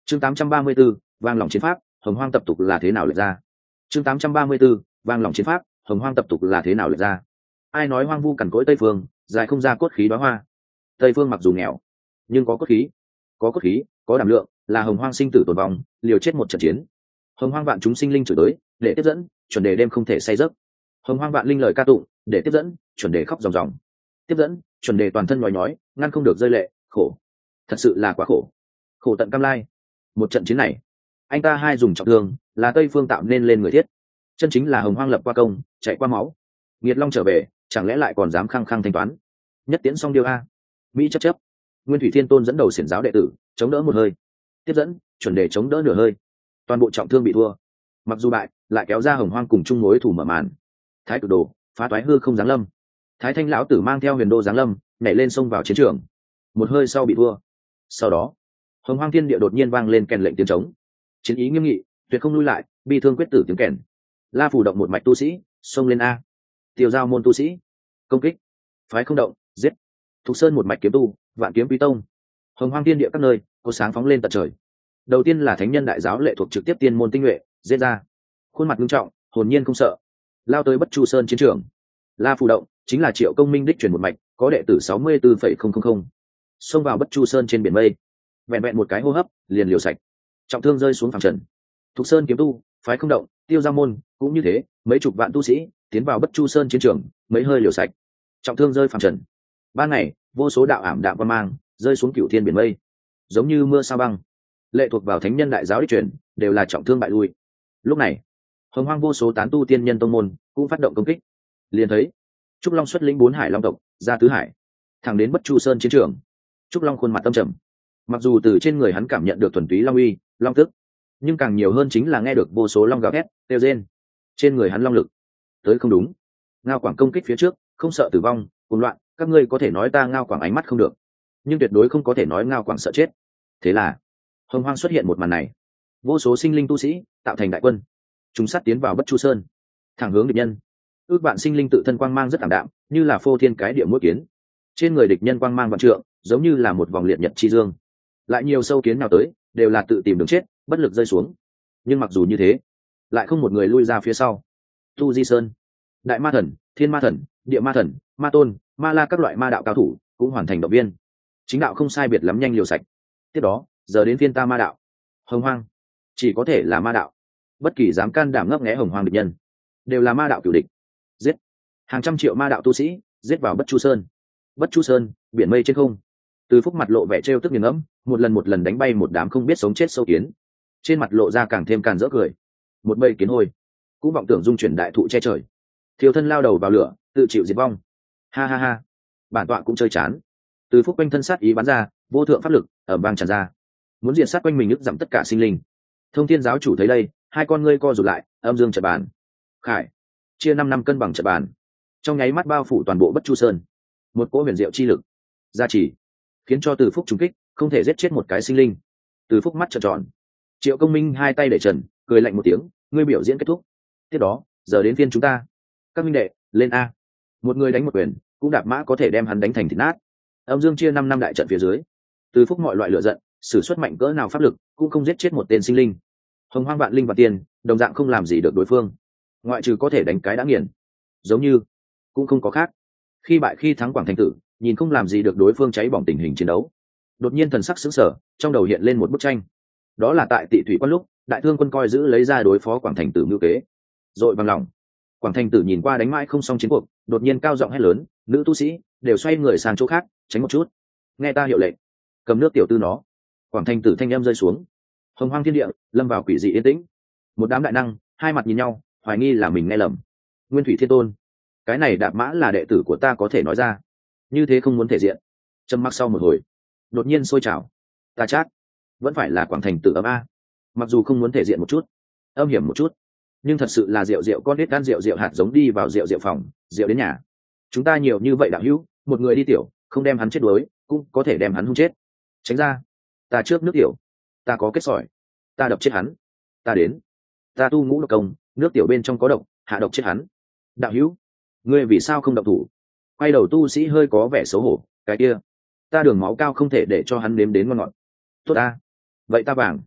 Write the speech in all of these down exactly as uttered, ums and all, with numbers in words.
chương tám trăm ba mươi 834, vang lòng chiến pháp, hồng hoang tập tục là thế nào lệch ra. chương tám trăm ba mươi 834, vang lòng chiến pháp, hồng hoang tập tục là thế nào lệch ra. Ai nói hoang vu cằn cỗi tây phương dài không ra cốt khí đóa hoa. Tây phương mặc dù nghèo nhưng có cốt khí, có cốt khí có đảm lượng, là hồng hoang sinh tử tồn vong, liều chết một trận chiến. Hồng hoang vạn chúng sinh linh chửi tới để tiếp dẫn, chuẩn đề đêm không thể say giấc. Hồng hoang vạn linh lời ca tụng để tiếp dẫn, chuẩn đề khóc ròng ròng. Tiếp dẫn, chuẩn đề toàn thân nhói nhói, ngăn không được rơi lệ, khổ, thật sự là quá khổ, khổ tận cam lai. Một trận chiến này anh ta hai dùng trọng thương, là tây phương tạo nên lên người thiết, chân chính là hồng hoang lập qua công, chạy qua máu. Nghiệt long trở về, chẳng lẽ lại còn dám khăng khăng thanh toán. Nhất tiễn song điêu a, mỹ chấp chấp. Nguyên thủy thiên tôn dẫn đầu xiển giáo đệ tử chống đỡ một hơi, tiếp dẫn, chuẩn đề chống đỡ nửa hơi, toàn bộ trọng thương bị thua. Mặc dù bại, lại kéo ra hồng hoang cùng chung mối thủ mở màn. Thái cực đồ phá toái hư không giáng lâm, thái thanh lão tử mang theo huyền đô giáng lâm, nhảy lên sông vào chiến trường. Một hơi sau bị thua. Sau đó hồng hoang thiên địa đột nhiên vang lên kèn lệnh tiếng trống, chiến ý nghiêm nghị, tuyệt không lui lại, bi thương quyết tử tiếng kèn. La phủ động một mạch tu sĩ xông lên a, tiêu giao môn tu sĩ công kích, phái không động giết, thục sơn một mạch kiếm tu vạn kiếm quý tông. Hồng hoang thiên địa các nơi có sáng phóng lên tận trời. Đầu tiên là thánh nhân đại giáo lệ thuộc trực tiếp tiên môn tinh nhuệ giết ra, khuôn mặt nghiêm trọng, hồn nhiên không sợ, lao tới bất chu sơn chiến trường. La phủ động chính là triệu công minh đích truyền một mạch, có đệ tử sáu mươi tư phẩy không không không, xông vào bất chu sơn trên biển mây, vẹn vẹn một cái hô hấp liền liều sạch, trọng thương rơi xuống phẳng trần. Thục sơn kiếm tu phái không động, tiêu giao môn cũng như thế, mấy chục vạn tu sĩ tiến vào bất chu sơn chiến trường, mấy hơi liều sạch, trọng thương rơi phẳng trần. Ban ngày vô số đạo ảm đạm quan mang rơi xuống cửu thiên biển mây, giống như mưa sao băng. Lệ thuộc vào thánh nhân đại giáo đích truyền đều là trọng thương bại lui. Lúc này hồng hoang vô số tán tu tiên nhân tông môn cũng phát động công kích. Liền thấy trúc long xuất lĩnh bốn hải long tộc ra tứ hải, thẳng đến bất chu sơn chiến trường. Trúc long khuôn mặt tâm trầm, mặc dù từ trên người hắn cảm nhận được thuần túy long uy long tức, nhưng càng nhiều hơn chính là nghe được vô số long gào thét kêu rên. Trên người hắn long lực tới không đúng. Ngao quảng công kích phía trước không sợ tử vong cuồng loạn, các ngươi có thể nói ta ngao quảng ánh mắt không được, nhưng tuyệt đối không có thể nói ngao quảng sợ chết. Thế là hồng hoang xuất hiện một màn này, vô số sinh linh tu sĩ tạo thành đại quân, chúng sát tiến vào bất chu sơn, thẳng hướng địch nhân. Ước vạn sinh linh tự thân quang mang rất ảm đạm, như là phô thiên cái địa mũi kiến. Trên người địch nhân quang mang vạn trượng, giống như là một vòng liệt nhật chi dương. Lại nhiều sâu kiến nào tới đều là tự tìm đường chết, bất lực rơi xuống. Nhưng mặc dù như thế, lại không một người lui ra phía sau. Tu Di Sơn, đại ma thần, thiên ma thần, địa ma thần, ma tôn, ma la các loại ma đạo cao thủ cũng hoàn thành động viên. Chính đạo không sai biệt lắm nhanh liều sạch. Tiếp đó giờ đến phiên ta ma đạo. Hồng hoang chỉ có thể là ma đạo, bất kỳ dám can đảm ngấp nghé hồng hoang địch nhân đều là ma đạo cửu địch. Giết hàng trăm triệu ma đạo tu sĩ giết vào bất chu sơn. Bất chu sơn biển mây trên không, từ phúc mặt lộ vẻ trêu tức nghiền ngẫm, một lần một lần đánh bay một đám không biết sống chết sâu kiến, trên mặt lộ ra càng thêm càn rỡ cười. Một bầy kiến hôi cũng vọng tưởng dung chuyển đại thụ che trời, thiêu thân lao đầu vào lửa tự chịu diệt vong. Ha ha ha, bản tọa cũng chơi chán. Từ phúc quanh thân sát ý bắn ra, vô thượng pháp lực ở bang tràn ra, muốn diệt sát quanh mình ức giảm tất cả sinh linh. Thông thiên giáo chủ thấy đây, hai con ngươi co rụt lại, âm dương trận bàn khải chia năm năm cân bằng trận bàn, trong nháy mắt bao phủ toàn bộ bất chu sơn. Một cỗ huyền diệu chi lực gia trì, khiến cho từ phúc trúng kích không thể giết chết một cái sinh linh. Từ phúc mắt trợn tròn, triệu công minh hai tay để trần, cười lạnh một tiếng, ngươi biểu diễn kết thúc. Tiếp đó giờ đến phiên chúng ta, các minh đệ lên a. Một người đánh một quyền, cũng đạp mã có thể đem hắn đánh thành thịt nát. Âm dương chia năm năm đại trận phía dưới, từ phúc mọi loại lửa giận, sử xuất mạnh cỡ nào pháp lực cũng không giết chết một tên sinh linh. Hồng hoang vạn linh và tiền đồng dạng không làm gì được đối phương, ngoại trừ có thể đánh cái đã nghiền, giống như cũng không có khác. Khi bại khi thắng quảng thành tử nhìn không làm gì được đối phương cháy bỏng tình hình chiến đấu, đột nhiên thần sắc sững sờ, trong đầu hiện lên một bức tranh. Đó là tại Tị Thủy Quan lúc đại thương quân coi giữ lấy ra đối phó quảng thành tử mưu kế, dội bằng lòng. Quảng thành tử nhìn qua đánh mãi không xong chiến cuộc, đột nhiên cao giọng hét lớn, nữ tu sĩ đều xoay người sang chỗ khác tránh một chút, nghe ta hiệu lệnh, cầm nước tiểu tư nó. Quảng thành tử thanh em rơi xuống, hồng hoang thiên địa lâm vào quỷ dị yên tĩnh. Một đám đại năng hai mặt nhìn nhau, hoài nghi là mình nghe lầm. Nguyên thủy thiên tôn, cái này đạp mã là đệ tử của ta có thể nói ra, như thế không muốn thể diện. Trầm mặc sau một hồi, đột nhiên sôi trào, ta chát vẫn phải là quảng thành tử ấm a. Mặc dù không muốn thể diện một chút, âm hiểm một chút, nhưng thật sự là rượu rượu con nít gan rượu rượu hạt giống đi vào rượu rượu phòng, rượu đến nhà. Chúng ta nhiều như vậy đạo hữu, một người đi tiểu không đem hắn chết đuối, cũng có thể đem hắn hung chết. Tránh ra, ta trước nước tiểu, ta có kết sỏi, ta đập chết hắn. Ta đến, ta tu ngũ độc công, nước tiểu bên trong có độc, hạ độc chết hắn. Đạo hữu, ngươi vì sao không động thủ? Quay đầu tu sĩ hơi có vẻ xấu hổ, cái kia ta đường máu cao không thể để cho hắn nếm đến ngon ngọt. Tốt ta, vậy ta vàng,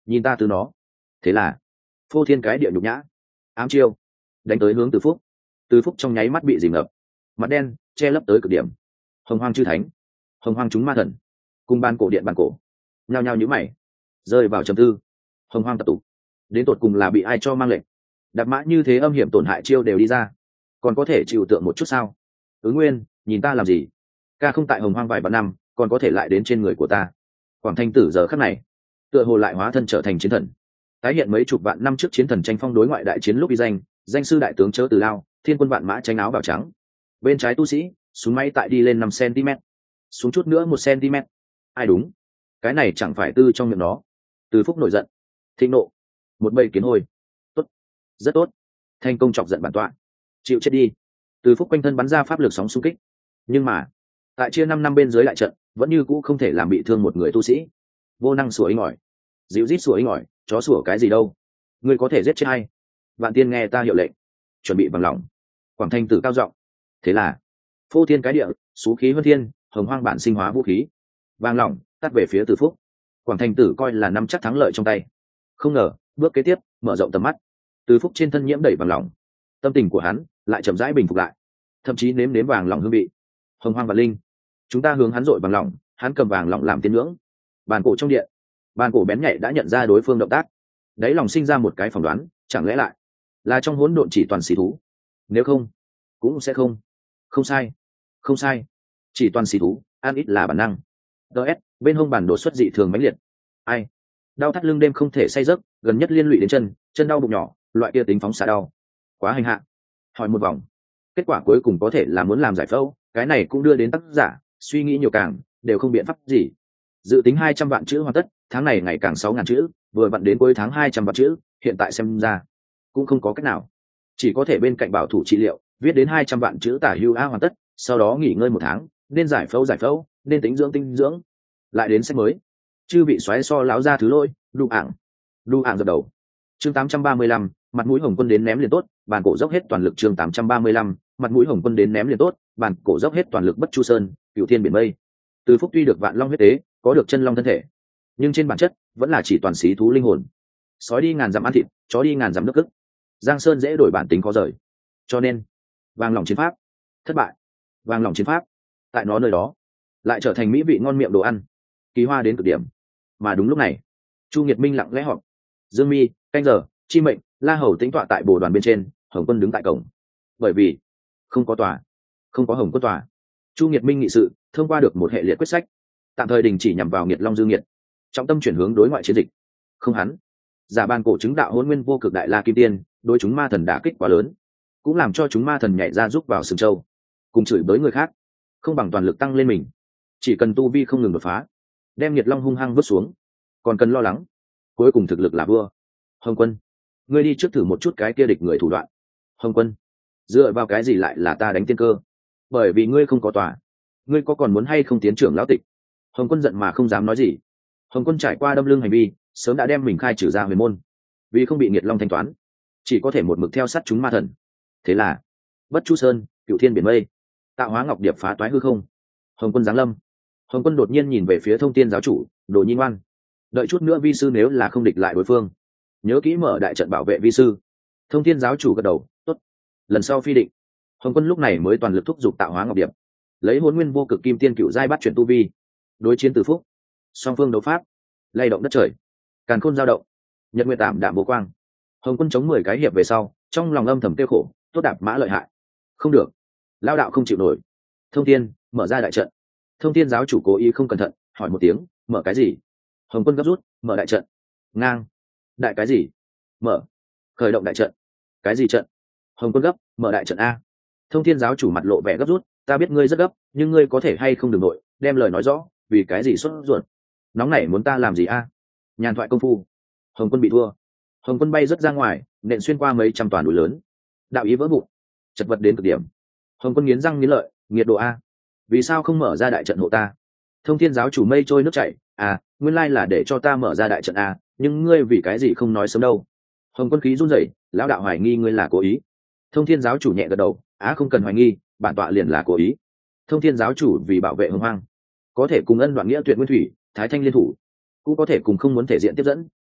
nhìn ta từ nó. Thế là phô thiên cái địa nhục nhã, ám chiêu đánh tới hướng Từ Phúc. Từ Phúc trong nháy mắt bị dìm ngập, mặt đen che lấp tới cực điểm. Hồng hoang chư thánh, hồng hoang chúng ma thần, cùng ban cổ điện ban cổ nhao nhao nhíu mày, rơi vào trầm tư. Hồng hoang tập tụ đến tột cùng là bị ai cho mang lệnh? Đạp mã như thế âm hiểm tổn hại chiêu đều đi ra, còn có thể chịu tượng một chút sao? Ứng Nguyên, nhìn ta làm gì? Ca không tại hồng hoang vài vạn năm, còn có thể lại đến trên người của ta. Quảng Thanh Tử giờ khắc này tựa hồ lại hóa thân trở thành chiến thần, tái hiện mấy chục vạn năm trước chiến thần tranh phong đối ngoại đại chiến lúc ghi danh, danh sư đại tướng chớ từ lao, thiên quân vạn mã tranh áo bào trắng. Bên trái tu sĩ súng máy tại đi lên năm cm, xuống chút nữa một cm. Ai đúng? Cái này chẳng phải tư trong miệng nó. Từ Phúc nổi giận, thịnh nộ, một bầy kiến hôi. Tốt, rất tốt, thành công chọc giận bản tọa, chịu chết đi. Từ Phúc quanh thân bắn ra pháp lực sóng xung kích, nhưng mà tại chia năm năm bên dưới lại trận vẫn như cũ không thể làm bị thương một người tu sĩ. Vô năng sủa inh ỏi, dịu rít sủa inh ỏi, chó sủa cái gì đâu? Ngươi có thể giết chết hay? Vạn tiên nghe ta hiệu lệnh, chuẩn bị bằng lòng. Quảng Thanh Tử cao giọng. Thế là phô thiên cái địa, xú khí huân thiên, hồng hoang bản sinh hóa vũ khí vang lòng tắt về phía Từ Phúc. Quảng Thanh Tử coi là nắm chắc thắng lợi trong tay, không ngờ bước kế tiếp mở rộng tầm mắt. Từ Phúc trên thân nhiễm đầy vàng lòng, tâm tình của hắn lại chậm rãi bình phục lại, thậm chí nếm nếm vàng lòng hương vị. Hồng hoang và linh, chúng ta hướng hắn dội vàng lòng, hắn cầm vàng lòng làm tiên ngưỡng. Bàn cổ trong điện, bàn cổ bén nhạy đã nhận ra đối phương động tác, đáy lòng sinh ra một cái phỏng đoán, chẳng lẽ lại là trong hỗn độn chỉ toàn xì thú? Nếu không cũng sẽ không. Không sai, không sai, chỉ toàn xì thú ăn ít là bản năng. ds bên hông bản đột xuất dị thường mãnh liệt. Ai? Đau thắt lưng đêm không thể say giấc, gần nhất liên lụy đến chân, chân đau bụng nhỏ, loại kia tính phóng xạ đau quá hành hạ. Hỏi một vòng, kết quả cuối cùng có thể là muốn làm giải phẫu, cái này cũng đưa đến tác giả suy nghĩ nhiều càng đều không biện pháp gì. Dự tính hai trăm vạn chữ hoàn tất, tháng này ngày càng sáu ngàn chữ, vừa vặn đến cuối tháng hai trăm vạn chữ, hiện tại xem ra cũng không có cách nào, chỉ có thể bên cạnh bảo thủ trị liệu, viết đến hai trăm vạn chữ tả hưu a hoàn tất, sau đó nghỉ ngơi một tháng, nên giải phẫu giải phẫu, nên tính dưỡng tinh dưỡng, lại đến sách mới. Chư vị xoáy so lão ra thứ lôi, đu ảng đu ảng dập đầu. Chương tám trăm ba mươi lăm, mặt mũi Hồng Quân đến ném liền tốt, bàn cổ dốc hết toàn lực. Chương tám trăm ba mươi lăm, mặt mũi Hồng Quân đến ném liền tốt, bàn cổ dốc hết toàn lực. Bất Chu Sơn, Cửu Thiên biển mây. Từ Phúc tuy được vạn long huyết tế, có được chân long thân thể, nhưng trên bản chất vẫn là chỉ toàn xí thú linh hồn. Sói đi ngàn dặm ăn thịt, chó đi ngàn dặm nước ức, giang sơn dễ đổi bản tính khó rời. Cho nên vàng lòng chiến pháp thất bại. Vàng lòng chiến pháp tại nó nơi đó lại trở thành mỹ vị ngon miệng đồ ăn, kỳ hoa đến cực điểm. Mà đúng lúc này Chu Nghiệt Minh lặng lẽ họp. Dương Mi, Canh Giờ, Chi Mệnh, La Hầu tính tọa tại bồ đoàn bên trên, Hồng Quân đứng tại cổng. Bởi vì không có tòa, không có Hồng Quân tòa, Chu Nghiệt Minh nghị sự thông qua được một hệ liệt quyết sách, tạm thời đình chỉ nhằm vào Nghiệt Long Dư Nghiệt, trọng tâm chuyển hướng đối ngoại chiến dịch. Không hắn, giả bàn cổ chứng đạo Hỗn Nguyên vô cực đại la kim tiên, đối chúng ma thần đả kích quá lớn, cũng làm cho chúng ma thần nhảy ra giúp vào sừng châu, cùng chửi bới người khác, không bằng toàn lực tăng lên mình. Chỉ cần tu vi không ngừng đột phá, đem Nghiệt Long hung hăng vứt xuống, còn cần lo lắng cuối cùng thực lực là vua. Hồng Quân, ngươi đi trước thử một chút cái kia địch người thủ đoạn. Hồng Quân, dựa vào cái gì lại là ta đánh tiên cơ? Bởi vì ngươi không có tòa, ngươi có còn muốn hay không tiến trưởng lão tịch? Hồng Quân giận mà không dám nói gì. Hồng Quân trải qua đâm lưng hành vi, sớm đã đem mình khai trừ ra huyền môn, vì không bị Nghiệt Long thanh toán, chỉ có thể một mực theo sát chúng ma thần. Thế là Bất Chu Sơn, Cửu Thiên biển mây, tạo hóa ngọc điệp phá toái hư không. Hồng Quân giáng lâm. Hồng Quân đột nhiên nhìn về phía Thông Thiên giáo chủ, Đồ Nhi ngoan, đợi chút nữa vi sư nếu là không địch lại đối phương, nhớ kỹ mở đại trận bảo vệ vi sư. Thông Thiên giáo chủ gật đầu, tốt, lần sau phi định. Hồng Quân lúc này mới toàn lực thúc giục tạo hóa ngọc điệp, lấy Hỗn Nguyên vô cực kim tiên cựu giai bắt chuyển tu vi, đối chiến Từ Phúc. Song phương đấu pháp, lay động đất trời, càn khôn dao động, nhật nguyệt tạm đạm vô quang. Hồng Quân chống mười cái hiệp về sau, trong lòng âm thầm tiêu khổ, tốt đạp mã lợi hại, không được, lao đạo không chịu nổi. Thông Thiên, mở ra đại trận. Thông Thiên giáo chủ cố ý không cẩn thận, hỏi một tiếng, mở cái gì? Hồng Quân gấp rút, mở đại trận. Ngang, đại cái gì? Mở, khởi động đại trận. Cái gì trận? Hồng Quân gấp, mở đại trận a. Thông Thiên giáo chủ mặt lộ vẻ gấp rút, ta biết ngươi rất gấp, nhưng ngươi có thể hay không đừng nội, đem lời nói rõ, vì cái gì xuất ruột? Nóng nảy muốn ta làm gì a? Nhàn thoại công phu. Hồng Quân bị thua. Hồng Quân bay rất ra ngoài, nện xuyên qua mấy trăm toàn núi lớn, đạo ý vỡ vụn, chật vật đến cực điểm. Hồng Quân nghiến răng nghiến lợi, nghiệt độ a, vì sao không mở ra đại trận hộ ta? Thông Thiên giáo chủ mây trôi nước chảy, à, nguyên lai là để cho ta mở ra đại trận a, nhưng ngươi vì cái gì không nói sớm đâu? Hồng Quân khí run rẩy, lão đạo hoài nghi ngươi là cố ý. Thông Thiên giáo chủ nhẹ gật đầu, á không cần hoài nghi, bản tọa liền là cố ý. Thông Thiên giáo chủ vì bảo vệ hồng hoang, có thể cùng ân đoạn nghĩa tuyệt nguyên thủy, thái thanh liên thủ, cũng có thể cùng không muốn thể diện tiếp dẫn,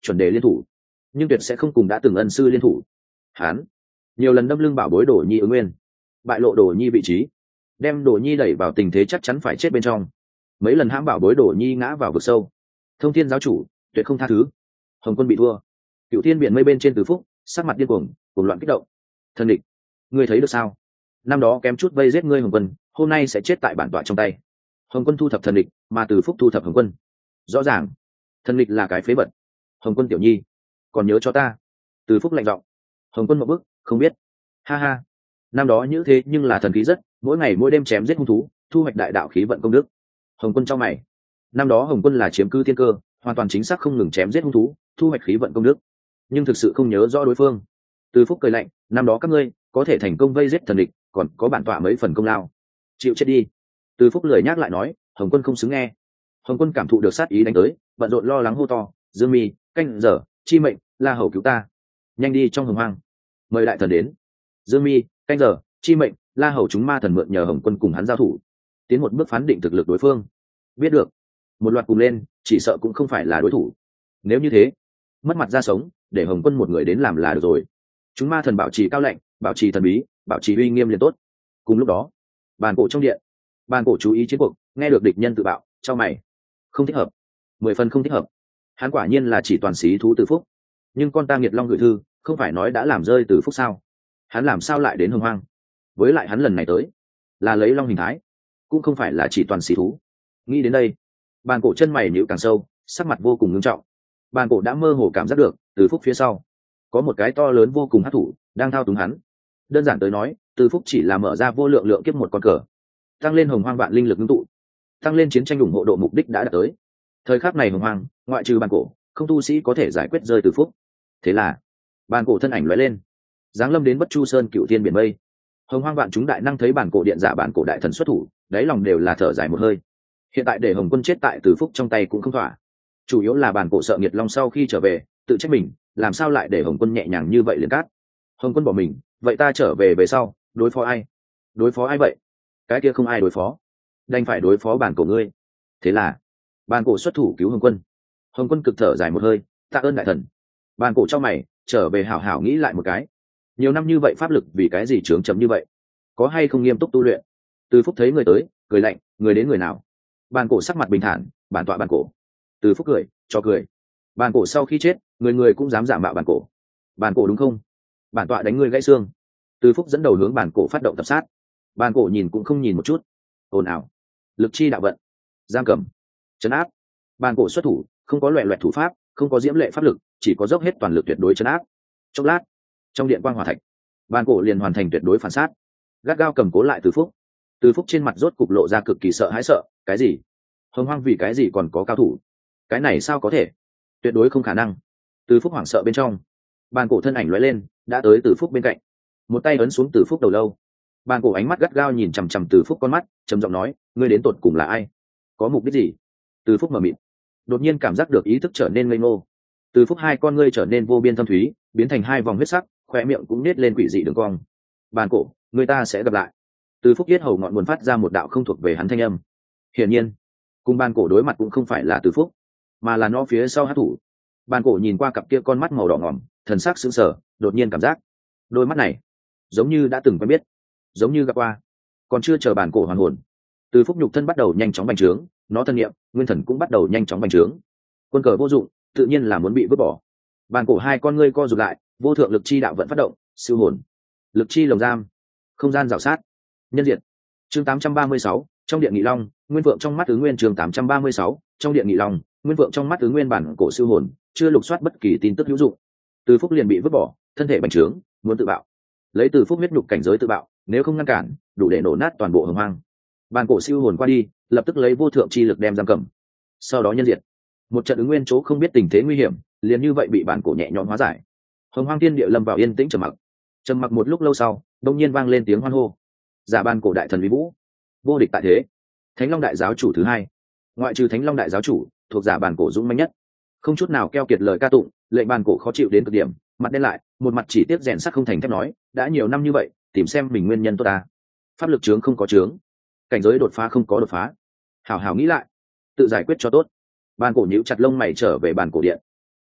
chuẩn đề liên thủ, nhưng tuyệt sẽ không cùng đã từng ân sư liên thủ. Hán nhiều lần đâm lưng bảo bối Đồ Nhi ứng nguyên, bại lộ Đồ Nhi vị trí, đem Đồ Nhi đẩy vào tình thế chắc chắn phải chết bên trong. Mấy lần hãm bảo bối Đồ Nhi ngã vào vực sâu. Thông thiên giáo chủ tuyệt không tha thứ. Hồng Quân bị thua. Cựu thiên biển mây bên trên Từ Phúc sắc mặt điên cuồng, cuồng loạn kích động. Thần địch, ngươi thấy được sao? Năm đó kém chút vây giết ngươi Hồng Quân, hôm nay sẽ chết tại bản tọa trong tay. Hồng Quân thu thập thần địch, mà Từ Phúc thu thập Hồng Quân. Rõ ràng thần địch là cái phế vật. Hồng Quân tiểu nhi, còn nhớ cho ta. Từ Phúc lạnh giọng. Hồng Quân một bước không biết. Ha ha, năm đó như thế nhưng là thần khí rất, mỗi ngày mỗi đêm chém giết hung thú, thu hoạch đại đạo khí vận công đức. Hồng Quân trong mày. Năm đó Hồng Quân là chiếm cứ thiên cơ, hoàn toàn chính xác không ngừng chém giết hung thú, thu hoạch khí vận công đức, nhưng thực sự không nhớ rõ đối phương. Từ Phúc cười lạnh, năm đó các ngươi có thể thành công vây giết thần địch, còn có bản tọa mấy phần công lao, chịu chết đi. Từ Phúc lười nhắc lại nói, Hồng Quân không xứng nghe. Hồng Quân cảm thụ được sát ý đánh tới, bận rộn lo lắng hô to, Dương Mi, canh giờ, chi mệnh, La Hầu cứu ta, nhanh đi trong hồng hoang, mời đại thần đến. Dương Mi, canh giờ, chi mệnh, La Hầu chúng ma thần mượn nhờ Hồng Quân cùng hắn giao thủ, tiến một bước phán định thực lực đối phương. Biết được, một loạt cùng lên, chỉ sợ cũng không phải là đối thủ. Nếu như thế, mất mặt ra sống, để Hồng Quân một người đến làm là được rồi. Chúng ma thần bảo trì cao lạnh, bảo trì thần bí, bảo trì uy nghiêm liền tốt. Cùng lúc đó, bàn cổ trong điện, bàn cổ chú ý chiến cuộc, nghe được địch nhân tự bạo, cho mày, không thích hợp, mười phần không thích hợp. Hắn quả nhiên là chỉ toàn xí thú Từ Phúc, nhưng con ta Nghiệt Long gửi thư, không phải nói đã làm rơi Từ Phúc sao? Hắn làm sao lại đến hồng hoang? Với lại hắn lần này tới, là lấy long hình thái, cũng không phải là chỉ toàn xí thú. Nghĩ đến đây, bàn cổ chân mày nhíu càng sâu, sắc mặt vô cùng nghiêm trọng. Bàn cổ đã mơ hồ cảm giác được, Từ Phúc phía sau có một cái to lớn vô cùng hắc thủ đang thao túng hắn. Đơn giản tới nói, Từ Phúc chỉ là mở ra vô lượng lượng kiếp một con cờ, tăng lên hồng hoang vạn linh lực ngưng tụ, tăng lên chiến tranh ủng hộ độ mục đích đã đạt tới. Thời khắc này hồng hoang, ngoại trừ bàn cổ, không tu sĩ có thể giải quyết rơi Từ Phúc. Thế là, bàn cổ thân ảnh lóe lên, giáng lâm đến Bất Chu Sơn cựu thiên biển mây. Hồng hoang vạn chúng đại năng thấy bản cổ điện giả bản cổ đại thần xuất thủ, đáy lòng đều là thở dài một hơi. Hiện tại để Hồng Quân chết tại Từ Phúc trong tay cũng không thỏa. Chủ yếu là bản cổ sợ Nghiệt Long sau khi trở về, tự trách mình, làm sao lại để Hồng Quân nhẹ nhàng như vậy liền cát. Hồng Quân bỏ mình, vậy ta trở về về sau, đối phó ai? Đối phó ai vậy? Cái kia không ai đối phó, đành phải đối phó bản cổ ngươi. Thế là, bản cổ xuất thủ cứu Hồng Quân. Hồng Quân cực thở dài một hơi, tạ ơn đại thần. Bản cổ cho mày, trở về hảo hảo nghĩ lại một cái. Nhiều năm như vậy pháp lực vì cái gì trướng chậm như vậy? Có hay không nghiêm túc tu luyện? Từ Phúc thấy người tới, cười lạnh, người đến người nào? Bàn cổ sắc mặt bình thản, bản tọa bàn cổ. Từ Phúc cười, cho cười. Bàn cổ sau khi chết, người người cũng dám giả mạo bàn cổ. Bàn cổ đúng không? Bản tọa đánh người gãy xương. Từ Phúc dẫn đầu hướng bàn cổ phát động tập sát. Bàn cổ nhìn cũng không nhìn một chút. Ồn ào. Lực chi đạo vận, giam cầm, trấn áp. Bàn cổ xuất thủ, không có loẻ loẹt thủ pháp, không có diễm lệ pháp lực, chỉ có dốc hết toàn lực tuyệt đối trấn áp. Chốc lát, trong điện quang hỏa thạch, bàn cổ liền hoàn thành tuyệt đối phản sát, gắt gao cầm cố lại Từ Phúc. Từ Phúc trên mặt rốt cục lộ ra cực kỳ sợ hãi sợ, cái gì? Hồng hoang vì cái gì còn có cao thủ? Cái này sao có thể? Tuyệt đối không khả năng. Từ Phúc hoảng sợ bên trong, bàn cổ thân ảnh lóe lên, đã tới Từ Phúc bên cạnh, một tay ấn xuống Từ Phúc đầu lâu. Bàn cổ ánh mắt gắt gao nhìn chằm chằm Từ Phúc con mắt, trầm giọng nói, ngươi đến tột cùng là ai? Có mục đích gì? Từ Phúc mở miệng, đột nhiên cảm giác được ý thức trở nên ngây ngô. Từ Phúc hai con ngươi trở nên vô biên thâm thúy, biến thành hai vòng huyết sắc, khoe miệng cũng nết lên quỷ dị đường cong. Bàn cổ, người ta sẽ gặp lại. Từ Phúc yết hầu ngọn nguồn phát ra một đạo không thuộc về hắn thanh âm. Hiển nhiên, cùng bàn cổ đối mặt cũng không phải là Từ Phúc, mà là nó phía sau hát thủ. Bàn cổ nhìn qua cặp kia con mắt màu đỏ ngỏm, thần sắc sững sờ, đột nhiên cảm giác, đôi mắt này, giống như đã từng quen biết, giống như gặp qua. Còn chưa chờ bàn cổ hoàn hồn, Từ Phúc nhục thân bắt đầu nhanh chóng bành trướng, nó thân niệm, nguyên thần cũng bắt đầu nhanh chóng bành trướng. Quân cờ vô dụng, tự nhiên là muốn bị vứt bỏ. Bàn cổ hai con ngươi co rụt lại, vô thượng lực chi đạo vận phát động, siêu hồn, lực chi lồng giam, không gian rào sát, nhân diện. Chương tám trăm ba mươi sáu, trong điện Nghị Long, Nguyên Vượng trong mắt Ứng Nguyên. Chương tám trăm ba mươi sáu, trong điện Nghị Long, Nguyên Vượng trong mắt Ứng Nguyên. Bản cổ siêu hồn chưa lục soát bất kỳ tin tức hữu dụng, Từ Phúc liền bị vứt bỏ, thân thể bành trướng, muốn tự bạo. Lấy Từ Phúc huyết nhục cảnh giới tự bạo, nếu không ngăn cản, đủ để nổ nát toàn bộ hồng hoang. Bản cổ siêu hồn qua đi, lập tức lấy vô thượng chi lực đem giam cầm, sau đó nhân diện. Một trận Ứng Nguyên chỗ không biết tình thế nguy hiểm, liền như vậy bị bản cổ nhẹ nhõm hóa giải. Hồng hoang thiên địa lâm vào yên tĩnh trầm mặc. Trầm mặc một lúc lâu sau, đột nhiên vang lên tiếng hoan hô. Giả ban cổ đại thần uy vũ, vô địch tại thế. Thánh Long đại giáo chủ thứ hai, ngoại trừ Thánh Long đại giáo chủ, thuộc giả bản cổ dũng mãnh nhất, không chút nào keo kiệt lời ca tụng, lệnh bản cổ khó chịu đến cực điểm, mặt đen lại, một mặt chỉ tiếc rèn sắt không thành thép nói, đã nhiều năm như vậy, tìm xem mình nguyên nhân tốt ta. Pháp lực trướng không có trướng, cảnh giới đột phá không có đột phá. Hảo hảo nghĩ lại, tự giải quyết cho tốt. Bản cổ nhíu chặt lông mày trở về bản cổ điện.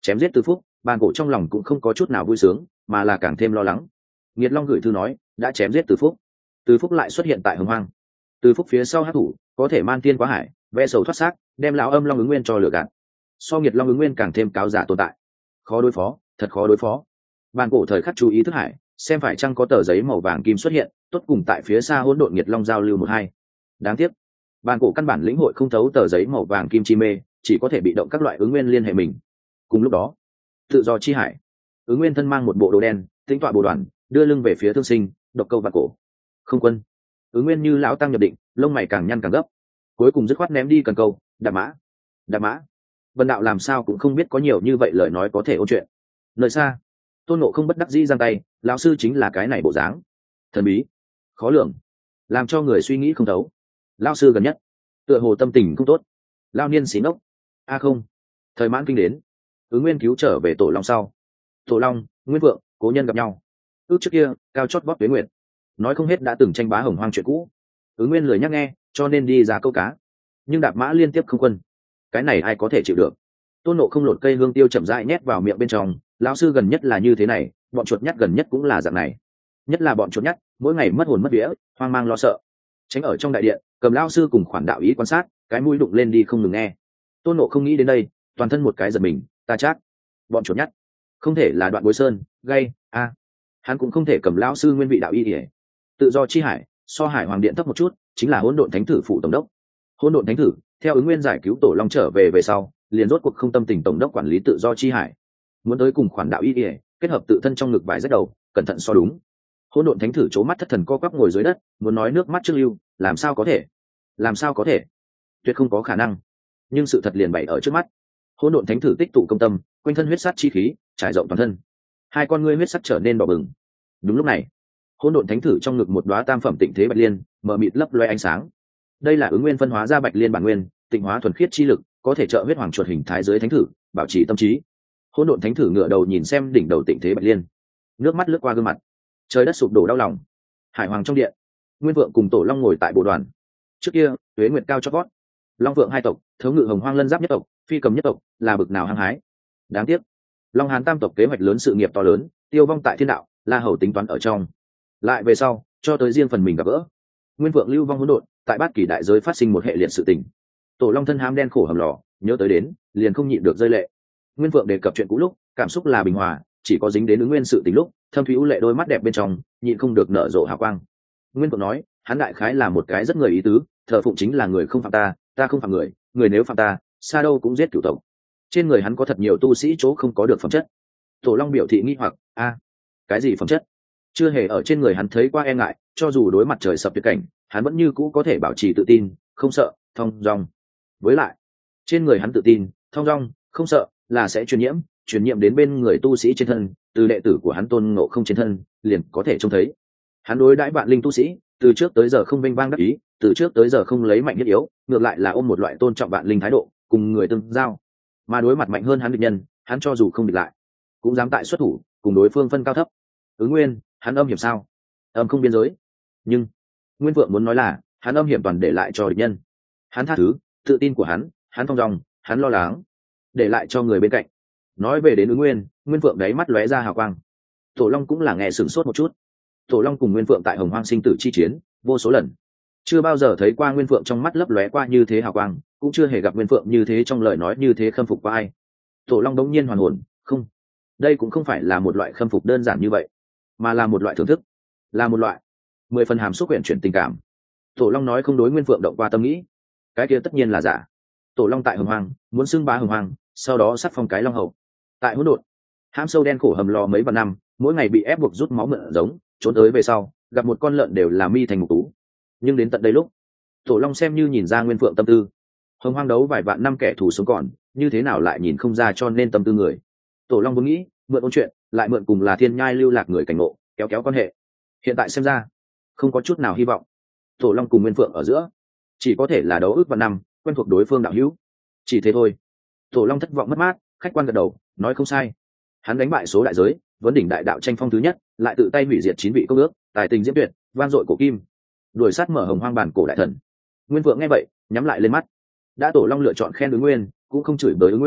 chém giết Từ Phúc, bàn cổ trong lòng cũng không có chút nào vui sướng, mà là càng thêm lo lắng. Nghiệt Long gửi thư nói đã chém giết Từ Phúc, Từ Phúc lại xuất hiện tại Hồng Hoang. Từ Phúc phía sau hát thủ có thể man tiên quá hải, vẽ sầu thoát xác, đem lão âm Long Ứng Nguyên cho lừa gạt. So Nghiệt Long Ứng Nguyên càng thêm cáo giả tồn tại, khó đối phó, thật khó đối phó. Bàn cổ thời khắc chú ý thức hải, xem phải chăng có tờ giấy màu vàng kim xuất hiện, tốt cùng tại phía xa hỗn độn Nghiệt Long giao lưu một hai. Đáng tiếc, bàn cổ căn bản lĩnh hội không thấu tờ giấy màu vàng kim chi mê, chỉ có thể bị động các loại ứng nguyên liên hệ mình. Cùng lúc đó, tự do chi hải, Ứng Nguyên thân mang một bộ đồ đen, tính tọa bồ đoàn, đưa lưng về phía Thương Sinh, độc câu bàn cổ. Không quân. Ứng Nguyên như lão tăng nhập định, lông mày càng nhăn càng gấp, cuối cùng dứt khoát ném đi cần câu, đạp mã. Đạp mã. Vân đạo làm sao cũng không biết có nhiều như vậy lời nói có thể ôn chuyện. Nơi xa, Tôn Ngộ không bất đắc dĩ giang tay, lão sư chính là cái này bộ dáng, thần bí, khó lường, làm cho người suy nghĩ không thấu. Lão sư gần nhất tựa hồ tâm tình không tốt. Lão niên xí ngốc. A không, thời mãn kinh đến. Ứng Nguyên cứu trở về Tổ Long sau, Tổ Long, Nguyên Vượng, cố nhân gặp nhau. Ước trước kia cao chót vót Tuế Nguyệt, nói không hết đã từng tranh bá Hồng Hoang chuyện cũ. Ứng Nguyên lười nhắc nghe, cho nên đi ra câu cá, nhưng đạp mã liên tiếp không quân, cái này ai có thể chịu được. Tôn Nộ không lột cây hương tiêu chậm rãi nhét vào miệng bên trong. Lão sư gần nhất là như thế này, bọn chuột nhắt gần nhất cũng là dạng này, nhất là bọn chuột nhắt mỗi ngày mất hồn mất vía, hoang mang lo sợ, tránh ở trong đại điện, cầm lão sư cùng khoản đạo ý quan sát, cái mũi đụng lên đi không ngừng nghe. Tôn Nộ không nghĩ đến đây, toàn thân một cái giật mình, ta chắc bọn chuột nhắt không thể là Đoạn Bối Sơn gây a hắn cũng không thể cầm lão sư nguyên vị đạo y ỉa. Tự do chi hải, so hải hoàng điện thấp một chút, chính là hỗn độn thánh thử phụ tổng đốc. Hỗn độn thánh thử theo Ứng Nguyên giải cứu Tổ Long trở về về sau, liền rốt cuộc không tâm tình tổng đốc quản lý tự do chi hải, muốn tới cùng khoản đạo y ỉa kết hợp tự thân trong ngực vải rách đầu, cẩn thận so đúng. Hỗn độn thánh thử c mắt thất thần co quắp ngồi dưới đất, muốn nói nước mắt trước lưu, làm sao có thể, làm sao có thể, tuyệt không có khả năng. Nhưng sự thật liền bày ở trước mắt. Hỗn độn thánh thử tích tụ công tâm, quanh thân huyết sát chi khí trải rộng toàn thân, hai con ngươi huyết sắc trở nên đỏ bừng. Đúng lúc này, hỗn độn thánh thử trong ngực một đóa tam phẩm tịnh thế bạch liên mở mịt lấp loe ánh sáng. Đây là Ứng Nguyên phân hóa ra bạch liên bản nguyên, tịnh hóa thuần khiết chi lực, có thể trợ huyết hoàng chuột hình thái dưới thánh thử bảo trì tâm trí. Hỗn độn thánh thử ngửa đầu nhìn xem đỉnh đầu tịnh thế bạch liên, nước mắt lướt qua gương mặt, trời đất sụp đổ đau lòng. Hải hoàng trong điện, Nguyên Vượng cùng Tổ Long ngồi tại bộ đoàn. Trước kia Tuế Nguyệt cao chót vót, Long Vượng hai tộc thấu ngự Hồng Hoang lân giáp nhất tộc, phi cầm nhất tộc là bực nào hăng hái. Đáng tiếc Long Hán tam tộc kế hoạch lớn, sự nghiệp to lớn, tiêu vong tại thiên đạo, La Hầu tính toán ở trong. Lại về sau cho tới riêng phần mình gặp gỡ. Nguyên Vượng lưu vong hỗn độn, tại bát kỳ đại giới phát sinh một hệ liệt sự tình. Tổ Long thân hám đen khổ hầm lò, nhớ tới đến liền không nhịn được rơi lệ. Nguyên Vượng đề cập chuyện cũ lúc, cảm xúc là bình hòa, chỉ có dính đến Ứng Nguyên sự tình lúc, thâm thúy u lệ đôi mắt đẹp bên trong nhịn không được nở rộ hào quang. Nguyên Vượng nói, hắn đại khái là một cái rất người ý tứ, thờ phụng chính là người không phạm ta, ta không phạm người, người nếu phạm ta, xa đâu cũng giết cửu tộc. Trên người hắn có thật nhiều tu sĩ chỗ không có được phẩm chất. Tổ Long biểu thị nghi hoặc, a, cái gì phẩm chất? Chưa hề ở trên người hắn thấy qua e ngại, cho dù đối mặt trời sập tuyệt cảnh, hắn vẫn như cũ có thể bảo trì tự tin, không sợ, thong dong. Với lại, trên người hắn tự tin, thong dong, không sợ, là sẽ truyền nhiễm, truyền nhiễm đến bên người tu sĩ trên thân, từ đệ tử của hắn Tôn Ngộ không trên thân, liền có thể trông thấy. Hắn đối đãi vạn linh tu sĩ, từ trước tới giờ không vênh vang đắc ý, từ trước tới giờ không lấy mạnh nhất yếu, ngược lại là ôm một loại tôn trọng vạn linh thái độ, cùng người tương giao. Mà đối mặt mạnh hơn hắn địch nhân, hắn cho dù không địch lại, cũng dám tại xuất thủ, cùng đối phương phân cao thấp. Ứng Nguyên, hắn âm hiểm sao? Âm không biên giới. Nhưng Nguyên Vượng muốn nói là, hắn âm hiểm toàn để lại cho địch nhân. Hắn tha thứ, tự tin của hắn, hắn thong dong, hắn lo lắng, để lại cho người bên cạnh. Nói về đến Ứng Nguyên, Nguyên Vượng đáy mắt lóe ra hào quang. Tổ Long cũng là nghe sửng sốt một chút. Tổ Long cùng Nguyên Vượng tại Hồng Hoang sinh tử chi chiến vô số lần, chưa bao giờ thấy qua Nguyên Vượng trong mắt lấp lóe qua như thế hào quang, cũng chưa hề gặp Nguyên Vượng như thế trong lời nói như thế khâm phục qua ai. Tổ Long đống nhiên hoàn hồn, không, đây cũng không phải là một loại khâm phục đơn giản như vậy, mà là một loại thưởng thức, là một loại mười phần hàm xúc quyển chuyển tình cảm. Tổ Long nói không đối Nguyên Vượng động qua tâm nghĩ, cái kia tất nhiên là giả. Tổ Long tại Hồng Hoang muốn xưng bá Hồng Hoang, sau đó sắc phong cái Long Hậu. Tại hỗn độn hãm sâu đen khổ hầm lò mấy vạn năm, mỗi ngày bị ép buộc rút máu mượn giống, trốn tới về sau gặp một con lợn đều là mi thành ngục tú. Nhưng đến tận đây lúc, Tổ Long xem như nhìn ra Nguyên Vượng tâm tư. Hồng Hoang đấu vài vạn năm kẻ thù sống còn, như thế nào lại nhìn không ra cho nên tâm tư người. Tổ Long muốn nghĩ mượn ôn chuyện, lại mượn cùng là thiên nhai lưu lạc người cảnh ngộ, kéo kéo quan hệ. Hiện tại xem ra không có chút nào hy vọng. Tổ Long cùng Nguyên Vượng ở giữa chỉ có thể là đấu ước vạn năm, quen thuộc đối phương đạo hữu, chỉ thế thôi. Tổ Long thất vọng mất mát, khách quan gật đầu, nói không sai. Hắn đánh bại số đại giới, vấn đỉnh đại đạo tranh phong thứ nhất, lại tự tay hủy diệt chín vị công ước, tài tình diễm tuyệt, vang dội cổ kim, đuổi sát mở Hồng Hoang bản cổ đại thần. Nguyên Vượng nghe vậy nhắm lại lên mắt. Đã Tổ Long lựa chọn khen Ứng Nguyên, cũng không chửi bới Ứng Nguyên,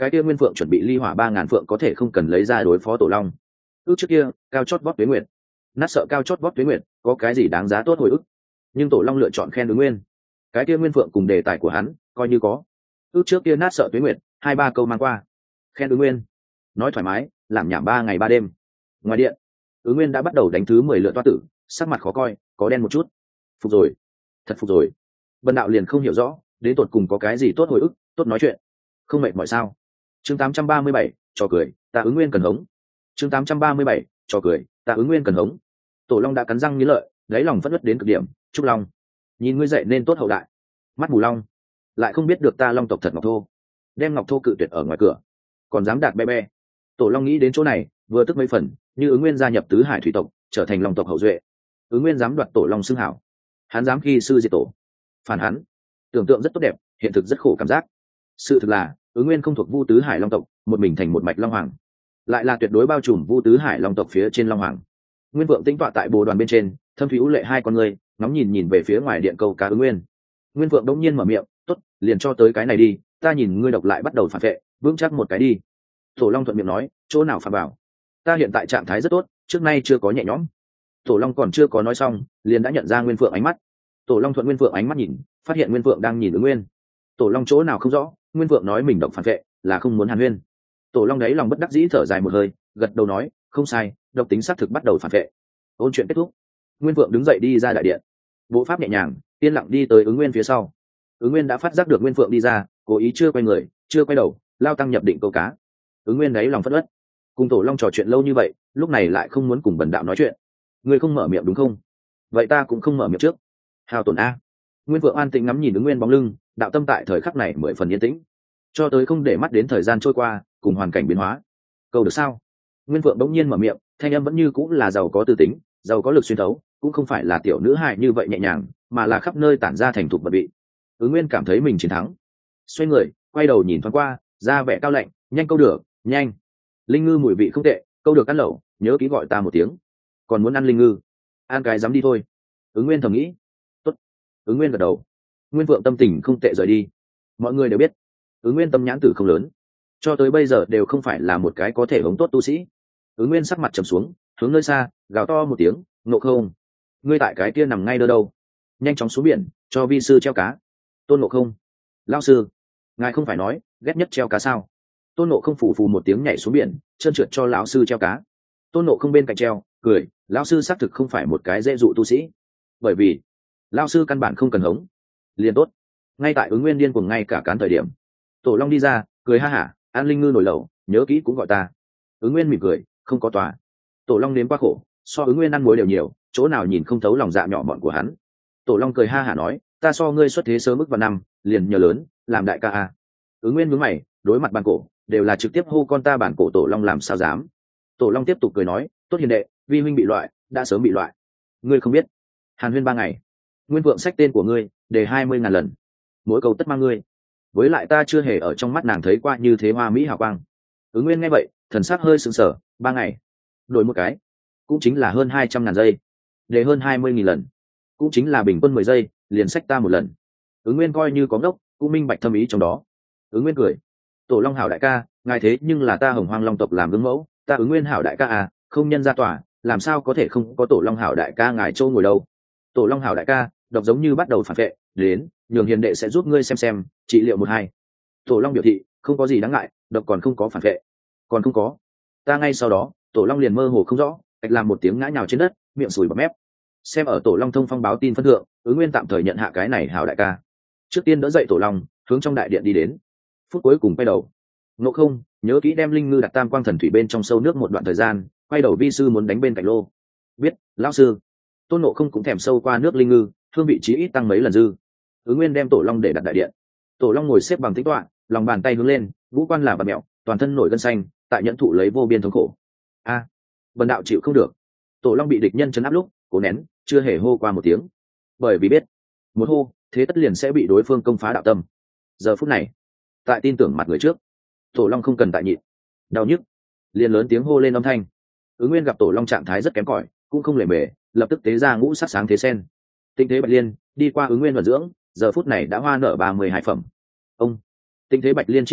cái kia nguyên phượng chuẩn bị ly hỏa ba ngàn phượng có thể không cần lấy ra đối phó tổ long. Ước trước kia cao chót vót tuế nguyệt, nát sợ cao chót vót tuế nguyệt có cái gì đáng giá tốt hồi ức, nhưng tổ long lựa chọn khen ứng nguyên. Cái kia nguyên phượng cùng đề tài của hắn coi như có. Ước trước kia nát sợ tuế nguyệt hai ba câu mang qua, khen ứng nguyên nói thoải mái làm nhảm ba ngày ba đêm. Ngoài điện ứng nguyên đã bắt đầu đánh thứ mười lượt toa tử, sắc mặt khó coi, có đen một chút. Phục rồi, thật phục rồi. Bần đạo liền không hiểu rõ đến tột cùng có cái gì tốt hồi ức, tốt nói chuyện, không mệt mỏi sao? Chương tám trăm ba mươi bảy, trò cười, ta ứng nguyên cần hống. Chương tám trăm ba mươi bảy, trò cười, ta ứng nguyên cần hống. Tổ long đã cắn răng nghĩ lợi, lấy lòng phẫn uất đến cực điểm. Trúc Long, nhìn ngươi dậy nên tốt hậu đại. Mắt mù long, lại không biết được ta long tộc thật ngọc thô, đem ngọc thô cự tuyệt ở ngoài cửa, còn dám đạt be be. Tổ long nghĩ đến chỗ này vừa tức mấy phần, như ứng nguyên gia nhập tứ hải thủy tộc, trở thành long tộc hậu duệ. Ứng nguyên dám đoạt tổ long xưng hảo, hắn dám khi sư diệt tổ, phản hắn. Tưởng tượng rất tốt đẹp, hiện thực rất khổ cảm giác. Sự thực là ứng nguyên không thuộc vu tứ hải long tộc, một mình thành một mạch long hoàng, lại là tuyệt đối bao trùm vu tứ hải long tộc phía trên long hoàng. Nguyên vượng tĩnh tọa tại bồ đoàn bên trên, thâm thúy ú lệ hai con người ngóng nhìn nhìn về phía ngoài điện câu cá ứng nguyên. Nguyên vượng đống nhiên mở miệng, tốt, liền cho tới cái này đi, ta nhìn ngươi độc lại bắt đầu phản vệ, vững chắc một cái đi. Tổ long thuận miệng nói, chỗ nào phản bảo, ta hiện tại trạng thái rất tốt, trước nay chưa có nhẹ nhõm. Tổ long còn chưa có nói xong, liền đã nhận ra Nguyên Phượng ánh mắt. Tổ long thuận Nguyên Phượng ánh mắt nhìn, phát hiện Nguyên Phượng đang nhìn ứng nguyên. Tổ long chỗ nào không rõ, Nguyên Phượng nói mình độc phản vệ là không muốn hàn huyên. Tổ long đấy lòng bất đắc dĩ thở dài một hơi, gật đầu nói, không sai, độc tính xác thực bắt đầu phản vệ. Ôn chuyện kết thúc, Nguyên Phượng đứng dậy đi ra đại điện, bộ pháp nhẹ nhàng, yên lặng đi tới ứng nguyên phía sau. Ứng nguyên đã phát giác được Nguyên Phượng đi ra, cố ý chưa quay người, chưa quay đầu, lao tăng nhập định câu cá. Ứng nguyên đấy lòng phất ớt, cùng tổ long trò chuyện lâu như vậy, lúc này lại không muốn cùng bần đạo nói chuyện. Ngươi không mở miệng đúng không? Vậy ta cũng không mở miệng trước. Hào tổn a. Nguyên Phượng an tĩnh ngắm nhìn ứng nguyên bóng lưng, đạo tâm tại thời khắc này mười phần yên tĩnh, cho tới không để mắt đến thời gian trôi qua cùng hoàn cảnh biến hóa. Câu được sao? Nguyên Phượng đống nhiên mở miệng, thanh âm vẫn như cũng là giàu có tư tính, giàu có lực xuyên thấu, cũng không phải là tiểu nữ hài như vậy nhẹ nhàng, mà là khắp nơi tản ra thành thục bật vị. Ứng nguyên cảm thấy mình chiến thắng, xoay người quay đầu nhìn thoáng qua, ra vẻ cao lạnh, nhanh câu được, nhanh. Linh ngư mùi vị không tệ, câu được ăn lẩu, nhớ ký gọi ta một tiếng. Còn muốn ăn linh ngư, ăn cái dám đi thôi. Ứng nguyên thầm nghĩ. Tốt. Ứng nguyên gật đầu. Nguyên Phượng tâm tình không tệ rời đi. Mọi người đều biết ứng nguyên tâm nhãn tử không lớn, cho tới bây giờ đều không phải là một cái có thể hống tốt tu sĩ. Ứng nguyên sắc mặt trầm xuống, hướng nơi xa gào to một tiếng, Ngộ Không, ngươi tại cái kia nằm ngay đơ đâu, nhanh chóng xuống biển cho vi sư treo cá. Tôn Ngộ Không, lao sư, ngài không phải nói ghét nhất treo cá sao? Tôn Ngộ Không phù phù một tiếng nhảy xuống biển, trơn trượt cho lão sư treo cá. Tôn Ngộ Không bên cạnh treo cười, lão sư xác thực không phải một cái dễ dụ tu sĩ, bởi vì lão sư căn bản không cần hống liền tốt. Ngay tại ứng nguyên điên cuồng ngay cả cán thời điểm, tổ long đi ra cười ha hả, an linh ngư nổi lẩu, nhớ kỹ cũng gọi ta. Ứng nguyên mỉm cười, không có tòa. Tổ long nếm qua khổ, so ứng nguyên ăn muối đều nhiều, chỗ nào nhìn không thấu lòng dạ nhỏ mọn của hắn. Tổ long cười ha hả nói, ta so ngươi xuất thế sớm mức vào năm, liền nhờ lớn làm đại ca a. Ứng nguyên nhướng mày, đối mặt bàn cổ đều là trực tiếp hô con ta, bản cổ tổ long làm sao dám. Tổ long tiếp tục cười nói, tốt hiền đệ, vi huynh bị loại đã sớm bị loại, ngươi không biết. Hàn huyên ba ngày, Nguyên Vượng sách tên của ngươi đề hai mươi ngàn lần, mỗi câu tất mang ngươi, với lại ta chưa hề ở trong mắt nàng thấy qua như thế hoa mỹ hào quang. Ứng nguyên nghe vậy thần sắc hơi sững sờ, ba ngày đổi một cái cũng chính là hơn hai trăm ngàn giây, đề hơn hai mươi nghìn lần cũng chính là bình quân mười giây, liền sách ta một lần. Ứng nguyên coi như có ngốc, cũng minh bạch thâm ý trong đó. Ứng nguyên cười, tổ long hảo đại ca, ngài thế nhưng là ta Hồng Hoang long tộc làm gương mẫu, ta ứng nguyên hảo đại ca à, không nhân ra tòa, làm sao có thể không có tổ long hảo đại ca ngài trâu ngồi đâu. Tổ long hảo đại ca, độc giống như bắt đầu phản vệ, đến nhường hiền đệ sẽ giúp ngươi xem xem trị liệu một hai. Tổ long biểu thị không có gì đáng ngại, độc còn không có phản vệ, còn không có. Ta ngay sau đó tổ long liền mơ hồ không rõ, ạch làm một tiếng ngã nhào trên đất, miệng sùi bọt mép. Xem ở tổ long thông phong báo tin phân thượng, ứng nguyên tạm thời nhận hạ cái này hảo đại ca. Trước tiên đỡ dậy tổ long, hướng trong đại điện đi đến. Phút cuối cùng quay đầu, Ngộ Không, nhớ kỹ đem linh ngư đặt tam quang thần thủy bên trong sâu nước một đoạn thời gian, quay đầu vi sư muốn đánh bên cạnh lô. Biết, lão sư. Tôn Ngộ Không cũng thèm sâu qua nước linh ngư, hương vị chí ít tăng mấy lần dư. Ứng nguyên đem tổ long để đặt đại điện. Tổ long ngồi xếp bằng tĩnh tọa, lòng bàn tay hướng lên, ngũ quan là bạt mẹo, toàn thân nổi gân xanh, tại nhẫn thụ lấy vô biên thống khổ. A, à, bần đạo chịu không được. Tổ long bị địch nhân chấn áp lúc cố nén, chưa hề hô qua một tiếng, bởi vì biết một hô thế tất liền sẽ bị đối phương công phá đạo tâm. Giờ phút này tại tin tưởng mặt người trước, tổ long không cần tại nhịn đau nhức, liền lớn tiếng hô lên âm thanh. Ứng nguyên gặp tổ long trạng thái rất kém cỏi, cũng không lề mề, lập tức tế ra ngũ sắc sáng thế sen, tinh thế bạch liên đi qua ứng nguyên vận dưỡng, giờ phút này đã hoa nở ba mươi hai phẩm. Ông tinh thế bạch liên chi quang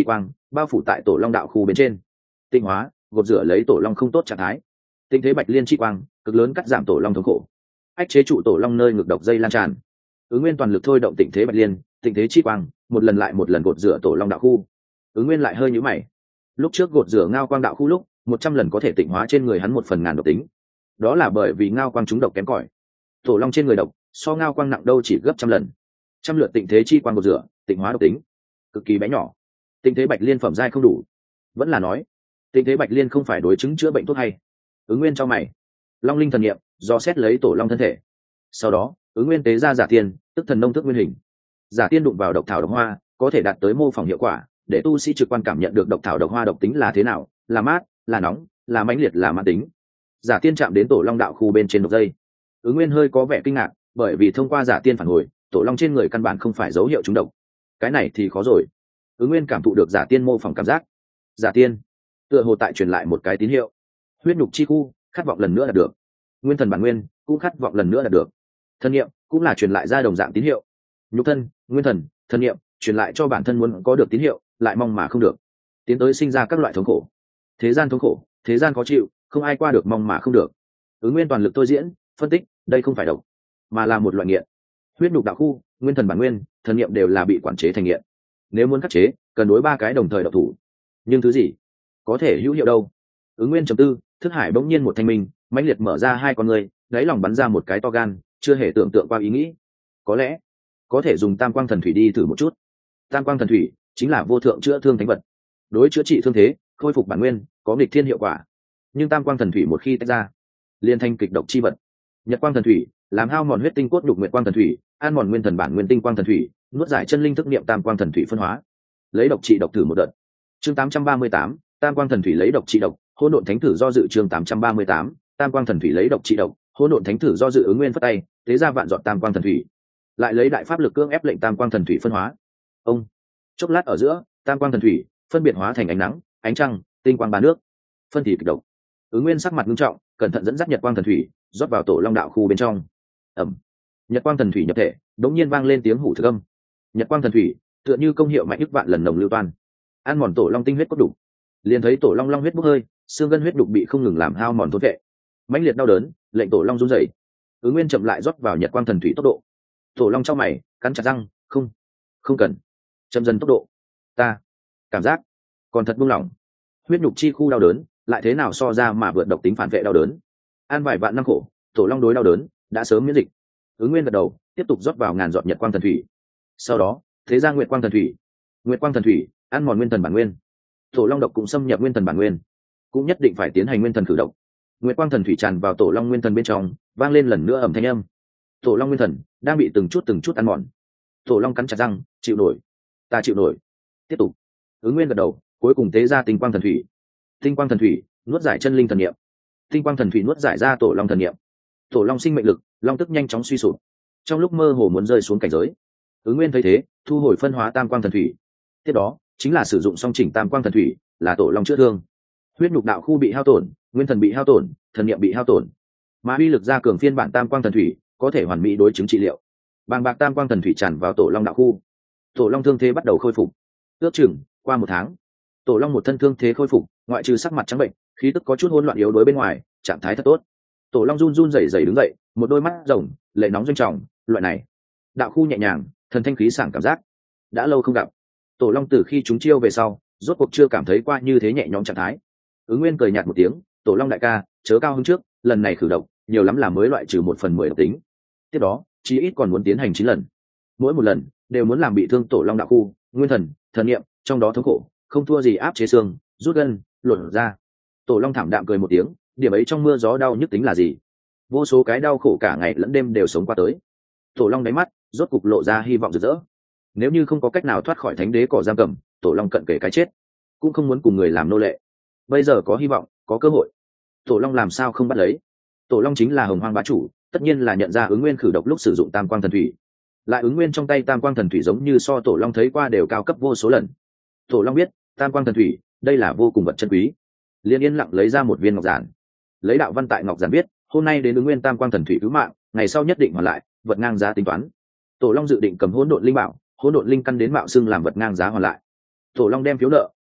bao phủ tại tổ long đạo khu bên trên. Tịnh hóa gột rửa lấy tổ long không tốt trạng thái. Tinh thế bạch liên chi quang cực lớn cắt giảm tổ long thống khổ, ách chế trụ tổ long nơi ngực độc dây lan tràn. Ứng nguyên toàn lực thôi động tịnh thế bạch liên, tịnh thế chi quang một lần lại một lần gột rửa tổ long đạo khu. Ứng nguyên lại hơi nhíu mày. Lúc trước gột rửa ngao quang đạo khu lúc một trăm lần có thể tịnh hóa trên người hắn một phần ngàn độc tính, đó là bởi vì ngao quang trúng độc kém cỏi. Tổ long trên người độc so ngao quang nặng đâu chỉ gấp trăm lần. Trăm lượt tịnh thế chi quang gột rửa tịnh hóa độc tính cực kỳ bé nhỏ. Tịnh thế bạch liên phẩm giai không đủ, vẫn là nói tịnh thế bạch liên không phải đối chứng chữa bệnh thuốc hay. Ứng nguyên cho mày. Long linh thần nghiệm do xét lấy tổ long thân thể, sau đó ứng nguyên tế ra giả tiên, tức thần nông thức nguyên hình. Giả tiên đụng vào độc thảo độc hoa có thể đạt tới mô phỏng hiệu quả, để tu sĩ trực quan cảm nhận được độc thảo độc hoa độc tính là thế nào, là mát, là nóng, là mãnh liệt, là mãn tính. Giả tiên chạm đến tổ long đạo khu bên trên độc dây. Ứng nguyên hơi có vẻ kinh ngạc, bởi vì thông qua giả tiên phản hồi tổ long trên người căn bản không phải dấu hiệu trúng độc. Cái này thì khó rồi. Ứng nguyên cảm thụ được giả tiên mô phỏng cảm giác. Giả tiên tựa hồ tại truyền lại một cái tín hiệu. Huyết nhục chi khu khát vọng lần nữa đạt được, nguyên thần bản nguyên cũng khát vọng lần nữa đạt được. Thân niệm cũng là truyền lại ra đồng dạng tín hiệu. Nhục thân, nguyên thần, thân niệm truyền lại cho bản thân muốn có được tín hiệu, lại mong mà không được, tiến tới sinh ra các loại thống khổ. Thế gian thống khổ, thế gian khó chịu, không ai qua được mong mà không được. Ứng nguyên toàn lực tôi diễn phân tích, đây không phải độc mà là một loại nghiện. Huyết nhục đạo khu, nguyên thần bản nguyên, thần niệm đều là bị quản chế thành nghiện. Nếu muốn khắc chế cần đối ba cái đồng thời độc thủ, nhưng thứ gì có thể hữu hiệu đâu? Ứng nguyên trầm tư, thức hải bỗng nhiên một thanh minh mãnh liệt mở ra hai con người, đáy lòng bắn ra một cái to gan, chưa hề tưởng tượng qua ý nghĩ. Có lẽ có thể dùng tam quang thần thủy đi thử một chút. Tam quang thần thủy chính là vô thượng chữa thương thánh vật, đối chữa trị thương thế, khôi phục bản nguyên có nghịch thiên hiệu quả. Nhưng tam quang thần thủy một khi tách ra liên thành kịch độc chi vật. Nhật quang thần thủy làm hao mòn huyết tinh cốt nhục, nguyệt quang thần thủy ăn mòn nguyên thần bản nguyên tinh quang thần thủy nuốt giải chân linh thức niệm tam quang thần thủy phân hóa, lấy độc trị độc thử một đợt. Chương tám trăm ba mươi tám, tam quang thần thủy lấy độc trị độc, hỗn độn thánh thử do dự. Chương tám trăm ba mươi tám, tam quang thần thủy lấy độc trị độc, hỗn độn thánh thử do dự. Ứng nguyên phất tay tế ra vạn dọn tam quang thần thủy, lại lấy đại pháp lực cưỡng ép lệnh tam quang thần thủy phân hóa. Ông chốc lát ở giữa, tam quang thần thủy phân biệt hóa thành ánh nắng, ánh trăng, tinh quang ba nước, phân thì kịch độc. Ứng nguyên sắc mặt nghiêm trọng, cẩn thận dẫn dắt nhật quang thần thủy rót vào tổ long đạo khu bên trong. Ẩm, nhật quang thần thủy nhập thể, đống nhiên vang lên tiếng hủ thực âm. Nhật quang thần thủy tựa như công hiệu mạnh nhất vạn lần nồng lưu toan, ăn mòn tổ long tinh huyết cốt đục. Liền thấy tổ long long huyết bốc hơi, xương gân huyết đục bị không ngừng làm hao mòn thốn vệ. Mãnh liệt đau đớn lệnh tổ long run rẩy. Ứng nguyên chậm lại rót vào nhật quang thần thủy tốc độ. Tổ long trong mày cắn chặt răng, không không cần, chậm dần tốc độ. Ta cảm giác còn thật buông lỏng. Huyết nhục chi khu đau đớn lại thế nào so ra mà vượt độc tính phản vệ đau đớn. An vài vạn năm khổ, tổ long đối đau đớn đã sớm miễn dịch. Ứng nguyên gật đầu, tiếp tục rót vào ngàn giọt nhật quang thần thủy. Sau đó thế ra nguyệt quang thần thủy. Nguyệt quang thần thủy ăn mòn nguyên thần bản nguyên, tổ long độc cũng xâm nhập nguyên thần bản nguyên, cũng nhất định phải tiến hành nguyên thần khử độc. Nguyệt quang thần thủy tràn vào tổ long nguyên thần bên trong, vang lên lần nữa ầm thanh âm. Tổ long nguyên thần đang bị từng chút từng chút ăn mòn. Tổ long cắn chặt răng, chịu nổi, ta chịu nổi, tiếp tục. Ứng nguyên gật đầu, cuối cùng tế ra tinh quang thần thủy. Tinh quang thần thủy nuốt giải chân linh thần niệm, tinh quang thần thủy nuốt giải ra tổ long thần niệm. Tổ long sinh mệnh lực, long tức nhanh chóng suy sụp, trong lúc mơ hồ muốn rơi xuống cảnh giới. Ứng nguyên thấy thế, thu hồi phân hóa tam quang thần thủy. Tiếp đó chính là sử dụng song chỉnh tam quang thần thủy, là tổ long chữa thương. Huyết nhục đạo khu bị hao tổn, nguyên thần bị hao tổn, thần niệm bị hao tổn, mà uy lực gia cường phiên bản tam quang thần thủy có thể hoàn mỹ đối chứng trị liệu. Bàng bạc tam quang thần thủy tràn vào tổ long đạo khu, tổ long thương thế bắt đầu khôi phục. Ước chừng qua một tháng, tổ long một thân thương thế khôi phục, ngoại trừ sắc mặt trắng bệnh, khí tức có chút hỗn loạn yếu đuối bên ngoài, trạng thái thật tốt. Tổ long run run rẩy rẩy đứng dậy, một đôi mắt rồng lệ nóng doanh trọng, loại này đạo khu nhẹ nhàng, thần thanh khí sảng cảm giác đã lâu không gặp. Tổ long từ khi chúng chiêu về sau rốt cuộc chưa cảm thấy qua như thế nhẹ nhõm trạng thái. Ứng nguyên cười nhạt một tiếng, tổ long đại ca chớ cao hứng trước, lần này khử độc nhiều lắm là mới loại trừ một phần mười độc tính, tiếp đó chí ít còn muốn tiến hành chín lần, mỗi một lần đều muốn làm bị thương tổ long đạo khu, nguyên thần, thần niệm, trong đó thống khổ không thua gì áp chế xương, rút gân, lột ra. Tổ long thảm đạm cười một tiếng, điểm ấy trong mưa gió đau nhức tính là gì, vô số cái đau khổ cả ngày lẫn đêm đều sống qua tới. Tổ long đáy mắt rốt cục lộ ra hy vọng rực rỡ. Nếu như không có cách nào thoát khỏi thánh đế cỏ giam cầm, tổ long cận kề cái chết cũng không muốn cùng người làm nô lệ. Bây giờ có hy vọng, có cơ hội, tổ long làm sao không bắt lấy. Tổ long chính là hồng hoang bá chủ, tất nhiên là nhận ra ứng nguyên khử độc lúc sử dụng tam quang thần thủy, lại ứng nguyên trong tay tam quang thần thủy giống như so tổ long thấy qua đều cao cấp vô số lần. Tổ long biết tam quang thần thủy đây là vô cùng vật chân quý, liền yên lặng lấy ra một viên ngọc giản, lấy đạo văn tại ngọc giản viết hôm nay đến ứng nguyên tam quang thần thủy cứu mạng, ngày sau nhất định hoàn lại, vật ngang giá tính toán. Tổ long dự định cầm hỗn độn linh bảo, hỗn độn linh căn đến mạo xưng làm vật ngang giá hoàn lại. Tổ long đem phiếu nợ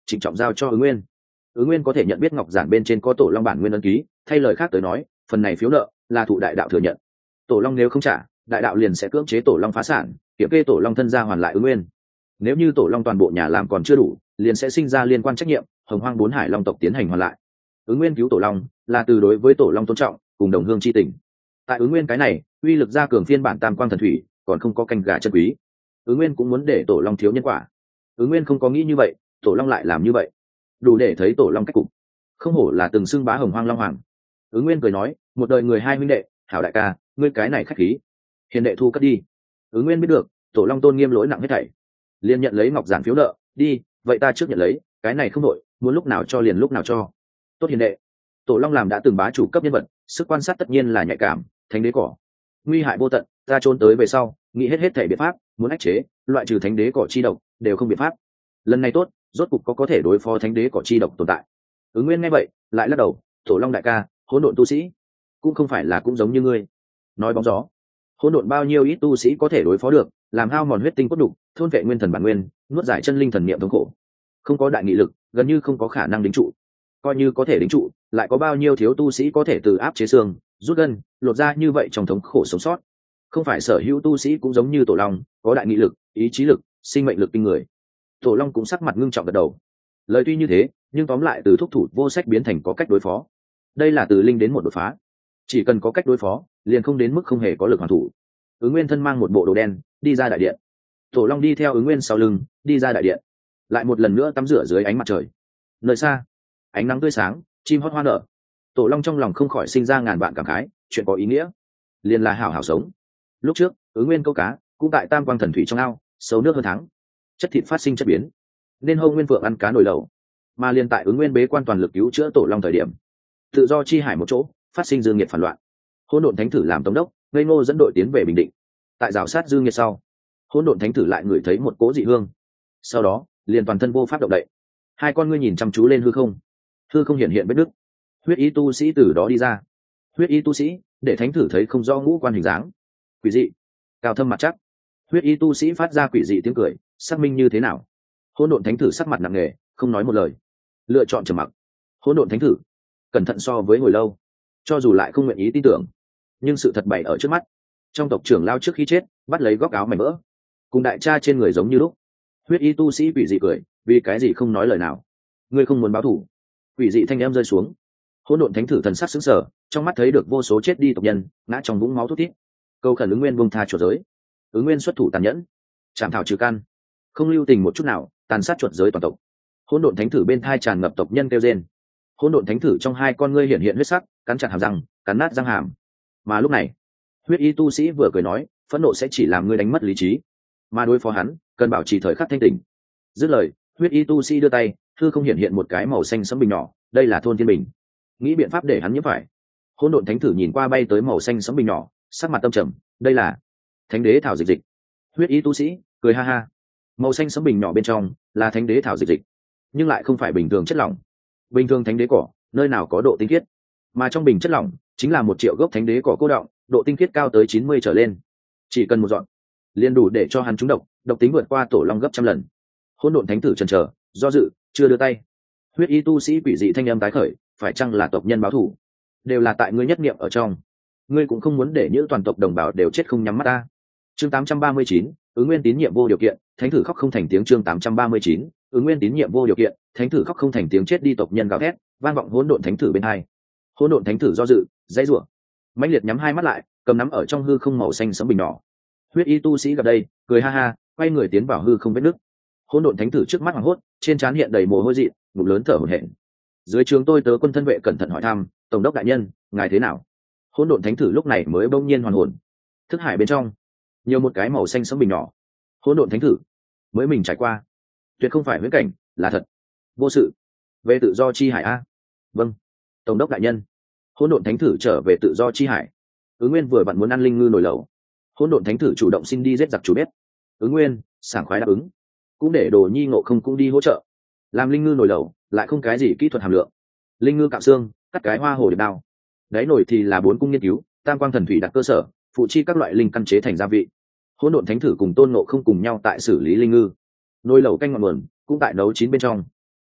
trịnh trọng giao cho ứng nguyên. Ứng nguyên có thể nhận biết ngọc giản bên trên có tổ long bản nguyên ấn ký, thay lời khác tới nói, phần này phiếu nợ là thụ đại đạo thừa nhận. Tổ long nếu không trả, đại đạo liền sẽ cưỡng chế tổ long phá sản, kiểm kê tổ long thân gia hoàn lại ứng nguyên. Nếu như tổ long toàn bộ nhà làm còn chưa đủ, liền sẽ sinh ra liên quan trách nhiệm, hồng hoang bốn hải long tộc tiến hành hoàn lại. Ứng nguyên cứu tổ long là từ đối với tổ long tôn trọng cùng đồng hương chi tình. Tại ứng nguyên cái này uy lực gia cường phiên bản tam quang thần thủy còn không có canh gà chân quý, ứng nguyên cũng muốn để tổ long thiếu nhân quả. Ứng nguyên không có nghĩ như vậy, tổ long lại làm như vậy, đủ để thấy tổ long cách cục. Không hổ là từng xưng bá hồng hoang long hoàng. Ứng nguyên cười nói, một đời người hai huynh đệ, hảo đại ca, ngươi cái này khách khí, hiền đệ thu cất đi. Ứng nguyên biết được tổ long tôn nghiêm lỗi nặng hết thảy, liền nhận lấy ngọc giản phiếu nợ. Đi, vậy ta trước nhận lấy, cái này không đội, muốn lúc nào cho liền lúc nào cho. Tốt hiền đệ. Tổ long làm đã từng bá chủ cấp nhân vật, sức quan sát tất nhiên là nhạy cảm. Thánh đế cỏ nguy hại vô tận, ta trốn tới về sau nghĩ hết hết thể biện pháp, muốn ách chế loại trừ thánh đế cỏ chi độc đều không biện pháp. Lần này tốt, rốt cục có có thể đối phó thánh đế cỏ chi độc tồn tại. Ứng nguyên nghe vậy lại lắc đầu, tổ long đại ca, hỗn độn tu sĩ cũng không phải là cũng giống như ngươi nói bóng gió. Hỗn độn bao nhiêu ít tu sĩ có thể đối phó được, làm hao mòn huyết tinh cốt đục, thôn vệ nguyên thần bản nguyên, nuốt giải chân linh thần niệm thống khổ, không có đại nghị lực, gần như không có khả năng đính trụ. Coi như có thể đính trụ, lại có bao nhiêu thiếu tu sĩ có thể từ áp chế xương rút gân lột ra như vậy trong thống khổ sống sót. Không phải sở hữu tu sĩ cũng giống như tổ long, có đại nghị lực, ý chí lực, sinh mệnh lực kinh người. Tổ long cũng sắc mặt ngưng trọng gật đầu. Lời tuy như thế, nhưng tóm lại từ thúc thủ vô sách biến thành có cách đối phó. Đây là từ linh đến một đột phá, chỉ cần có cách đối phó, liền không đến mức không hề có lực hoàn thủ. Ứng nguyên thân mang một bộ đồ đen đi ra đại điện, tổ long đi theo ứng nguyên sau lưng đi ra đại điện, lại một lần nữa tắm rửa dưới ánh mặt trời. Nơi xa ánh nắng tươi sáng, chim hót hoa nở, tổ long trong lòng không khỏi sinh ra ngàn vạn cảm khái. Chuyện có ý nghĩa liền là hảo hảo sống. Lúc trước ứng nguyên câu cá cũng tại tam quang thần thủy trong ao, sâu nước hơn tháng, chất thịt phát sinh chất biến, nên hâu nguyên phượng ăn cá nồi lẩu. Mà liền tại ứng nguyên bế quan toàn lực cứu chữa tổ long thời điểm, tự do chi hải một chỗ phát sinh dương nhiệt phản loạn. Hỗn độn thánh thử làm tổng đốc, ngây ngô dẫn đội tiến về bình định. Tại rào sát dương nhiệt sau, hỗn độn thánh thử lại ngửi thấy một cỗ dị hương, sau đó liền toàn thân vô pháp động đậy. Hai con ngươi nhìn chăm chú lên hư không, hư không hiện hiện vết nứt, huyết y tu sĩ từ đó đi ra. Huyết y tu sĩ để thánh thử thấy không rõ ngũ quan hình dáng, quỷ dị, cao thâm mặt chắc. Huyết y tu sĩ phát ra quỷ dị tiếng cười, xác minh như thế nào? Hỗn độn thánh thử sắc mặt nặng nề, không nói một lời, lựa chọn trầm mặc. Hỗn độn thánh thử cẩn thận so với hồi lâu, cho dù lại không nguyện ý tin tưởng, nhưng sự thật bày ở trước mắt. Trong tộc trưởng lao trước khi chết bắt lấy góc áo mảnh vỡ, cùng đại cha trên người giống như lúc. Huyết y tu sĩ quỷ dị cười, vì cái gì không nói lời nào? Ngươi không muốn báo thù? Quỷ dị thanh em rơi xuống, hỗn độn thánh thử thần sắc sững sờ, trong mắt thấy được vô số chết đi tộc nhân ngã trong vũng máu thút thít. Câu khẩn ứng nguyên buông tha chuột giới. Ứng nguyên xuất thủ tàn nhẫn, chạm thảo trừ căn, không lưu tình một chút nào, tàn sát chuột giới toàn tộc. Hỗn độn thánh thử bên thai tràn ngập tộc nhân kêu rên. Hỗn độn thánh thử trong hai con ngươi hiện hiện huyết sắc, cắn chặt hàm răng, cắn nát răng hàm. Mà lúc này huyết y tu sĩ vừa cười nói, phẫn nộ sẽ chỉ làm ngươi đánh mất lý trí, mà đối phó hắn cần bảo trì thời khắc thanh tỉnh. Dứt lời, huyết y tu sĩ đưa tay, thư không hiện hiện một cái màu xanh sẫm bình nhỏ, đây là thôn thiên bình. Nghĩ biện pháp để hắn nhiễm phải. Hỗn độn thánh thử nhìn qua bay tới màu xanh sẫm bình nhỏ, sắc mặt tâm trầm, đây là thánh đế thảo dịch dịch. Huyết y tu sĩ cười ha ha, màu xanh sẫm bình nhỏ bên trong là thánh đế thảo dịch dịch, nhưng lại không phải bình thường chất lỏng. Bình thường thánh đế cỏ nơi nào có độ tinh khiết, mà trong bình chất lỏng chính là một triệu gốc thánh đế cỏ cô đọng, độ tinh khiết cao tới chín mươi trở lên, chỉ cần một dọn liền đủ để cho hắn trúng độc, độc tính vượt qua tổ long gấp trăm lần. Hỗn độn thánh tử chần chờ, do dự, chưa đưa tay. Huyết y tu sĩ quỷ dị thanh âm tái khởi, phải chăng là tộc nhân báo thù? Đều là tại ngươi nhất niệm ở trong, ngươi cũng không muốn để những toàn tộc đồng bào đều chết không nhắm mắt ta. Chương tám trăm ba mươi chín, ứng nguyên tín nhiệm vô điều kiện, thánh thử khóc không thành tiếng. Chương tám trăm ba mươi chín, ứng nguyên tín nhiệm vô điều kiện, thánh thử khóc không thành tiếng. Chết đi tộc nhân gào thét, vang vọng hỗn độn thánh thử bên hai. Hỗn độn thánh thử do dự, dãy rủa, mãnh liệt nhắm hai mắt lại, cầm nắm ở trong hư không màu xanh sẫm bình nhỏ. Huyết y tu sĩ gặp đây, cười ha ha, quay người tiến vào hư không vết nước. Hỗn độn thánh thử trước mắt hoảng hốt, trên trán hiện đầy mồ hôi dị, ngụm lớn thở hổn hển. Dưới trướng tôi tớ quân thân vệ cẩn thận hỏi thăm, tổng đốc đại nhân, ngài thế nào? Hỗn độn thánh thử lúc này mới bỗng nhiên hoàn hồn. Thức hải bên trong nhiều một cái màu xanh sẫm bình nhỏ. Hỗn độn thánh thử mới mình trải qua, tuyệt không phải huyễn cảnh, là thật. Vô sự, về tự do chi hải a. Vâng, tổng đốc đại nhân. Hỗn độn thánh thử trở về tự do chi hải. Ứng nguyên vừa vặn muốn ăn linh ngư nồi lẩu, hỗn độn thánh thử chủ động xin đi giết giặc chủ biết. Ứng nguyên sảng khoái đáp ứng, cũng để đồ nhi ngộ không cũng đi hỗ trợ. Làm linh ngư nồi lẩu lại không cái gì kỹ thuật hàm lượng, linh ngư cạo xương, cắt cái hoa hồ điệp đao, đáy nồi thì là bốn cung nghiên cứu, tam quang thần thủy đặt cơ sở, phụ chi các loại linh căn chế thành gia vị. Hỗn độn thánh thử cùng tôn ngộ không cùng nhau tại xử lý linh ngư, nồi lẩu canh ngọn nguồn cũng tại nấu chín bên trong.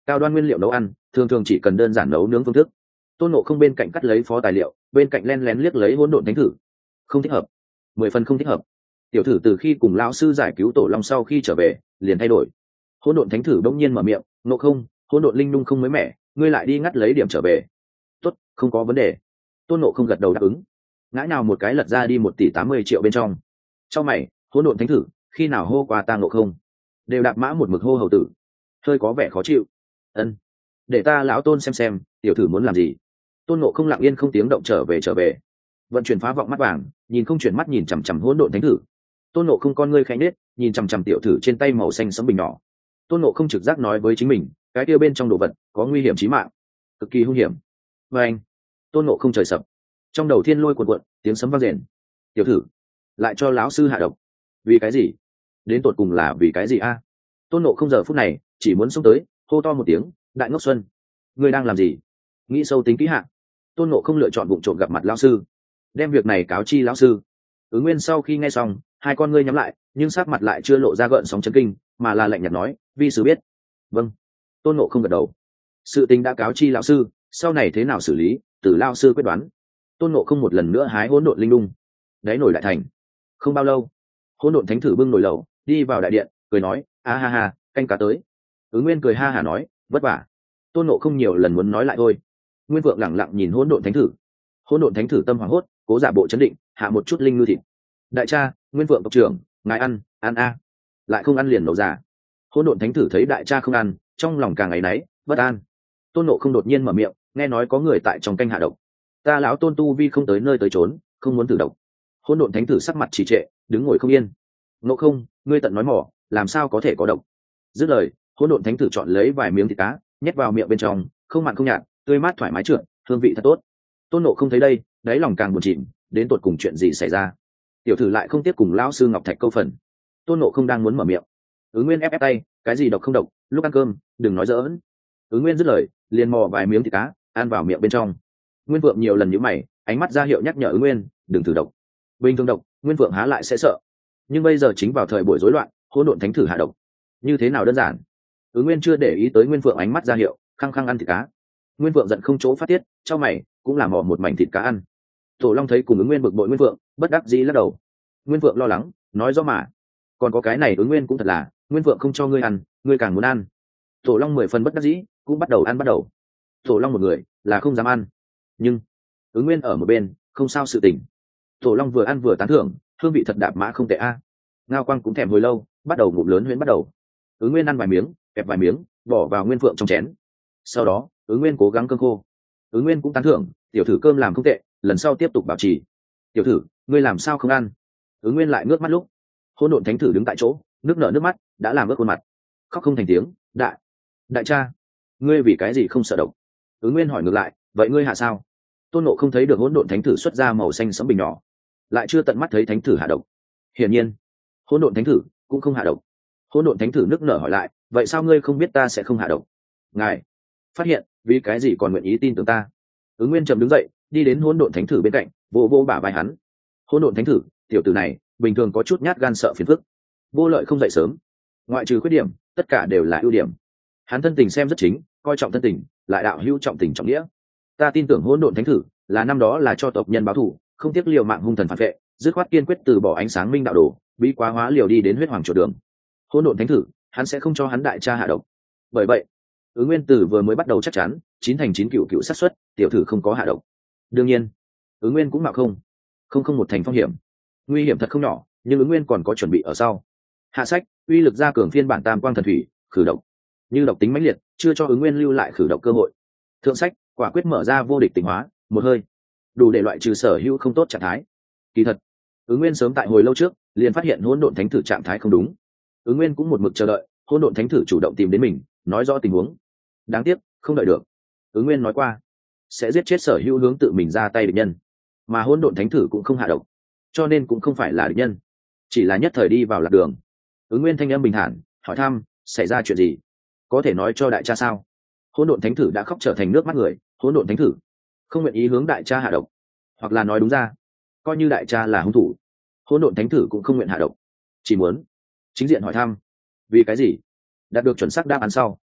cao đoan nguyên liệu nấu ăn thường thường chỉ cần đơn giản nấu nướng phương thức. Tôn Ngộ Không bên cạnh cắt lấy phó tài liệu, bên cạnh len lén liếc lấy hỗn độn thánh thử. Không thích hợp, mười phần không thích hợp. Tiểu thử từ khi cùng lão sư giải cứu tổ long sau khi trở về liền thay đổi. Hỗn độn thánh thử bỗng nhiên mở miệng, Ngộ Không, hỗn độn linh nung không mới mẻ, ngươi lại đi ngắt lấy điểm trở về. Tốt, không có vấn đề. Tôn Ngộ Không gật đầu đáp ứng, ngã nào một cái lật ra đi một tỷ tám mươi triệu bên trong. Trong mày, hỗn độn thánh thử, khi nào hô qua ta Ngộ Không, đều đạp mã một mực hô hầu tử, hơi có vẻ khó chịu. Ân, để ta lão Tôn xem xem, tiểu thử muốn làm gì. Tôn Ngộ Không lặng yên không tiếng động trở về trở về, vận chuyển phá vọng mắt vàng, nhìn không chuyển mắt nhìn chằm chằm hỗn độn thánh thử. Tôn Ngộ Không con ngươi khẽ nết, nhìn chằm chằm tiểu thử trên tay màu xanh sẫm bình nhỏ. Tôn Ngộ Không trực giác nói với chính mình, cái kia bên trong đồ vật có nguy hiểm chí mạng, cực kỳ hung hiểm. Và anh, Tôn Ngộ Không trời sập, trong đầu thiên lôi cuộn cuộn, tiếng sấm vang rền. Tiểu thử lại cho lão sư hạ độc, vì cái gì? Đến tột cùng là vì cái gì a? Tôn Ngộ Không giờ phút này chỉ muốn xông tới, hô to một tiếng, đại ngốc xuân, ngươi đang làm gì? Nghĩ sâu tính kỹ hạ, Tôn Ngộ Không lựa chọn vụng trộm gặp mặt lão sư, đem việc này cáo chi lão sư. Ứng Nguyên sau khi nghe xong, hai con ngươi nhắm lại, nhưng sắc mặt lại chưa lộ ra gợn sóng chấn kinh, mà là lạnh nhạt nói, vi sư biết. Vâng. Tôn Ngộ Không gật đầu. Sự tình đã cáo chi lão sư, sau này thế nào xử lý, từ lão sư quyết đoán. Tôn Ngộ Không một lần nữa hái hỗn độn linh lung, đáy nổi đại thành. Không bao lâu, hỗn độn thánh thử bưng nồi lẩu đi vào đại điện, cười nói, a ha ha, canh cá tới. Ứng Nguyên cười ha hả nói, vất vả. Tôn Ngộ Không nhiều lần muốn nói lại thôi. Nguyên Vượng lẳng lặng nhìn hỗn độn thánh thử. Hỗn độn thánh thử tâm hoảng hốt, cố giả bộ chấn định, hạ một chút linh ngư thịt. Đại cha, Nguyên Vượng tộc trưởng, ngài ăn, ăn a. Lại không ăn liền nấu giả. Hỗn độn thánh thử thấy đại cha không ăn, trong lòng càng áy náy, bất an. Tôn Ngộ Không đột nhiên mở miệng, nghe nói có người tại trong canh hạ độc. Ta lão Tôn tu vi không tới nơi tới trốn, không muốn thử độc. Hỗn độn thánh thử sắc mặt trì trệ, đứng ngồi không yên. Ngộ Không, ngươi tận nói mỏ, làm sao có thể có độc? Dứt lời, hỗn độn thánh thử chọn lấy vài miếng thịt cá, nhét vào miệng bên trong, không mặn không nhạt, tươi mát thoải mái trượt, hương vị thật tốt. Tôn Ngộ Không thấy đây, đáy lòng càng buồn chìm, đến tột cùng chuyện gì xảy ra? Tiểu thử lại không tiếp cùng lão sư Ngọc Thạch câu phần. Tôn Ngộ Không đang muốn mở miệng, Ứng Nguyên ép ép tay, cái gì độc không độc, lúc ăn cơm đừng nói giỡn. Ứng Nguyên dứt lời, liền mò vài miếng thịt cá, ăn vào miệng bên trong. Nguyên Vượng nhiều lần nhíu mày, ánh mắt ra hiệu nhắc nhở Ứng Nguyên, đừng thử độc. Bình thường độc, Nguyên Vượng há lại sẽ sợ. Nhưng bây giờ chính vào thời buổi rối loạn, hỗn độn thánh thử hạ độc, như thế nào đơn giản? Ứng Nguyên chưa để ý tới Nguyên Vượng ánh mắt ra hiệu, khăng khăng ăn thịt cá. Nguyên Vượng giận không chỗ phát tiết, trong mày cũng làm mò một mảnh thịt cá ăn. Tổ Long thấy cùng Ứng Nguyên bực bội Nguyên Vượng, bất đắc dĩ lắc đầu. Nguyên Vượng lo lắng, nói do mà, còn có cái này Ứng Nguyên cũng thật là, Nguyên Vượng không cho ngươi ăn, ngươi càng muốn ăn. Tổ Long mười phần bất đắc dĩ, cũng bắt đầu ăn bắt đầu. Tổ Long một người là không dám ăn, nhưng Ứng Nguyên ở một bên, không sao sự tình. Tổ Long vừa ăn vừa tán thưởng, hương vị thật đạp mã không tệ a. Ngao Quang cũng thèm hồi lâu, bắt đầu ngụm lớn huyễn bắt đầu. Ứng Nguyên ăn vài miếng, kẹp vài miếng, bỏ vào Nguyên Vượng trong chén. Sau đó, Ứng Nguyên cố gắng cơm khô. Ứng Nguyên cũng tán thưởng, tiểu thử cơm làm không tệ, lần sau tiếp tục bảo trì. Tiểu thử, ngươi làm sao không ăn? Ứng Nguyên lại ngước mắt lúc, hỗn độn thánh thử đứng tại chỗ, nước nở nước mắt đã làm ướt khuôn mặt, khóc không thành tiếng. Đại, đại cha, ngươi vì cái gì không sợ độc? Ứng Nguyên hỏi ngược lại, vậy ngươi hạ sao? Tôn Ngộ không thấy được hỗn độn thánh thử xuất ra màu xanh sẫm bình nhỏ, lại chưa tận mắt thấy thánh thử hạ độc. Hiển nhiên, hỗn độn thánh thử cũng không hạ độc. Hỗn độn thánh thử nước nở hỏi lại, vậy sao ngươi không biết ta sẽ không hạ độc? Ngài phát hiện, vì cái gì còn nguyện ý tin tưởng ta? Ứng Nguyên trầm đứng dậy, đi đến hỗn độn thánh thử bên cạnh, vỗ vỗ bả vai hắn. Hỗn độn thánh thử, tiểu tử này bình thường có chút nhát gan sợ phiền phức, vô lợi không dậy sớm, ngoại trừ khuyết điểm tất cả đều là ưu điểm. Hắn thân tình xem rất chính, coi trọng thân tình, lại đạo hữu trọng tình trọng nghĩa. Ta tin tưởng hỗn độn thánh thử là năm đó là cho tộc nhân báo thù, không tiếc liều mạng hung thần phản vệ, dứt khoát kiên quyết từ bỏ ánh sáng minh đạo đồ, bí quá hóa liều đi đến huyết hoàng chuột đường. Hỗn độn thánh thử, hắn sẽ không cho hắn đại cha hạ độc. Bởi vậy, Ứng Nguyên Tử vừa mới bắt đầu chắc chắn, chín thành chín cựu cựu xác suất, tiểu thử không có hạ độc. Đương nhiên, Ứng Nguyên cũng mạo không, không không một thành phong hiểm, nguy hiểm thật không nhỏ, nhưng Ứng Nguyên còn có chuẩn bị ở sau. Hạ sách, uy lực gia cường phiên bản tam quang thần thủy, khử độc. Như độc tính mãnh liệt, chưa cho Ứng Nguyên lưu lại khử độc cơ hội. Thượng sách, quả quyết mở ra vô địch tỉnh hóa, một hơi, đủ để loại trừ sở hữu không tốt trạng thái. Kỳ thật, Ứng Nguyên sớm tại hồi lâu trước, liền phát hiện hỗn độn thánh thử trạng thái không đúng. Ứng Nguyên cũng một mực chờ đợi, hỗn độn thánh thử chủ động tìm đến mình, nói rõ tình huống. Đáng tiếc, không đợi được. Ứng Nguyên nói qua, sẽ giết chết sở hữu hướng tự mình ra tay địch nhân, mà hỗn độn thánh thử cũng không hạ độc, cho nên cũng không phải là địch nhân, chỉ là nhất thời đi vào lạc đường. Ứng Nguyên thanh âm bình thản, hỏi thăm, xảy ra chuyện gì? Có thể nói cho đại cha sao? Hỗn độn thánh thử đã khóc trở thành nước mắt người. Hỗn độn thánh thử không nguyện ý hướng đại cha hạ độc, hoặc là nói đúng ra, coi như đại cha là hung thủ, hỗn độn thánh thử cũng không nguyện hạ độc, chỉ muốn chính diện hỏi thăm. Vì cái gì? Đạt được chuẩn xác đáp án sau,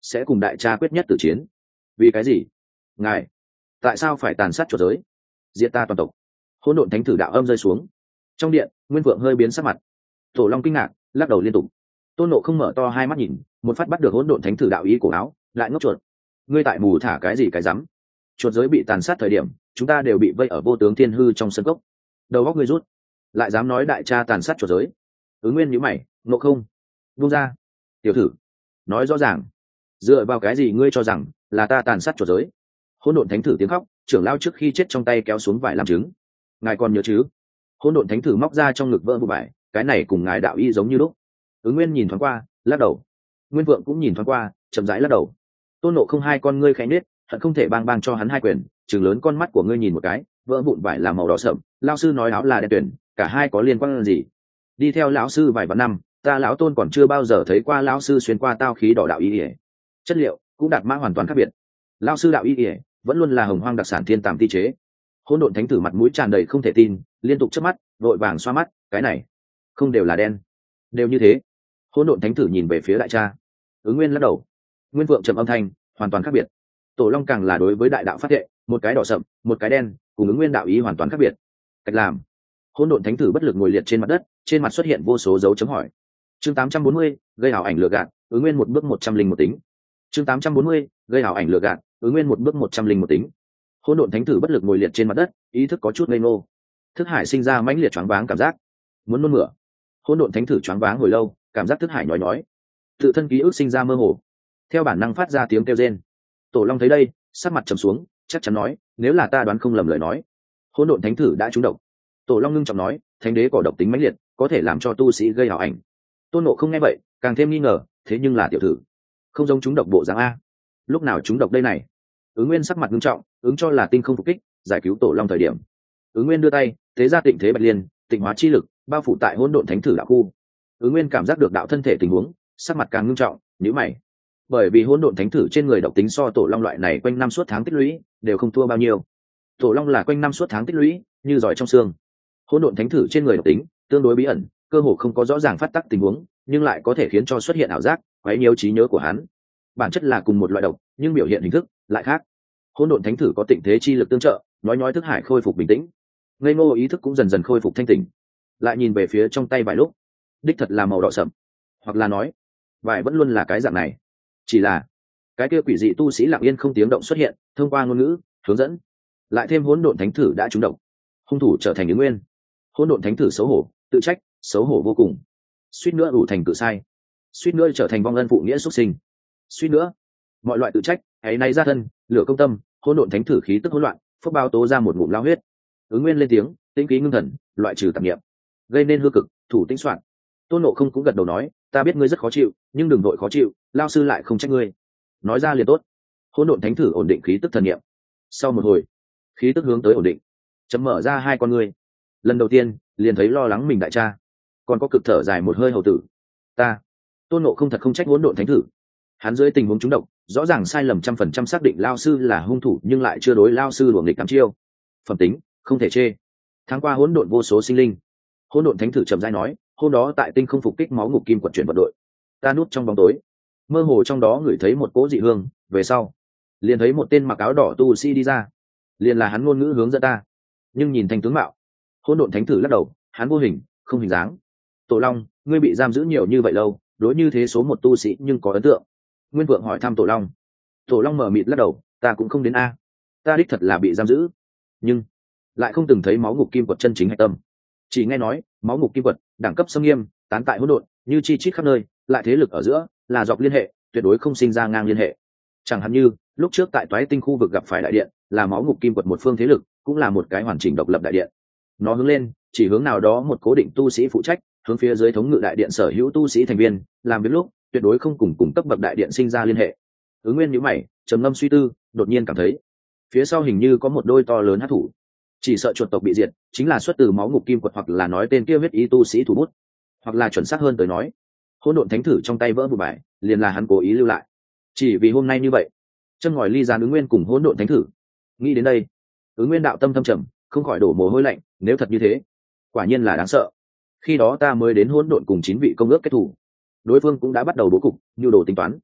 sẽ cùng đại cha quyết nhất tử chiến. Vì cái gì? Ngài tại sao phải tàn sát chuột giới, diệt ta toàn tộc? Hỗn độn thánh thử đạo âm rơi xuống trong điện, Nguyên Vượng hơi biến sắc mặt. Tổ Long kinh ngạc lắc đầu liên tục. Tôn Nộ không mở to hai mắt nhìn, một phát bắt được hỗn độn thánh thử đạo ý cổ áo, lại ngốc chuột. Ngươi tại mù thả cái gì cái rắm? Chuột giới bị tàn sát thời điểm, chúng ta đều bị vây ở vô tướng thiên hư trong sân cốc. Đầu óc ngươi rút, lại dám nói đại cha tàn sát chuột giới? Ứng Nguyên nhíu mày, Nộ không, buông ra. Tiểu thử, nói rõ ràng, dựa vào cái gì ngươi cho rằng là ta tàn sát chuột giới? Hỗn độn thánh thử tiếng khóc, trưởng lao trước khi chết trong tay kéo xuống vải làm trứng. Ngài còn nhớ chứ? Hỗn độn thánh thử móc ra trong ngực vỡ vụ vải, cái này cùng ngài đạo y giống như lúc. Ứng Nguyên nhìn thoáng qua, lắc đầu. Nguyên Vượng cũng nhìn thoáng qua, chậm rãi lắc đầu. Tôn Nộ không hai con ngươi khẽ nết, thật không thể bang bang cho hắn hai quyền, trừng lớn con mắt của ngươi nhìn một cái, vỡ vụn vải là màu đỏ sậm, lão sư nói áo là đen tuyển, cả hai có liên quan gì? Đi theo lão sư vài vạn năm, ta lão Tôn còn chưa bao giờ thấy qua lão sư xuyên qua tao khí đỏ đạo y ỉa. Chất liệu cũng đạt mã hoàn toàn khác biệt. Lão sư đạo y ỉa vẫn luôn là hồng hoang đặc sản thiên tàm ti chế. Hỗn độn thánh tử mặt mũi tràn đầy không thể tin, liên tục chớp mắt, vội vàng xoa mắt, cái này không đều là đen, đều như thế. Hỗn độn thánh tử nhìn về phía đại cha. Ứng Nguyên lắc đầu. Nguyên Vượng trầm âm thanh, hoàn toàn khác biệt. Tổ Long càng là đối với đại đạo phát thệ, một cái đỏ sậm, một cái đen, cùng Ứng Nguyên đạo ý hoàn toàn khác biệt. Cách làm. Hỗn độn thánh tử bất lực ngồi liệt trên mặt đất, trên mặt xuất hiện vô số dấu chấm hỏi. Chương tám trăm bốn mươi, gây ảo ảnh lừa gạt, Ứng Nguyên một bước một trăm linh một tính. Chương tám trăm bốn mươi, gây ảo ảnh lừa gạt, Ứng Nguyên một bước một trăm linh một tính. Hỗn độn thánh tử bất lực ngồi liệt trên mặt đất, ý thức có chút ngây ngô. Thức hải sinh ra mãnh liệt choáng váng cảm giác, muốn nôn mửa. Hỗn độn thánh tử choáng váng hồi lâu, cảm giác thức hải nhói nhói, tự thân ký ức sinh ra mơ hồ, theo bản năng phát ra tiếng kêu rên. Tổ Long thấy đây, sắc mặt trầm xuống, chắc chắn nói, nếu là ta đoán không lầm lời nói, hỗn độn thánh tử đã trúng độc. Tổ Long ngưng trọng nói, thánh đế có độc tính mãnh liệt, có thể làm cho tu sĩ gây ảo ảnh. Tôn Nộ không nghe vậy, càng thêm nghi ngờ, thế nhưng là tiểu thử, không giống trúng độc bộ dáng a, lúc nào trúng độc đây này? Ứng Nguyên sắc mặt ngưng trọng, ứng cho là tinh không phục kích, giải cứu Tổ Long thời điểm. Ứng Nguyên đưa tay, thế ra tịnh thế bạch liên, tịnh hóa chi lực, bao phủ tại hỗn độn thánh thử đạo khu. Ứng Nguyên cảm giác được đạo thân thể tình huống, sắc mặt càng ngưng trọng, nhíu mày. Bởi vì hỗn độn thánh thử trên người độc tính so Tổ Long loại này quanh năm suốt tháng tích lũy đều không thua bao nhiêu. Tổ Long là quanh năm suốt tháng tích lũy, như giỏi trong xương. Hỗn độn thánh thử trên người độc tính tương đối bí ẩn, cơ hồ không có rõ ràng phát tác tình huống, nhưng lại có thể khiến cho xuất hiện ảo giác, quấy nhiễu trí nhớ của hắn. Bản chất là cùng một loại độc, nhưng biểu hiện hình thức lại khác. Hỗn độn thánh thử có tịnh thế chi lực tương trợ, nói nói thức hải khôi phục bình tĩnh, ngây ngô ý thức cũng dần dần khôi phục thanh tỉnh. Lại nhìn về phía trong tay vải lúc, đích thật là màu đỏ sậm, hoặc là nói vải vẫn luôn là cái dạng này, chỉ là cái kia quỷ dị tu sĩ lặng yên không tiếng động xuất hiện, thông qua ngôn ngữ hướng dẫn, lại thêm hỗn độn thánh thử đã trúng độc, hung thủ trở thành Ứng Nguyên. Hỗn độn thánh thử xấu hổ, tự trách, xấu hổ vô cùng, suýt nữa ủ thành cự sai, suýt nữa trở thành vong ân phụ nghĩa xuất sinh, suýt nữa mọi loại tự trách ấy nay ra thân, lửa công tâm. Hỗn độn thánh thử khí tức hỗn loạn, phước bao tố ra một ngụm lao huyết. Ứng Nguyên lên tiếng, tĩnh khí ngưng thần, loại trừ tạp niệm, gây nên hư cực, thủ tĩnh soạn. Tôn Nộ không cũng gật đầu nói, ta biết ngươi rất khó chịu, nhưng đừng vội khó chịu, lao sư lại không trách ngươi, nói ra liền tốt. Hỗn độn thánh thử ổn định khí tức thần niệm, sau một hồi khí tức hướng tới ổn định, chấm mở ra hai con ngươi. Lần đầu tiên liền thấy lo lắng mình đại cha, còn có cực thở dài một hơi hầu tử. Ta Tôn Nộ không thật không trách hỗn độn thánh thử, hắn dưới tình huống trúng độc, rõ ràng sai lầm trăm phần trăm xác định lao sư là hung thủ, nhưng lại chưa đối lao sư đuổi nghịch cắm chiêu, phẩm tính không thể chê. Tháng qua hỗn độn vô số sinh linh. Hỗn độn thánh thử chậm rãi nói, hôm đó tại tinh không phục kích máu ngục kim quật chuyển vận đội, ta núp trong bóng tối, mơ hồ trong đó ngửi thấy một cỗ dị hương, về sau liền thấy một tên mặc áo đỏ tu sĩ đi ra, liền là hắn ngôn ngữ hướng dẫn ta, nhưng nhìn thành tướng mạo. Hỗn độn thánh thử lắc đầu, hắn vô hình không hình dáng. Tổ Long, ngươi bị giam giữ nhiều như vậy lâu, đối như thế số một tu sĩ nhưng có ấn tượng? Nguyên Vượng hỏi thăm Tổ Long. Tổ Long mở mịt lắc đầu, ta cũng không đến a, ta đích thật là bị giam giữ, nhưng lại không từng thấy máu ngục kim quật chân chính hạch tâm. Chỉ nghe nói máu ngục kim quật đẳng cấp xâm nghiêm, tán tại hỗn độn, như chi chít khắp nơi, lại thế lực ở giữa là dọc liên hệ, tuyệt đối không sinh ra ngang liên hệ. Chẳng hạn như lúc trước tại toái tinh khu vực gặp phải đại điện, là máu ngục kim quật một phương thế lực, cũng là một cái hoàn chỉnh độc lập đại điện. Nó hướng lên chỉ hướng nào đó một cố định tu sĩ phụ trách, hướng phía dưới thống ngự đại điện sở hữu tu sĩ thành viên làm việc lúc tuyệt đối không cùng cùng cấp bậc đại điện sinh ra liên hệ. Ứng Nguyên nhíu mày, trầm ngâm suy tư, đột nhiên cảm thấy phía sau hình như có một đôi to lớn hắc thủ, chỉ sợ chuột tộc bị diệt chính là xuất từ máu ngục kim quật, hoặc là nói tên kia huyết ý tu sĩ thủ bút, hoặc là chuẩn xác hơn tới nói, hỗn độn thánh thử trong tay vỡ vụ bài liền là hắn cố ý lưu lại, chỉ vì hôm nay như vậy chân ngòi ly gián Ứng Nguyên cùng hỗn độn thánh thử. Nghĩ đến đây, Ứng Nguyên đạo tâm thâm trầm, không khỏi đổ mồ hôi lạnh, nếu thật như thế, quả nhiên là đáng sợ. Khi đó ta mới đến hỗn độn cùng chín vị công ước kết thủ, đối phương cũng đã bắt đầu bố cục nhu đồ tính toán,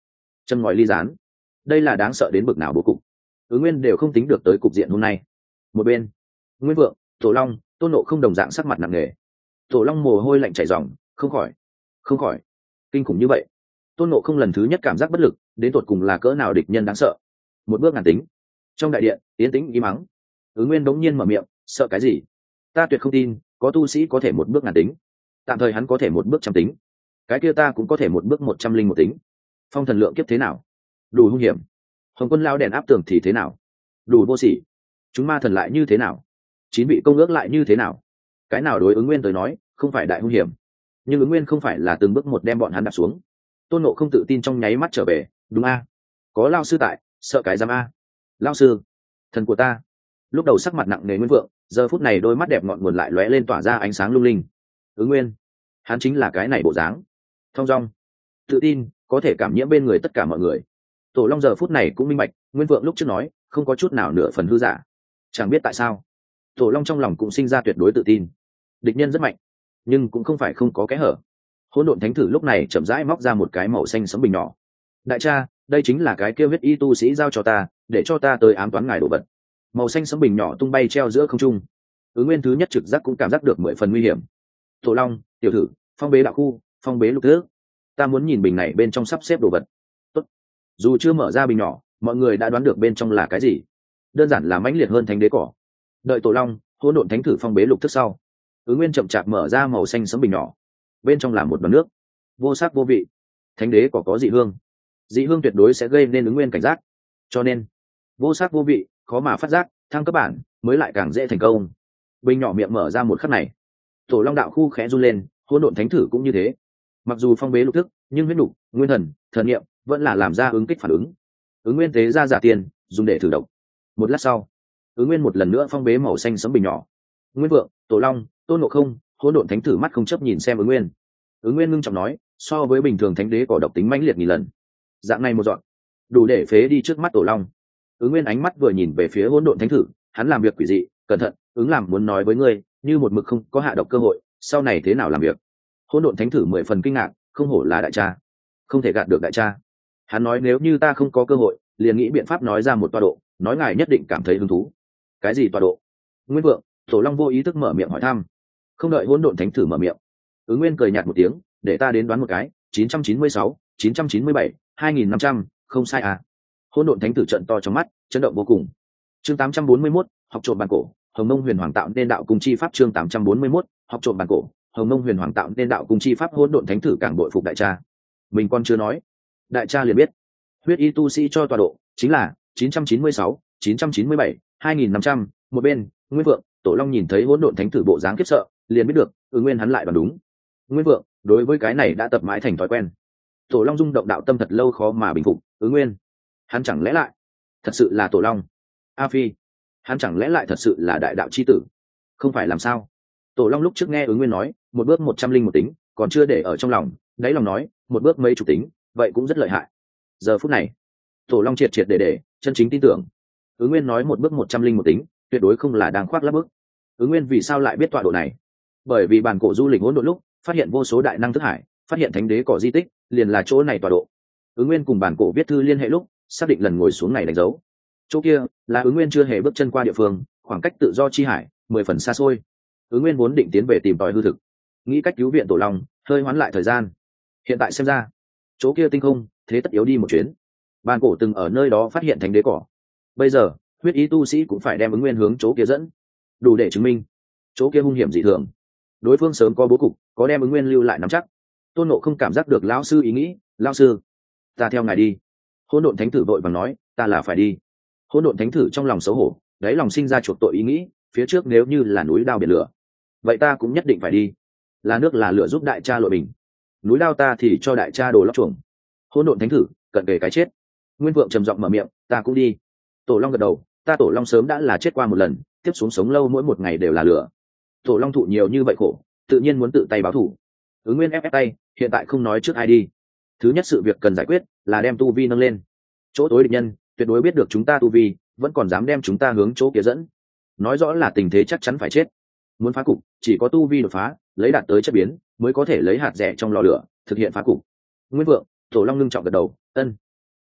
châm ngòi ly gián. Đây là đáng sợ đến bực nào bố cục, ứng nguyên đều không tính được tới cục diện hôm nay. Một bên, Nguyên Vượng, Tổ Long, Tôn Nộ không đồng dạng sắc mặt nặng nề. Tổ Long mồ hôi lạnh chảy ròng, không khỏi, không khỏi, kinh khủng như vậy. Tôn Nộ không lần thứ nhất cảm giác bất lực, đến tột cùng là cỡ nào địch nhân đáng sợ. Một bước ngàn tính. Trong đại điện, tiến tĩnh im mắng. Ứng Nguyên đống nhiên mở miệng, sợ cái gì? Ta tuyệt không tin, có tu sĩ có thể một bước ngàn tính. Tạm thời hắn có thể một bước trăm tính, cái kia ta cũng có thể một bước một trăm linh một tính. Phong thần lượng kiếp thế nào? Đủ hung hiểm. Hồng quân lao đèn áp tường thì thế nào? Đủ vô sỉ. Chúng ma thần lại như thế nào? Chín vị công ước lại như thế nào? Cái nào đối ứng Nguyên tới nói không phải đại hung hiểm, nhưng ứng Nguyên không phải là từng bước một đem bọn hắn đạp xuống. Tôn Nộ không tự tin trong nháy mắt trở về, đúng a, có lao sư tại, sợ cái giam a. Lao sư, thần của ta. Lúc đầu sắc mặt nặng nề Nguyên Vượng, giờ phút này đôi mắt đẹp ngọn nguồn lại lóe lên tỏa ra ánh sáng lung linh. Ứng Nguyên, hắn chính là cái này bộ dáng, thong dong, tự tin, có thể cảm nhiễm bên người tất cả mọi người. Tổ Long giờ phút này cũng minh bạch, Nguyên Vượng lúc trước nói không có chút nào nửa phần hư giả. Chẳng biết tại sao, Tổ Long trong lòng cũng sinh ra tuyệt đối tự tin. Địch nhân rất mạnh, nhưng cũng không phải không có kẽ hở. Hỗn độn thánh thử lúc này chậm rãi móc ra một cái màu xanh sẫm bình nhỏ. Đại cha, đây chính là cái kêu huyết y tu sĩ giao cho ta, để cho ta tới ám toán ngài đồ vật. Màu xanh sẫm bình nhỏ tung bay treo giữa không trung. Ứng Nguyên thứ nhất trực giác cũng cảm giác được mười phần nguy hiểm. Tổ Long, tiểu thử, phong bế đạo khu, phong bế lục tước. Ta muốn nhìn bình này bên trong sắp xếp đồ vật. Tốt. Dù chưa mở ra bình nhỏ, mọi người đã đoán được bên trong là cái gì. Đơn giản là mãnh liệt hơn thánh đế cỏ. Đợi Tổ Long, hỗn độn thánh thử phong bế lục thức sau, Ứng Nguyên chậm chạp mở ra màu xanh sẫm bình nhỏ. Bên trong là một đoàn nước, vô sắc vô vị. Thánh đế cỏ có dị hương, dị hương tuyệt đối sẽ gây nên Ứng Nguyên cảnh giác. Cho nên, vô sắc vô vị, khó mà phát giác, thăng cấp bản mới lại càng dễ thành công. Bình nhỏ miệng mở ra một khắc này, Tổ Long đạo khu khẽ run lên, hỗn độn thánh thử cũng như thế. Mặc dù phong bế lục thức, nhưng huyết nục, nguyên thần, thần niệm vẫn là làm ra ứng kích phản ứng. Ứng Nguyên tế ra giả tiền, dùng để thử độc. Một lát sau, Ứng Nguyên một lần nữa phong bế màu xanh sẫm bình nhỏ. Nguyên Vượng, Tổ Long, Tôn Ngộ Không, hỗn độn thánh thử mắt không chấp nhìn xem Ứng Nguyên. Ứng Nguyên ngưng trọng nói, so với bình thường thánh đế cỏ độc tính mãnh liệt nghìn lần. Dạng này một dọn, đủ để phế đi trước mắt Tổ Long. Ứng Nguyên ánh mắt vừa nhìn về phía hỗn độn thánh thử, hắn làm việc quỷ dị, cẩn thận, ứng làm muốn nói với ngươi, như một mực không có hạ độc cơ hội, sau này thế nào làm việc. Hỗn độn thánh thử mười phần kinh ngạc, không hổ là đại cha, không thể gạt được đại cha. Hắn nói nếu như ta không có cơ hội, liền nghĩ biện pháp nói ra một tọa độ, nói ngài nhất định cảm thấy hứng thú. Cái gì tọa độ? Nguyên Vượng, Tổ Long vô ý thức mở miệng hỏi thăm. Không đợi hỗn độn thánh thử mở miệng, Ứng Nguyên cười nhạt một tiếng, để ta đến đoán một cái, chín trăm chín mươi sáu, chín trăm chín mươi bảy, hai nghìn năm trăm, không sai à? Hỗn độn thánh tử trợn to trong mắt, chấn động vô cùng. Chương tám trăm bốn mươi mốt, học trộm bản cổ, Hồng Mông Huyền Hoàng tạo nên đạo cung chi pháp. Chương tám trăm bốn mươi mốt, học trộm bản cổ, Hồng Mông Huyền Hoàng tạo nên đạo cung chi pháp. Hỗn độn thánh tử càng bội phục đại cha. Mình còn chưa nói, đại cha liền biết. Huyết y tu sĩ cho tọa độ chính là chín trăm chín mươi sáu, chín trăm chín mươi bảy, hai nghìn năm trăm. Một bên, Nguyên Vượng, Tổ Long nhìn thấy hỗn độn thánh tử bộ dáng khiếp sợ, liền biết được, Ứng Nguyên hắn lại đoán đúng. Nguyên Vượng, đối với cái này đã tập mãi thành thói quen. Tổ Long rung động đạo tâm thật lâu khó mà bình phục, Ứng Nguyên, hắn chẳng lẽ lại thật sự là Tổ Long? A Phi, hắn chẳng lẽ lại thật sự là đại đạo chi tử? Không phải làm sao? Tổ Long lúc trước nghe Ứng Nguyên nói, một bước một trăm linh một tính, còn chưa để ở trong lòng, đáy lòng nói, một bước mấy chục tính, vậy cũng rất lợi hại. Giờ phút này, Tổ Long triệt triệt để để, chân chính tin tưởng. Ứng Nguyên nói một bước một trăm linh một tính, tuyệt đối không là đang khoác lác bước. Ứng Nguyên vì sao lại biết tọa độ này? Bởi vì bản cổ du lịch hỗn độn lúc, phát hiện vô số đại năng thức hải, phát hiện thánh đế cỏ di tích, liền là chỗ này tọa độ. Ứng Nguyên cùng bản cổ viết thư liên hệ lúc, xác định lần ngồi xuống này đánh dấu. Chỗ kia là Ứng Nguyên chưa hề bước chân qua địa phương, khoảng cách tự do chi hải, mười phần xa xôi. Ứng Nguyên vốn định tiến về tìm tòi hư thực, nghĩ cách cứu viện Tổ Long, hơi hoán lại thời gian. Hiện tại xem ra, chỗ kia tinh không, thế tất yếu đi một chuyến. Bản cổ từng ở nơi đó phát hiện thánh đế cỏ. Bây giờ, huyết ý tu sĩ cũng phải đem Ứng Nguyên hướng chỗ kia dẫn, đủ để chứng minh chỗ kia hung hiểm dị thường. Đối phương sớm có bố cục, có đem Ứng Nguyên lưu lại nắm chắc. Tôn Ngộ không cảm giác được lão sư ý nghĩ, lão sư, ta theo ngài đi. Hỗn độn thánh tử vội vàng nói, ta là phải đi. Hỗn độn thánh tử trong lòng xấu hổ, đáy lòng sinh ra chuộc tội ý nghĩ, phía trước nếu như là núi đao biển lửa, vậy ta cũng nhất định phải đi. Là nước là lửa giúp đại cha lội bình, núi đao ta thì cho đại cha đồ lóc chuồng. Hỗn độn thánh tử cận kề cái chết. Nguyên Vượng trầm giọng mở miệng, ta cũng đi. Tổ Long gật đầu, ta Tổ Long sớm đã là chết qua một lần, tiếp xuống sống lâu mỗi một ngày đều là lửa. Tổ Long thụ nhiều như vậy khổ, tự nhiên muốn tự tay báo thù. Ứng Nguyên ép ép tay, hiện tại không nói trước ai đi. Thứ nhất sự việc cần giải quyết là đem tu vi nâng lên. Chỗ tối địch nhân tuyệt đối biết được chúng ta tu vi, vẫn còn dám đem chúng ta hướng chỗ kia dẫn, nói rõ là tình thế chắc chắn phải chết. Muốn phá cục, chỉ có tu vi đột phá, lấy đạt tới chất biến, mới có thể lấy hạt rẻ trong lò lửa thực hiện phá cục. Nguyên Vượng, Tổ Long ngưng trọng gật đầu, ân.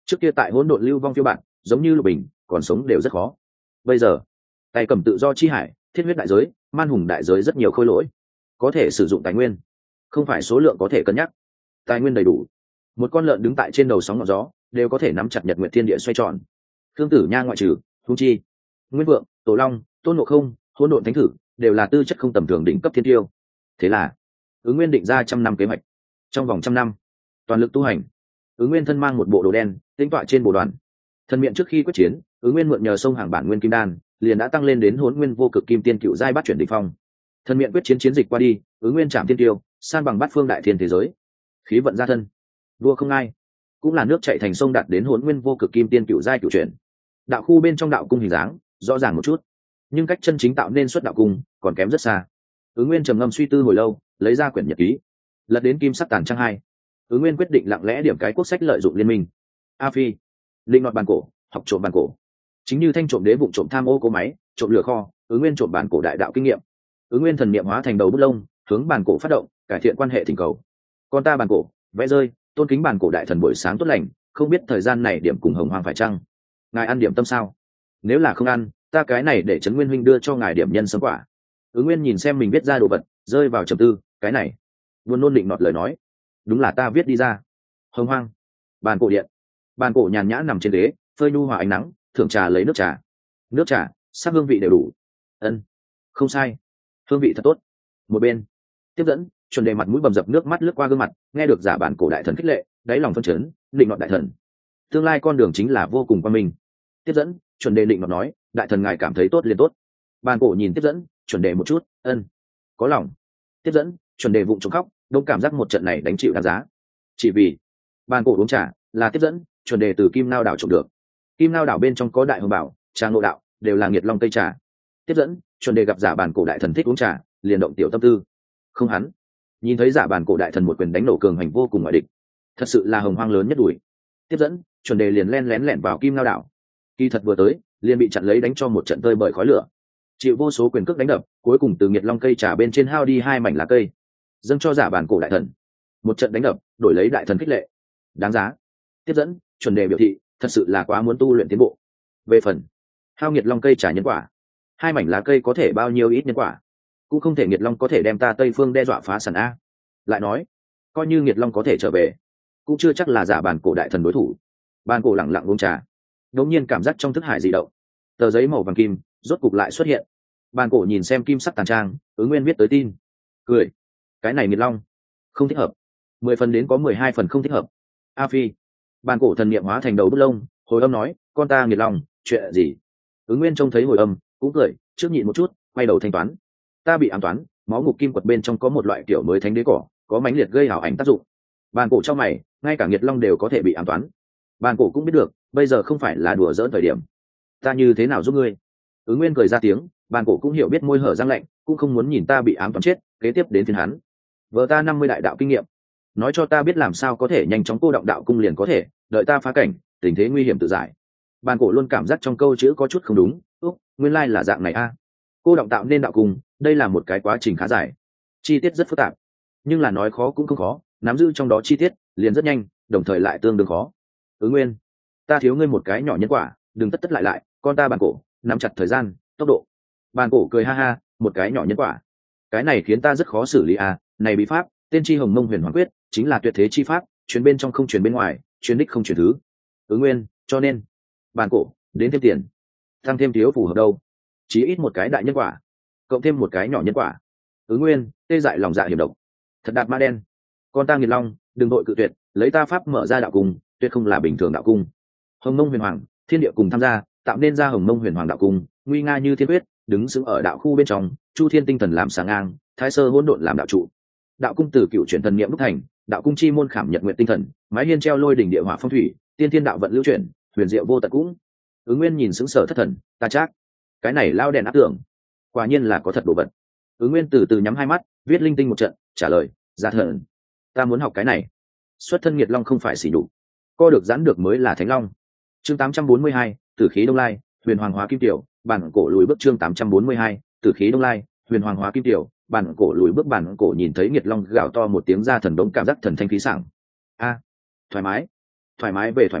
trước kia tại hỗn độn lưu vong phiêu bạn giống như lục bình còn sống đều rất khó, bây giờ tay cầm tự do chi hải, thiết huyết đại giới, man hùng đại giới, rất nhiều khôi lỗi, có thể sử dụng tài nguyên, không phải số lượng có thể cân nhắc, tài nguyên đầy đủ. Một con lợn đứng tại trên đầu sóng ngọn gió đều có thể nắm chặt nhật nguyện thiên địa xoay tròn. Thương tử nha ngoại trừ, hung chi nguyên vượng, tổ long, tôn ngộ không, hỗn độn thánh thử đều là tư chất không tầm thường đỉnh cấp thiên tiêu. Thế là ứng nguyên định ra trăm năm kế hoạch, trong vòng trăm năm toàn lực tu hành. Ứng nguyên thân mang một bộ đồ đen tĩnh tọa trên bồ đoàn, thân miệng trước khi quyết chiến, ứng nguyên mượn nhờ sông hàng bản nguyên kim đan liền đã tăng lên đến hỗn nguyên vô cực kim tiên cựu giai bắt chuyển đỉnh phong. Thân miệng quyết chiến chiến dịch qua đi, ứng nguyên chạm thiên tiêu, san bằng bát phương đại thiên thế giới, khí vận gia thân, vua không ai, cũng là nước chảy thành sông, đạt đến hỗn nguyên vô cực kim tiên cựu giai cựu chuyển. Đạo khu bên trong đạo cung hình dáng rõ ràng một chút, nhưng cách chân chính tạo nên xuất đạo cung còn kém rất xa. Ứng nguyên trầm ngâm suy tư hồi lâu, lấy ra quyển nhật ký, lật đến kim sắc tàn trang hai. Ứng nguyên quyết định lặng lẽ điểm cái quốc sách lợi dụng liên minh. A phi linh nọt bàn cổ, học trộm bàn cổ, chính như thanh trộm đế vụ trộm tham ô cố máy, trộm lửa kho. Ứng nguyên trộm bàn cổ đại đạo kinh nghiệm. Ứng nguyên thần niệm hóa thành đầu bút lông, hướng bàn cổ phát động, cải thiện quan hệ thỉnh cầu. Con ta bàn cổ, vẽ rơi, tôn kính bàn cổ đại thần buổi sáng tốt lành, không biết thời gian này điểm cùng hồng hoàng phải chăng? Ngài ăn điểm tâm sao? Nếu là không ăn, ta cái này để trấn nguyên huynh đưa cho ngài điểm nhân sấm quả. Ứng nguyên nhìn xem mình viết ra đồ vật, rơi vào trầm tư. Cái này buồn nôn định nọt lời nói, đúng là ta viết đi ra. Hồng hoang bàn cổ điện, bàn cổ nhàn nhã nằm trên ghế, phơi nhu hòa ánh nắng, thưởng trà lấy nước trà. Nước trà sắc hương vị đều đủ. Ân, không sai, hương vị thật tốt. Một bên tiếp dẫn chuẩn đề mặt mũi bầm dập, nước mắt lướt qua gương mặt, nghe được giả bản cổ đại thần khích lệ, đáy lòng phân chấn, định nọt đại thần tương lai con đường chính là vô cùng quan minh. Tiếp dẫn chuẩn đề định nọt nói, đại thần ngài cảm thấy tốt liền tốt. Bàn cổ nhìn tiếp dẫn chuẩn đề một chút, ân, có lòng. Tiếp dẫn chuẩn đề vụng trộm khóc, đông cảm giác một trận này đánh chịu đáng giá. Chỉ vì bàn cổ uống trà là tiếp dẫn chuẩn đề từ kim nao đảo trộm được. Kim nao đảo bên trong có đại hồng bảo, trà ngộ đạo, đều là nghiệt long tây trà. Tiếp dẫn chuẩn đề gặp giả bàn cổ đại thần thích uống trà, liền động tiểu tâm tư. Không hắn nhìn thấy giả bàn cổ đại thần một quyền đánh nổ cường hành vô cùng ngoại địch, thật sự là hồng hoang lớn nhất đuổi. Tiếp dẫn chuẩn đề liền len lén lẻn vào kim nao đảo, kỳ thật vừa tới liền bị chặn lấy đánh cho một trận tơi bời khói lửa, chịu vô số quyền cước đánh đập, cuối cùng từ nghiệt long cây trà bên trên hao đi hai mảnh lá cây, dâng cho giả bàn cổ đại thần. Một trận đánh đập đổi lấy đại thần khích lệ, đáng giá. Tiếp dẫn chuẩn đề biểu thị thật sự là quá muốn tu luyện tiến bộ. Về phần hao nghiệt long cây trà nhân quả, hai mảnh lá cây có thể bao nhiêu ít nhân quả, cũng không thể nghiệt long có thể đem ta tây phương đe dọa phá sản a. Lại nói coi như nghiệt long có thể trở về, cũng chưa chắc là giả bàn cổ đại thần đối thủ. Bàn cổ lặng lặng uống trà, đột nhiên cảm giác trong thức hải dị động, tờ giấy màu vàng kim rốt cục lại xuất hiện. Bàn cổ nhìn xem kim sắc tàn trang, ứng nguyên viết tới tin, cười, cái này nghiệt long không thích hợp, mười phần đến có mười hai phần không thích hợp. A phi bàn cổ thần niệm hóa thành đầu bút lông, hồi âm nói, con ta nghiệt long chuyện gì? Ứng nguyên trông thấy hồi âm cũng cười, trước nhịn một chút, quay đầu thanh toán. Ta bị ám toán, máu ngục kim quật bên trong có một loại kiểu mới thánh đế cỏ, có mãnh liệt gây hảo ảnh tác dụng. Bàn cổ trong mày, ngay cả nghiệt long đều có thể bị ám toán. Bàn cổ cũng biết được bây giờ không phải là đùa dỡn thời điểm. Ta như thế nào giúp ngươi? Ứng nguyên cười ra tiếng. Bàn cổ cũng hiểu biết môi hở răng lạnh, cũng không muốn nhìn ta bị ám toán chết. Kế tiếp đến phiên hắn, vợ ta năm mươi đại đạo kinh nghiệm, nói cho ta biết làm sao có thể nhanh chóng cô động đạo cung liền có thể đợi ta phá cảnh, tình thế nguy hiểm tự giải. Bàn cổ luôn cảm giác trong câu chữ có chút không đúng. Úc, nguyên lai là dạng này a. Cô động tạo nên đạo cung, đây là một cái quá trình khá dài, chi tiết rất phức tạp, nhưng là nói khó cũng không khó, nắm giữ trong đó chi tiết liền rất nhanh, đồng thời lại tương đương khó. Ứng nguyên, ta thiếu ngươi một cái nhỏ nhân quả, đừng tất tất lại lại, con ta bàn cổ nắm chặt thời gian, tốc độ. Bàn cổ cười ha ha, một cái nhỏ nhân quả, cái này khiến ta rất khó xử lý à. Này bí pháp tên chi hồng mông huyền hoàng quyết, chính là tuyệt thế chi pháp, truyền bên trong không truyền bên ngoài, truyền đích không truyền thứ. Ứng nguyên, cho nên bàn cổ đến thêm tiền, tăng thêm thiếu phù hợp đâu, chí ít một cái đại nhân quả cộng thêm một cái nhỏ nhân quả. Ứng nguyên tê dại lòng dạ hiểm độc, thật đạt ma đen. Con ta nghiệt long, đừng đội cự tuyệt, lấy ta pháp mở ra đạo cung, tuyệt không là bình thường đạo cung. Hồng mông huyền hoàng, thiên địa cùng tham gia, tạo nên ra hồng mông huyền hoàng đạo cung, nguy nga như thiên quyết, đứng sững ở đạo khu bên trong, chu thiên tinh thần làm sáng ngang, thái sơ hỗn độn làm đạo trụ. Đạo cung từ cựu chuyển thần niệm đúc thành, đạo cung chi môn khảm nhận nguyện tinh thần, mái hiên treo lôi đỉnh địa hỏa phong thủy, tiên thiên đạo vận lưu chuyển, huyền diệu vô tận cũng. Ứng nguyên nhìn sững sờ thất thần, ta chắc cái này lao đèn áp tưởng, quả nhiên là có thật đồ vật. Ứng nguyên từ từ nhắm hai mắt, viết linh tinh một trận, trả lời, ra thần, ta muốn học cái này. Xuất thân nghiệt long không phải xỉ nhục, co được giãn được mới là thánh long. Chương tám trăm bốn mươi hai, tử khí đông lai, huyền hoàng hóa kim tiểu, bản cổ lùi bước. Chương tám trăm bốn mươi hai, tử khí đông lai, huyền hoàng hóa kim tiểu, bản cổ lùi bước. Bản cổ nhìn thấy nghiệt long gào to một tiếng, ra thần đống cảm giác thần thanh khí sảng. A, thoải mái, thoải mái về thoải mái,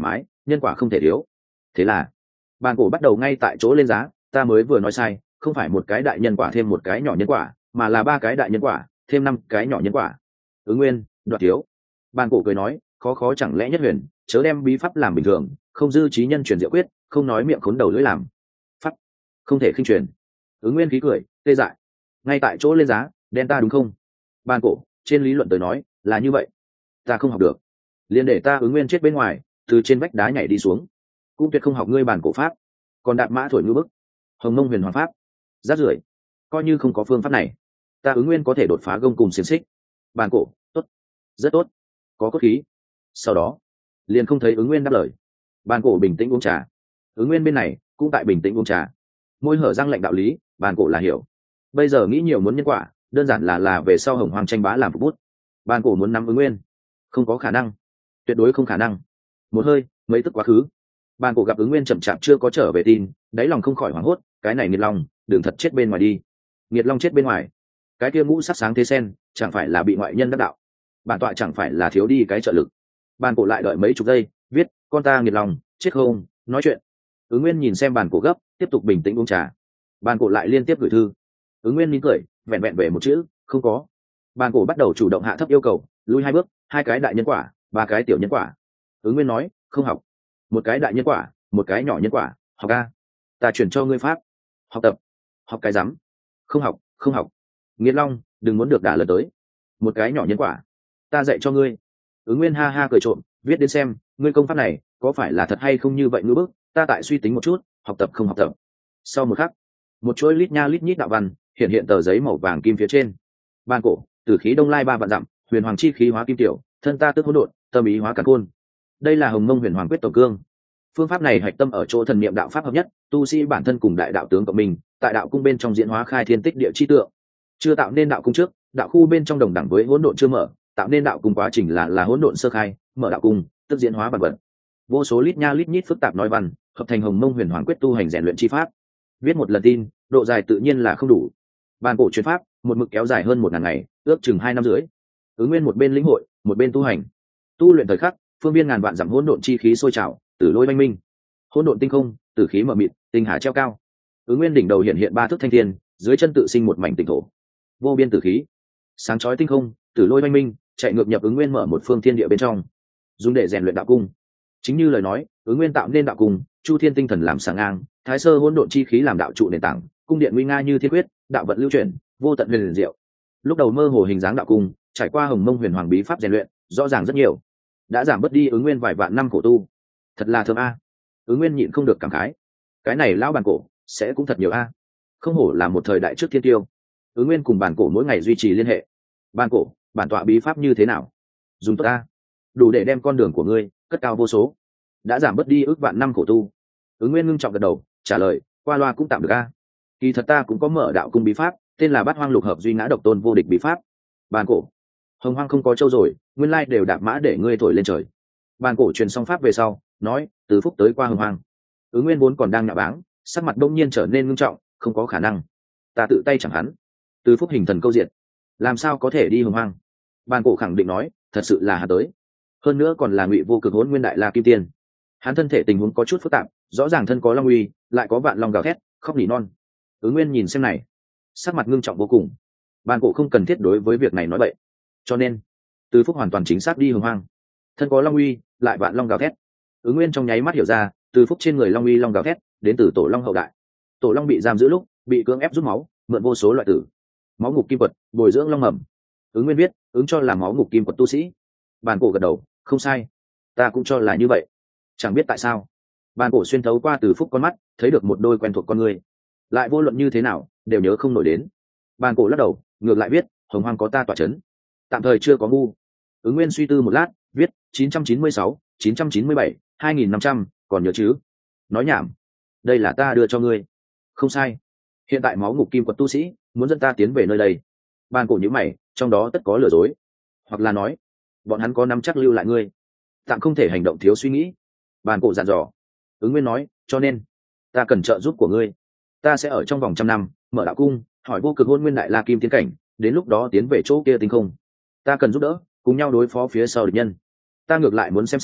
nhân quả không thể thiếu. Thế là bàn cổ bắt đầu ngay tại chỗ lên giá. Ta mới vừa nói sai, không phải một cái đại nhân quả thêm một cái nhỏ nhân quả, mà là ba cái đại nhân quả thêm năm cái nhỏ nhân quả. Ứng Nguyên, đoạt thiếu. Bàn cổ cười nói, khó khó chẳng lẽ nhất huyền, chớ đem bí pháp làm bình thường, không dư trí nhân truyền diệu quyết, không nói miệng khốn đầu lưỡi làm pháp, không thể khinh truyền. Ứng Nguyên khí cười, tê dại. Ngay tại chỗ lên giá, đen ta đúng không? Bàn cổ, trên lý luận tới nói là như vậy. Ta không học được, liền để ta Ứng Nguyên chết bên ngoài, từ trên vách đá nhảy đi xuống, cũng tuyệt không học ngươi bàn cổ pháp. Còn đạp mã thổi ngư bức, hồng mông huyền hoàng pháp, rát rưởi, coi như không có phương pháp này, ta Ứng Nguyên có thể đột phá gông cùng xiềng xích. Bàn cổ, tốt, rất tốt, có cốt khí. Sau đó liền không thấy Ứng Nguyên đáp lời. Bàn cổ bình tĩnh uống trà. Ứng Nguyên bên này cũng tại bình tĩnh uống trà, môi hở răng lệnh đạo lý. Bàn cổ là hiểu, bây giờ nghĩ nhiều muốn nhân quả, đơn giản là là về sau hồng hoàng tranh bá làm phục bút. Bàn cổ muốn nắm Ứng Nguyên, không có khả năng, tuyệt đối không khả năng. Một hơi mấy tức quá khứ, bàn cổ gặp Ứng Nguyên chậm chạp chưa có trở về tin, đáy lòng không khỏi hoảng hốt. Cái này nghiệt long, đừng thật chết bên ngoài đi. Nghiệt long chết bên ngoài, cái kia ngũ sắc sáng thế sen chẳng phải là bị ngoại nhân đắc đạo, bản tọa chẳng phải là thiếu đi cái trợ lực. Bàn cổ lại đợi mấy chục giây, viết, con ta nghiệt lòng chết không nói chuyện. Ứng Nguyên nhìn xem bàn cổ gấp, tiếp tục bình tĩnh uống trà. Bàn cổ lại liên tiếp gửi thư. Ứng Nguyên mỉm cười, vẹn vẹn về một chữ, không có. Bàn cổ bắt đầu chủ động hạ thấp yêu cầu, lui hai bước, hai cái đại nhân quả, ba cái tiểu nhân quả. Ứng Nguyên nói, không học. Một cái đại nhân quả, một cái nhỏ nhân quả, học a. Ta chuyển cho ngươi pháp. Học tập. Học cái rắm. Không học, không học. Nghiệt long, đừng muốn được đả lần tới. Một cái nhỏ nhân quả, ta dạy cho ngươi. Ứng Nguyên ha ha cười trộm, viết đến xem, ngươi công pháp này có phải là thật hay không như vậy ngữ bức, ta tại suy tính một chút, học tập không học tập. Sau một khắc, một chuỗi lít nha lít nhít đạo văn hiện hiện tờ giấy màu vàng kim phía trên. Bàn cổ, tử khí đông lai ba vạn dặm, huyền hoàng chi khí hóa kim tiểu, thân ta tức hỗn độn, tâm ý hóa càn khôn. Đây là hồng mông huyền hoàng quyết tổng cương. Phương pháp này hạch tâm ở chỗ thần niệm đạo pháp hợp nhất, tu sĩ bản thân cùng đại đạo tướng cộng mình, tại đạo cung bên trong diễn hóa khai thiên tích địa chi tượng. Chưa tạo nên đạo cung trước, đạo khu bên trong đồng đẳng với hỗn độn chưa mở, tạo nên đạo cung quá trình là là hỗn độn sơ khai, mở đạo cung tức diễn hóa bản vật. Vô số lít nha lít nhít phức tạp nói văn hợp thành hồng mông huyền hoàng quyết tu hành rèn luyện chi pháp. Viết một lần tin, độ dài tự nhiên là không đủ. Bàn cổ chuyên pháp một mực kéo dài hơn một ngàn ngày, ước chừng hai năm rưỡi. Ứng Nguyên một bên lĩnh hội, một bên tu hành. Tu luyện thời khắc, phương viên ngàn vạn dặm hỗn độn chi khí sôi trào, tử lôi oanh minh. Hỗn độn tinh không, tử khí mờ mịt, tinh hà treo cao. Ứng Nguyên đỉnh đầu hiện hiện ba thước thanh thiên, dưới chân tự sinh một mảnh tinh thổ. Vô biên tử khí, sáng chói tinh không, tử lôi oanh minh, chạy ngược nhập Ứng Nguyên mở một phương thiên địa bên trong, dùng để rèn luyện đạo cung. Chính như lời nói, Ứng Nguyên tạo nên đạo cung, chu thiên tinh thần làm sáng ngang, thái sơ hỗn độn chi khí làm đạo trụ nền tảng, cung điện nguy nga như thiên quyết, đạo vận lưu chuyển, vô tận huyền diệu. Lúc đầu mơ hồ hình dáng đạo cung, trải qua hồng mông huyền hoàng bí pháp rèn luyện, rõ ràng rất nhiều, đã giảm bớt đi Ứng Nguyên vài vạn năm khổ tu. Thật là thơm a. Ứng Nguyên nhịn không được cảm khái, cái này lão bàn cổ sẽ cũng thật nhiều a. Không hổ là một thời đại trước thiên tiêu. Ứng Nguyên cùng bàn cổ mỗi ngày duy trì liên hệ. Bàn cổ, bản tọa bí pháp như thế nào? Dùng tốt a, đủ để đem con đường của ngươi cất cao vô số, đã giảm bớt đi ước vạn năm khổ tu. Ứng Nguyên ngưng trọng gật đầu, trả lời, qua loa cũng tạm được a. Kỳ thật ta cũng có mở đạo cung bí pháp, tên là Bát Hoang Lục Hợp Duy Ngã Độc Tôn Vô Địch bí pháp. Bàn cổ, hồng hoang không có châu rồi, nguyên lai đều đạp mã để ngươi thổi lên trời. Bàn cổ truyền xong pháp về sau, nói, từ phúc tới qua hồng hoang. Ứng Nguyên vốn còn đang nhạ báng, sắc mặt đông nhiên trở nên ngưng trọng, không có khả năng, ta tự tay chẳng hắn. Từ phúc hình thần câu diện, làm sao có thể đi hồng hoang? Bàn cổ khẳng định nói, thật sự là hắn tới, hơn nữa còn là Ngụy Vô Cực Hỗn Nguyên Đại La Kim Tiên. Hắn thân thể tình huống có chút phức tạp, rõ ràng thân có long uy, lại có vạn long gào thét, khóc nỉ non. Ứng Nguyên nhìn xem này, sắc mặt ngưng trọng vô cùng. Bàn cổ không cần thiết đối với việc này nói bậy, cho nên Từ phúc hoàn toàn chính xác đi hồng hoang, thân có long uy, lại vạn long gào thét. Ứng Nguyên trong nháy mắt hiểu ra, Từ phúc trên người long uy long gào thét đến từ tổ long hậu đại. Tổ long bị giam giữ lúc, bị cưỡng ép rút máu, mượn vô số loại tử, máu ngục kim quật, bồi dưỡng long mầm. Ứng Nguyên biết, ứng cho là máu ngục kim quật tu sĩ. Bàn cổ gật đầu, không sai, ta cũng cho là như vậy. Chẳng biết tại sao, bàn cổ xuyên thấu qua Từ phúc con mắt, thấy được một đôi quen thuộc con người, lại vô luận như thế nào đều nhớ không nổi đến. Bàn cổ lắc đầu, ngược lại biết, hồng hoang có ta tỏa chấn, tạm thời chưa có ngu. Ứng Nguyên suy tư một lát, viết chín trăm chín mươi sáu, chín trăm chín mươi bảy, hai nghìn năm trăm, còn nhớ chứ? Nói nhảm, đây là ta đưa cho ngươi. Không sai, hiện tại máu ngục kim quật tu sĩ muốn dẫn ta tiến về nơi đây. Bàn cổ nhíu mày, trong đó tất có lừa dối, hoặc là nói bọn hắn có nắm chắc lưu lại ngươi, tạm không thể hành động thiếu suy nghĩ. Bàn cổ dặn dò. Ứng Nguyên nói, cho nên ta cần trợ giúp của ngươi. Ta sẽ ở trong vòng trăm năm mở đạo cung, hỏi Vô Cực Hôn Nguyên Đại La Kim Tiến cảnh, đến lúc đó tiến về chỗ kia tinh không. Ta cần giúp đỡ, cùng nhau đối phó phía sau địch nhân. Ta ngược lại muốn xem xem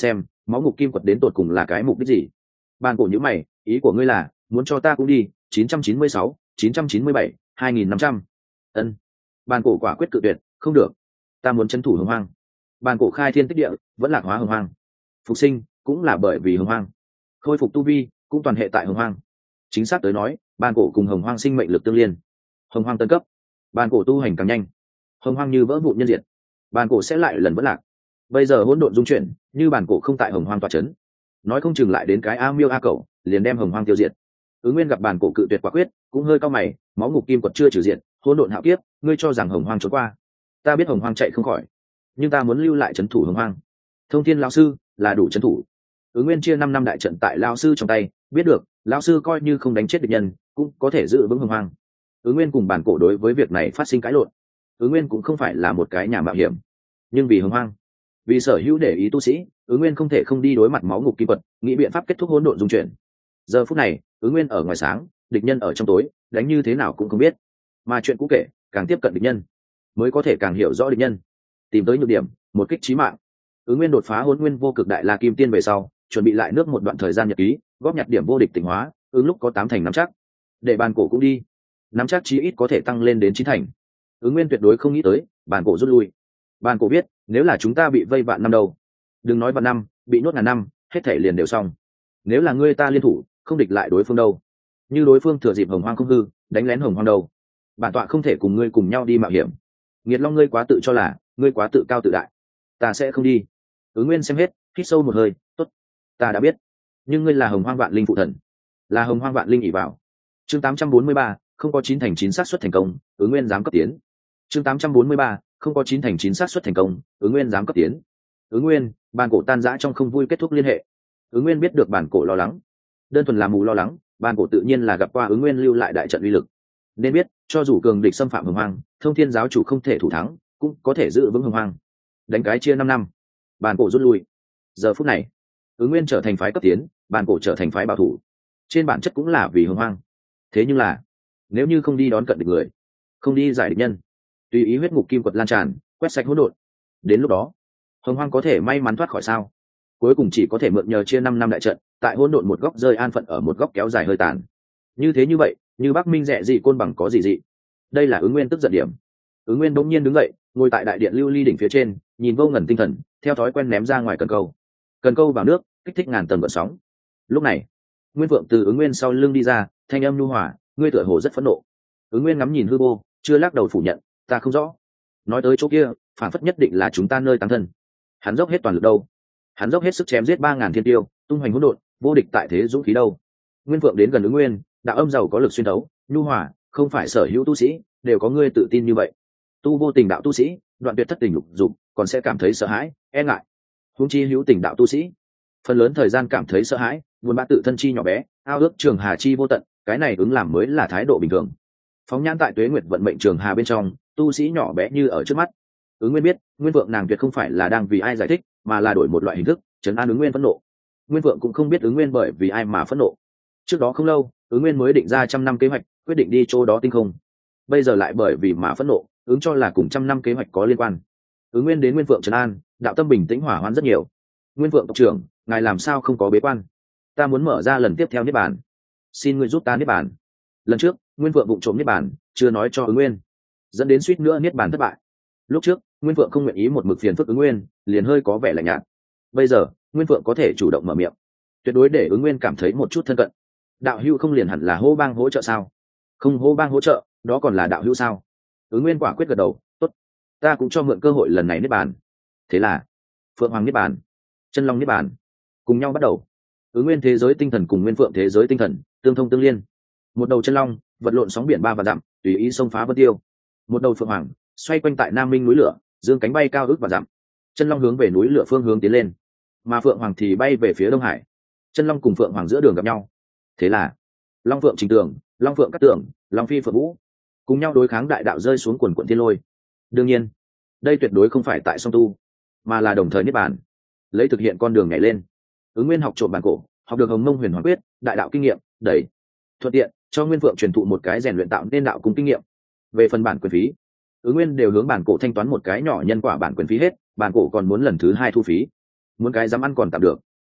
máu ngục kim quật đến tột cùng là cái mục đích gì? Bàn cổ nhíu mày, ý của ngươi là muốn cho ta cũng đi? chín trăm chín mươi sáu, chín trăm chín mươi bảy, hai nghìn năm trăm. Ân. Bàn cổ quả quyết cự tuyệt, không được, ta muốn trấn thủ hồng hoang. Bàn cổ khai thiên tích địa, vẫn lạc hóa hồng hoang. Phục sinh cũng là bởi vì hồng hoang. Khôi phục tu vi cũng toàn hệ tại hồng hoang. Chính xác tới nói, bàn cổ cùng hồng hoang sinh mệnh lực tương liên. Hồng hoang tân cấp, bàn cổ tu hành càng nhanh. Hồng hoang như vỡ vụn nhân diệt, bàn cổ sẽ lại lần vẫn lạc. Bây giờ hỗn độn dung chuyển, như bàn cổ không tại hồng hoang tọa chấn, nói không chừng lại đến cái a miêu a cẩu liền đem hồng hoang tiêu diệt. Ứng Nguyên gặp bàn cổ cự tuyệt quả quyết, cũng hơi cao mày, máu ngục kim quật chưa trừ diệt, hỗn độn hạo kiếp, ngươi cho rằng hồng hoang trốn qua? Ta biết hồng hoang chạy không khỏi, nhưng ta muốn lưu lại trấn thủ hồng hoang. Thông thiên lão sư là đủ trấn thủ. Ứng Nguyên chia năm năm đại trận tại lão sư trong tay, biết được lão sư coi như không đánh chết địch nhân cũng có thể giữ vững hồng hoang. Ứng Nguyên cùng bàn cổ đối với việc này phát sinh cãi lộn. Ứng Nguyên cũng không phải là một cái nhà mạo hiểm, nhưng vì hồng hoang, vì sở hữu để ý tu sĩ, Ứng Nguyên không thể không đi đối mặt máu ngục kim quật, nghĩ biện pháp kết thúc hỗn độn dung chuyển. Giờ phút này, Ứng Nguyên ở ngoài sáng, địch nhân ở trong tối, đánh như thế nào cũng không biết. Mà chuyện cũ kể, càng tiếp cận địch nhân, mới có thể càng hiểu rõ địch nhân, tìm tới nhược điểm, một kích chí mạng. Ứng Nguyên đột phá Hỗn Nguyên vô cực đại la kim tiên về sau, chuẩn bị lại nước một đoạn thời gian nhật ký, góp nhặt điểm vô địch tỉnh hóa, ứng lúc có tám thành nắm chắc. Để bàn cổ cũng đi, nắm chắc chí ít có thể tăng lên đến chín thành. Ứng Nguyên tuyệt đối không nghĩ tới, bàn cổ rút lui. Bàn cổ biết, nếu là chúng ta bị vây vạn năm đâu, đừng nói vạn năm, bị nhốt ngàn năm, hết thể liền đều xong. Nếu là ngươi ta liên thủ, không địch lại đối phương đâu. Như đối phương thừa dịp hồng hoang không hư, đánh lén hồng hoang đâu, bản tọa không thể cùng ngươi cùng nhau đi mạo hiểm. Nghiệt Long, ngươi quá tự cho là, ngươi quá tự cao tự đại, ta sẽ không đi. Ứng Nguyên xem hết, hít sâu một hơi, tốt, ta đã biết, nhưng ngươi là hồng hoang vạn linh phụ thần, là hồng hoang vạn linh ỷ vào. Chương tám trăm bốn mươi ba, không có chín thành chín xác suất thành công, Ứng Nguyên dám cấp tiến. Chương tám trăm bốn mươi ba, không có chín thành chín xác suất thành công, Ứng Nguyên dám cấp tiến. Ứng Nguyên, bàn cổ tan rã trong không vui kết thúc liên hệ. Ứng Nguyên biết được bàn cổ lo lắng, đơn thuần là mù lo lắng, bàn cổ tự nhiên là gặp qua Ứng Nguyên lưu lại đại trận uy lực, nên biết cho dù cường địch xâm phạm hồng hoang, thông thiên giáo chủ không thể thủ thắng, cũng có thể giữ vững hồng hoang. Đánh cái chia năm năm, bàn cổ rút lui. Giờ phút này, Ứng Nguyên trở thành phái cấp tiến, bàn cổ trở thành phái bảo thủ, trên bản chất cũng là vì hồng hoang. Thế nhưng là, nếu như không đi đón cận địch người, không đi giải địch nhân, tùy ý huyết ngục kim quật lan tràn, quét sạch hỗn độn, đến lúc đó hồng hoang có thể may mắn thoát khỏi sao? Cuối cùng chỉ có thể mượn nhờ chia năm năm đại trận, tại hỗn độn một góc rơi an phận ở một góc kéo dài hơi tàn. Như thế như vậy, như Bắc Minh rẻ gì côn bằng có gì dị. Đây là Ứng Nguyên tức giận điểm. Ứng Nguyên bỗng nhiên đứng dậy, ngồi tại đại điện lưu ly đỉnh phía trên, nhìn vô ngần tinh thần, theo thói quen ném ra ngoài cần câu. Cần câu vào nước, kích thích ngàn tầng gợn sóng. Lúc này, Nguyên Vượng từ Ứng Nguyên sau lưng đi ra, thanh âm nhu hòa, ngươi tựa hồ rất phẫn nộ. Ứng Nguyên ngắm nhìn hư vô, chưa lắc đầu phủ nhận, ta không rõ. Nói tới chỗ kia, phản phất nhất định là chúng ta nơi tăng thân. Hắn dốc hết toàn lực đâu? Hắn dốc hết sức chém giết ba ngàn thiên tiêu, tung hoành hỗn độn, vô địch tại thế dũng khí đâu? Nguyên Vượng đến gần Ứng Nguyên, đạo âm giàu có lực xuyên thấu, nhu hòa, không phải sở hữu tu sĩ đều có ngươi tự tin như vậy. Tu vô tình đạo tu sĩ, đoạn tuyệt thất tình lục dục, còn sẽ cảm thấy sợ hãi, e ngại. Huống chi hữu tình đạo tu sĩ, phần lớn thời gian cảm thấy sợ hãi, buồn bã tự thân chi nhỏ bé, ao ước trường hà chi vô tận, cái này ứng làm mới là thái độ bình thường. Phóng nhãn tại tuế nguyệt vận mệnh trường hà bên trong, tu sĩ nhỏ bé như ở trước mắt. Ứng Nguyên biết, Nguyên Vượng nàng tuyệt không phải là đang vì ai giải thích, mà là đổi một loại hình thức trấn an Ứng Nguyên phẫn nộ. Nguyên Vượng cũng không biết Ứng Nguyên bởi vì ai mà phẫn nộ. Trước đó không lâu, Ứng Nguyên mới định ra trăm năm kế hoạch, quyết định đi chỗ đó tinh không. Bây giờ lại bởi vì mà phẫn nộ, ứng cho là cùng trăm năm kế hoạch có liên quan. Ứng Nguyên đến Nguyên Vượng trấn an, đạo tâm bình tĩnh hỏa hoãn rất nhiều. Nguyên Vượng tộc trưởng, ngài làm sao không có bế quan? Ta muốn mở ra lần tiếp theo niết bàn, xin ngươi giúp ta niết bàn. Lần trước, Nguyên Vượng vụng trộm niết bàn, chưa nói cho Ứng Nguyên, dẫn đến suýt nữa niết bàn thất bại. Lúc trước, Nguyên Vượng không nguyện ý một mực phiền phức Ứng Nguyên, liền hơi có vẻ lạnh nhạt. Bây giờ, Nguyên Vượng có thể chủ động mở miệng, tuyệt đối để Ứng Nguyên cảm thấy một chút thân cận. Đạo hữu không liền hẳn là hô bang hỗ trợ sao? Không hô bang hỗ trợ, đó còn là đạo hữu sao? Ứng Nguyên quả quyết gật đầu, tốt, ta cũng cho mượn cơ hội lần này niết bàn. Thế là, Phượng Hoàng niết bàn, Chân Long niết bàn, cùng nhau bắt đầu. Ứng Nguyên thế giới tinh thần cùng Nguyên Phượng thế giới tinh thần tương thông tương liên. Một đầu Chân Long vật lộn sóng biển ba và dặm, tùy ý xông phá vân tiêu. Một đầu Phượng Hoàng xoay quanh tại Nam Minh núi lửa, dương cánh bay cao ước và dặm. Chân Long hướng về núi lửa phương hướng tiến lên, mà Phượng Hoàng thì bay về phía Đông Hải. Chân Long cùng Phượng Hoàng giữa đường gặp nhau. Thế là, Long Phượng Trình Tường, Long Phượng Cát Tường, Long Phi Phượng Vũ cùng nhau đối kháng đại đạo rơi xuống quần quận thiên lôi. Đương nhiên, đây tuyệt đối không phải tại song tu, mà là đồng thời niết bàn, lấy thực hiện con đường nhảy lên. Ứng Nguyên học trộm bản cổ, học được Hồng Mông Huyền Hoàng Quyết, đại đạo kinh nghiệm, đẩy thuận tiện cho Nguyên Phượng truyền thụ một cái rèn luyện tạo nên đạo cùng kinh nghiệm. Về phần bản quyền phí, Ứng Nguyên đều hướng bản cổ thanh toán một cái nhỏ nhân quả bản quyền phí hết, bản cổ còn muốn lần thứ hai thu phí, muốn cái dám ăn còn tạm được.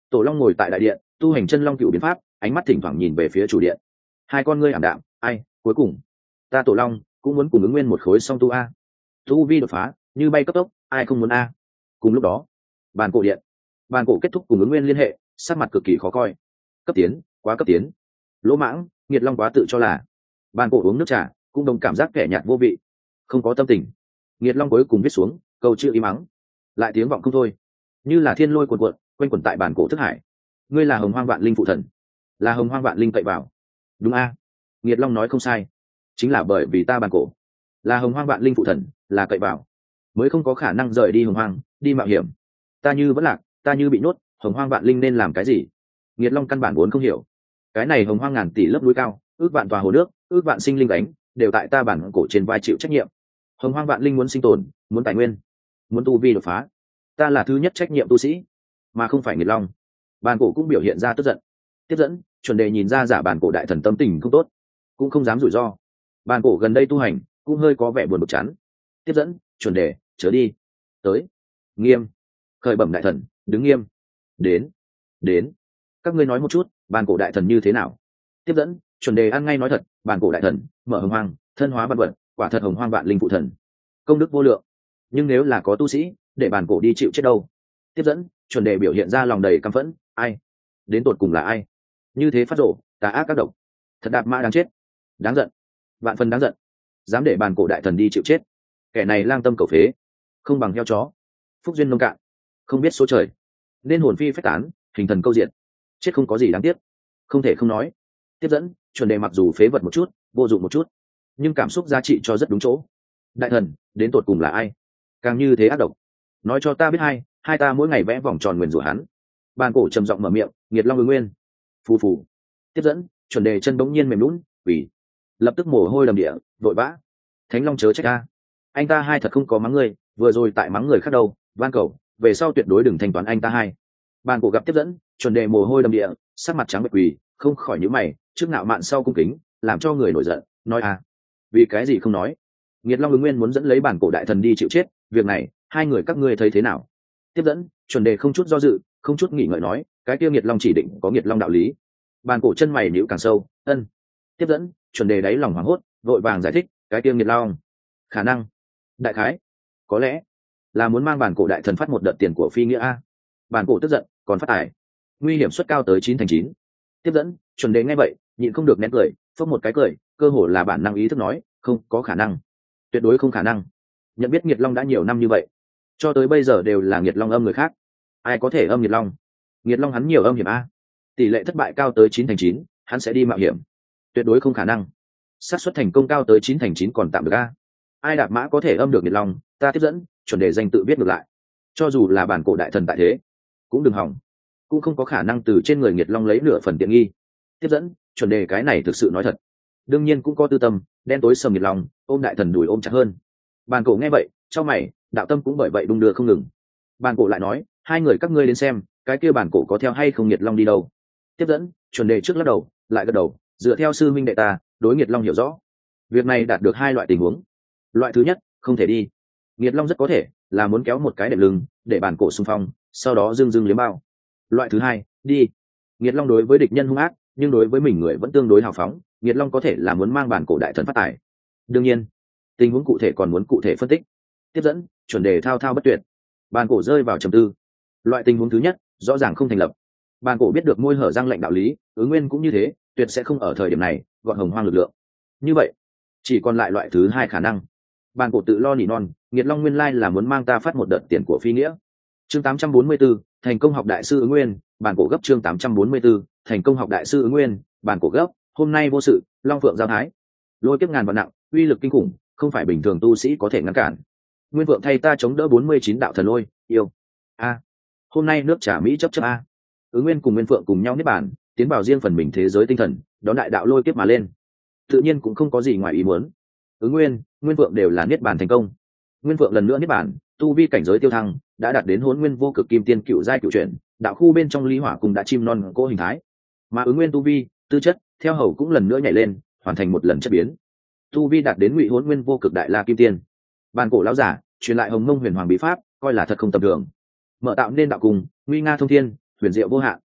Tổ long ngồi tại đại điện tu hành chân long cựu biến pháp, ánh mắt thỉnh thoảng nhìn về phía chủ điện. Hai con ngươi ảm đạm, ai cuối cùng ta tổ long cũng muốn cùng ứng nguyên một khối song tu a. Tu vi đột phá như bay cấp tốc, ai không muốn a. Cùng lúc đó bàn cổ điện, bàn cổ kết thúc cùng ứng nguyên liên hệ, sắc mặt cực kỳ khó coi. Cấp tiến, quá cấp tiến. Lỗ mãng, nghiệt long quá tự cho là. Bàn cổ uống nước trà cũng đồng cảm giác kẻ nhạt vô vị, không có tâm tình. Nghiệt long cuối cùng viết xuống câu chữ im mắng, lại tiếng vọng không thôi, như là thiên lôi cuồn cuộn quanh quẩn tại bàn cổ thức hải. Ngươi là hồng hoang vạn linh phụ thần, là hồng hoang vạn linh cậy vào. Đúng a. Nghiệt long nói không sai, chính là bởi vì ta bàn cổ là hồng hoang vạn linh phụ thần, là cậy vào, mới không có khả năng rời đi hồng hoang đi mạo hiểm. Ta như vẫn lạc, ta như bị nhốt, hồng hoang vạn linh nên làm cái gì? Nghiệt long căn bản vốn không hiểu. Cái này hồng hoang ngàn tỷ lớp núi cao, ước vạn tòa hồ nước, ước vạn sinh linh đánh, đều tại ta bản cổ trên vai chịu trách nhiệm. Hồng hoang vạn linh muốn sinh tồn, muốn tài nguyên, muốn tu vi đột phá, ta là thứ nhất trách nhiệm tu sĩ, mà không phải nghiệt long. Bàn cổ cũng biểu hiện ra tức giận. Tiếp dẫn, chuẩn đề nhìn ra giả bàn cổ đại thần tâm tình không tốt, cũng không dám rủi ro. Bàn cổ gần đây tu hành cũng hơi có vẻ buồn bực chán. Tiếp dẫn, chuẩn đề, chớ đi. Tới. Nghiêm. Khởi bẩm đại thần, đứng nghiêm. Đến. Đến. Các ngươi nói một chút, bàn cổ đại thần như thế nào? Tiếp dẫn, chuẩn đề ăn ngay nói thật, bàn cổ đại thần mở hồng hoang, thân hóa vạn vật, quả thật hồng hoang vạn linh phụ thần, công đức vô lượng. Nhưng nếu là có tu sĩ để bàn cổ đi chịu chết đâu? Tiếp dẫn, chuẩn đề biểu hiện ra lòng đầy căm phẫn. Ai? Đến tột cùng là ai? Như thế phát rộ, tà ác các độc, thật đạp mã đáng chết, đáng giận, vạn phần đáng giận. Dám để bàn cổ đại thần đi chịu chết, kẻ này lang tâm cầu phế, không bằng heo chó, phúc duyên nông cạn, không biết số trời, nên hồn phi phách tán, hình thần câu diện, chết không có gì đáng tiếc. Không thể không nói, tiếp dẫn, chuẩn đề mặc dù phế vật một chút, vô dụng một chút, nhưng cảm xúc giá trị cho rất đúng chỗ. Đại thần đến tột cùng là ai? Càng như thế ác độc, nói cho ta biết. Hai hai ta mỗi ngày vẽ vòng tròn nguyền rủa hắn. Bàn cổ trầm giọng mở miệng, nghiệt long ứng nguyên. Phù phù. Tiếp dẫn, chuẩn đề chân bỗng nhiên mềm lún, vì lập tức mồ hôi đầm địa, vội vã. Thánh long chớ trách ta, anh ta hai thật không có mắng ngươi, vừa rồi tại mắng người khác đâu. Van cầu về sau tuyệt đối đừng thanh toán anh ta hai. Bàn cổ gặp tiếp dẫn, chuẩn đề mồ hôi đầm địa, sắc mặt trắng bệch quỳ, không khỏi nhíu mày, trước ngạo mạn sau cung kính, làm cho người nổi giận. Nói à, vì cái gì không nói? Nghiệt long ứng nguyên muốn dẫn lấy bản cổ đại thần đi chịu chết, việc này hai người các ngươi thấy thế nào? Tiếp dẫn, chuẩn đề không chút do dự, không chút nghỉ ngợi nói, cái kia nghiệt long chỉ định có nghiệt long đạo lý. Bàn cổ chân mày nhíu càng sâu. Ân. Tiếp dẫn, chuẩn đề đáy lòng hoảng hốt, vội vàng giải thích, cái kia nghiệt long khả năng, đại khái, có lẽ là muốn mang bản cổ đại thần phát một đợt tiền của phi nghĩa a. Bàn cổ tức giận, còn phát tài, nguy hiểm suất cao tới chín thành chín. Tiếp dẫn, chuẩn đề nghe vậy nhịn không được nén cười, phốc một cái cười, cơ hồ là bản năng ý thức nói, không có khả năng, tuyệt đối không khả năng. Nhận biết nghiệt long đã nhiều năm như vậy, cho tới bây giờ đều là nghiệt long âm người khác, ai có thể âm nghiệt long? Nghiệt long hắn nhiều âm hiểm a, tỷ lệ thất bại cao tới chín thành chín, hắn sẽ đi mạo hiểm, tuyệt đối không khả năng. Xác suất thành công cao tới chín thành chín còn tạm được a. Ai đạp mã có thể âm được nghiệt long? Ta tiếp dẫn, chuẩn đề danh tự biết ngược lại, cho dù là bản cổ đại thần tại thế cũng đừng hỏng, cũng không có khả năng từ trên người nghiệt long lấy nửa phần tiện nghi. Tiếp dẫn, chuẩn đề cái này thực sự nói thật, đương nhiên cũng có tư tâm, đen tối sầm nghiệt long, ôm đại thần đùi ôm chặt hơn. Bàn cổ nghe vậy trong mày, đạo tâm cũng bởi vậy đung đưa không ngừng. Bàn cổ lại nói, hai người các ngươi đến xem, cái kia bản cổ có theo hay không nghiệt long đi đâu? Tiếp dẫn, chuẩn đề trước lắc đầu, lại gật đầu, dựa theo sư minh đệ ta đối nghiệt long hiểu rõ, việc này đạt được hai loại tình huống. Loại thứ nhất, không thể đi, nghiệt long rất có thể là muốn kéo một cái đệm lưng để bản cổ xung phong, sau đó dưng dưng liếm bao. Loại thứ hai, đi, nghiệt long đối với địch nhân hung ác, nhưng đối với mình người vẫn tương đối hào phóng, nghiệt long có thể là muốn mang bản cổ đại thần phát tài. Đương nhiên tình huống cụ thể còn muốn cụ thể phân tích. Tiếp dẫn, chuẩn đề thao thao bất tuyệt. Bàn cổ rơi vào trầm tư. Loại tình huống thứ nhất rõ ràng không thành lập. Bàn cổ biết được môi hở răng lệnh đạo lý, ứng nguyên cũng như thế, tuyệt sẽ không ở thời điểm này gọn hồng hoang lực lượng. Như vậy chỉ còn lại loại thứ hai khả năng. Bàn cổ tự lo nỉ non, nghiệt long nguyên lai là muốn mang ta phát một đợt tiền của phi nghĩa. Chương tám trăm bốn mươi 44, thành công học đại sư ứng nguyên. Bàn cổ gấp. Chương tám trăm bốn mươi 44, thành công học đại sư ứng nguyên. Bàn cổ gấp. Hôm nay vô sự, long phượng giao thái, lôi kiếp ngàn vạn nặng, uy lực kinh khủng, không phải bình thường tu sĩ có thể ngăn cản. Nguyên vượng thay ta chống đỡ bốn mươi chín đạo thần lôi yêu a. Hôm nay nước trà mỹ chấp chấp a. Ứng nguyên cùng nguyên vượng cùng nhau niết bàn, tiến vào riêng phần mình thế giới tinh thần, đón đại đạo lôi kiếp mà lên, tự nhiên cũng không có gì ngoài ý muốn. Ứng nguyên, nguyên vượng đều là niết bàn thành công. Nguyên vượng lần nữa niết bàn, tu vi cảnh giới tiêu thăng, đã đạt đến hỗn nguyên vô cực kim tiên cựu giai cựu chuyển, đạo khu bên trong lý hỏa cùng đã chim non cố hình thái. Mà ứng nguyên tu vi, tư chất theo hầu cũng lần nữa nhảy lên, hoàn thành một lần chất biến, tu vi đạt đến ngụy hỗn nguyên vô cực đại la kim tiên. Bàn cổ lão giả truyền lại hồng mông huyền hoàng bí pháp, coi là thật không tầm thường, mở tạo nên đạo cùng nguy nga thông thiên, huyền diệu vô hạn.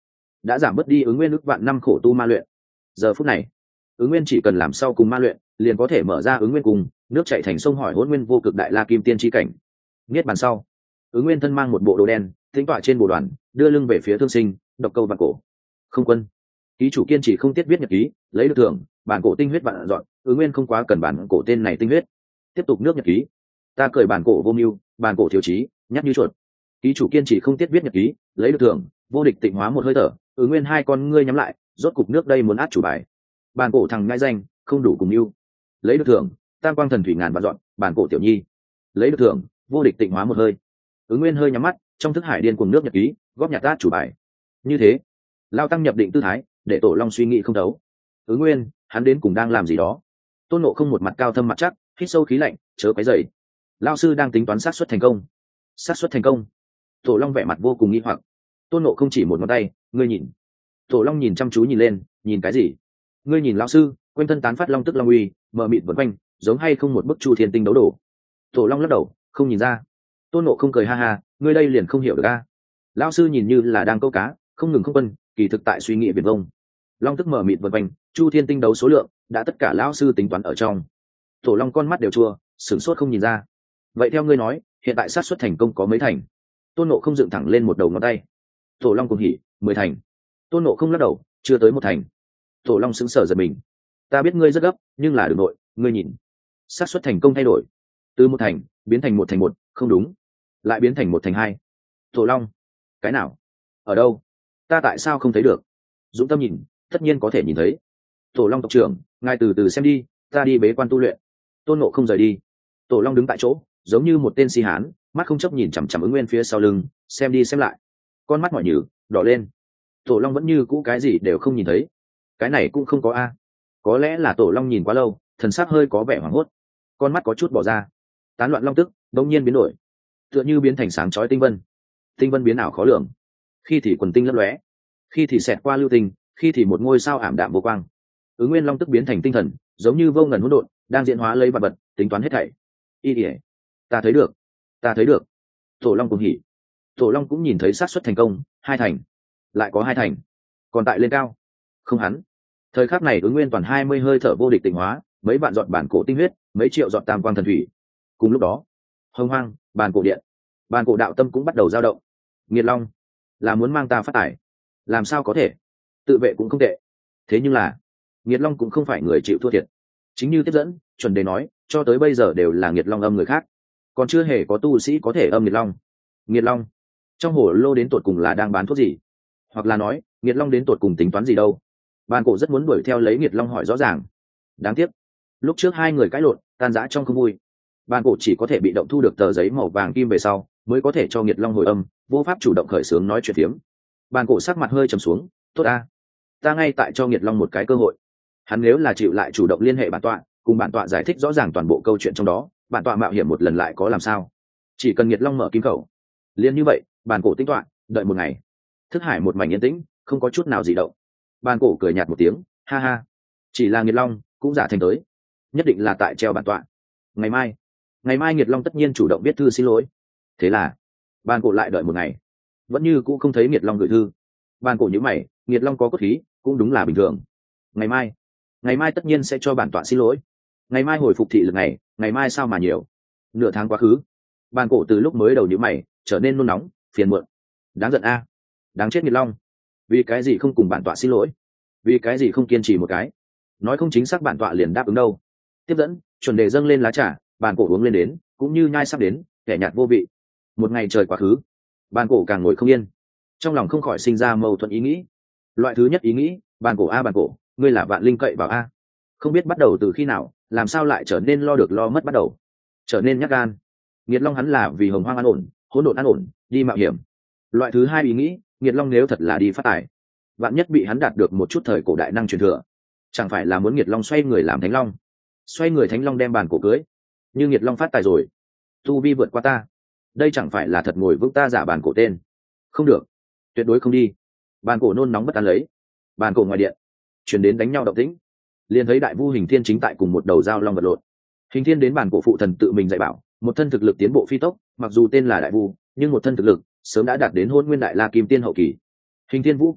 đã giảm bớt đi ứng nguyên ước vạn năm khổ tu ma luyện. Giờ phút này ứng nguyên chỉ cần làm sau cùng ma luyện liền có thể mở ra ứng nguyên cùng nước chạy thành sông hỏi hôn nguyên vô cực đại la kim tiên tri cảnh. Niết bàn sau ứng nguyên thân mang một bộ đồ đen tính tọa trên bồ đoàn, đưa lưng về phía thương sinh, độc câu vạn cổ. Không quân ký chủ kiên trì không tiết viết nhật ký, lấy được thưởng bản cổ tinh huyết vạn dọn. Ứng nguyên không quá cần bản cổ tên này tinh huyết, tiếp tục nước nhật ký. Ta cởi bản cổ vô mưu, bản cổ thiếu chí, nhắc như chuột. Ký chủ kiên trì không tiết viết nhật ký, lấy được thưởng vô địch tịnh hóa một hơi thở. Ứng nguyên hai con ngươi nhắm lại, rốt cục nước đây muốn át chủ bài. Bản cổ thằng ngai danh không đủ cùng mưu, lấy được thưởng tam quang thần thủy ngàn vạn dọn. Bản cổ tiểu nhi, lấy được thưởng vô địch tịnh hóa một hơi. Ứng nguyên hơi nhắm mắt, trong thức hải điên cuồng nước nhật ký, góp nhặt át chủ bài. Như thế lao tăng nhập định tư thái, để tổ long suy nghĩ không thấu. Ứng nguyên hắn đến cùng đang làm gì đó. Tôn Ngộ Không một mặt cao thâm mặt chắc, hít sâu khí lạnh, chớ quấy rầy. Lao sư đang tính toán xác suất thành công. Xác suất thành công. Tổ long vẻ mặt vô cùng nghi hoặc. Tôn Ngộ Không chỉ một ngón tay, ngươi nhìn. Tổ long nhìn chăm chú nhìn lên, nhìn cái gì? Ngươi nhìn lão sư, quanh thân tán phát long tức long uy, mờ mịt vần quanh, giống hay không một bức chu thiên tinh đấu đổ. Tổ long lắc đầu, không nhìn ra. Tôn Ngộ Không cười ha ha, ngươi đây liền không hiểu được a. Lão sư nhìn như là đang câu cá, không ngừng không quân, kỳ thực tại suy nghĩ viển vông. Long tức mờ mịt vần quanh, chu thiên tinh đấu số lượng đã tất cả lão sư tính toán ở trong. Tổ long con mắt đều chua, sửng sốt không nhìn ra. Vậy theo ngươi nói, hiện tại xác suất thành công có mấy thành? Tôn Ngộ Không dựng thẳng lên một đầu ngón tay. Tổ long cùng hỉ, mười thành. Tôn Ngộ Không lắc đầu, chưa tới một thành. Tổ long sững sờ giật mình. Ta biết ngươi rất gấp, nhưng là đừng nội, ngươi nhìn, xác suất thành công thay đổi, từ một thành biến thành một thành một, không đúng, lại biến thành một thành hai. Tổ long, cái nào, ở đâu, ta tại sao không thấy được? Dũng tâm nhìn, tất nhiên có thể nhìn thấy. Tổ long tộc trưởng, ngài từ từ xem đi, ta đi bế quan tu luyện. Tôn Ngộ Không rời đi. Tổ long đứng tại chỗ, giống như một tên si hán, mắt không chấp nhìn chằm chằm ứng nguyên phía sau lưng, xem đi xem lại, con mắt mỏi nhừ đỏ lên. Tổ long vẫn như cũ cái gì đều không nhìn thấy. Cái này cũng không có a. Có lẽ là tổ long nhìn quá lâu, thần sắc hơi có vẻ hoảng hốt, con mắt có chút bỏ ra, tán loạn long tức đột nhiên biến đổi, tựa như biến thành sáng chói tinh vân. Tinh vân biến ảo khó lường, khi thì quần tinh lấp lóe, khi thì xẹt qua lưu tinh, khi thì một ngôi sao ảm đạm vô quang. Ứng nguyên long tức biến thành tinh thần, giống như vô ngần hỗn độn, đang diễn hóa lấy vật vật, tính toán hết thảy. Y ỉa, ta thấy được, ta thấy được. Tổ long cùng hỉ. Tổ long cũng nhìn thấy xác suất thành công, hai thành, lại có hai thành, còn tại lên cao. Không hắn. Thời khắc này ứng nguyên toàn hai mươi hơi thở vô địch tịnh hóa, mấy vạn giọt bản cổ tinh huyết, mấy triệu giọt tam quang thần thủy. Cùng lúc đó, hồng hoang, bàn cổ điện, bàn cổ đạo tâm cũng bắt đầu dao động. Nghiệt long, là muốn mang ta phát tải? Làm sao có thể? Tự vệ cũng không tệ. Thế nhưng là, Nghiệt long cũng không phải người chịu thua thiệt. Chính như tiếp dẫn, chuẩn đề nói, cho tới bây giờ đều là Nghiệt long âm người khác, còn chưa hề có tu sĩ có thể âm Nghiệt long. Nghiệt long, trong hồ lô đến tột cùng là đang bán thuốc gì? Hoặc là nói, Nghiệt long đến tột cùng tính toán gì đâu? Bàn cổ rất muốn đuổi theo lấy Nghiệt long hỏi rõ ràng. Đáng tiếc, lúc trước hai người cãi lộn, tan rã trong không vui. Bàn cổ chỉ có thể bị động thu được tờ giấy màu vàng kim về sau, mới có thể cho Nghiệt long hồi âm, vô pháp chủ động khởi xướng nói chuyện phiếm. Bàn cổ sắc mặt hơi trầm xuống, tốt a, ta ngay tại cho Nghiệt long một cái cơ hội. Hắn nếu là chịu lại chủ động liên hệ bản tọa, cùng bản tọa giải thích rõ ràng toàn bộ câu chuyện trong đó, bản tọa mạo hiểm một lần lại có làm sao? Chỉ cần Nghiệt long mở kim khẩu, liền như vậy. Bàn cổ tính toán, đợi một ngày. Thức hải một mảnh yên tĩnh, không có chút nào gì động. Bàn cổ cười nhạt một tiếng, ha ha, chỉ là Nghiệt long cũng giả thành tới, nhất định là tại treo bản tọa. Ngày mai, ngày mai Nghiệt long tất nhiên chủ động viết thư xin lỗi. Thế là bàn cổ lại đợi một ngày, vẫn như cũng không thấy Nghiệt long gửi thư. Bàn cổ nhíu mày, Nghiệt long có cốt khí, cũng đúng là bình thường. Ngày mai, ngày mai tất nhiên sẽ cho bản tọa xin lỗi. Ngày mai hồi phục thị lực này, ngày mai sao mà nhiều? Nửa tháng quá khứ, bàn cổ từ lúc mới đầu nhíu mày trở nên nôn nóng, phiền muộn. Đáng giận a, đáng chết Nghiệt long, vì cái gì không cùng bản tọa xin lỗi? Vì cái gì không kiên trì một cái? Nói không chính xác bản tọa liền đáp ứng đâu. Tiếp dẫn, chuẩn đề dâng lên lá trà, bàn cổ uống lên đến, cũng như nhai sắp đến, kẻ nhạt vô vị. Một ngày trời quá khứ, bàn cổ càng ngồi không yên, trong lòng không khỏi sinh ra mâu thuẫn ý nghĩ. Loại thứ nhất ý nghĩ, bàn cổ a bàn cổ, ngươi là vạn linh cậy vào a, không biết bắt đầu từ khi nào, làm sao lại trở nên lo được lo mất bắt đầu, trở nên nhát gan. Nghiệt long hắn là vì hồng hoang an ổn, hỗn độn an ổn, đi mạo hiểm. Loại thứ hai ý nghĩ, Nghiệt long nếu thật là đi phát tài, vạn nhất bị hắn đạt được một chút thời cổ đại năng truyền thừa, chẳng phải là muốn Nghiệt long xoay người làm thánh long, xoay người thánh long đem bàn cổ cưới. Nhưng Nghiệt long phát tài rồi, tu vi vượt qua ta, đây chẳng phải là thật ngồi vững ta giả bàn cổ tên. Không được, tuyệt đối không đi. Bàn cổ nôn nóng bất an lấy. Bàn cổ ngoài điện chuyển đến đánh nhau động tĩnh, liền thấy đại vu Hình Thiên chính tại cùng một đầu dao long vật lộn. Hình Thiên đến bàn cổ phụ thần tự mình dạy bảo, một thân thực lực tiến bộ phi tốc, mặc dù tên là đại vu, nhưng một thân thực lực sớm đã đạt đến hôn nguyên đại la kim tiên hậu kỳ. Hình Thiên vũ kiến thích,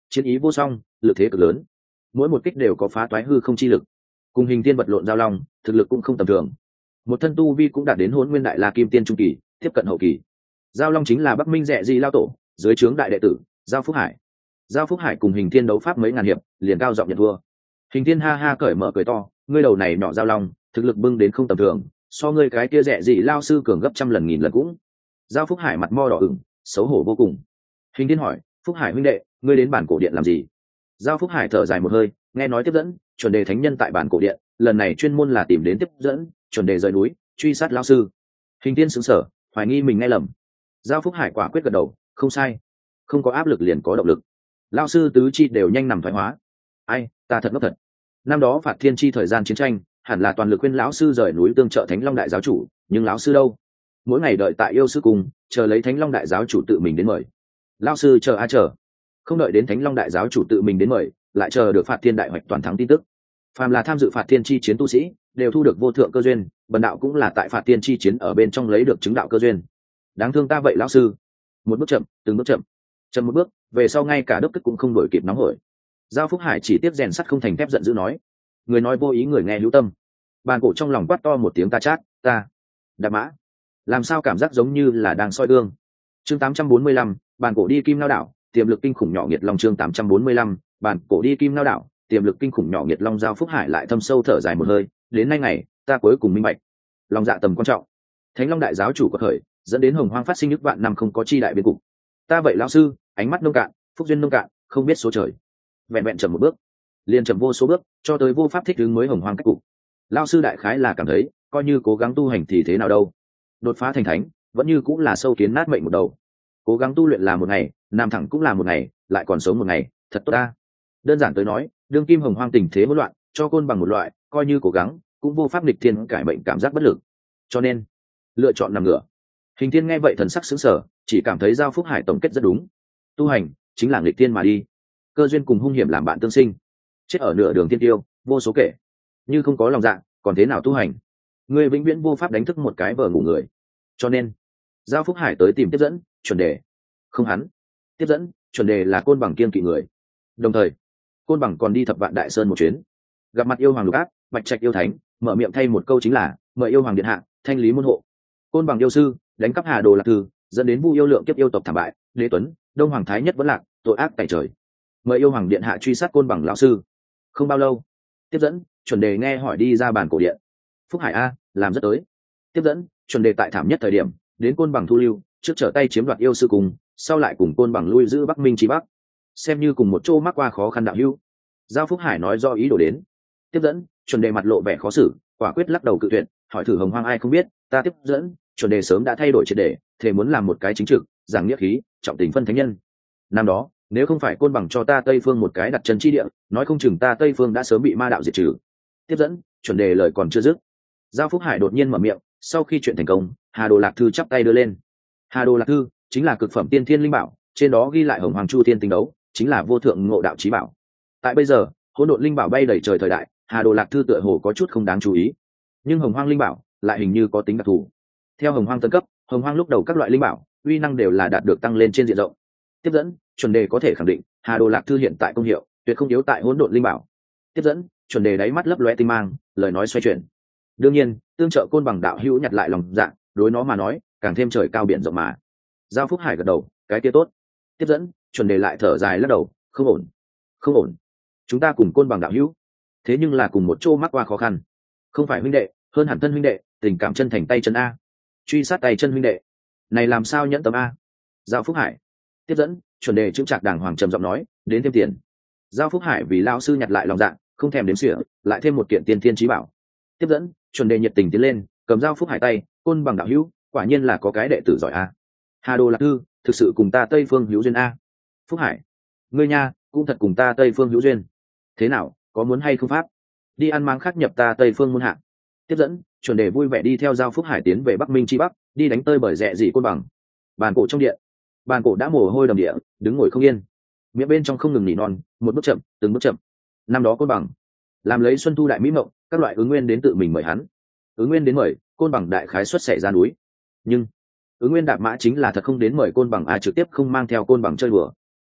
chiến ý vô song, lực thế cực lớn, mỗi một kích đều có phá toái hư không chi lực. Cùng hình tiên vật lộn giao long, thực lực cũng không tầm thường, một thân tu vi cũng đạt đến hỗn nguyên đại la kim tiên trung kỳ, tiếp cận hậu kỳ. Giao long chính là Bắc Minh Dẹ Di lao tổ, dưới trướng đại đệ tử Giao Phúc Hải. Giao Phúc Hải cùng hình thiên đấu pháp mấy ngàn hiệp, liền cao giọng nhận thua. Hình thiên ha ha cởi mở cười to, ngươi đầu này nhỏ giao long, thực lực bưng đến không tầm thường, so ngươi cái kia Dẹ Di lao sư cường gấp trăm lần nghìn lần cũng. Giao Phúc Hải mặt mo đỏ ửng, xấu hổ vô cùng. Hình thiên hỏi, Phúc Hải huynh đệ, ngươi đến bản cổ điện làm gì? Giao Phúc Hải thở dài một hơi, nghe nói tiếp dẫn chuẩn đề thánh nhân tại bản cổ điện, lần này chuyên môn là tìm đến tiếp dẫn chuẩn đề rời núi truy sát lao sư. Hình thiên sững sờ, hoài nghi mình nghe lầm. Giao Phúc Hải quả quyết gật đầu, không sai, không có áp lực liền có động lực. Lao sư tứ chi đều nhanh nằm thoái hóa. Ai, ta thật ngốc thật. Năm đó phạt thiên chi thời gian chiến tranh, hẳn là toàn lực khuyên lão sư rời núi tương trợ Thánh Long đại giáo chủ, nhưng lão sư đâu? Mỗi ngày đợi tại yêu sư cùng, chờ lấy Thánh Long đại giáo chủ tự mình đến mời. Lão sư chờ a chờ, không đợi đến Thánh Long đại giáo chủ tự mình đến mời, lại chờ được phạt thiên đại hoạch toàn thắng tin tức. Phàm là tham dự phạt thiên chi chiến tu sĩ, đều thu được vô thượng cơ duyên, bần đạo cũng là tại phạt thiên chi chiến ở bên trong lấy được chứng đạo cơ duyên. Đáng thương ta vậy lão sư, một bước chậm, từng bước chậm, chậm một bước, về sau ngay cả đốc tức cũng không đổi kịp nóng hổi. Giao Phúc Hải chỉ tiếp rèn sắt không thành thép, giận dữ nói, người nói vô ý người nghe hữu tâm. Bàn cổ trong lòng quát to một tiếng, ta chát, ta đạp mã, làm sao cảm giác giống như là đang soi gương. Chương tám trăm bốn mươi lăm, bàn cổ đi kim lao đảo, tiềm lực kinh khủng nhỏ nghiệt long. Chương tám trăm bốn mươi lăm, bàn cổ đi kim lao đảo, tiềm lực kinh khủng nhỏ nghiệt long. Giao Phúc Hải lại thâm sâu thở dài một hơi, đến nay ngày ta cuối cùng minh bạch lòng dạ tầm quan trọng. Thánh Long đại giáo chủ có khởi, dẫn đến hồng hoang phát sinh nước vạn năm không có chi đại biến cục. Ta vậy lão sư, ánh mắt nông cạn, phúc duyên nông cạn, không biết số trời, vẹn vẹn chậm một bước liền chậm vô số bước, cho tới vô pháp thích ứng mới hồng hoang cách cục. Lão sư đại khái là cảm thấy coi như cố gắng tu hành thì thế nào đâu, đột phá thành thánh vẫn như cũng là sâu kiến nát mệnh một đầu. Cố gắng tu luyện là một ngày, nằm thẳng cũng là một ngày, lại còn sống một ngày, thật tốt ta. Đơn giản tới nói, đương kim hồng hoang tình thế hỗn loạn, cho côn bằng một loại coi như cố gắng cũng vô pháp nghịch thiên cải mệnh cảm giác bất lực, cho nên lựa chọn nằm ngửa. Hình thiên nghe vậy thần sắc sững sờ, chỉ cảm thấy Giao Phúc Hải tổng kết rất đúng, tu hành chính là nghịch thiên mà đi, cơ duyên cùng hung hiểm làm bạn tương sinh, chết ở nửa đường thiên tiêu vô số kể, như không có lòng dạ còn thế nào tu hành. Người vĩnh viễn vô pháp đánh thức một cái vờ ngủ người, cho nên Giao Phúc Hải tới tìm tiếp dẫn chuẩn đề. Không hắn, tiếp dẫn chuẩn đề là côn bằng kiên kỵ người, đồng thời côn bằng còn đi thập vạn đại sơn một chuyến, gặp mặt yêu hoàng lục ác, bạch trạch yêu thánh, mở miệng thay một câu chính là mời yêu hoàng điện hạ thanh lý môn hộ. Côn bằng yêu sư đánh cắp Hà Đồ Lạc Thư, dẫn đến Vu yêu lượng kiếp yêu tộc thảm bại, Đế Tuấn Đông Hoàng Thái nhất vẫn lạc, tội ác tại trời, mời yêu hoàng điện hạ truy sát côn bằng lão sư. Không bao lâu, tiếp dẫn chuẩn đề nghe hỏi đi ra bàn cổ điện. Phúc Hải a, làm rất tới. Tiếp dẫn chuẩn đề tại thảm nhất thời điểm đến côn bằng thu lưu, trước trở tay chiếm đoạt yêu sư cùng, sau lại cùng côn bằng lui giữ Bắc Minh Chi Bắc, xem như cùng một chỗ mắc qua khó khăn đạo hữu. Giao Phúc Hải nói do ý đồ đến. Tiếp dẫn chuẩn đề mặt lộ vẻ khó xử, quả quyết lắc đầu cự tuyệt, hỏi thử hồng hoang ai không biết, ta tiếp dẫn chuẩn đề sớm đã thay đổi triệt để, thề muốn làm một cái chính trực, giảng nghĩa khí, trọng tình phân thánh nhân. Năm đó nếu không phải côn bằng cho ta Tây Phương một cái đặt chân chi địa, nói không chừng ta Tây Phương đã sớm bị ma đạo diệt trừ. Tiếp dẫn chuẩn đề lời còn chưa dứt, Giao Phúc Hải đột nhiên mở miệng, sau khi chuyện thành công, Hà Đồ Lạc Thư chắp tay đưa lên. Hà Đồ Lạc Thư chính là cực phẩm tiên thiên linh bảo, trên đó ghi lại hồng hoàng chu thiên tinh đấu, chính là vô thượng ngộ đạo chí bảo. Tại bây giờ hỗn độn linh bảo bay đầy trời thời đại, Hà Đồ Lạc Thư tựa hồ có chút không đáng chú ý, nhưng hồng hoang linh bảo lại hình như có tính đặc thù. Theo hồng hoang tân cấp, hồng hoang lúc đầu các loại linh bảo uy năng đều là đạt được tăng lên trên diện rộng. Tiếp dẫn chuẩn đề có thể khẳng định Hà Đồ Lạc Thư hiện tại công hiệu tuyệt không yếu tại hỗn độn linh bảo. Tiếp dẫn chuẩn đề đáy mắt lấp lóe tinh mang, lời nói xoay chuyển. Đương nhiên tương trợ côn bằng đạo hữu nhặt lại lòng dạ, đối nó mà nói càng thêm trời cao biển rộng mà. Giao Phúc Hải gật đầu, cái kia tốt. Tiếp dẫn chuẩn đề lại thở dài lắc đầu, không ổn, không ổn. Chúng ta cùng côn bằng đạo hữu, thế nhưng là cùng một chỗ mắc qua khó khăn, không phải huynh đệ hơn hẳn thân huynh đệ, tình cảm chân thành tay chân a, truy sát tay chân huynh đệ này làm sao nhẫn tâm a. Giao Phúc Hải, tiếp dẫn chuẩn đề chững chạc đàng hoàng trầm giọng nói, đến thêm tiền. Giao Phúc Hải vì lao sư nhặt lại lòng dạ, không thèm đếm xỉa, lại thêm một kiện tiên thiên chí bảo. Tiếp dẫn chuẩn đề nhiệt tình tiến lên, cầm Giao Phúc Hải tay, côn bằng đạo hữu quả nhiên là có cái đệ tử giỏi a. Hà Đồ Lạc Thư thực sự cùng ta Tây Phương hữu duyên a. Phúc Hải, ngươi nha cũng thật cùng ta Tây Phương hữu duyên, thế nào, có muốn hay không pháp đi ăn mang khắc nhập ta Tây Phương muôn hạng. Tiếp dẫn chuẩn đề vui vẻ đi theo Giao Phúc Hải tiến về Bắc Minh Chi Bắc, đi đánh tơi bởi rẹ dị côn bằng. Bàn cổ trong điện, bàn cổ đã mồ hôi đầm địa, đứng ngồi không yên, miệng bên trong không ngừng nỉ non, một bước chậm từng bước chậm. Năm đó côn bằng làm lấy xuân thu đại mỹ mộng, các loại ứng nguyên đến tự mình mời hắn, ứng nguyên đến mời côn bằng đại khái xuất xảy ra núi, nhưng ứng nguyên đạp mã chính là thật không đến mời côn bằng, a trực tiếp không mang theo côn bằng chơi đùa.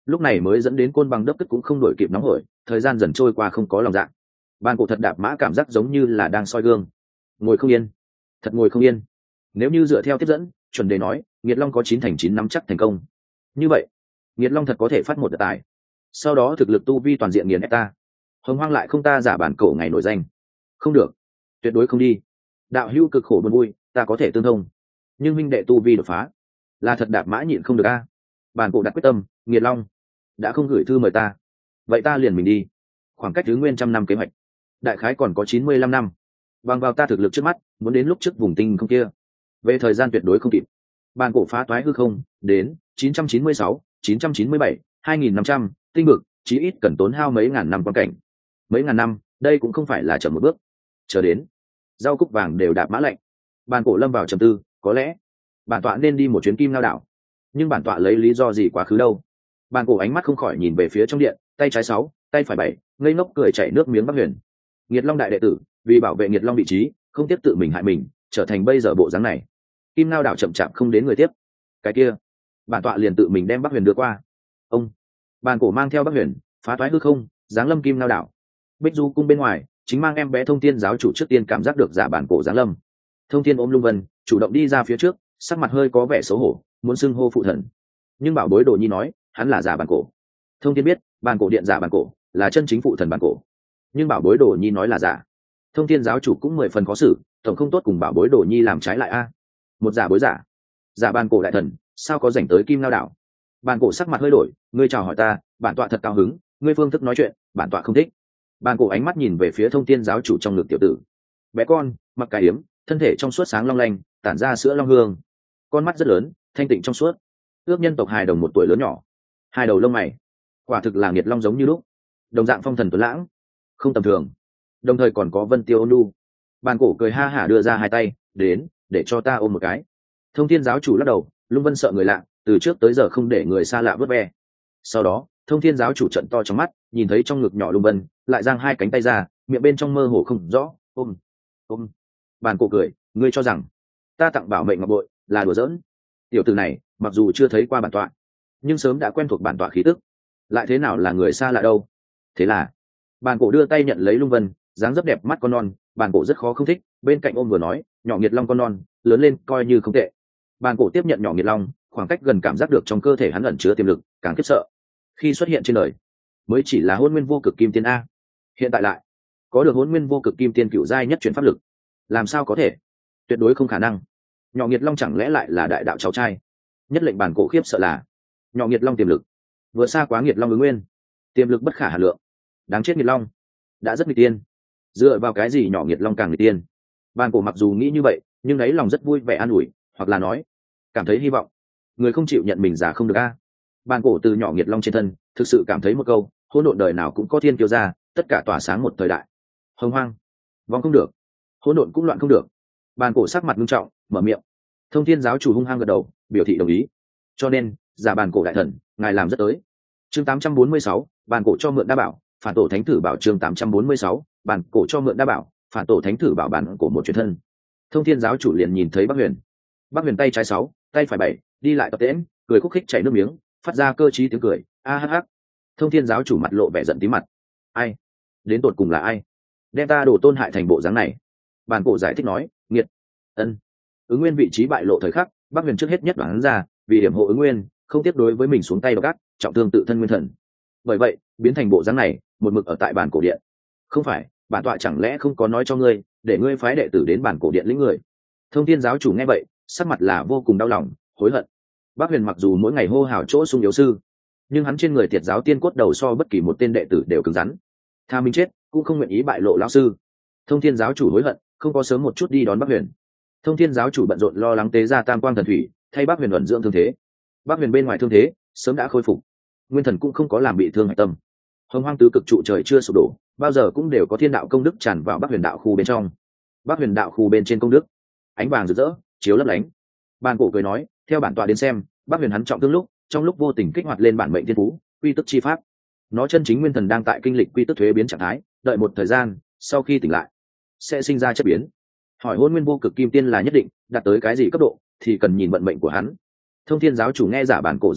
lúc này mới dẫn đến côn bằng đốc tức cũng không đổi kịp nóng hổi, thời gian dần trôi qua không có lòng dạ. Bàn cổ thật đạp mã cảm giác giống như là đang soi gương, ngồi không yên, thật ngồi không yên. Nếu như dựa theo tiếp dẫn chuẩn đề nói, Nghiệt Long có chín thành chín nắm chắc thành công, như vậy Nghiệt Long thật có thể phát một đợt tài, sau đó thực lực tu vi toàn diện nghiền ép ta. Hồng Hoang lại không ta giả bản cổ ngày nổi danh, không được, tuyệt đối không đi. Đạo hữu cực khổ buồn vui, ta có thể tương thông, nhưng minh đệ tu vi đột phá, là thật đạp mã nhịn không được a. Bản cổ đặt quyết tâm, Nghiệt Long đã không gửi thư mời ta, vậy ta liền mình đi. Khoảng cách thứ nguyên trăm năm kế hoạch, đại khái còn có chín mươi lăm năm. Bằng vào ta thực lực trước mắt, muốn đến lúc trước vùng tinh không kia, về thời gian tuyệt đối không kịp. Bản cổ phá toái hư không, đến chín trăm chín mươi sáu, chín trăm chín mươi bảy, hai nghìn năm trăm, tinh vực, chí ít cần tốn hao mấy ngàn năm quan cảnh. Mấy ngàn năm, đây cũng không phải là chậm một bước. Chờ đến, rau cúc vàng đều đạp mã lạnh. Bản cổ lâm vào trầm tư, có lẽ bản tọa nên đi một chuyến Kim Ngao đảo, nhưng bản tọa lấy lý do gì quá khứ đâu? Bản cổ ánh mắt không khỏi nhìn về phía trong điện, tay trái sáu, tay phải bảy, ngây ngốc cười chảy nước miếng Bắc Huyền. Nghiệt Long đại đệ tử, vì bảo vệ Nghiệt Long vị trí, không tiếp tự mình hại mình, trở thành bây giờ bộ dáng này. Kim Ngao đảo chậm chạp không đến người tiếp, cái kia, bản tọa liền tự mình đem Bắc Huyền đưa qua. Ông, bản cổ mang theo Bắc Huyền, phá toái hư không, giáng lâm Kim Ngao đảo. Bích Du cung bên ngoài, chính mang em bé Thông Thiên giáo chủ trước tiên cảm giác được giả bản cổ giáng lâm. Thông Thiên ôm Lung Vân, chủ động đi ra phía trước, sắc mặt hơi có vẻ xấu hổ, muốn xưng hô phụ thần. Nhưng bảo bối Đồ Nhi nói, hắn là giả bản cổ. Thông Thiên biết, bản cổ điện giả bản cổ là chân chính phụ thần bản cổ, nhưng bảo bối Đồ Nhi nói là giả. Thông Thiên giáo chủ cũng mười phần khó xử, tổng không tốt cùng bảo bối Đồ Nhi làm trái lại a. Một giả bối giả, giả bản cổ đại thần, sao có rảnh tới Kim Ngao đảo? Bản cổ sắc mặt hơi đổi, ngươi chào hỏi ta, bản tọa thật cao hứng, ngươi phương thức nói chuyện, bản tọa không thích. Bản cổ ánh mắt nhìn về phía Thông Thiên giáo chủ trong ngực tiểu tử. Bé con, mặc cái yếm, thân thể trong suốt sáng long lanh, tản ra sữa long hương, con mắt rất lớn, thanh tịnh trong suốt, ước nhân tộc hài đồng một tuổi lớn nhỏ, hai đầu lông mày, quả thực là Nghiệt Long giống như lúc, đồng dạng phong thần tuấn lãng, không tầm thường, đồng thời còn có Vân Tiêu ôn nhu. Bản cổ cười ha hả đưa ra hai tay, đến, để cho ta ôm một cái. Thông Thiên giáo chủ lắc đầu, Lung Vân sợ người lạ, từ trước tới giờ không để người xa lạ vớt ve. Sau đó, Thông Thiên giáo chủ trận to trong mắt, nhìn thấy trong ngực nhỏ Lung Vân, lại giang hai cánh tay ra, miệng bên trong mơ hồ không rõ, ôm, ôm. Bản cổ cười, ngươi cho rằng ta tặng bảo mệnh ngọc bội là đùa giỡn? Tiểu tử này, mặc dù chưa thấy qua bản tọa, nhưng sớm đã quen thuộc bản tọa khí tức, lại thế nào là người xa lạ đâu. Thế là, bản cổ đưa tay nhận lấy Lung Vân, dáng dấp đẹp mắt con non, bản cổ rất khó không thích, bên cạnh ôm vừa nói, nhỏ Nghiệt Long con non, lớn lên coi như không tệ. Bản cổ tiếp nhận nhỏ Nghiệt Long, khoảng cách gần cảm giác được trong cơ thể hắn ẩn chứa tiềm lực, càng khiếp sợ. Khi xuất hiện trên đời, mới chỉ là Hỗn Nguyên vô cực kim tiên a, hiện tại lại có được Hỗn Nguyên vô cực kim tiên cựu giai nhất chuyển pháp lực, làm sao có thể? Tuyệt đối không khả năng. Nhỏ Nghiệt Long chẳng lẽ lại là đại đạo cháu trai? Nhất lệnh bản cổ khiếp sợ là nhỏ Nghiệt Long tiềm lực vừa xa quá Nghiệt Long ứng nguyên, tiềm lực bất khả hà lượng. Đáng chết Nghiệt Long, đã rất nghịch tiên. Dựa vào cái gì nhỏ Nghiệt Long càng nghịch tiên? Bản cổ mặc dù nghĩ như vậy, nhưng ấy lòng rất vui vẻ an ủi, hoặc là nói cảm thấy hy vọng. Người không chịu nhận mình giả không được a. Bản cổ từ nhỏ Nghiệt Long trên thân thực sự cảm thấy một câu, hỗn độn đời nào cũng có thiên kiêu ra, tất cả tỏa sáng một thời đại. Hồng hoang vong không được, hỗn độn cũng loạn không được. Bản cổ sắc mặt nghiêm trọng, mở miệng. Thông Thiên giáo chủ hung hăng gật đầu, biểu thị đồng ý. Cho nên, giả bản cổ đại thần, ngài làm rất tới. Chương tám trăm bốn mươi sáu, bản cổ cho mượn đa bảo, phản tổ thánh thử bảo. Chương tám trăm bốn mươi sáu, bản cổ cho mượn đa bảo, phản tổ thánh thử bảo. Bản cổ một truyền thân. Thông Thiên giáo chủ liền nhìn thấy Bắc Huyền. Bắc Huyền tay trái sáu, tay phải bảy, đi lại tập tễnh, cười khúc khích chảy nước miếng, phát ra cơ trí tiếng cười, a hắc hắc. Thông Thiên giáo chủ mặt lộ vẻ giận tí mặt. Ai? Đến tột cùng là ai? Đem ta đổ tôn hại thành bộ dáng này. Bản cổ giải thích nói, nghiệt. Ân. Ứng Nguyên vị trí bại lộ thời khắc, Bắc Huyền trước hết nhất đoán ra, vì điểm hộ Ứng Nguyên, không tiếp đối với mình xuống tay độc ác, trọng thương tự thân nguyên thần. Bởi vậy, biến thành bộ dáng này, một mực ở tại bản cổ điện. Không phải, bản tọa chẳng lẽ không có nói cho ngươi, để ngươi phái đệ tử đến bản cổ điện lĩnh người? Thông Thiên giáo chủ nghe vậy, sắc mặt là vô cùng đau lòng, hối hận. Bắc Huyền mặc dù mỗi ngày hô hào chỗ sung yếu sư, nhưng hắn trên người Tiệt giáo tiên cốt đầu so bất kỳ một tên đệ tử đều cứng rắn. Tha mình chết, cũng không nguyện ý bại lộ lão sư. Thông Thiên giáo chủ hối hận, không có sớm một chút đi đón Bắc Huyền. Thông Thiên giáo chủ bận rộn lo lắng tế ra Tam Quang thần thủy, thay Bắc Huyền ẩn dưỡng thương thế. Bắc Huyền bên ngoài thương thế sớm đã khôi phục, nguyên thần cũng không có làm bị thương hạch tâm. Hồng Hoang tứ cực trụ trời chưa sụp đổ, bao giờ cũng đều có thiên đạo công đức tràn vào Bắc Huyền đạo khu bên trong. Bắc Huyền đạo khu bên trên công đức, ánh vàng rực rỡ, chiếu lấp lánh. Bản cổ cười nói, theo bản tọa đến xem, Bắc Huyền hắn trọng thương lúc, trong lúc vô tình kích hoạt lên bản mệnh thiên phú, quy tức chi pháp. Nó chân chính nguyên thần đang tại kinh lịch quy tức thuế biến trạng thái, đợi một thời gian, sau khi tỉnh lại, sẽ sinh ra chất biến. Hỏi Hôn Nguyên vô cực kim tiên là nhất định, đạt tới cái gì cấp độ, thì cần nhìn vận mệnh của hắn. Thông Thiên giáo chủ nghe giả bản cổ giải thích,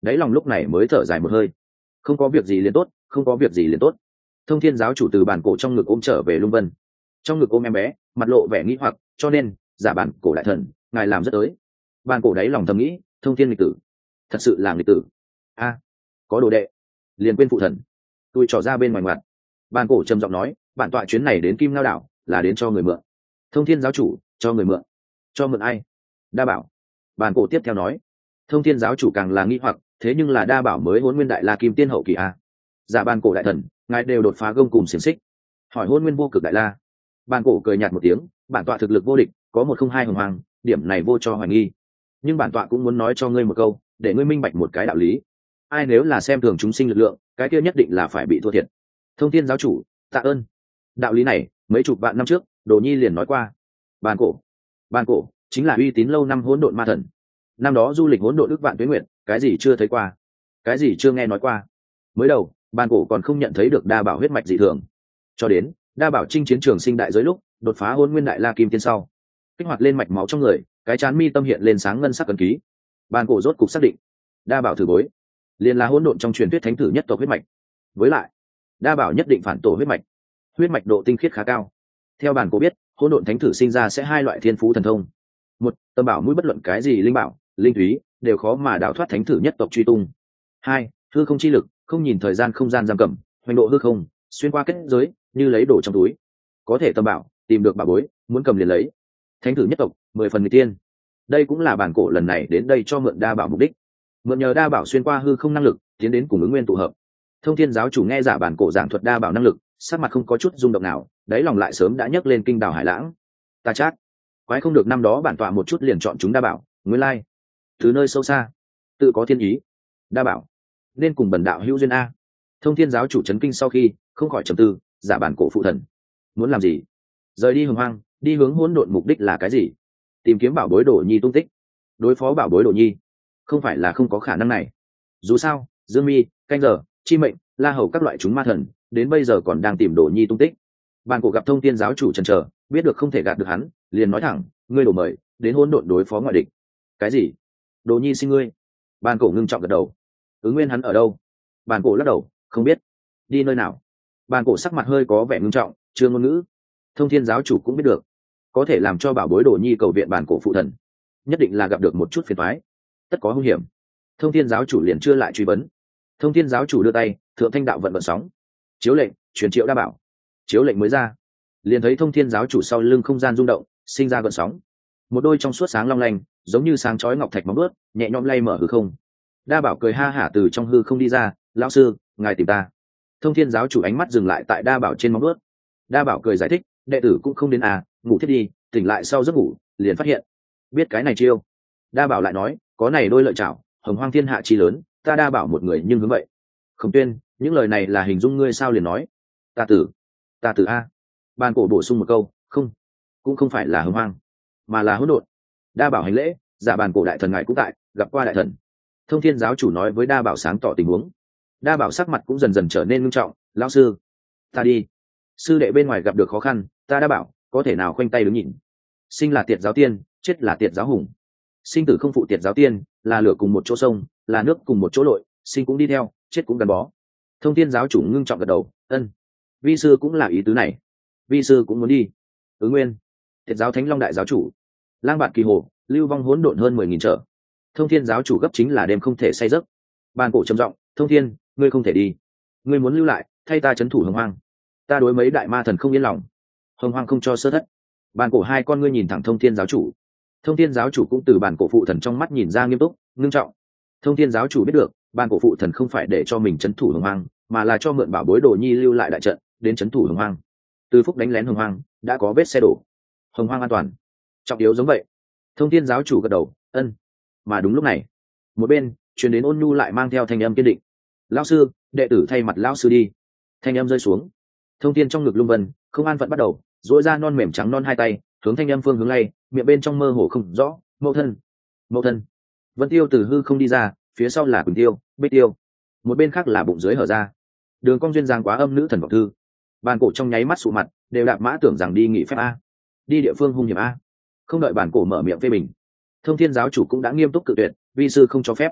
đáy lòng lúc này mới thở dài một hơi. Không có việc gì liền tốt, không có việc gì liền tốt. Thông thiên giáo chủ từ bàn cổ trong ngực ôm trở về lung vân, trong ngực ôm em bé, mặt lộ vẻ nghĩ hoặc, cho nên giả bản cổ đại thần ngài làm rất tới. Bàn cổ đáy lòng thầm nghĩ, thông thiên nghịch tử, thật sự là nghịch tử. A, có đồ đệ liền quên phụ thần. Tôi trò ra bên ngoài mặt. Bàn cổ trầm giọng nói, bản tọa chuyến này đến Kim Ngao đảo là đến cho người mượn. Thông thiên giáo chủ cho người mượn. Cho mượn ai? Đa bảo. Bàn cổ tiếp theo nói. Thông thiên giáo chủ càng là nghi hoặc, thế nhưng là đa bảo mới Hỗn Nguyên Đại La Kim Tiên hậu kỳ a. Giả bàn cổ đại thần ngài đều đột phá gông cùng xiềng xích, hỏi Hỗn Nguyên vô cực đại la. Bàn cổ cười nhạt một tiếng, bản tọa thực lực vô địch, có một không hai hồng hoàng, điểm này vô cho hoài nghi. Nhưng bản tọa cũng muốn nói cho ngươi một câu, để ngươi minh bạch một cái đạo lý. Ai nếu là xem thường chúng sinh lực lượng, cái kia nhất định là phải bị thua thiệt. Thông thiên giáo chủ tạ ơn. Đạo lý này mấy chục vạn năm trước Đồ Nhi liền nói qua. Bàn cổ. Bàn cổ chính là uy tín lâu năm hỗn độn ma thần. Năm đó du lịch hỗn độn ước vạn tuế nguyện, cái gì chưa thấy qua, cái gì chưa nghe nói qua. Mới đầu bàn cổ còn không nhận thấy được đa bảo huyết mạch dị thường, cho đến đa bảo chinh chiến trường sinh đại giới lúc đột phá Hỗn Nguyên Đại La Kim Tiên sau, kích hoạt lên mạch máu trong người, cái chán mi tâm hiện lên sáng ngân sắc ấn ký. Bàn cổ rốt cục xác định đa bảo thử bối liền là hỗn độn trong truyền thuyết thánh tử nhất tộc huyết mạch. Với lại đa bảo nhất định phản tổ huyết mạch, huyết mạch độ tinh khiết khá cao. Theo bản cổ biết, hỗn độn thánh tử sinh ra sẽ hai loại thiên phú thần thông. Một, tâm bảo mũi bất luận cái gì linh bảo, linh thúy đều khó mà đào thoát thánh tử nhất tộc truy tung. Hai, hư không chi lực, không nhìn thời gian không gian giam cầm, hoành độ hư không, xuyên qua kết giới, như lấy đồ trong túi. Có thể tâm bảo, tìm được bảo bối, muốn cầm liền lấy. Thánh tử nhất tộc, mười phần người tiên. Đây cũng là bản cổ lần này đến đây cho mượn đa bảo mục đích. Mượn nhờ đa bảo xuyên qua hư không năng lực, tiến đến cùng ứng nguyên tụ hợp. Thông thiên giáo chủ nghe giả bản cổ giảng thuật đa bảo năng lực, sắc mặt không có chút rung động nào, đáy lòng lại sớm đã nhấc lên kinh đào hải lãng. Ta chát, quái không được năm đó bản tọa một chút liền chọn chúng đa bảo, nguyên lai từ nơi sâu xa tự có thiên ý. Đa bảo nên cùng bần đạo hữu duyên a. Thông thiên giáo chủ chấn kinh sau khi không khỏi trầm tư, giả bản cổ phụ thần muốn làm gì? Rời đi hồng hoang, đi hướng hỗn độn, mục đích là cái gì? Tìm kiếm bảo bối Đồ Nhi tung tích, đối phó bảo bối Đồ Nhi, không phải là không có khả năng này. Dù sao Dương Mi, Canh Giờ, Chi Mệnh, La Hầu các loại chúng ma thần đến bây giờ còn đang tìm Đồ Nhi tung tích. Bàn cổ gặp thông thiên giáo chủ chần chờ, biết được không thể gạt được hắn, liền nói thẳng, ngươi đổ mời đến hỗn độn đối phó ngoại địch. Cái gì? Đồ Nhi xin ngươi. Bàn cổ ngưng trọng gật đầu. Ứng Nguyên hắn ở đâu? Bàn cổ lắc đầu, không biết. Đi nơi nào? Bàn cổ sắc mặt hơi có vẻ ngưng trọng, chưa ngôn ngữ. Thông thiên giáo chủ cũng biết được, có thể làm cho bảo bối Đồ Nhi cầu viện bàn cổ phụ thần, nhất định là gặp được một chút phiền toái, tất có hung hiểm. Thông thiên giáo chủ liền chưa lại truy vấn. Thông thiên giáo chủ đưa tay, thượng thanh đạo vận vận sóng, chiếu lệnh truyền triệu đa bảo. Chiếu lệnh mới ra, liền thấy thông thiên giáo chủ sau lưng không gian rung động, sinh ra gợn sóng. Một đôi trong suốt sáng long lanh, giống như sáng chói ngọc thạch móng ướt, nhẹ nhõm lay mở hư không. Đa bảo cười ha hả từ trong hư không đi ra, lão sư ngài tìm ta. Thông thiên giáo chủ ánh mắt dừng lại tại đa bảo trên móng ướt. Đa bảo cười giải thích, đệ tử cũng không đến à, ngủ thiết đi, tỉnh lại sau giấc ngủ liền phát hiện biết cái này chiêu. Đa bảo lại nói, có này đôi lợi chảo, hồng hoang thiên hạ chi lớn, ta đa bảo một người nhưng hướng vậy. Không tuyên, những lời này là hình dung ngươi sao liền nói. Ta tử, ta tử a. Bàn cổ bổ sung một câu, không, cũng không phải là hồng hoang, mà là hỗn độn. Đa bảo hành lễ, giả bàn cổ đại thần ngài cũng tại, gặp qua đại thần. Thông thiên giáo chủ nói với đa bảo sáng tỏ tình huống. Đa bảo sắc mặt cũng dần dần trở nên nghiêm trọng, lão sư, ta đi. Sư đệ bên ngoài gặp được khó khăn, ta đa bảo có thể nào khoanh tay đứng nhìn. Sinh là tiệt giáo tiên, chết là tiệt giáo hùng. Sinh tử không phụ tiệt giáo tiên, là lửa cùng một chỗ sông, là nước cùng một chỗ lội, sinh cũng đi theo, chết cũng gắn bó. Thông thiên giáo chủ ngưng trọng gật đầu, ân, vi sư cũng là ý tứ này, vi sư cũng muốn đi. Ứng Nguyên, tiệt giáo thánh long đại giáo chủ, lang bạt kỳ hồ, lưu vong hỗn độn hơn mười nghìn trở. Thông thiên giáo chủ gấp chính là đêm không thể say giấc. Bàn cổ trầm giọng, thông thiên, ngươi không thể đi, ngươi muốn lưu lại thay ta trấn thủ hồng hoang. Ta đối mấy đại ma thần không yên lòng, hồng hoang không cho sơ thất. Bàn cổ hai con ngươi nhìn thẳng thông thiên giáo chủ. Thông thiên giáo chủ cũng từ bàn cổ phụ thần trong mắt nhìn ra nghiêm túc ngưng trọng. Thông thiên giáo chủ biết được bàn cổ phụ thần không phải để cho mình trấn thủ hồng hoang, mà là cho mượn bảo bối Đồ Nhi lưu lại đại trận đến trấn thủ hồng hoang. Từ phúc đánh lén hồng hoang đã có vết xe đổ, hồng hoang an toàn trọng yếu giống vậy. Thông thiên giáo chủ gật đầu, ân. Mà đúng lúc này, một bên truyền đến ôn nhu lại mang theo thanh âm kiên định, lão sư, đệ tử thay mặt lão sư đi. Thanh âm rơi xuống, thông thiên trong ngực lung vân không an phận bắt đầu dỗi ra non mềm trắng non hai tay hướng thanh âm phương hướng lay, miệng bên trong mơ hồ không rõ, mẫu thân, mẫu thân. Vân tiêu từ hư không đi ra, phía sau là Quỳnh tiêu, Bích tiêu, một bên khác là bụng dưới hở ra, đường cong duyên dáng quá âm nữ thần vọng thư. Bàn cổ trong nháy mắt sụ mặt, đều đạp mã tưởng rằng đi nghỉ phép a, đi địa phương hung hiểm a. Không đợi bàn cổ mở miệng phê bình, thông thiên giáo chủ cũng đã nghiêm túc cự tuyệt, vi sư không cho phép.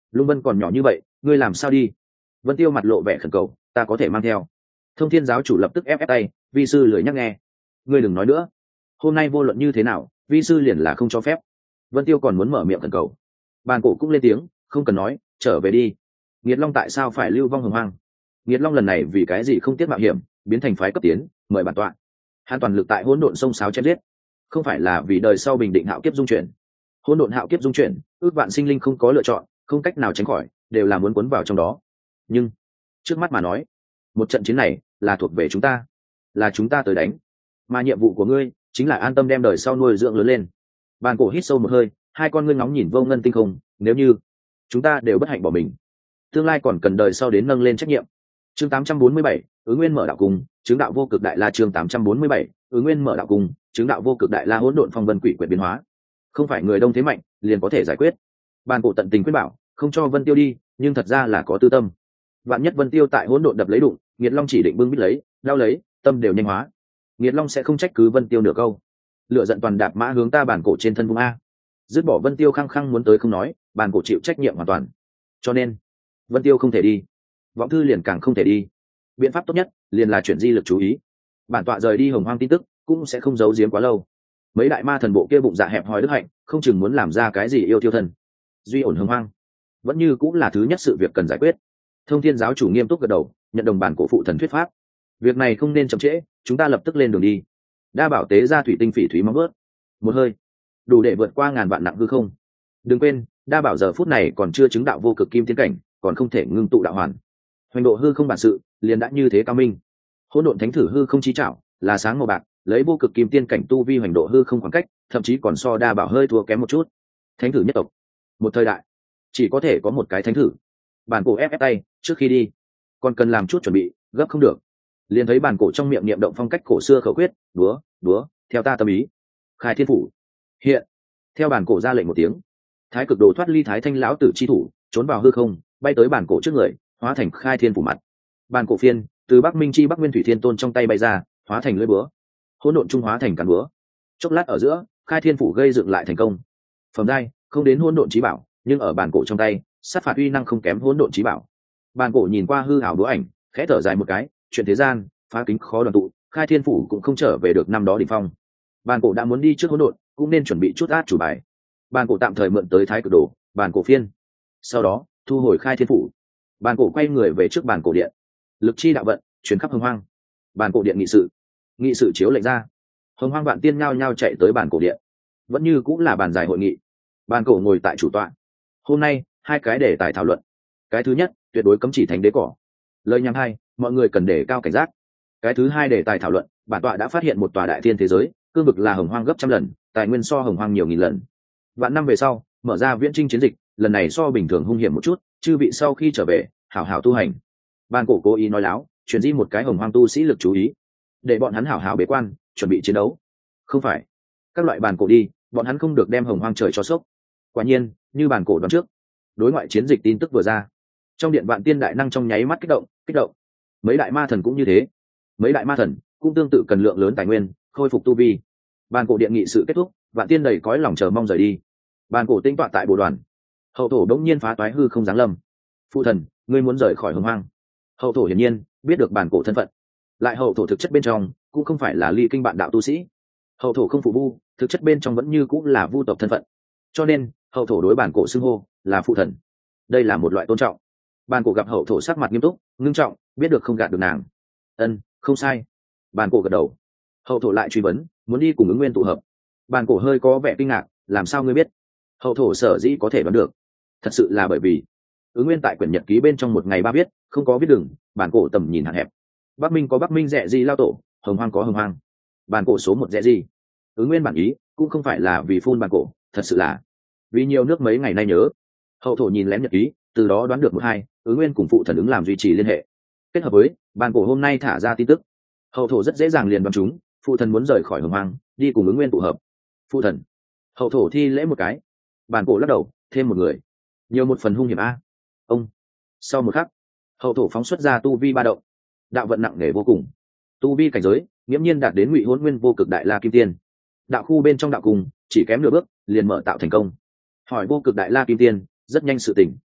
Lung Vân còn nhỏ như vậy, ngươi làm sao đi? Vân Tiêu mặt lộ vẻ khẩn cầu, ta có thể mang theo. Thông Thiên giáo chủ lập tức ép ép tay, vi sư lười nhắc nghe. Ngươi đừng nói nữa. Hôm nay vô luận như thế nào, vi sư liền là không cho phép. Vân Tiêu còn muốn mở miệng khẩn cầu. Bàn cổ cũng lên tiếng, không cần nói, trở về đi. Nghiệt Long tại sao phải lưu vong hồng hoang? Nghiệt Long lần này vì cái gì không tiếc mạo hiểm, biến thành phái cấp tiến, mời bản tọa. Hắn toàn lực tại hỗn độn sông sáo chém giết, không phải là vì đời sau bình định hạo kiếp dung chuyển. Hỗn độn hạo kiếp dung chuyển, ước vạn sinh linh không có lựa chọn, không cách nào tránh khỏi, đều là muốn cuốn vào trong đó. Nhưng trước mắt mà nói, một trận chiến này là thuộc về chúng ta, là chúng ta tới đánh, mà nhiệm vụ của ngươi chính là an tâm đem đời sau nuôi dưỡng lớn lên. Bàn cổ hít sâu một hơi, hai con ngươi ngóng nhìn vô ngân tinh không, nếu như chúng ta đều bất hạnh bỏ mình, tương lai còn cần đời sau đến nâng lên trách nhiệm. Chương tám trăm bốn mươi bảy, ứng nguyên mở đạo cung, chứng đạo vô cực đại la. Chương tám trăm bốn mươi bảy, ứng nguyên mở đạo cung, chứng đạo vô cực đại la. Hỗn độn phong vân quỷ quyệt biến hóa, không phải người đông thế mạnh liền có thể giải quyết. Bàn cổ tận tình khuyên bảo, không cho Vân Tiêu đi, nhưng thật ra là có tư tâm. Vạn nhất Vân Tiêu tại hỗn độn đập lấy đụng, Nghiệt Long chỉ định bưng bít lấy, đau lấy, tâm đều nhanh hóa. Nghiệt Long sẽ không trách cứ Vân Tiêu nửa câu, lựa giận toàn đạp mã hướng ta bàn cổ trên thân vung a. Dứt bỏ Vân Tiêu khăng khăng muốn tới không nói, bàn cổ chịu trách nhiệm hoàn toàn. Cho nên Vân Tiêu không thể đi, Vọng Thư liền càng không thể đi. Biện pháp tốt nhất liền là chuyển di lực chú ý. Bản tọa rời đi hồng hoang tin tức cũng sẽ không giấu giếm quá lâu. Mấy đại ma thần bộ kia bụng dạ hẹp hòi đức hạnh, không chừng muốn làm ra cái gì yêu tiêu thần. Duy ổn hồng hoang vẫn như cũng là thứ nhất sự việc cần giải quyết. Thông Thiên giáo chủ nghiêm túc gật đầu, nhận đồng bản cổ phụ thần thuyết pháp. Việc này không nên chậm trễ, chúng ta lập tức lên đường đi. Đa bảo tế ra thủy tinh phỉ thúy móng vớt, một hơi đủ để vượt qua ngàn vạn nặng hư không. Đừng quên, đa bảo giờ phút này còn chưa chứng đạo vô cực kim tiên cảnh, còn không thể ngưng tụ đạo hoàn. Hoành độ hư không bản sự liền đã như thế cao minh. Hỗn độn thánh thử hư không chí trảo, là sáng màu bạc, lấy vô cực kim tiên cảnh tu vi hoành độ hư không khoảng cách, thậm chí còn so đa bảo hơi thua kém một chút. Thánh thử nhất tộc, một thời đại chỉ có thể có một cái thánh thử. Bản cổ ép ép tay, trước khi đi còn cần làm chút chuẩn bị, gấp không được. Liền thấy bản cổ trong miệng niệm động phong cách cổ xưa khẩu quyết, đúa đúa, theo ta tâm ý, khai thiên phủ hiện. Theo bản cổ ra lệnh một tiếng, thái cực đồ thoát ly thái thanh lão tử chi thủ, trốn vào hư không, bay tới bản cổ trước người, hóa thành khai thiên phủ mặt. Bản cổ phiên từ bắc minh chi bắc nguyên thủy thiên tôn trong tay bay ra, hóa thành lưỡi búa, hỗn độn trung hóa thành cán búa. Chốc lát ở giữa, khai thiên phủ gây dựng lại thành công. Phẩm giai không đến hỗn độn chí bảo, nhưng ở bản cổ trong tay, sát phạt uy năng không kém hỗn độn chí bảo. Bản cổ nhìn qua hư ảo búa ảnh, khẽ thở dài một cái, chuyện thế gian phá kính khó đoàn tụ, khai thiên phủ cũng không trở về được năm đó đỉnh phong. Bản cổ đã muốn đi trước hỗn độn, cũng nên chuẩn bị chút át chủ bài. Bản cổ tạm thời mượn tới thái cực đồ, bản cổ phiên, sau đó thu hồi khai thiên phủ. Bản cổ quay người về trước bản cổ điện, lực chi đạo vận chuyển khắp hồng hoang. Bản cổ điện nghị sự, nghị sự chiếu lệnh ra, hồng hoang vạn tiên nhao nhao chạy tới bản cổ điện. Vẫn như cũng là bàn dài hội nghị. Bản cổ ngồi tại chủ tọa. Hôm nay hai cái đề tài thảo luận. Cái thứ nhất, tuyệt đối cấm chỉ thánh đế cỏ. Lời nhằm hai, mọi người cần đề cao cảnh giác. Cái thứ hai đề tài thảo luận, bản tọa đã phát hiện một tòa đại thiên thế giới, cương vực là hồng hoang gấp trăm lần, tài nguyên so hồng hoang nhiều nghìn lần. Vạn năm về sau, mở ra viễn trinh chiến dịch, lần này so bình thường hung hiểm một chút, chư vị sau khi trở về, hảo hảo tu hành. Bản cổ cố ý nói láo, chuyển di một cái hồng hoang tu sĩ lực chú ý, để bọn hắn hảo hảo bế quan, chuẩn bị chiến đấu. Không phải các loại bản cổ đi, bọn hắn không được đem hồng hoang trời cho sốc. Quả nhiên, như bản cổ đoán trước, đối ngoại chiến dịch tin tức vừa ra, trong điện vạn tiên đại năng trong nháy mắt kích động kích động. Mấy đại ma thần cũng như thế, mấy đại ma thần cũng tương tự cần lượng lớn tài nguyên khôi phục tu vi. Bản cổ điện nghị sự kết thúc, vạn tiên đầy cõi lòng chờ mong rời đi. Bản cổ tinh tọa tại bộ đoàn. Hậu thổ đống nhiên phá toái hư không giáng lâm. Phụ thần, ngươi muốn rời khỏi hồng hoang. Hậu thổ hiển nhiên biết được bản cổ thân phận, lại hậu thổ thực chất bên trong cũng không phải là ly kinh bạn đạo tu sĩ. Hậu thổ không phụ vu, thực chất bên trong vẫn như cũng là vu tộc thân phận, cho nên hậu thổ đối bản cổ xưng hô là phụ thần. Đây là một loại tôn trọng. Bản cổ gặp hậu thổ sắc mặt nghiêm túc ngưng trọng, biết được không gạt được nàng. Ân, không sai. Bản cổ gật đầu. Hậu thổ lại truy vấn, muốn đi cùng ứng nguyên tụ hợp. Bản cổ hơi có vẻ kinh ngạc, làm sao ngươi biết? Hậu thổ sở dĩ có thể đoán được, thật sự là bởi vì ứng nguyên tại quyển nhật ký bên trong một ngày ba viết, không có viết đường. Bản cổ tầm nhìn hạn hẹp. Bắc minh có bắc minh rẻ gì lao tổ, hồng hoang có hồng hoang. Bản cổ số một rẻ gì. Ứng nguyên bản ý cũng không phải là vì phun bản cổ, thật sự là vì nhiều nước mấy ngày nay nhớ. Hậu thổ nhìn lén nhật ký, từ đó đoán được một hai, ứng nguyên cùng phụ thần ứng làm duy trì liên hệ, kết hợp với bản cổ hôm nay thả ra tin tức, hậu thổ rất dễ dàng liền đoán chúng phụ thần muốn rời khỏi hồng hoang, đi cùng ứng nguyên tụ hợp. Phụ thần. Hậu thổ thi lễ một cái. Bản cổ lắc đầu, thêm một người, nhiều một phần hung hiểm a. Ông. Sau một khắc, hậu thổ phóng xuất ra tu vi ba động, đạo vận nặng nề vô cùng, tu vi cảnh giới nghiễm nhiên đạt đến ngụy hỗn nguyên vô cực đại la kim tiên. Đạo khu bên trong đạo cùng chỉ kém nửa bước liền mở tạo thành công. Hỏi vô cực đại la kim tiên, rất nhanh sự tỉnh.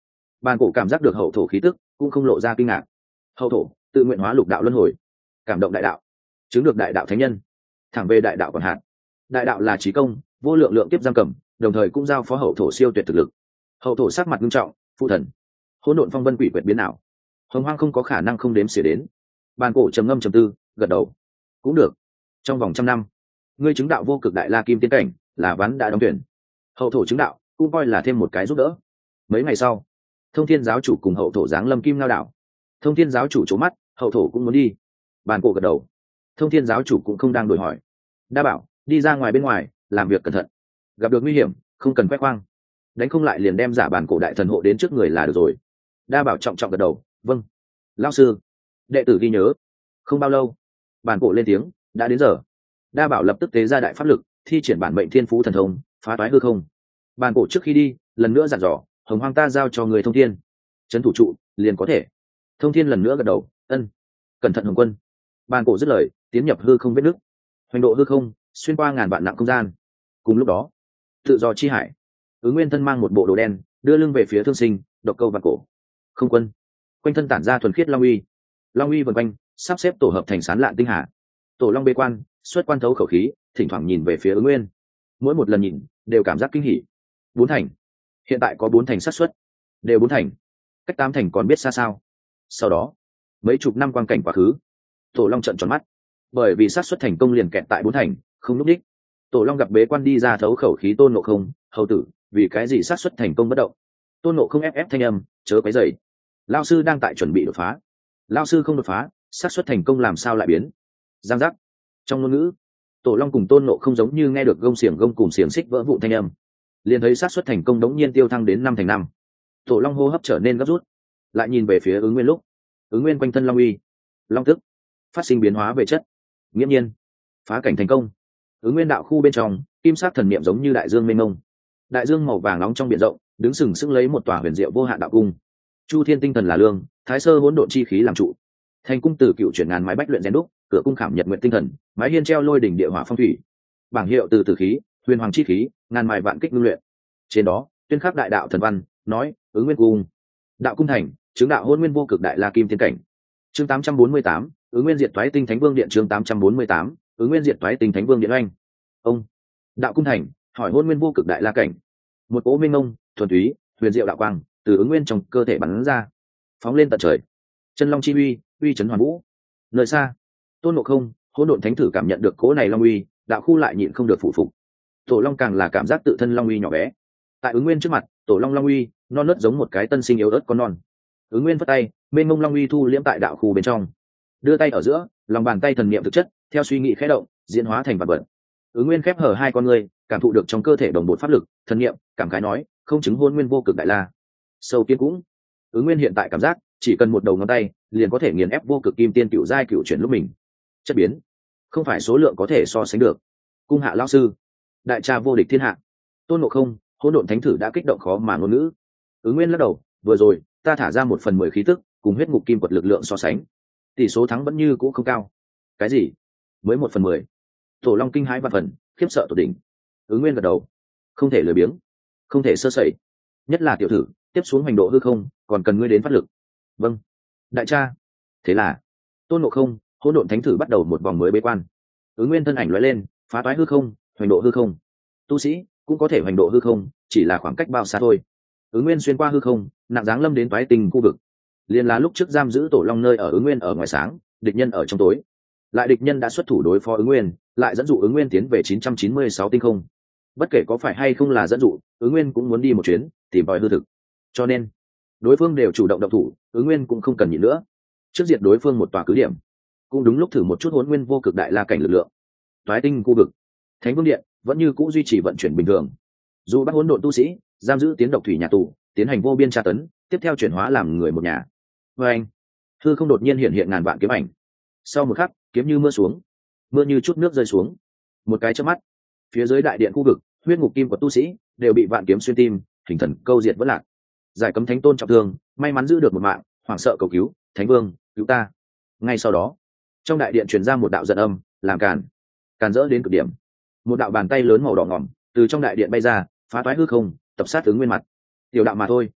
Bàn cổ cảm giác được hậu thổ khí tức, cũng không lộ ra kinh ngạc. Hậu thổ tự nguyện hóa lục đạo luân hồi, cảm động đại đạo, chứng được đại đạo thánh nhân, thẳng về đại đạo còn hạn. Đại đạo là trí công, vô lượng lượng kiếp giam cầm, đồng thời cũng giao phó hậu thổ siêu tuyệt thực lực. Hậu thổ sắc mặt nghiêm trọng, phụ thần, hỗn độn phong vân quỷ quyệt biến ảo, hồng hoang không có khả năng không đếm xỉa đến. Bàn cổ trầm ngâm trầm tư, gật đầu. Cũng được. Trong vòng trăm năm, ngươi chứng đạo vô cực đại la kim tiên cảnh, là ván đã đóng tuyển. Hậu thổ chứng đạo, cũng coi là thêm một cái giúp đỡ. Mấy ngày sau, Thông Thiên giáo chủ cùng hậu thổ giáng lâm Kim Ngao đảo. Thông Thiên giáo chủ trố mắt, hậu thổ cũng muốn đi. Bàn cổ gật đầu. Thông Thiên giáo chủ cũng không đang đổi hỏi. Đa bảo, đi ra ngoài bên ngoài, làm việc cẩn thận. Gặp được nguy hiểm, không cần quét khoang. Đánh không lại liền đem giả bàn cổ đại thần hộ đến trước người là được rồi. Đa bảo trọng trọng gật đầu. Vâng. Lão sư, đệ tử ghi nhớ. Không bao lâu, bàn cổ lên tiếng, đã đến giờ. Đa bảo lập tức tế ra đại pháp lực, thi triển bản mệnh thiên phú thần thông, phá toái hư không. Bàn cổ trước khi đi, lần nữa dặn dò, hồng hoang ta giao cho người Thông Thiên, trấn thủ trụ liền có thể. Thông Thiên lần nữa gật đầu, ân. Cẩn thận hồng quân. Bàn cổ dứt lời, tiến nhập hư không vết nứt, hoành độ hư không, xuyên qua ngàn vạn nặng không gian. Cùng lúc đó, tự do chi hải, Ứng Nguyên thân mang một bộ đồ đen, đưa lưng về phía Thương Sinh, độc câu bàn cổ. Không quân, quanh thân tản ra thuần khiết long uy, long uy vần quanh, sắp xếp tổ hợp thành sán lạn tinh hà. Tổ long bê quan, xuất quan thấu khẩu khí, thỉnh thoảng nhìn về phía Ứng Nguyên. Mỗi một lần nhìn, đều cảm giác kinh hỉ. Bốn thành, hiện tại có bốn thành xác suất, đều bốn thành, cách tám thành còn biết xa sao. Sau đó, mấy chục năm quang cảnh quá khứ, tổ long trợn tròn mắt, bởi vì xác suất thành công liền kẹt tại bốn thành, không lúc đích. Tổ long gặp bế quan đi ra thấu khẩu khí Tôn Ngộ Không, hầu tử, vì cái gì xác suất thành công bất động? Tôn Ngộ Không ép ép thanh âm, chớ quấy rầy. Lao sư đang tại chuẩn bị đột phá. Lao sư không đột phá, xác suất thành công làm sao lại biến? Giang giác. Trong ngôn ngữ, tổ long cùng Tôn Ngộ Không giống như nghe được gông xiềng gông cùng xiềng xích vỡ vụn thanh âm, liền thấy xác suất thành công đống nhiên tiêu thăng đến năm thành năm. Tổ long hô hấp trở nên gấp rút, lại nhìn về phía Ứng Nguyên lúc, Ứng Nguyên quanh thân long uy, long tức phát sinh biến hóa về chất, nghiễm nhiên phá cảnh thành công. Ứng Nguyên đạo khu bên trong, kim sắc thần niệm giống như đại dương mênh mông, đại dương màu vàng nóng trong biển rộng, đứng sừng sững lấy một tòa huyền diệu vô hạn đạo cung. Chu thiên tinh thần là lương, thái sơ hỗn độn chi khí làm trụ, thành cung từ cựu chuyển ngàn mái bách luyện rèn đúc, cửa cung khảm nhật nguyện tinh thần, mái hiên treo lôi đỉnh địa hỏa phong thủy, bảng hiệu từ tử khí, huyền hoàng chi khí, ngàn mài vạn kích ngưng luyện. Trên đó tuyên khắc đại đạo thần văn, nói Ứng Nguyên cung, đạo cung thành, chứng đạo hôn nguyên vô cực đại la kim tiên cảnh. Chương tám trăm bốn mươi tám, Ứng Nguyên diệt toái tinh thánh vương điện. Chương tám trăm bốn mươi tám, Ứng Nguyên diệt toái tinh thánh vương điện oanh. Ông, đạo cung thành, hỏi hôn nguyên vô cực đại la cảnh. Một cỗ minh ngông, thuần túy, huyền diệu đạo quang từ Ứng Nguyên trong cơ thể bắn ra, phóng lên tận trời. Chân long chi uy, uy chấn hoàn vũ. Nơi xa, Tôn Ngộ Không, hỗn độn thánh thử cảm nhận được cỗ này long uy, đạo khu lại nhịn không được phụ phục. Tổ long càng là cảm giác tự thân long uy nhỏ bé. Tại Ứng Nguyên trước mặt, tổ long long uy non nớt giống một cái tân sinh yếu ớt con non. Ứng Nguyên vất tay, mênh mông long uy thu liễm tại đạo khu bên trong, đưa tay ở giữa, lòng bàn tay thần niệm thực chất theo suy nghĩ khẽ động, diễn hóa thành vật vật. Ứng Nguyên khép hở hai con người, cảm thụ được trong cơ thể đồng bộ pháp lực, thần niệm, cảm khái nói, không chứng hôn nguyên vô cực đại la. Sâu kiến cũng. Ứng Nguyên hiện tại cảm giác, chỉ cần một đầu ngón tay, liền có thể nghiền ép vô cực kim tiên cựu giai cựu chuyển lúc mình. Chất biến, không phải số lượng có thể so sánh được. Cung hạ lão sư, đại cha vô địch thiên hạ. Tôn Ngộ Không, hỗn độn thánh thử đã kích động khó mà ngôn ngữ. Ứng Nguyên lắc đầu, vừa rồi ta thả ra một phần mười khí tức, cùng huyết ngục kim quật lực lượng so sánh, tỷ số thắng vẫn như cũ không cao. Cái gì? Mới một phần mười? Tổ long kinh hãi và phần, khiếp sợ tột đỉnh. Ứng Nguyên gật đầu, không thể lười biếng, không thể sơ sẩy, nhất là tiểu thử tiếp xuống hành độ hư không, còn cần ngươi đến phát lực. Vâng, đại cha. Thế là Tôn Ngộ Không, hỗn độn thánh thử bắt đầu một vòng mới bế quan. Ứng Nguyên thân ảnh lóe lên, phá toái hư không, hoành độ hư không. Tu sĩ cũng có thể hoành độ hư không, chỉ là khoảng cách bao xa thôi. Ứng Nguyên xuyên qua hư không, nặng dáng lâm đến toái tinh khu vực. Liên là lúc trước giam giữ tổ long nơi ở Ứng Nguyên ở ngoài sáng, địch nhân ở trong tối. Lại địch nhân đã xuất thủ đối phó Ứng Nguyên, lại dẫn dụ Ứng Nguyên tiến về chín trăm chín mươi sáu tinh không. Bất kể có phải hay không là dẫn dụ, Ứng Nguyên cũng muốn đi một chuyến, tìm tòi hư thực. Cho nên, đối phương đều chủ động động thủ, Ứng Nguyên cũng không cần nhịn nữa. Trước diệt đối phương một tòa cứ điểm, cũng đúng lúc thử một chút hỗn nguyên vô cực đại la cảnh lực lượng. Toái tinh khu vực, Thánh Vương điện vẫn như cũ duy trì vận chuyển bình thường. Dù bắt hỗn độn tu sĩ, giam giữ tiến độc thủy nhà tù, tiến hành vô biên tra tấn, tiếp theo chuyển hóa làm người một nhà. Và anh, hư không đột nhiên hiện hiện ngàn vạn kiếm ảnh. Sau một khắc, kiếm như mưa xuống, mưa như chút nước rơi xuống. Một cái chớp mắt, phía dưới đại điện khu vực, huyết ngục kim của tu sĩ đều bị vạn kiếm xuyên tim, hình thần câu diệt vỡ lạc. Giải cấm thánh tôn trọng thương, may mắn giữ được một mạng, hoảng sợ cầu cứu, thánh vương, cứu ta. Ngay sau đó, trong đại điện truyền ra một đạo giận âm, làm càn, càn rỡ đến cực điểm. Một đạo bàn tay lớn màu đỏ ngỏm từ trong đại điện bay ra, phá toái hư không, tập sát Ứng Nguyên mặt. Tiểu đạo mà thôi.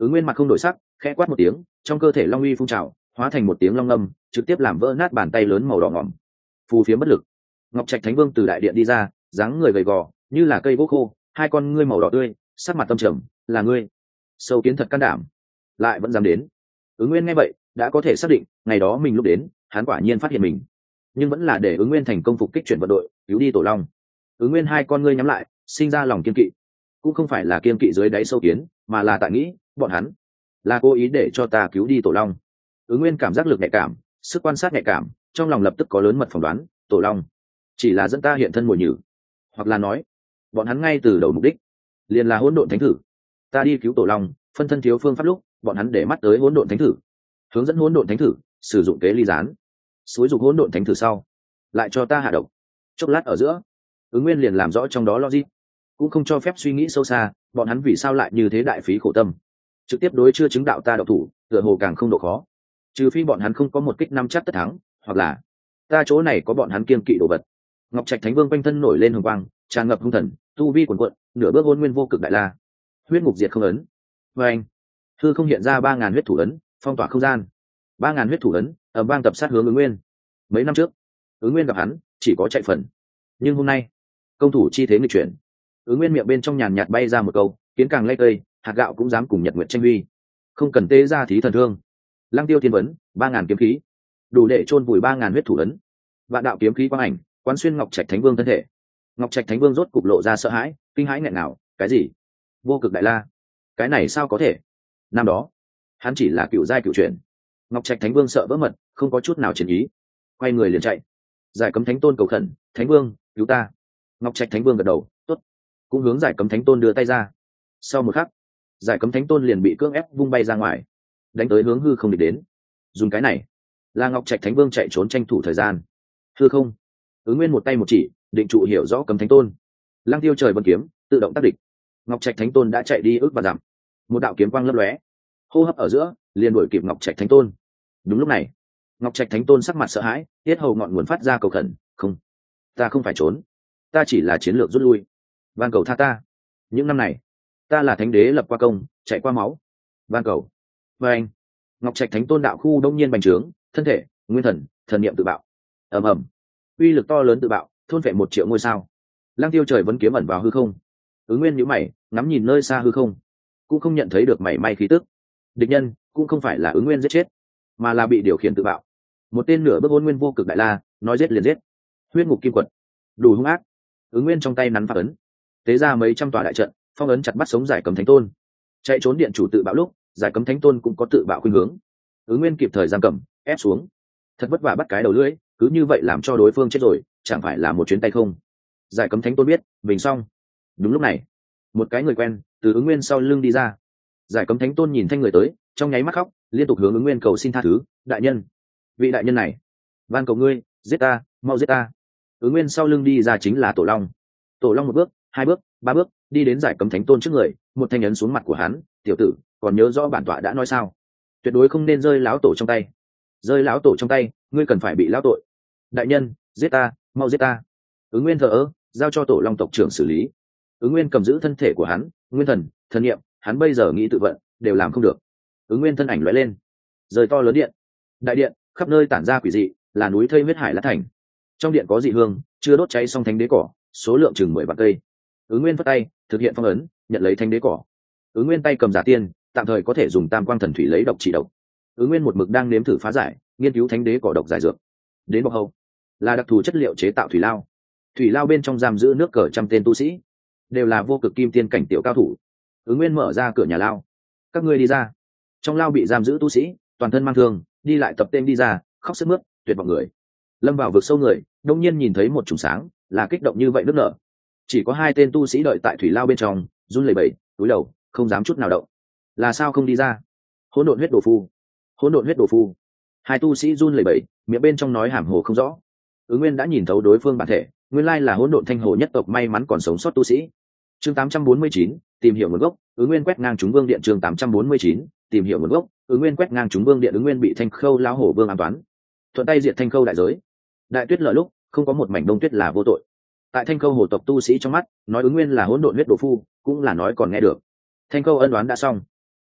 Ứng Nguyên mặt không đổi sắc, khẽ quát một tiếng, trong cơ thể long uy phun trào, hóa thành một tiếng long ngâm, trực tiếp làm vỡ nát bàn tay lớn màu đỏ ngỏm. Phù phiếm bất lực. Ngọc Trạch Thánh Vương từ đại điện đi ra, dáng người gầy gò, như là cây gỗ khô, hai con ngươi màu đỏ tươi, sắc mặt tâm trầm, là ngươi. Sâu kiến thật can đảm, lại vẫn dám đến. Ứng Nguyên nghe vậy, đã có thể xác định, ngày đó mình lúc đến, hắn quả nhiên phát hiện mình, nhưng vẫn là để Ứng Nguyên thành công phục kích chuyển vận đội, cứu đi Tổ Long. Ứng Nguyên hai con ngươi nhắm lại, sinh ra lòng kiên kỵ, cũng không phải là kiên kỵ dưới đáy sâu kiến, mà là tại nghĩ, bọn hắn là cố ý để cho ta cứu đi Tổ Long. Ứng Nguyên cảm giác lực nhạy cảm, sức quan sát nhạy cảm, trong lòng lập tức có lớn mật phỏng đoán, Tổ Long chỉ là dẫn ta hiện thân mồi nhử, hoặc là nói, bọn hắn ngay từ đầu mục đích liền là hỗn độn thánh thử. Ta đi cứu Tổ Long, phân thân thiếu phương pháp lúc, bọn hắn để mắt tới hỗn độn thánh thử, hướng dẫn hỗn độn thánh thử sử dụng kế ly gián, xúi dục hỗn độn thánh thử sau, lại cho ta hạ độc. Chốc lát ở giữa, Ứng Nguyên liền làm rõ trong đó logic, cũng không cho phép suy nghĩ sâu xa, bọn hắn vì sao lại như thế đại phí khổ tâm, trực tiếp đối chưa chứng đạo ta độc thủ, tựa hồ càng không độ khó. Trừ phi bọn hắn không có một kích năm chắc tất thắng, hoặc là ta chỗ này có bọn hắn kiên kỵ đồ vật. Ngọc Trạch Thánh Vương quanh thân nổi lên hồng quang, tràn ngập hung thần, tu vi cuồn cuộn, nửa bước hôn nguyên vô cực đại la, huyết ngục diệt không ấn. Và anh, hư không hiện ra ba ngàn huyết thủ ấn, phong tỏa không gian. Ba ngàn huyết thủ ấn, ầm vang tập sát hướng Ứng Nguyên. Mấy năm trước, Ứng Nguyên gặp hắn, chỉ có chạy phần, nhưng hôm nay, công thủ chi thế nghịch chuyển. Ứng Nguyên miệng bên trong nhàn nhạt bay ra một câu, kiến càng lay cây, hạt gạo cũng dám cùng Nhật Nguyệt tranh huy. Không cần tê ra thí thần thương. Lăng Tiêu Thiên Vấn, ba ngàn kiếm khí, đủ để chôn vùi ba ngàn huyết thủ ấn. Vạn đạo kiếm khí quang ảnh, quán xuyên Ngọc Trạch Thánh Vương thân thể. Ngọc Trạch Thánh Vương rốt cục lộ ra sợ hãi, kinh hãi nghẹn ngào, cái gì? Vô cực đại la? Cái này sao có thể? Năm đó, hắn chỉ là cựu giai cựu truyền. Ngọc Trạch Thánh Vương sợ vỡ mật, không có chút nào chiến ý, quay người liền chạy. Giải Cấm Thánh Tôn cầu khẩn, Thánh Vương, cứu ta. Ngọc Trạch Thánh Vương gật đầu, tốt, cũng hướng Giải Cấm Thánh Tôn đưa tay ra. Sau một khắc, Giải Cấm Thánh Tôn liền bị cưỡng ép vung bay ra ngoài, đánh tới hướng hư không địch đến. Dùng cái này, là Ngọc Trạch Thánh Vương chạy trốn tranh thủ thời gian. Hư không, Ứng Nguyên một tay một chỉ, định trụ hiểu rõ Cấm Thánh Tôn. Lăng Tiêu trời vân kiếm, tự động tác địch. Ngọc Trạch Thánh Tôn đã chạy đi ước và dặm, một đạo kiếm quang lấp lóe, hô hấp ở giữa liền đuổi kịp Ngọc Trạch Thánh Tôn. Đúng lúc này, Ngọc Trạch Thánh Tôn sắc mặt sợ hãi, tiết hầu ngọn nguồn phát ra cầu khẩn, không, ta không phải trốn, ta chỉ là chiến lược rút lui, van cầu tha ta. Những năm này, ta là thánh đế lập qua công, chạy qua máu, van cầu. Và anh, Ngọc Trạch Thánh Tôn đạo khu đông nhiên bành trướng, thân thể, nguyên thần, thần niệm tự bạo, ầm ầm, uy lực to lớn tự bạo, thôn vệ một triệu ngôi sao. Lăng Tiêu trời vẫn kiếm ẩn vào hư không. Ứng Nguyên nhíu mày, ngắm nhìn nơi xa hư không, cũng không nhận thấy được mảy may khí tức. Địch nhân cũng không phải là Ứng Nguyên giết chết, mà là bị điều khiển tự bạo. Một tên nửa bước hôn nguyên vô cực đại la, nói giết liền giết. Huyết ngục kim quật, đủ hung ác. Ứng Nguyên trong tay nắn pháp ấn, tế ra mấy trăm tòa đại trận, phong ấn chặt bắt sống Giải Cấm Thánh Tôn. Chạy trốn điện chủ tự bạo lúc, Giải Cấm Thánh Tôn cũng có tự bạo khuynh hướng. Ứng Nguyên kịp thời giam cầm, ép xuống. Thật vất vả bắt cái đầu lưỡi, cứ như vậy làm cho đối phương chết rồi, chẳng phải là một chuyến tay không. Giải Cấm Thánh Tôn biết, mình xong. Đúng lúc này, một cái người quen từ Ứng Nguyên sau lưng đi ra. Giải Cấm Thánh Tôn nhìn thanh người tới, trong nháy mắt khóc, liên tục hướng Ứng Nguyên cầu xin tha thứ, đại nhân, vị đại nhân này, van cầu ngươi, giết ta, mau giết ta. Ứng Nguyên sau lưng đi ra chính là Tổ Long. Tổ Long một bước, hai bước, ba bước, đi đến Giải Cấm Thánh Tôn trước người, một thanh ấn xuống mặt của hắn, tiểu tử, còn nhớ rõ bản tọa đã nói sao, tuyệt đối không nên rơi lão tổ trong tay. Rơi lão tổ trong tay, ngươi cần phải bị lão tội. Đại nhân, giết ta, mau giết ta. Ứng Nguyên thờ ơ, giao cho Tổ Long tộc trưởng xử lý. Ứng Nguyên cầm giữ thân thể của hắn, nguyên thần, thần niệm, hắn bây giờ nghĩ tự vận đều làm không được. Ứng Nguyên thân ảnh lóe lên, rời to lớn điện. Đại điện khắp nơi tản ra quỷ dị, là núi thây huyết hải lát thành. Trong điện có dị hương, chưa đốt cháy xong thánh đế cỏ, số lượng chừng mười vạn cây. Ứng Nguyên vất tay thực hiện phong ấn, nhận lấy thánh đế cỏ. Ứng Nguyên tay cầm giả tiên, tạm thời có thể dùng tam quang thần thủy lấy độc trị độc. Ứng Nguyên một mực đang nếm thử phá giải, nghiên cứu thánh đế cỏ độc giải dược. Đến bọc hầu là đặc thù chất liệu chế tạo thủy lao. Thủy lao bên trong giam giữ nước cờ trăm tên tu sĩ, đều là vô cực kim tiên cảnh tiểu cao thủ. Ứng Nguyên mở ra cửa nhà lao, các ngươi đi ra. Trong lao bị giam giữ tu sĩ, toàn thân mang thương, đi lại tập tên đi ra, khóc sướt mướt, tuyệt vọng người. Lâm vào vực sâu người, đông nhiên nhìn thấy một chùm sáng, là kích động như vậy nước nở. Chỉ có hai tên tu sĩ đợi tại thủy lao bên trong, run lẩy bẩy, cúi đầu, không dám chút nào động. Là sao không đi ra? Hỗn độn huyết đồ phu, hỗn độn huyết đồ phu. Hai tu sĩ run lẩy bẩy, miệng bên trong nói hàm hồ không rõ. Ứng Nguyên đã nhìn thấu đối phương bản thể, nguyên lai là hỗn độn thanh hồ nhất tộc may mắn còn sống sót tu sĩ. Chương tám trăm bốn mươi chín, tìm hiểu nguồn gốc. Ứng Nguyên quét ngang chúng vương điện. Chương tám trăm bốn mươi chín, tìm hiểu nguồn gốc. Ứng Nguyên quét ngang chúng vương điện. Ứng Nguyên bị Thanh Khâu lão hổ vương an toán, thuận tay diệt Thanh Khâu đại giới. Đại tuyết lở lúc, không có một mảnh đông tuyết là vô tội. Tại Thanh Khâu hồ tộc tu sĩ trong mắt, nói Ứng Nguyên là hỗn độn huyết đồ phu, cũng là nói còn nghe được. Thanh Khâu ân oán đã xong,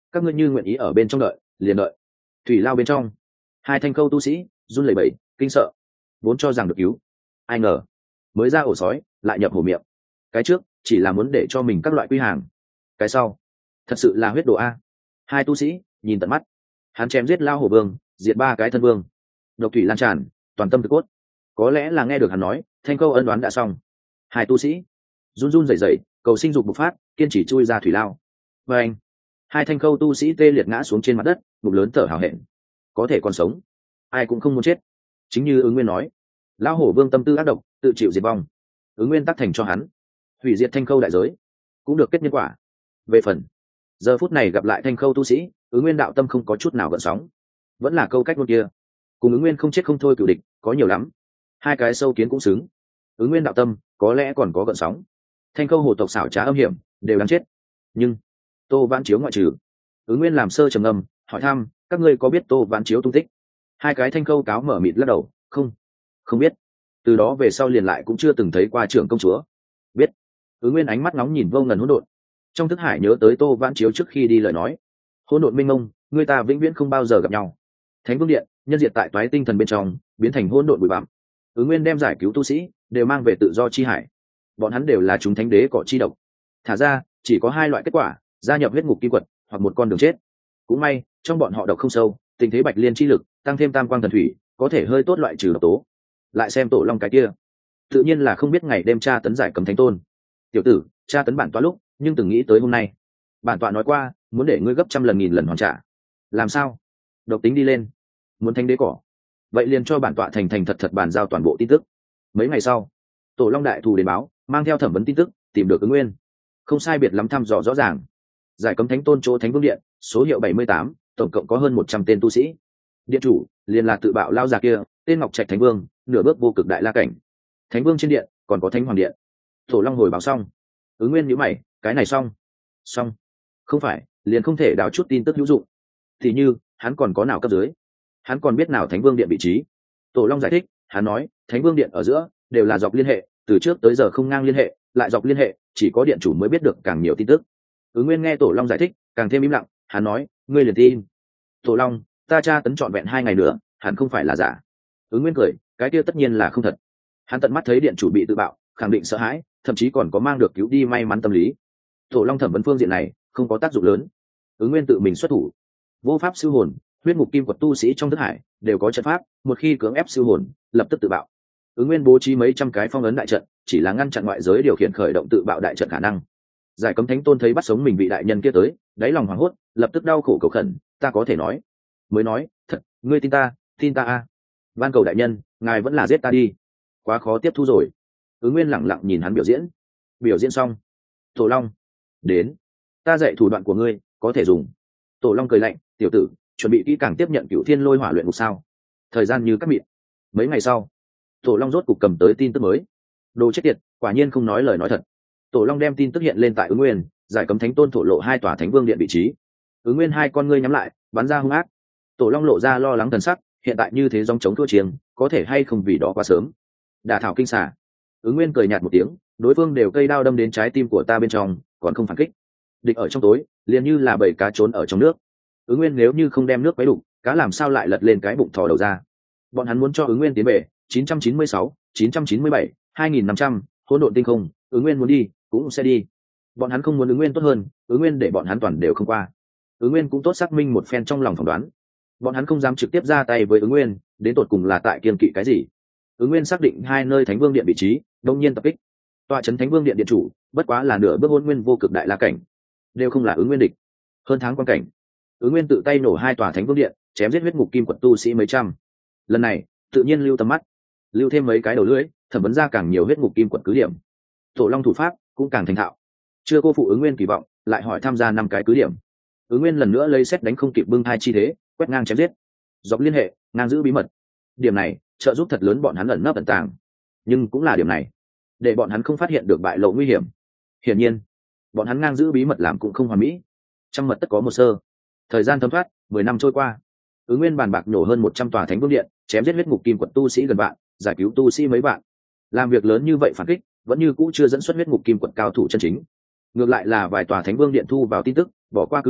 các ngươi như nguyện ý ở bên trong đợi liền đợi. Thủy lao bên trong, hai thanh khâu tu sĩ run lẩy bẩy kinh sợ, vốn cho rằng được cứu, ai ngờ mới ra ổ sói lại nhập hổ miệng. Cái trước chỉ là muốn để cho mình các loại quy hàng, cái sau thật sự là huyết đồ a. Hai tu sĩ nhìn tận mắt, hắn chém giết lao hổ vương, diệt ba cái thân vương, độc thủy lan tràn toàn tâm thực cốt. Có lẽ là nghe được hắn nói thanh câu ân đoán đã xong, hai tu sĩ run run rẩy rẩy cầu sinh dục bộc phát, kiên trì chui ra thủy lao. Và anh, hai thanh câu tu sĩ tê liệt ngã xuống trên mặt đất, bụng lớn thở hào hẹn. Có thể còn sống, ai cũng không muốn chết. Chính như ứng nguyên nói, lão hổ vương tâm tư ác độc, tự chịu diệt vong. Ứng nguyên tác thành cho hắn hủy diệt thanh khâu đại giới, cũng được kết nhân quả. Về phần giờ phút này gặp lại thanh khâu tu sĩ, ứng nguyên đạo tâm không có chút nào gợn sóng, vẫn là câu cách ngôn kia, cùng ứng nguyên không chết không thôi cửu địch có nhiều lắm, hai cái sâu kiến cũng xứng. Ứng nguyên đạo tâm có lẽ còn có gợn sóng, thanh khâu hổ tộc xảo trá âm hiểm đều đáng chết, nhưng Tô Vãn Chiếu ngoại trừ. Ứng nguyên làm sơ trầm ngâm hỏi thăm, các ngươi có biết Tô Vãn Chiếu tung tích? Hai cái thanh khâu cáo mở mịt lắc đầu, không không biết. Từ đó về sau liền lại cũng chưa từng thấy qua trưởng công chúa. Biết. Ứng nguyên ánh mắt nóng nhìn vô ngần hỗn độn, trong thức hải nhớ tới Tô Vãn Chiếu trước khi đi lời nói, hỗn độn minh mông, người ta vĩnh viễn không bao giờ gặp nhau. Thánh vương điện nhân diệt tại toái tinh thần bên trong, biến thành hỗn độn bụi bặm. Ứng nguyên đem giải cứu tu sĩ đều mang về tự do chi hải, bọn hắn đều là chúng thánh đế cỏ chi độc. Thả ra chỉ có hai loại kết quả, gia nhập huyết ngục kim quật hoặc một con đường chết. Cũng may trong bọn họ độc không sâu, tình thế bạch liên chi lực tăng thêm tam quang thần thủy, có thể hơi tốt loại trừ độc tố. Lại xem tổ long cái kia, tự nhiên là không biết ngày đêm tra tấn giải cấm thánh tôn. Tiểu tử, tra tấn bản tọa lúc nhưng từng nghĩ tới hôm nay. Bản tọa nói qua muốn để ngươi gấp trăm lần nghìn lần hoàn trả, làm sao độc tính đi lên, muốn thánh đế cỏ, vậy liền cho bản tọa thành thành thật thật bàn giao toàn bộ tin tức. Mấy ngày sau, tổ long đại thù đến báo, mang theo thẩm vấn tin tức, tìm được ứng nguyên, không sai biệt lắm thăm dò rõ ràng. Giải cấm thánh tôn chỗ thánh vương điện số hiệu bảy mươi tám, tổng cộng có hơn một trăm tên tu sĩ. Điện chủ liền là tự bạo lao già kia, tên Ngọc Trạch Thánh Vương, nửa bước vô cực đại la cảnh. Thánh Vương trên điện còn có Thánh Hoàng điện. Tổ long hồi báo xong, ứng nguyên nhíu mày, cái này xong xong không phải liền không thể đào chút tin tức hữu dụng? Thì như hắn còn có nào cấp dưới, hắn còn biết nào Thánh Vương điện vị trí? Tổ long giải thích, hắn nói Thánh Vương điện ở giữa đều là dọc liên hệ, từ trước tới giờ không ngang liên hệ, lại dọc liên hệ, chỉ có điện chủ mới biết được càng nhiều tin tức. Ứng nguyên nghe tổ long giải thích càng thêm im lặng, hắn nói, ngươi liền tin. Tổ long, ta tra tấn trọn vẹn hai ngày nữa, hẳn không phải là giả. Ứng nguyên cười, cái kia tất nhiên là không thật. Hắn tận mắt thấy điện chủ bị tự bạo, khẳng định sợ hãi, thậm chí còn có mang được cứu đi may mắn tâm lý. Tổ long thẩm vấn phương diện này không có tác dụng lớn, ứng nguyên tự mình xuất thủ. Vô pháp siêu hồn, huyết ngục kim quật tu sĩ trong thức hải đều có trận pháp, một khi cưỡng ép siêu hồn lập tức tự bạo. Ứng nguyên bố trí mấy trăm cái phong ấn đại trận, chỉ là ngăn chặn ngoại giới điều khiển khởi động tự bạo đại trận khả năng. Giải cấm thánh tôn thấy bắt sống mình vị đại nhân kia tới, đáy lòng hoảng hốt, lập tức đau khổ cầu khẩn, ta có thể nói mới nói thật, ngươi tin ta, tin ta a. Van cầu đại nhân, ngài vẫn là giết ta đi, quá khó tiếp thu rồi. Ứng nguyên lẳng lặng nhìn hắn biểu diễn. Biểu diễn xong, tổ long đến, ta dạy thủ đoạn của ngươi có thể dùng. Tổ long cười lạnh, tiểu tử, chuẩn bị kỹ càng tiếp nhận cựu thiên lôi hỏa luyện ngục sao? Thời gian như cắt mịn. Mấy ngày sau, tổ long rốt cục cầm tới tin tức mới. Đồ chết tiệt, quả nhiên không nói lời nói thật. Tổ long đem tin tức hiện lên tại ứng nguyên, giải cấm thánh tôn thổ lộ hai tòa thánh vương điện vị trí. Ứng nguyên hai con ngươi nhắm lại, bắn ra hung ác. Tổ long lộ ra lo lắng thần sắc, hiện tại như thế dòng chống thua chiêng, có thể hay không vì đó quá sớm. Đả thảo kinh xả. Ứng nguyên cười nhạt một tiếng, đối phương đều cây đao đâm đến trái tim của ta bên trong, còn không phản kích. Địch ở trong tối, liền như là bầy cá trốn ở trong nước. Ứng nguyên nếu như không đem nước quấy đủ, cá làm sao lại lật lên cái bụng thò đầu ra. Bọn hắn muốn cho ứng nguyên tiến về chín trăm chín mươi sáu, chín trăm chín mươi bảy, hai nghìn năm trăm, hỗn độn tinh không, ứng nguyên muốn đi cũng sẽ đi. Bọn hắn không muốn ứng nguyên tốt hơn, ứng nguyên để bọn hắn toàn đều không qua. Ứng nguyên cũng tốt xác minh một phen trong lòng phỏng đoán. Bọn hắn không dám trực tiếp ra tay với ứng nguyên, đến tột cùng là tại kiên kỵ cái gì. Ứng nguyên xác định hai nơi thánh vương điện vị trí, đông nhiên tập kích. Tọa trấn thánh vương điện điện chủ bất quá là nửa bước hôn nguyên vô cực đại la cảnh, đều không là ứng nguyên địch. Hơn tháng quan cảnh, ứng nguyên tự tay nổ hai tòa thánh vương điện, chém giết huyết ngục kim quật tu sĩ mấy trăm. Lần này tự nhiên lưu tầm mắt, lưu thêm mấy cái đầu lưỡi, thẩm vấn ra càng nhiều huyết ngục kim quật cứ điểm. Tổ long thủ pháp cũng càng thành thạo, chưa cô phụ ứng nguyên kỳ vọng, lại hỏi tham gia năm cái cứ điểm. Ứng nguyên lần nữa lấy xét đánh không kịp bưng hai chi thế, quét ngang chém giết, dọc liên hệ, ngang giữ bí mật. Điểm này trợ giúp thật lớn bọn hắn ẩn nấp ẩn tàng, nhưng cũng là điểm này để bọn hắn không phát hiện được bại lộ nguy hiểm. Hiển nhiên bọn hắn ngang giữ bí mật làm cũng không hoàn mỹ, trăm mật tất có một sơ. Thời gian thấm thoát, mười năm trôi qua, ứng nguyên bàn bạc nhổ hơn một trăm tòa thánh vương điện, chém giết huyết ngục kim quật tu sĩ gần vạn, giải cứu tu sĩ mấy vạn. Làm việc lớn như vậy phản kích vẫn như cũ chưa dẫn xuất huyết ngục kim quật cao thủ chân chính, ngược lại là vài tòa thánh vương điện thu vào tin tức, bỏ qua cứ điểm,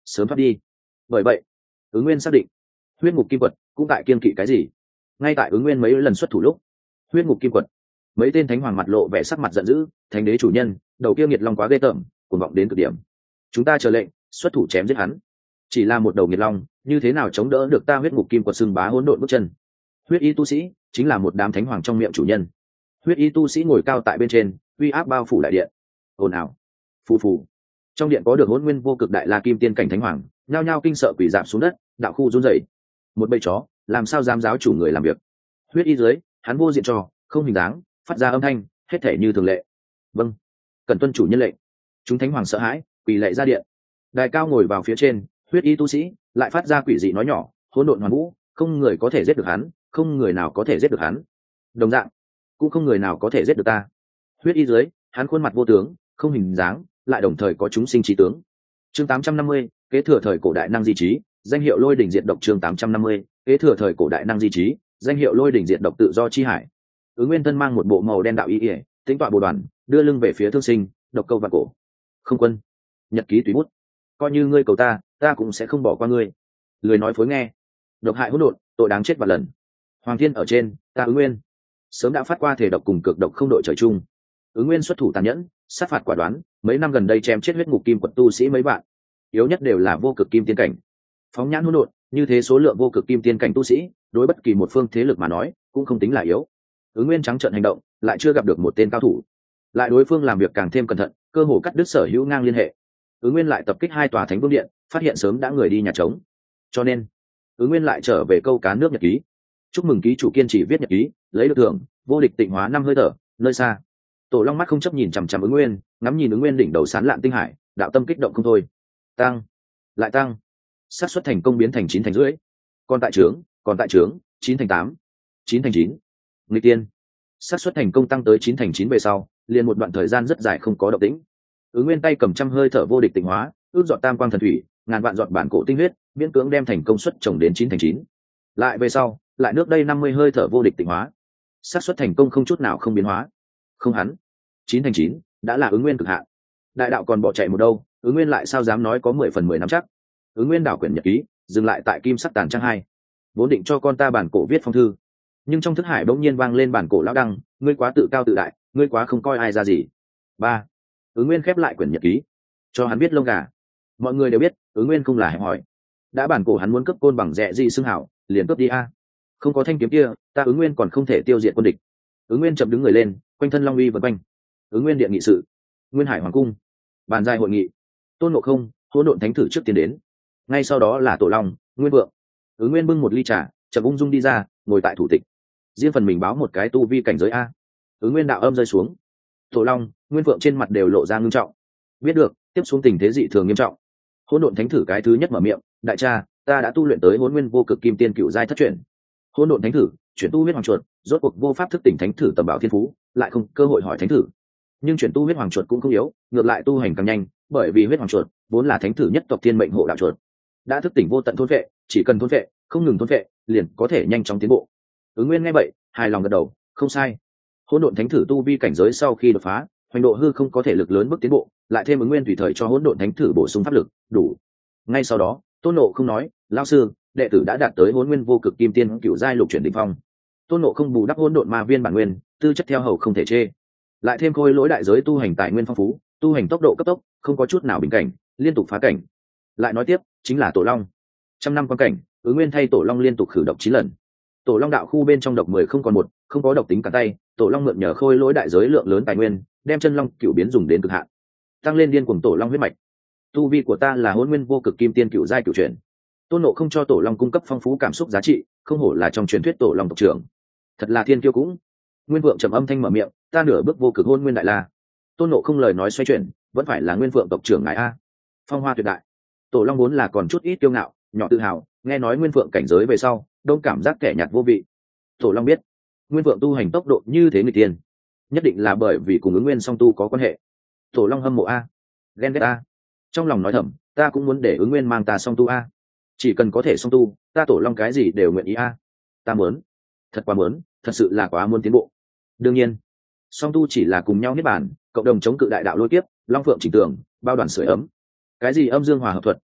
sớm thoát đi. Bởi vậy ứng nguyên xác định huyết ngục kim quật cũng tại kiên kỵ cái gì. Ngay tại ứng nguyên mấy lần xuất thủ lúc, huyết ngục kim quật mấy tên thánh hoàng mặt lộ vẻ sắc mặt giận dữ. Thánh đế chủ nhân, đầu kia nghiệt long quá ghê tởm, cuồng vọng đến cực điểm, chúng ta chờ lệnh xuất thủ chém giết hắn. Chỉ là một đầu nghiệt long như thế nào chống đỡ được ta huyết ngục kim quật xưng bá hỗn độn bước chân. Huyết y tu sĩ chính là một đám thánh hoàng trong miệng chủ nhân. Huyết y tu sĩ ngồi cao tại bên trên, uy áp bao phủ đại điện. Ồn ào, phù phù. Trong điện có được hỗn nguyên vô cực đại la kim tiên cảnh thánh hoàng, nhao nhao kinh sợ quỳ dạp xuống đất, đạo khu run rẩy. Một bầy chó làm sao dám giáo chủ người làm việc. Huyết y dưới hắn vô diện trò không hình dáng, phát ra âm thanh hết thể như thường lệ. Vâng, cần tuân chủ nhân lệnh. Chúng thánh hoàng sợ hãi quỳ lạy ra điện. Đài cao ngồi vào phía trên, huyết y tu sĩ lại phát ra quỷ dị nói nhỏ, hỗn độn hoàn vũ, không người có thể giết được hắn, không người nào có thể giết được hắn. Đồng dạng cũng không người nào có thể giết được ta. Huyết y dưới hắn khuôn mặt vô tướng không hình dáng, lại đồng thời có chúng sinh trí tướng. Chương tám trăm năm mươi, kế thừa thời cổ đại năng di trí, danh hiệu lôi đỉnh diệt độc. Chương tám trăm năm mươi, kế thừa thời cổ đại năng di trí, danh hiệu lôi đỉnh diệt độc. Tự do chi hải. Ứng nguyên thân mang một bộ màu đen đạo y ỉa, tính tọa bồ đoàn, đưa lưng về phía thương sinh, độc câu vạn cổ. Không quân, nhật ký tùy bút, coi như ngươi cầu ta, ta cũng sẽ không bỏ qua ngươi. Lười nói phối nghe, độc hại hỗn độn, tội đáng chết vạn lần. Hoàng thiên ở trên, ta ứng nguyên sớm đã phát qua thể độc cùng cực độc không đội trời chung. Ứng nguyên xuất thủ tàn nhẫn, sát phạt quả đoán, mấy năm gần đây chém chết huyết ngục kim quật tu sĩ mấy bạn, yếu nhất đều là vô cực kim tiên cảnh. Phóng nhãn hỗn độn, như thế số lượng vô cực kim tiên cảnh tu sĩ, đối bất kỳ một phương thế lực mà nói, cũng không tính là yếu. Ứng nguyên trắng trợn hành động, lại chưa gặp được một tên cao thủ, lại đối phương làm việc càng thêm cẩn thận, cơ hồ cắt đứt sở hữu ngang liên hệ. Ứng nguyên lại tập kích hai tòa thánh vương điện, phát hiện sớm đã người đi nhà trống, cho nên ứng nguyên lại trở về câu cá nước nhật ký. Chúc mừng ký chủ kiên trì viết nhật ký, lấy được thưởng vô địch tịnh hóa năm hơi thở. Nơi xa tổ long mắt không chấp nhìn chằm chằm ứng nguyên, ngắm nhìn ứng nguyên đỉnh đầu sán lạn tinh hải, đạo tâm kích động không thôi. Tăng lại tăng, xác suất thành công biến thành chín thành rưỡi. Còn tại trướng, còn tại trướng, chín thành tám, chín thành chín. Nghịch tiên, xác suất thành công tăng tới chín thành chín về sau, liền một đoạn thời gian rất dài không có động tĩnh. Ứng nguyên tay cầm trăm hơi thở vô địch tịnh hóa, ước dọn tam quang thần thủy, ngàn vạn giọt bản cổ tinh huyết, miễn cưỡng đem thành công suất trồng đến chín thành chín. Lại về sau, lại nước đây năm mươi hơi thở vô địch tịnh hóa, xác suất thành công không chút nào không biến hóa. Không hắn, chín thành chín đã là ứng nguyên cực hạn. Đại đạo còn bỏ chạy một đâu, ứng nguyên lại sao dám nói có mười phần mười nắm chắc. Ứng nguyên đảo quyển nhật ký, dừng lại tại kim sắc tàn trang hai. Vốn định cho con ta bản cổ viết phong thư, nhưng trong thức hải bỗng nhiên vang lên bản cổ lão đăng, ngươi quá tự cao tự đại, ngươi quá không coi ai ra gì. Ba, ứng nguyên khép lại quyển nhật ký, cho hắn biết lông gà. Mọi người đều biết ứng nguyên không là hẹp hỏi, đã bản cổ hắn muốn cướp côn bằng rẻ gì xưng hảo, liền cướp đi a. Không có thanh kiếm kia, ta ứng nguyên còn không thể tiêu diệt quân địch. Ứng nguyên chậm đứng người lên, quanh thân long uy vần quanh. Ứng nguyên điện nghị sự, nguyên hải hoàng cung, bàn dài hội nghị. Tôn Ngộ Không, hỗn độn thánh thử trước tiên đến, ngay sau đó là tổ long, nguyên vượng. Ứng nguyên bưng một ly trà, chậm ung dung đi ra, ngồi tại thủ tịch, riêng phần mình báo một cái tu vi cảnh giới a. Ứng nguyên đạo âm rơi xuống, tổ long, nguyên vượng trên mặt đều lộ ra ngưng trọng. Biết được tiếp xuống tình thế dị thường nghiêm trọng. Hỗn độn thánh thử cái thứ nhất mở miệng, đại cha, ta đã tu luyện tới hỗn nguyên vô cực kim tiên cựu giai thất truyền. Hỗn độn thánh thử chuyển tu huyết hoàng chuột, rốt cuộc vô pháp thức tỉnh thánh thử tầm bảo thiên phú, lại không cơ hội hỏi thánh thử. Nhưng chuyển tu huyết hoàng chuột cũng không yếu, ngược lại tu hành càng nhanh, bởi vì huyết hoàng chuột vốn là thánh thử nhất tộc thiên mệnh hộ đạo chuột, đã thức tỉnh vô tận thôn vệ, chỉ cần thôn vệ, không ngừng thôn vệ, liền có thể nhanh chóng tiến bộ. Ứng nguyên nghe vậy, hài lòng gật đầu, không sai. Hỗn độn thánh thử tu vi cảnh giới sau khi đột phá, hoành độ hư không có thể lực lớn bước tiến bộ, lại thêm ứng nguyên tùy thời cho hỗn độn thánh thử bổ sung pháp lực, đủ. Ngay sau đó, Tôn Ngộ không nói, lão sư, đệ tử đã đạt tới hỗn nguyên vô cực kim tiên cựu giai lục chuyển đỉnh phong. Tôn Ngộ không bù đắp hỗn độn ma viên bản nguyên, tư chất theo hầu không thể chê, lại thêm khôi lỗi đại giới tu hành tài nguyên phong phú, tu hành tốc độ cấp tốc, không có chút nào bình cảnh, liên tục phá cảnh. Lại nói tiếp, chính là tổ long, trăm năm quan cảnh, ứng nguyên thay tổ long liên tục khử độc chín lần. Tổ long đạo khu bên trong độc mười không còn một, không có độc tính cả tay, tổ long mượn nhờ khôi lỗi đại giới lượng lớn tài nguyên, đem chân long cựu biến dùng đến cực hạn, tăng lên điên cuồng tổ long huyết mạch. Tu vi của ta là hỗn nguyên vô cực kim tiên cựu giai cựu chuyển. Tôn Ngộ không cho tổ long cung cấp phong phú cảm xúc giá trị, không hổ là trong truyền thuyết tổ long tộc trưởng, thật là thiên kiêu cũng. Nguyên vượng trầm âm thanh mở miệng, ta nửa bước vô cực hôn nguyên đại la. Tôn Ngộ không lời nói xoay chuyển, vẫn phải là nguyên vượng tộc trưởng ngài a, phong hoa tuyệt đại. Tổ long vốn là còn chút ít kiêu ngạo, nhỏ tự hào, nghe nói nguyên vượng cảnh giới về sau, đông cảm giác kẻ nhạt vô vị. Tổ long biết nguyên vượng tu hành tốc độ như thế người tiên, nhất định là bởi vì cùng ứng nguyên song tu có quan hệ. Tổ long hâm mộ a, ghen ghét a, trong lòng nói thầm, ta cũng muốn để ứng nguyên mang ta song tu a, chỉ cần có thể song tu, ta tổ long cái gì đều nguyện ý a. Ta muốn, thật quá muốn, thật sự là quá muốn tiến bộ. Đương nhiên song tu chỉ là cùng nhau niết bàn, cộng đồng chống cự đại đạo lôi kiếp, long phượng chỉnh tường, bao đoàn sưởi ấm. Cái gì âm dương hòa hợp thuật,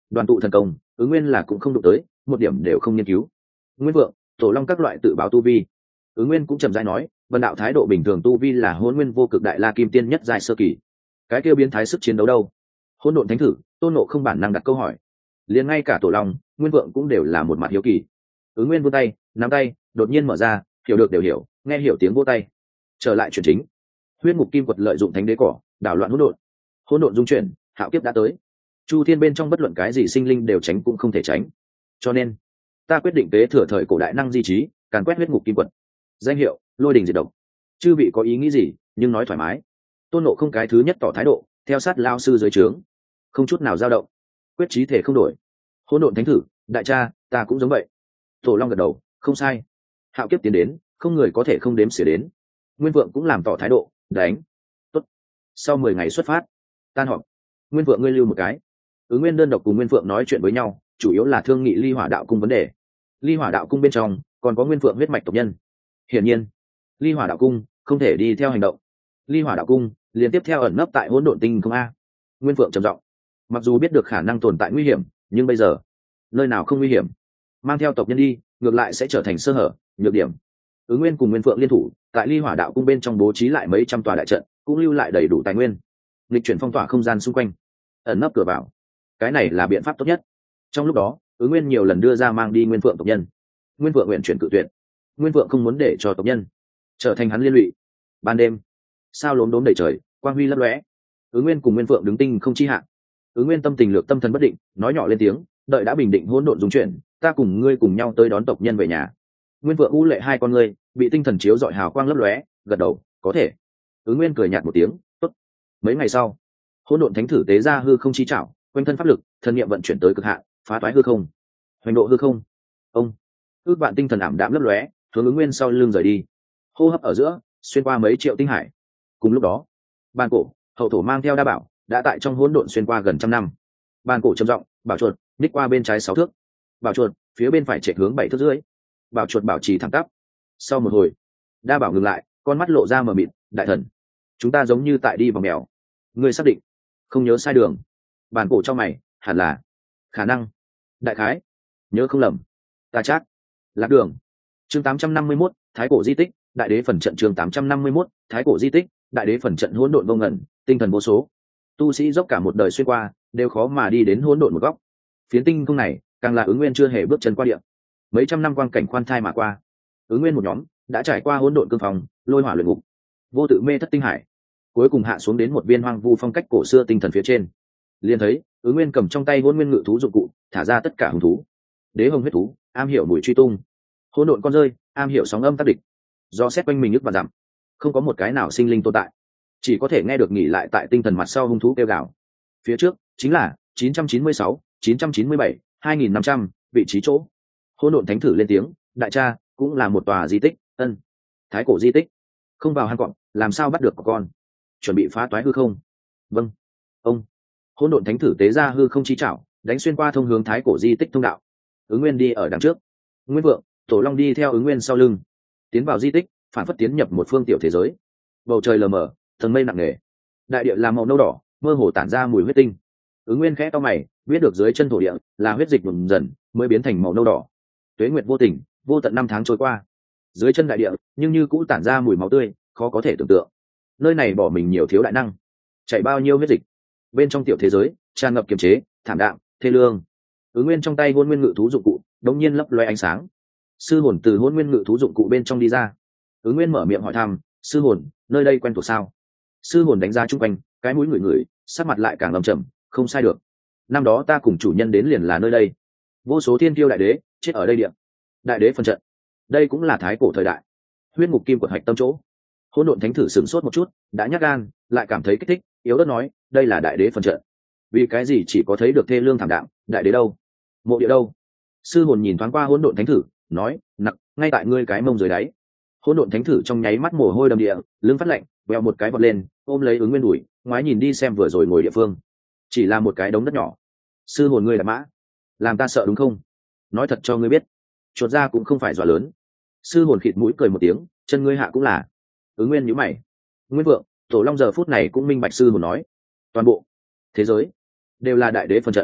đoàn tụ thần công ứng nguyên là cũng không đụng tới, một điểm đều không nghiên cứu. Nguyên vượng, tổ long các loại tự báo tu vi. Ứng nguyên cũng trầm rãi nói, vân đạo thái độ bình thường tu vi là hôn nguyên vô cực đại la kim tiên nhất giai sơ kỳ. Cái kêu biến thái sức chiến đấu đâu? Hôn độn thánh thử, tôn nộ không bản năng đặt câu hỏi. Liền ngay cả tổ long, nguyên vượng cũng đều là một mặt hiếu kỳ. Ứng nguyên vươn tay, nắm tay đột nhiên mở ra, hiểu được đều hiểu, nghe hiểu tiếng vô tay. Trở lại chuyện chính. Huyết ngục kim quật lợi dụng thánh đế cỏ, đảo loạn hỗn độn. Hỗn độn dung chuyển, hạo kiếp đã tới. Chu thiên bên trong bất luận cái gì sinh linh đều tránh cũng không thể tránh. Cho nên, ta quyết định kế thừa thời cổ đại năng di trí, càn quét huyết ngục kim quật. Danh hiệu: Lôi đình diệt độc. Chư vị có ý nghĩ gì, nhưng nói thoải mái. Tôn nộ không cái thứ nhất tỏ thái độ, theo sát lao sư dưới trướng, không chút nào dao động, quyết chí thể không đổi. Hỗn độn thánh thử, đại cha, ta cũng giống vậy. Tổ long gật đầu, không sai. Hạo kiếp tiến đến, không người có thể không đếm xỉa đến. Nguyên vượng cũng làm tỏ thái độ, đánh. Tốt. Sau mười ngày xuất phát, tan họp. Nguyên vượng ngươi lưu một cái. Ứng nguyên đơn độc cùng Nguyên vượng nói chuyện với nhau, chủ yếu là thương nghị ly hỏa đạo cung vấn đề. Ly hỏa đạo cung bên trong còn có Nguyên vượng huyết mạch tộc nhân. Hiển nhiên, ly hỏa đạo cung không thể đi theo hành động. Ly hỏa đạo cung liên tiếp theo ẩn nấp tại hỗn độn tinh không a. Nguyên vượng trầm giọng, mặc dù biết được khả năng tồn tại nguy hiểm, nhưng bây giờ nơi nào không nguy hiểm, mang theo tộc nhân đi ngược lại sẽ trở thành sơ hở, nhược điểm. Ứng nguyên cùng Nguyên vượng liên thủ tại ly hỏa đạo cung bên trong bố trí lại mấy trăm tòa đại trận, cũng lưu lại đầy đủ tài nguyên, lịch chuyển phong tỏa không gian xung quanh, ẩn nấp cửa vào. Cái này là biện pháp tốt nhất. Trong lúc đó, Ứng nguyên nhiều lần đưa ra mang đi Nguyên vượng tộc nhân. Nguyên vượng nguyện chuyển cự tuyệt. Nguyên vượng không muốn để cho tộc nhân trở thành hắn liên lụy. Ban đêm, sao lốm đốm đầy trời, quang huy lấp lóe. Ứng nguyên cùng Nguyên vượng đứng tinh không chi hạ. Ứng nguyên tâm tình lược tâm thần bất định, nói nhỏ lên tiếng, đợi đã bình định hỗn độn dung chuyển, ta cùng ngươi cùng nhau tới đón tộc nhân về nhà. Nguyên vượng u lệ hai con ngươi bị tinh thần chiếu dọi hào quang lấp lóe, gật đầu, có thể. Ứng nguyên cười nhạt một tiếng, tốt. Mấy ngày sau, hỗn độn thánh thử tế ra hư không chi trảo, quanh thân pháp lực, thần niệm vận chuyển tới cực hạn, phá toái hư không, hoành độ hư không. Ông, ước vạn tinh thần ảm đạm lấp lóe, hướng Ứng nguyên sau lưng rời đi. Hô hấp ở giữa, xuyên qua mấy triệu tinh hải. Cùng lúc đó, bàn cổ, hậu thổ mang theo đa bảo, đã tại trong hỗn độn xuyên qua gần trăm năm. Bàn cổ trầm giọng, bảo chuột ních qua bên trái sáu thước, bảo chuột phía bên phải chạy hướng bảy thước dưới. Bảo chuột bảo trì thẳng tắp. Sau một hồi, đa bảo ngừng lại, con mắt lộ ra mờ mịt, đại thần, chúng ta giống như tại đi vòng mèo. Ngươi xác định không nhớ sai đường? Bàn cổ cho mày, hẳn là, khả năng, đại khái, nhớ không lầm, ta chắc. Lạc đường. Chương tám trăm năm mươi mốt, thái cổ di tích, đại đế phần trận. Chương tám trăm năm mươi mốt, thái cổ di tích, đại đế phần trận. Hỗn độn vô ngần, tinh thần vô số, tu sĩ dốc cả một đời xuyên qua đều khó mà đi đến hỗn độn một góc. Phiến tinh không này càng là Ứng nguyên chưa hề bước chân qua địa. Mấy trăm năm quang cảnh khoan thai mà qua, Ứng nguyên một nhóm đã trải qua hỗn độn cương phòng, lôi hỏa luyện ngục, vô tự mê thất tinh hải, cuối cùng hạ xuống đến một viên hoang vu phong cách cổ xưa tinh thần phía trên. Liền thấy Ứng nguyên cầm trong tay hỗn nguyên ngự thú dụng cụ, thả ra tất cả hung thú. Đế hồng huyết thú, am hiểu mùi truy tung; hỗn độn con rơi, am hiểu sóng âm tác địch. Do xét quanh mình nhức và dặm, không có một cái nào sinh linh tồn tại, chỉ có thể nghe được nghỉ lại tại tinh thần mặt sau hung thú kêu gào. Phía trước chính là chín trăm chín mươi sáu, chín trăm chín mươi bảy, hai nghìn năm trăm vị trí chỗ. Hỗn độn thánh thử lên tiếng, đại cha, cũng là một tòa di tích. Ân, thái cổ di tích. Không vào hang cọp, làm sao bắt được con? Chuẩn bị phá toái hư không. Vâng. Ông. Hỗn độn thánh thử tế ra hư không chi chảo, đánh xuyên qua thông hướng thái cổ di tích thông đạo. Ứng nguyên đi ở đằng trước, Nguyên vượng, tổ long đi theo Ứng nguyên sau lưng, tiến vào di tích, phản phất tiến nhập một phương tiểu thế giới. Bầu trời lờ mờ, tầng mây nặng nề, đại địa là màu nâu đỏ, mơ hồ tản ra mùi huyết tinh. Ứng nguyên khẽ to mày, biết được dưới chân thổ địa là huyết dịch dần dần mới biến thành màu nâu đỏ. Tuế nguyệt vô tình, vô tận năm tháng trôi qua, dưới chân đại địa nhưng như cũ tản ra mùi máu tươi, khó có thể tưởng tượng nơi này bỏ mình nhiều thiếu đại năng, chảy bao nhiêu huyết dịch. Bên trong tiểu thế giới tràn ngập kiềm chế, thảm đạm, thê lương. Ứng nguyên trong tay hôn nguyên ngự thú dụng cụ đống nhiên lấp loe ánh sáng. Sư hồn từ hôn nguyên ngự thú dụng cụ bên trong đi ra. Ứng nguyên mở miệng hỏi thăm, sư hồn, nơi đây quen thuộc sao? Sư hồn đánh giá chung quanh, cái mũi ngửi ngửi, sắc mặt lại càng lầm chậm, không sai được. Năm đó ta cùng chủ nhân đến liền là nơi đây. Vô số thiên kiêu đại đế chết ở đây địa. Đại đế phần trận, đây cũng là thái cổ thời đại. Huyết ngục kim quật hạch tâm chỗ. Hỗn độn thánh thử sửng sốt một chút, đã nhát gan, lại cảm thấy kích thích, yếu ớt nói, đây là đại đế phần trận. Vì cái gì chỉ có thấy được thê lương thảm đạm, đại đế đâu? Mộ địa đâu? Sư hồn nhìn thoáng qua hỗn độn thánh thử, nói, nặng, ngay tại ngươi cái mông dưới đáy. Hỗn độn thánh thử trong nháy mắt mồ hôi đầm địa, lưng phát lạnh, vèo một cái vọt lên, ôm lấy Ứng nguyên đùi, ngoái nhìn đi xem vừa rồi ngồi địa phương, chỉ là một cái đống đất nhỏ. Sư hồn ngươi là mã, làm ta sợ đúng không? Nói thật cho ngươi biết, chuột ra cũng không phải dọa lớn. Sư hồn khịt mũi cười một tiếng, chân ngươi hạ cũng là. Ứng nguyên nhíu mày. Nguyên vượng, tổ long giờ phút này cũng minh bạch sư hồn nói, toàn bộ thế giới đều là đại đế phần trận.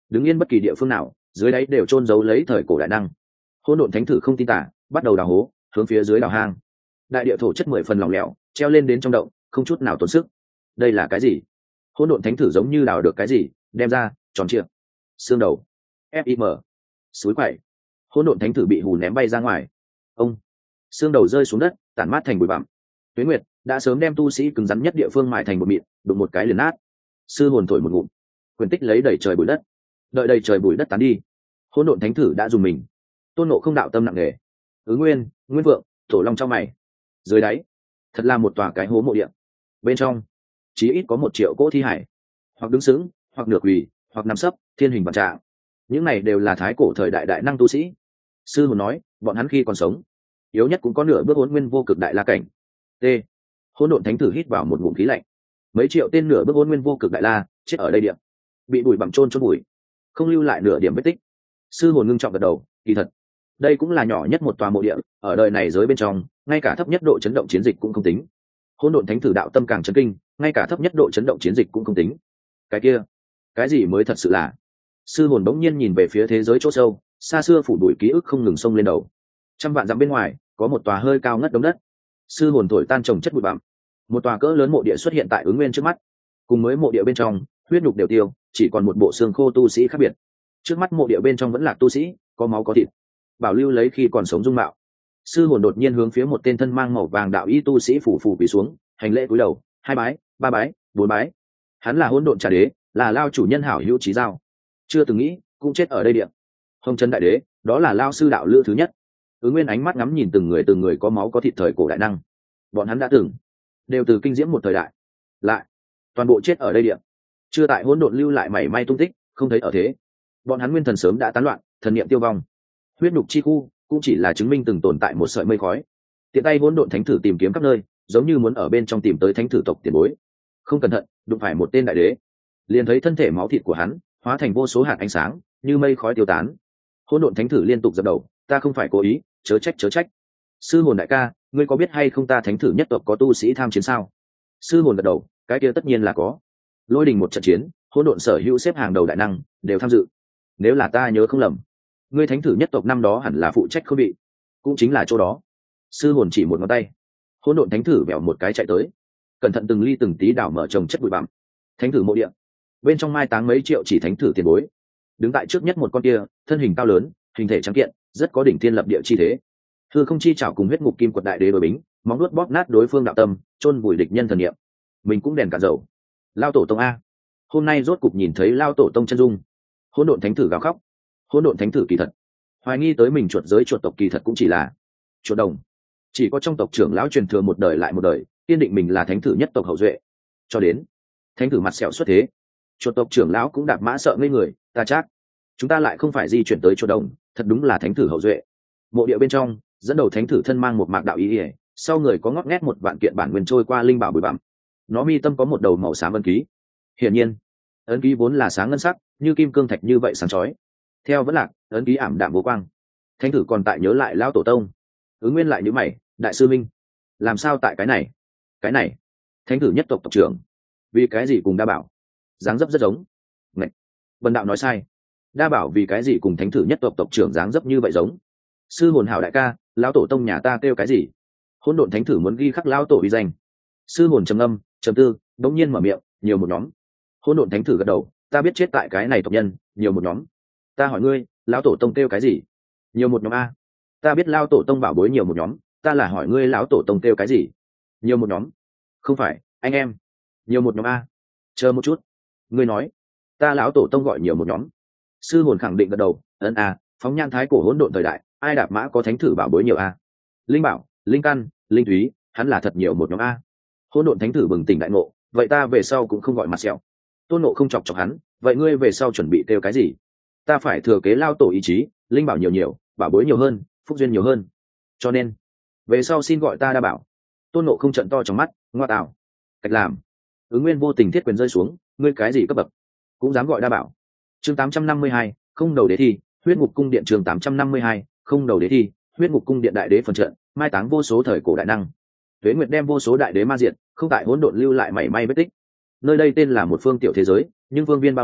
đứng yên bất kỳ địa phương nào dưới đáy đều chôn giấu lấy thời cổ đại năng. Hỗn độn thánh thử không tin tả, bắt đầu đào hố hướng phía dưới đào hang. Đại địa thổ chất mười phần lỏng lẻo, treo lên đến trong động không chút nào tốn sức. Đây là cái gì? Hỗn độn thánh thử giống như đào được cái gì, đem ra tròn trịa xương đầu fim suối quậy. Hỗn độn thánh thử bị hù ném bay ra ngoài. Ông xương đầu rơi xuống đất, tản mát thành bụi bặm. Tuế Nguyệt đã sớm đem tu sĩ cứng rắn nhất địa phương mài thành một mịn, đụng một cái liền nát. Sư hồn thổi một ngụm, quyền tích lấy đầy trời bụi đất. Đợi đầy trời bụi đất tán đi, hỗn độn thánh thử đã dùng mình. Tôn Ngộ không đạo tâm nặng nề. Ứng Nguyên, Nguyên Vượng, Tổ Long trong mày. Dưới đáy, thật là một tòa cái hố mộ địa. Bên trong, chí ít có một triệu cỗ thi hải, hoặc đứng sững, hoặc nửa quỳ, hoặc nằm sấp, thiên hình vạn trạng. Những này đều là thái cổ thời đại đại năng tu sĩ. Sư hồn nói, bọn hắn khi còn sống, yếu nhất cũng có nửa bước hỗn nguyên vô cực đại la cảnh. T. Hỗn độn thánh thử hít vào một ngụm khí lạnh. Mấy triệu tên nửa bước hỗn nguyên vô cực đại la chết ở đây điểm, bị bụi bặm trôn chôn bụi, không lưu lại nửa điểm vết tích. Sư hồn ngưng trọng gật đầu, kỳ thật, đây cũng là nhỏ nhất một tòa mộ địa, ở đời này giới bên trong, ngay cả thấp nhất độ chấn động chiến dịch cũng không tính. Hỗn độn thánh thử đạo tâm càng chấn kinh, ngay cả thấp nhất độ chấn động chiến dịch cũng không tính. Cái kia, cái gì mới thật sự là? Sư hồn bỗng nhiên nhìn về phía thế giới chỗ sâu, xa xưa phủ bụi ký ức không ngừng xông lên đầu. Trăm vạn dặm bên ngoài, có một tòa hơi cao ngất đống đất. Sư hồn thổi tan trồng chất bụi bặm, một tòa cỡ lớn mộ địa xuất hiện tại Ứng Nguyên trước mắt. Cùng mới mộ địa bên trong, huyết nhục đều tiêu, chỉ còn một bộ xương khô tu sĩ khác biệt. Trước mắt mộ địa bên trong vẫn là tu sĩ, có máu có thịt, bảo lưu lấy khi còn sống dung mạo. Sư hồn đột nhiên hướng phía một tên thân mang màu vàng đạo y tu sĩ phủ phủ quỳ xuống, hành lễ cúi đầu, hai bái, ba bái, bốn bái. Hắn là Hỗn Độn Trà Đế, là Lao chủ nhân hảo hữu chí giao. Chưa từng nghĩ, cũng chết ở đây điện. Hồng Trần Đại Đế, đó là Lao sư đạo lữ thứ nhất. Ứng Nguyên ánh mắt ngắm nhìn từng người từng người có máu có thịt thời cổ đại năng. Bọn hắn đã từng đều từ kinh diễm một thời đại, lại toàn bộ chết ở đây điện. Chưa tại hỗn độn lưu lại mảy may tung tích, không thấy ở thế. Bọn hắn nguyên thần sớm đã tán loạn, thần niệm tiêu vong. Huyết nhục chi khu cũng chỉ là chứng minh từng tồn tại một sợi mây khói. Tiện tay hỗn độn thánh thử tìm kiếm khắp nơi, giống như muốn ở bên trong tìm tới thánh thử tộc tiền bối. Không cẩn thận, đụng phải một tên đại đế, liền thấy thân thể máu thịt của hắn hóa thành vô số hạt ánh sáng, như mây khói tiêu tán. Hỗn độn thánh thử liên tục dập đầu, ta không phải cố ý, chớ trách chớ trách. Sư hồn đại ca, ngươi có biết hay không ta thánh thử nhất tộc có tu sĩ tham chiến sao? Sư hồn gật đầu, cái kia tất nhiên là có. Lôi đình một trận chiến, hỗn độn sở hữu xếp hàng đầu đại năng đều tham dự. Nếu là ta nhớ không lầm, ngươi thánh thử nhất tộc năm đó hẳn là phụ trách không bị, cũng chính là chỗ đó. Sư hồn chỉ một ngón tay, hỗn độn thánh thử vẹo một cái chạy tới, cẩn thận từng ly từng tí đảo mở trồng chất bụi bặm. Thánh thử mộ địa bên trong mai táng mấy triệu chỉ thánh thử tiền bối. Đứng tại trước nhất một con kia, thân hình cao lớn, hình thể trắng kiện, rất có đỉnh thiên lập địa chi thế. Hư không chi chảo cùng huyết ngục kim quật đại đế đối bính, móng nuốt bóp nát đối phương đạo tâm, chôn vùi địch nhân thần niệm. Mình cũng đèn cả dầu. Lao tổ tông a, hôm nay rốt cục nhìn thấy Lao tổ tông chân dung. Hỗn độn thánh thử gào khóc. Hỗn độn thánh thử kỳ thật hoài nghi tới mình chuột giới chuột tộc kỳ thật cũng chỉ là chuột đồng, chỉ có trong tộc trưởng lão truyền thừa một đời lại một đời, kiên định mình là thánh thử nhất tộc hậu duệ. Cho đến thánh thử mặt sẹo xuất thế, chuột tộc trưởng lão cũng đạp mã sợ ngây người, ta chắc chúng ta lại không phải di chuyển tới chuột đồng, thật đúng là thánh thử hậu duệ. Mộ địa bên trong, dẫn đầu thánh thử thân mang một mạc đạo ý ỉa, sau người có ngót nghét một vạn kiện bản nguyên trôi qua linh bảo bụi bặm. Nó mi tâm có một đầu màu xám ấn ký, hiển nhiên ấn ký vốn là sáng ngân sắc, như kim cương thạch như vậy sáng chói. Theo vẫn lạc, ấn ký ảm đạm vô quang. Thánh thử còn tại nhớ lại lão tổ tông. Ứng Nguyên lại nhíu mày, đại sư minh, làm sao tại cái này? Cái này, thánh thử nhất tộc tộc trưởng, vì cái gì cùng đa bảo dáng dấp rất giống? Ngạch, Vân đạo nói sai. Đa bảo vì cái gì cùng thánh thử nhất tộc tộc trưởng dáng dấp như vậy giống? Sư hồn hảo đại ca, lão tổ tông nhà ta kêu cái gì? Hỗn độn thánh thử muốn ghi khắc lão tổ uy danh. Sư hồn trầm âm, trầm tư, đống nhiên mở miệng, nhiều một nhóm. Hỗn độn thánh thử gật đầu, ta biết chết tại cái này tộc nhân, nhiều một nhóm. Ta hỏi ngươi, lão tổ tông kêu cái gì? Nhiều một nhóm a. Ta biết lão tổ tông bảo bối nhiều một nhóm, ta là hỏi ngươi lão tổ tông kêu cái gì? Nhiều một nhóm. Không phải, anh em. Nhiều một nhóm a. Chờ một chút. Ngươi nói, ta lão tổ tông gọi nhiều một nhóm. Sư hồn khẳng định gật đầu, ấn a, phóng nhan thái cổ hỗn độn thời đại, ai đạp mã có thánh thử bảo bối nhiều a? Linh bảo, linh căn, linh thúy, hắn là thật nhiều một nhóm a. Hỗn độn thánh thử bừng tỉnh đại ngộ, vậy ta về sau cũng không gọi mặt sẹo. Tôn Ngộ không chọc chọc hắn, vậy ngươi về sau chuẩn bị kêu cái gì? Ta phải thừa kế lao tổ ý chí, linh bảo nhiều nhiều, bảo bối nhiều hơn, phúc duyên nhiều hơn, cho nên về sau xin gọi ta đa bảo. Tôn Ngộ không trận to trong mắt, ngoa tạo, cách làm. Ứng Nguyên vô tình thiết quyền rơi xuống, ngươi cái gì cấp bậc cũng dám gọi đa bảo? Chương tám trăm năm mươi hai, không đầu đế thi, huyết ngục cung điện. Chương tám trăm năm mươi hai, không đầu đế thi, huyết ngục cung điện. Đại đế phần trận, mai táng vô số thời cổ đại năng. Tuế Nguyệt đem vô số đại đế ma diệt, không tại hỗn độn lưu lại mảy may vết tích. Nơi đây tên là một phương tiểu thế giới, nhưng vương viên bao la,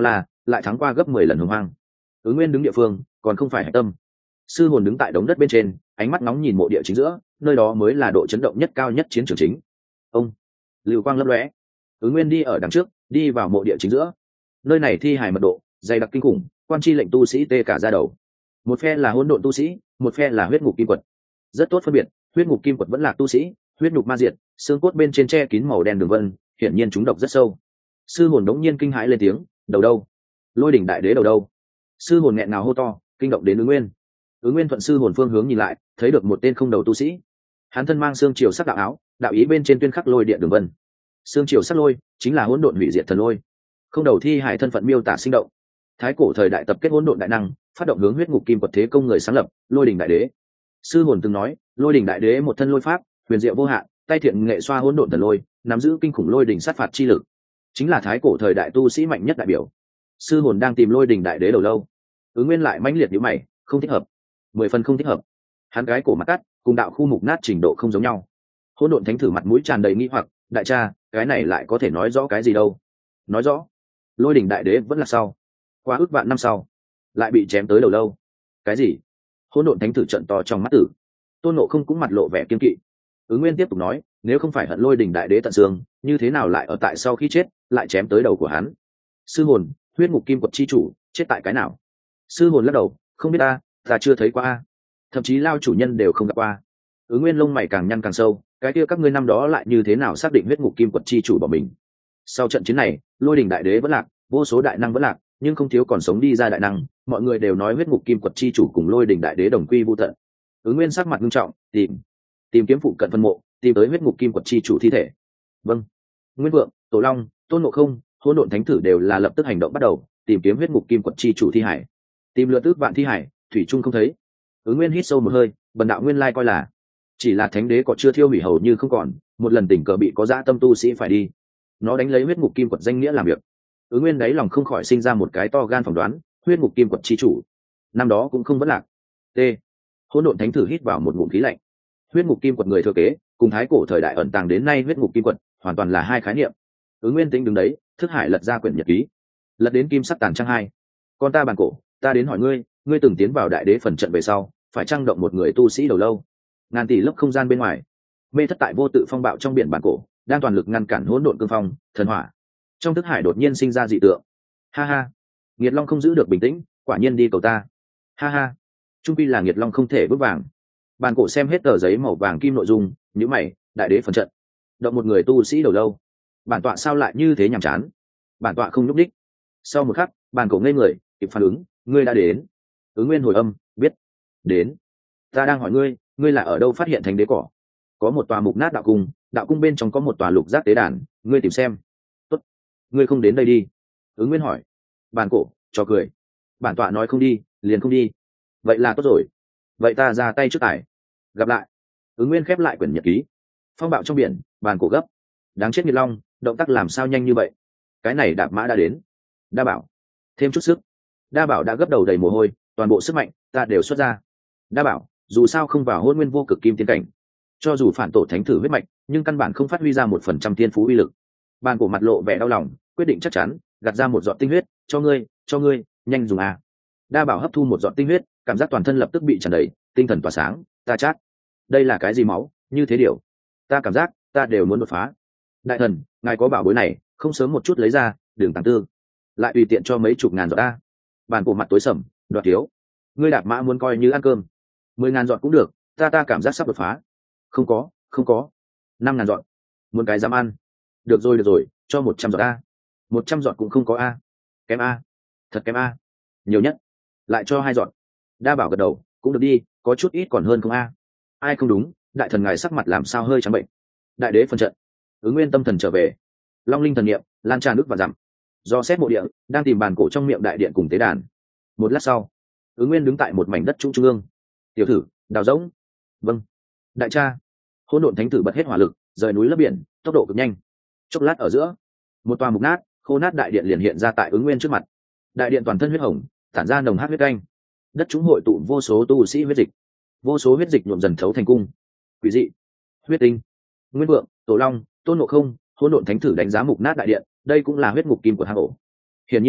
lại thắng qua gấp mười lần hồng hoang. Ứng Nguyên đứng địa phương còn không phải hạch tâm. Sư hồn đứng tại đống đất bên trên, ánh mắt nóng nhìn mộ địa chính giữa, nơi đó mới là độ chấn động nhất cao nhất chiến trường chính. Ông lưu quang lấp lóe, Ứng Nguyên đi ở đằng trước, đi vào mộ địa chính giữa. Nơi này thi hài mật độ dày đặc kinh khủng, quan chi lệnh tu sĩ tê cả da đầu. Một phe là hỗn độn tu sĩ, một phe là huyết ngục kim quật. Rất tốt phân biệt, huyết ngục kim quật vẫn là tu sĩ, huyết nhục ma diệt, xương cốt bên trên che kín màu đen đường vân, hiển nhiên chúng độc rất sâu. Sư hồn đống nhiên kinh hãi lên tiếng, đầu đâu? Lôi đỉnh đại đế đầu đâu? Sư hồn nghẹn ngào hô to, kinh động đến Ứng Nguyên. Ứng Nguyên thuận sư hồn phương hướng nhìn lại, thấy được một tên không đầu tu sĩ. Hắn thân mang xương triều sắc đạo áo, đạo ý bên trên tuyên khắc lôi điện đường vân. Xương triều sắc lôi chính là hỗn độn hủy diệt thần lôi. Không đầu thi hài thân phận miêu tả sinh động. Thái cổ thời đại tập kết hỗn độn đại năng, phát động hướng huyết ngục kim quật thế công người sáng lập, lôi đỉnh đại đế. Sư hồn từng nói, lôi đỉnh đại đế một thân lôi pháp, huyền diệu vô hạn, tay thiện nghệ xoa hỗn độn thần lôi, nắm giữ kinh khủng lôi đỉnh sát phạt chi lực, chính là thái cổ thời đại tu sĩ mạnh nhất đại biểu. Sư hồn đang tìm lôi đỉnh đại đế đầu lâu. Ứng Nguyên lại mãnh liệt nhíu mày, không thích hợp, mười phần không thích hợp. Hắn cái cổ mặt cắt, cùng đạo khu mục nát trình độ không giống nhau. Hỗn độn thánh thử mặt mũi tràn đầy nghi hoặc, đại cha, cái này lại có thể nói rõ cái gì đâu? Nói rõ, lôi đỉnh đại đế vẫn là sau, qua ước vạn năm sau, lại bị chém tới đầu lâu. Cái gì? Hỗn độn thánh thử trận to trong mắt tử. Tôn Ngộ Không cũng mặt lộ vẻ kiên kỵ. Ứng Nguyên tiếp tục nói, nếu không phải hận lôi đỉnh đại đế tận xương, như thế nào lại ở tại sau khi chết lại chém tới đầu của hắn? Sư hồn, huyết ngục kim quật chi chủ chết tại cái nào? Sư hồn lắc đầu, không biết ta, ta chưa thấy qua a, thậm chí lao chủ nhân đều không gặp qua. Ứng Nguyên lông mày càng nhăn càng sâu, cái kia các ngươi năm đó lại như thế nào xác định huyết ngục kim quật chi chủ bỏ mình? Sau trận chiến này, lôi đỉnh đại đế vẫn lạc, vô số đại năng vẫn lạc, nhưng không thiếu còn sống đi ra đại năng, mọi người đều nói huyết ngục kim quật chi chủ cùng lôi đỉnh đại đế đồng quy vu tận. Ứng Nguyên sắc mặt nghiêm trọng, tìm tìm kiếm phụ cận phân mộ, tìm tới huyết ngục kim quật chi chủ thi thể. Vâng. Nguyên Vượng, Tổ Long, Tôn Ngộ Không, hỗn độn thánh thử đều là lập tức hành động bắt đầu tìm kiếm huyết ngục kim quật chi chủ thi hải. Tìm lượt ước vạn thi hải, thủy chung không thấy. Ứng Nguyên hít sâu một hơi, bần đạo nguyên lai coi là chỉ là thánh đế còn chưa thiêu hủy hầu như không còn, một lần tình cờ bị có dã tâm tu sĩ phải đi, nó đánh lấy huyết ngục kim quật danh nghĩa làm việc. Ứng Nguyên đáy lòng không khỏi sinh ra một cái to gan phỏng đoán, huyết ngục kim quật chi chủ năm đó cũng không vẫn lạc. T. Hỗn độn thánh thử hít vào một ngụm khí lạnh. Huyết ngục kim quật người thừa kế cùng thái cổ thời đại ẩn tàng đến nay huyết ngục kim quật hoàn toàn là hai khái niệm. Ứng Nguyên tính đứng đấy, thức hải lật ra quyển nhật ký, lật đến kim sắc tàn trang hai. Con ta bàn cổ, ta đến hỏi ngươi, ngươi từng tiến vào đại đế phần trận về sau, phải trang động một người tu sĩ đầu lâu ngàn tỷ lớp không gian bên ngoài, mê thất tại vô tự phong bạo trong biển bản cổ, đang toàn lực ngăn cản hỗn độn cương phong thần hỏa. Trong thức hải đột nhiên sinh ra dị tượng. Ha ha, Nghiệt Long không giữ được bình tĩnh, quả nhiên đi cầu ta. Ha ha, trung pi là Nghiệt Long không thể bước vàng. Bản cổ xem hết tờ giấy màu vàng kim nội dung, nhíu mày, đại đế phần trận, động một người tu sĩ đầu lâu, bản tọa sao lại như thế nhàm chán? Bản tọa không nhúc đích. Sau một khắc, bản cổ ngây người, kịp phản ứng, ngươi đã đến. Ứng Nguyên hồi âm, biết. Đến. Ta đang hỏi ngươi, ngươi là ở đâu phát hiện thánh đế cỏ? Có một tòa mục nát đạo cung, đạo cung bên trong có một tòa lục giác tế đàn, ngươi tìm xem. Tốt. Ngươi không đến đây đi. Ứng Nguyên hỏi. Bản cổ cho cười. Bản tọa nói không đi, liền không đi. Vậy là tốt rồi. Vậy ta ra tay trước tải. Gặp lại. Ứng Nguyên khép lại quyển nhật ký. Phong bạo trong biển, bản cổ gấp. Đáng chết Nghiệt Long, động tác làm sao nhanh như vậy? Cái này đạp mã đã đến. Đa bảo, thêm chút sức. Đa bảo đã gấp đầu đầy mồ hôi, toàn bộ sức mạnh ta đều xuất ra. Đa bảo, dù sao không vào hôn nguyên vô cực kim tiên cảnh, cho dù phản tổ thánh thử huyết mạch, nhưng căn bản không phát huy ra một phần trăm tiên phú uy lực. Bàn cổ mặt lộ vẻ đau lòng, quyết định chắc chắn, gạt ra một giọt tinh huyết, cho ngươi, cho ngươi, nhanh dùng à. Đa bảo hấp thu một giọt tinh huyết, cảm giác toàn thân lập tức bị tràn đầy, tinh thần tỏa sáng, ta chắc. Đây là cái gì máu, như thế điều. Ta cảm giác, ta đều muốn đột phá. Đại thần, ngài có bảo bối này, không sớm một chút lấy ra, đường tàng tư, lại tùy tiện cho mấy chục ngàn giọt ta. Bàn cổ mặt tối sầm, đoạt thiếu. Ngươi đạp mã muốn coi như ăn cơm. Mười ngàn giọt cũng được, ta ta cảm giác sắp đột phá. Không có, không có. Năm ngàn giọt. Muốn cái dám ăn. Được rồi, được rồi, cho một trăm giọt a. Một trăm giọt cũng không có a. Kém a. Thật kém a. Nhiều nhất. Lại cho hai giọt. Đa bảo gật đầu, cũng được đi, có chút ít còn hơn không a. Ai không đúng, đại thần ngài sắc mặt làm sao hơi trắng bệnh. Đại đế phân trận. Ứng Nguyên tâm thần trở về. Long linh thần niệm lan tràn nước và dặm. Do xét mộ địa, đang tìm bàn cổ trong miệng đại điện cùng tế đàn. Một lát sau, Ứng Nguyên đứng tại một mảnh đất trung trung ương. Tiểu thử, đào rỗng. Vâng. Đại cha. Hỗn độn thánh tử bật hết hỏa lực, rời núi lấp biển, tốc độ cực nhanh. Chốc lát ở giữa, một tòa mục nát, khô nát đại điện liền hiện ra tại Ứng Nguyên trước mặt. Đại điện toàn thân huyết hồng, tản ra nồng hắc huyết canh. Đất chúng hội tụ vô số tu sĩ huyết dịch, vô số huyết dịch nhuộm dần thấu thành cung. Quỷ dị, huyết tinh. Nguyên Vượng, Tổ Long, Tôn Ngộ Không, hỗn độn thánh thử đánh giá mục nát đại điện, đây cũng là huyết ngục kim của hang ổ. Hiển nhiên,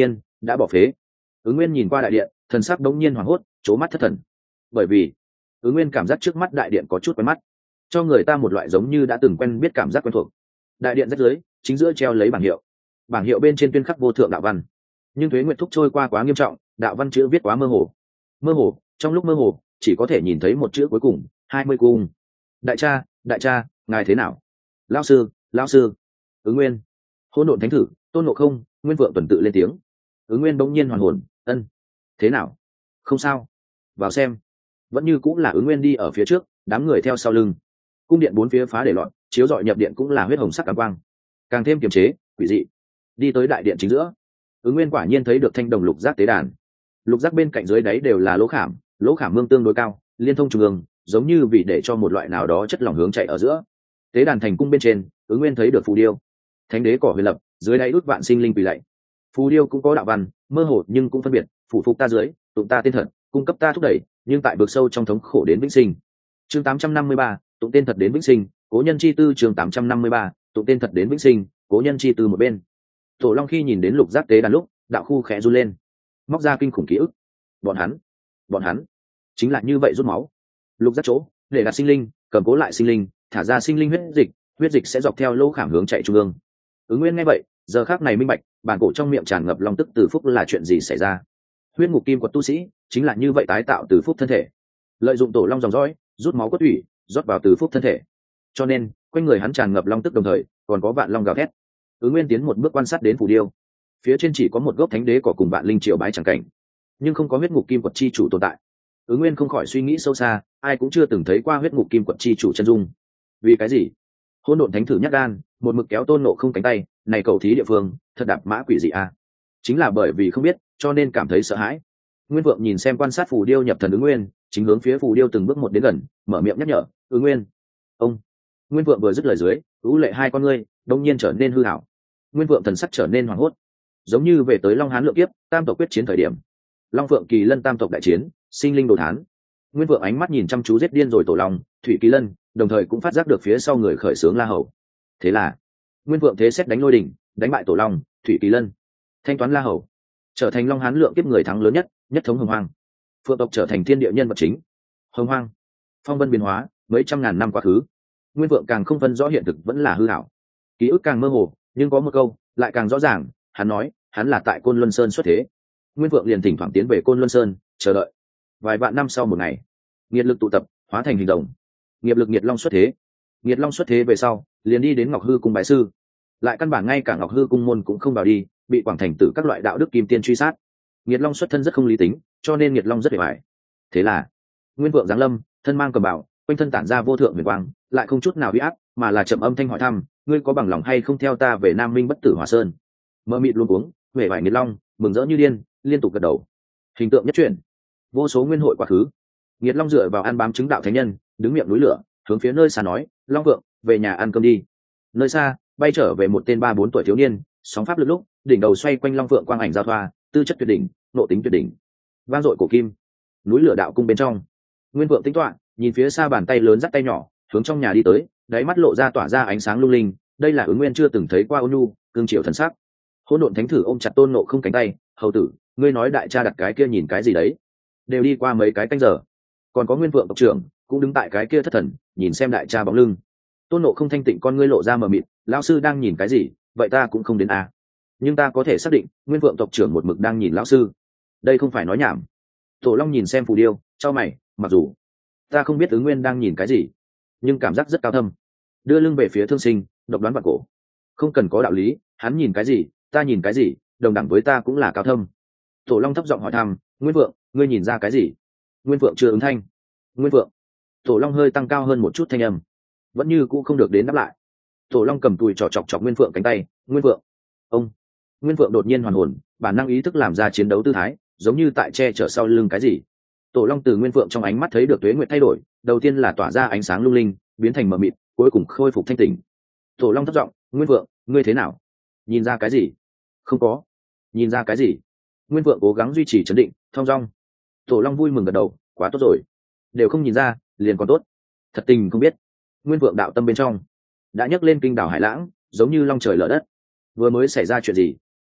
đã bỏ phế. Ứng Nguyên nhìn qua đại điện, thần sắc đống nhiên hoảng hốt, trố mắt thất thần. Bởi vì Ứng Nguyên cảm giác trước mắt đại điện có chút quen mắt, cho người ta một loại giống như đã từng quen biết cảm giác quen thuộc. Đại điện rách dưới, chính giữa treo lấy bảng hiệu, bảng hiệu bên trên tuyên khắc vô thượng đạo văn, nhưng Tuế Nguyệt thúc trôi qua quá nghiêm trọng, đạo văn chữ viết quá mơ hồ. Mơ hồ, trong lúc mơ hồ, chỉ có thể nhìn thấy một chữ cuối cùng, hai mươi cung. Đại cha, đại cha, ngài thế nào? Lão sư, lão sư. Ứng Nguyên. Hỗn độn thánh thử, Tôn Ngộ Không, Nguyên Vượng tuần tự lên tiếng. Ứng Nguyên bỗng nhiên hoàn hồn, ân, thế nào? Không sao, vào xem. Vẫn như cũng là Ứng Nguyên đi ở phía trước, đám người theo sau lưng. Cung điện bốn phía phá để loạn, chiếu rọi nhập điện cũng là huyết hồng sắc cảm quang, càng thêm kiềm chế, quỷ dị. Đi tới đại điện chính giữa, Ứng Nguyên quả nhiên thấy được thanh đồng lục giác tế đàn. Lục giác bên cạnh dưới đáy đều là lỗ khảm, lỗ khảm mương tương đối cao, liên thông trung ương, giống như vì để cho một loại nào đó chất lỏng hướng chạy ở giữa. Tế đàn thành cung bên trên, Ứng Nguyên thấy được phù điêu, thánh đế cỏ huyền lập, dưới đáy út vạn sinh linh quỳ lạy. Phù điêu cũng có đạo văn, mơ hồ nhưng cũng phân biệt, phủ phục ta dưới, tụng ta tên thật, cung cấp ta thúc đẩy, nhưng tại vực sâu trong thống khổ đến vĩnh sinh. Chương tám trăm năm mươi ba, tụng tên thật đến vĩnh sinh, cố nhân chi tư. Chương tám trăm năm mươi ba, tụng tên thật đến vĩnh sinh, cố nhân chi tư. Một bên, Tổ Long khi nhìn đến lục giác tế đàn lúc, đạo khu khẽ run lên, móc ra kinh khủng ký ức. Bọn hắn, bọn hắn chính là như vậy rút máu. Lục giác chỗ để đặt sinh linh, cầm cố lại sinh linh, thả ra sinh linh huyết dịch, huyết dịch sẽ dọc theo lỗ khảm hướng chạy trung ương. Ứng Nguyên nghe vậy, giờ khắc này minh bạch, bản cổ trong miệng tràn ngập long tức từ phúc là chuyện gì xảy ra. Huyết ngục kim quật tu sĩ chính là như vậy tái tạo từ phúc thân thể, lợi dụng tổ long dòng dõi rút máu cốt thủy rót vào từ phúc thân thể, cho nên quanh người hắn tràn ngập long tức, đồng thời còn có vạn long gào thét. Ứng Nguyên tiến một bước quan sát đến phù điêu, phía trên chỉ có một gốc thánh đế cỏ cùng vạn linh triều bái chẳng cảnh, nhưng không có huyết ngục kim quật chi chủ tồn tại. Ứng Nguyên không khỏi suy nghĩ sâu xa, ai cũng chưa từng thấy qua huyết ngục kim quật chi chủ chân dung. Vì cái gì? Hỗn độn thánh thử nhắc gan, một mực kéo Tôn Ngộ Không cánh tay, này cầu thí địa phương thật đạp mã quỷ dị a. Chính là bởi vì không biết, cho nên cảm thấy sợ hãi. Nguyên Vượng nhìn xem quan sát phù điêu nhập thần Ứng Nguyên, chính hướng phía phù điêu từng bước một đến gần, mở miệng nhắc nhở, Ứng Nguyên. Ông. Nguyên Vượng vừa dứt lời dưới, ú lệ hai con ngươi đông nhiên trở nên hư hảo. Nguyên Vượng thần sắc trở nên hoảng hốt, giống như về tới Long Hán lượng kiếp, tam tộc quyết chiến thời điểm. Long Phượng Kỳ Lân tam tộc đại chiến, sinh linh đồ thán. Nguyên Vượng ánh mắt nhìn chăm chú giết điên rồi Tổ Long, Thủy Kỳ Lân, đồng thời cũng phát giác được phía sau người khởi xướng La Hầu. Thế là, Nguyên Vượng thế xét đánh lôi đỉnh, đánh bại Tổ Long, Thủy Kỳ Lân, thanh toán La Hầu, trở thành Long Hán lượng kiếp người thắng lớn nhất, nhất thống Hồng Hoang. Phượng tộc trở thành thiên địa nhân vật chính. Hồng Hoang, phong vân biến hóa, mấy trăm ngàn năm quá khứ, Nguyên Vượng càng không phân rõ hiện thực vẫn là hư ảo, ký ức càng mơ hồ, nhưng có một câu lại càng rõ ràng, hắn nói, hắn là tại Côn Luân Sơn xuất thế. Nguyên Vượng liền thỉnh thoảng tiến về Côn Luân Sơn, chờ đợi. Vài vạn năm sau một ngày, nghiệt lực tụ tập, hóa thành hình rồng. Nghiệp lực Nghiệt Long xuất thế. Nghiệt Long xuất thế về sau, liền đi đến Ngọc Hư cung bái sư. Lại căn bản ngay cả Ngọc Hư cung môn cũng không vào đi, bị Quảng Thành Tử các loại đạo đức kim tiên truy sát. Nghiệt Long xuất thân rất không lý tính, cho nên Nghiệt Long rất hề bại. Thế là, Nguyên Vượng giáng lâm, thân mang cầm bảo, quanh thân tản ra vô thượng huyền quang, lại không chút nào uy áp, mà là trầm âm thanh hỏi thăm, ngươi có bằng lòng hay không theo ta về Nam Minh Bất Tử Hỏa Sơn? Mơ mịt luống cuống, huệ vải Nghiệt Long, mừng rỡ như điên, liên tục gật đầu. Hình tượng nhất chuyển, vô số nguyên hội quá khứ. Nghiệt Long dựa vào ăn bám chứng đạo thánh nhân, đứng miệng núi lửa, hướng phía nơi xa nói, Long Vượng, về nhà ăn cơm đi. Nơi xa, bay trở về một tên ba bốn tuổi thiếu niên, sóng pháp lực lúc, đỉnh đầu xoay quanh Long Vượng quang ảnh giao thoa, tư chất tuyệt đỉnh, nộ tính tuyệt đỉnh, vang dội cổ kim. Núi lửa đạo cung bên trong, Nguyên Vượng tính toán, nhìn phía xa bàn tay lớn dắt tay nhỏ, hướng trong nhà đi tới, đáy mắt lộ ra tỏa ra ánh sáng lung linh, đây là Ứng Nguyên chưa từng thấy qua ôn nhu, cương triều thần sắc. Hỗn độn thánh thử ôm chặt Tôn Ngộ Không cánh tay, hầu tử, ngươi nói đại cha đặt cái kia nhìn cái gì đấy? Đều đi qua mấy cái canh giờ, còn có Nguyên Vượng tộc trưởng cũng đứng tại cái kia thất thần, nhìn xem đại cha bóng lưng. Tôn Ngộ Không thanh tịnh con ngươi lộ ra mờ mịt, lão sư đang nhìn cái gì? Vậy ta cũng không đến à? Nhưng ta có thể xác định, Nguyên Vượng tộc trưởng một mực đang nhìn lão sư. Đây không phải nói nhảm. Tổ Long nhìn xem phù điêu, chau mày, mặc dù ta không biết Ứng Nguyên đang nhìn cái gì, nhưng cảm giác rất cao thâm. Đưa lưng về phía Thương Sinh, độc đoán vạn cổ, không cần có đạo lý, hắn nhìn cái gì, ta nhìn cái gì, đồng đẳng với ta cũng là cao thâm. Tổ Long thấp giọng hỏi thăm, Nguyên Vượng, ngươi nhìn ra cái gì? Nguyên Vượng chưa ứng thanh. Nguyên Vượng. Tổ Long hơi tăng cao hơn một chút thanh âm, vẫn như cũ không được đến đáp lại. Tổ Long cầm tùi trò chọc chọc Nguyên Vượng cánh tay, Nguyên Vượng. Ông. Nguyên Vượng đột nhiên hoàn hồn, bản năng ý thức làm ra chiến đấu tư thái, giống như tại che chở sau lưng cái gì. Tổ Long từ Nguyên Vượng trong ánh mắt thấy được tuế nguyệt thay đổi, đầu tiên là tỏa ra ánh sáng lung linh, biến thành mờ mịt, cuối cùng khôi phục thanh tỉnh. Tổ Long thấp giọng, Nguyên Vượng, ngươi thế nào? Nhìn ra cái gì? Không có. Nhìn ra cái gì? Nguyên Vượng cố gắng duy trì trấn định, thong dong. Tổ Long vui mừng gật đầu, quá tốt rồi. Đều không nhìn ra, liền còn tốt. Thật tình không biết. Nguyên Vượng đạo tâm bên trong đã nhấc lên kinh đảo hải lãng, giống như long trời lở đất. Vừa mới xảy ra chuyện gì?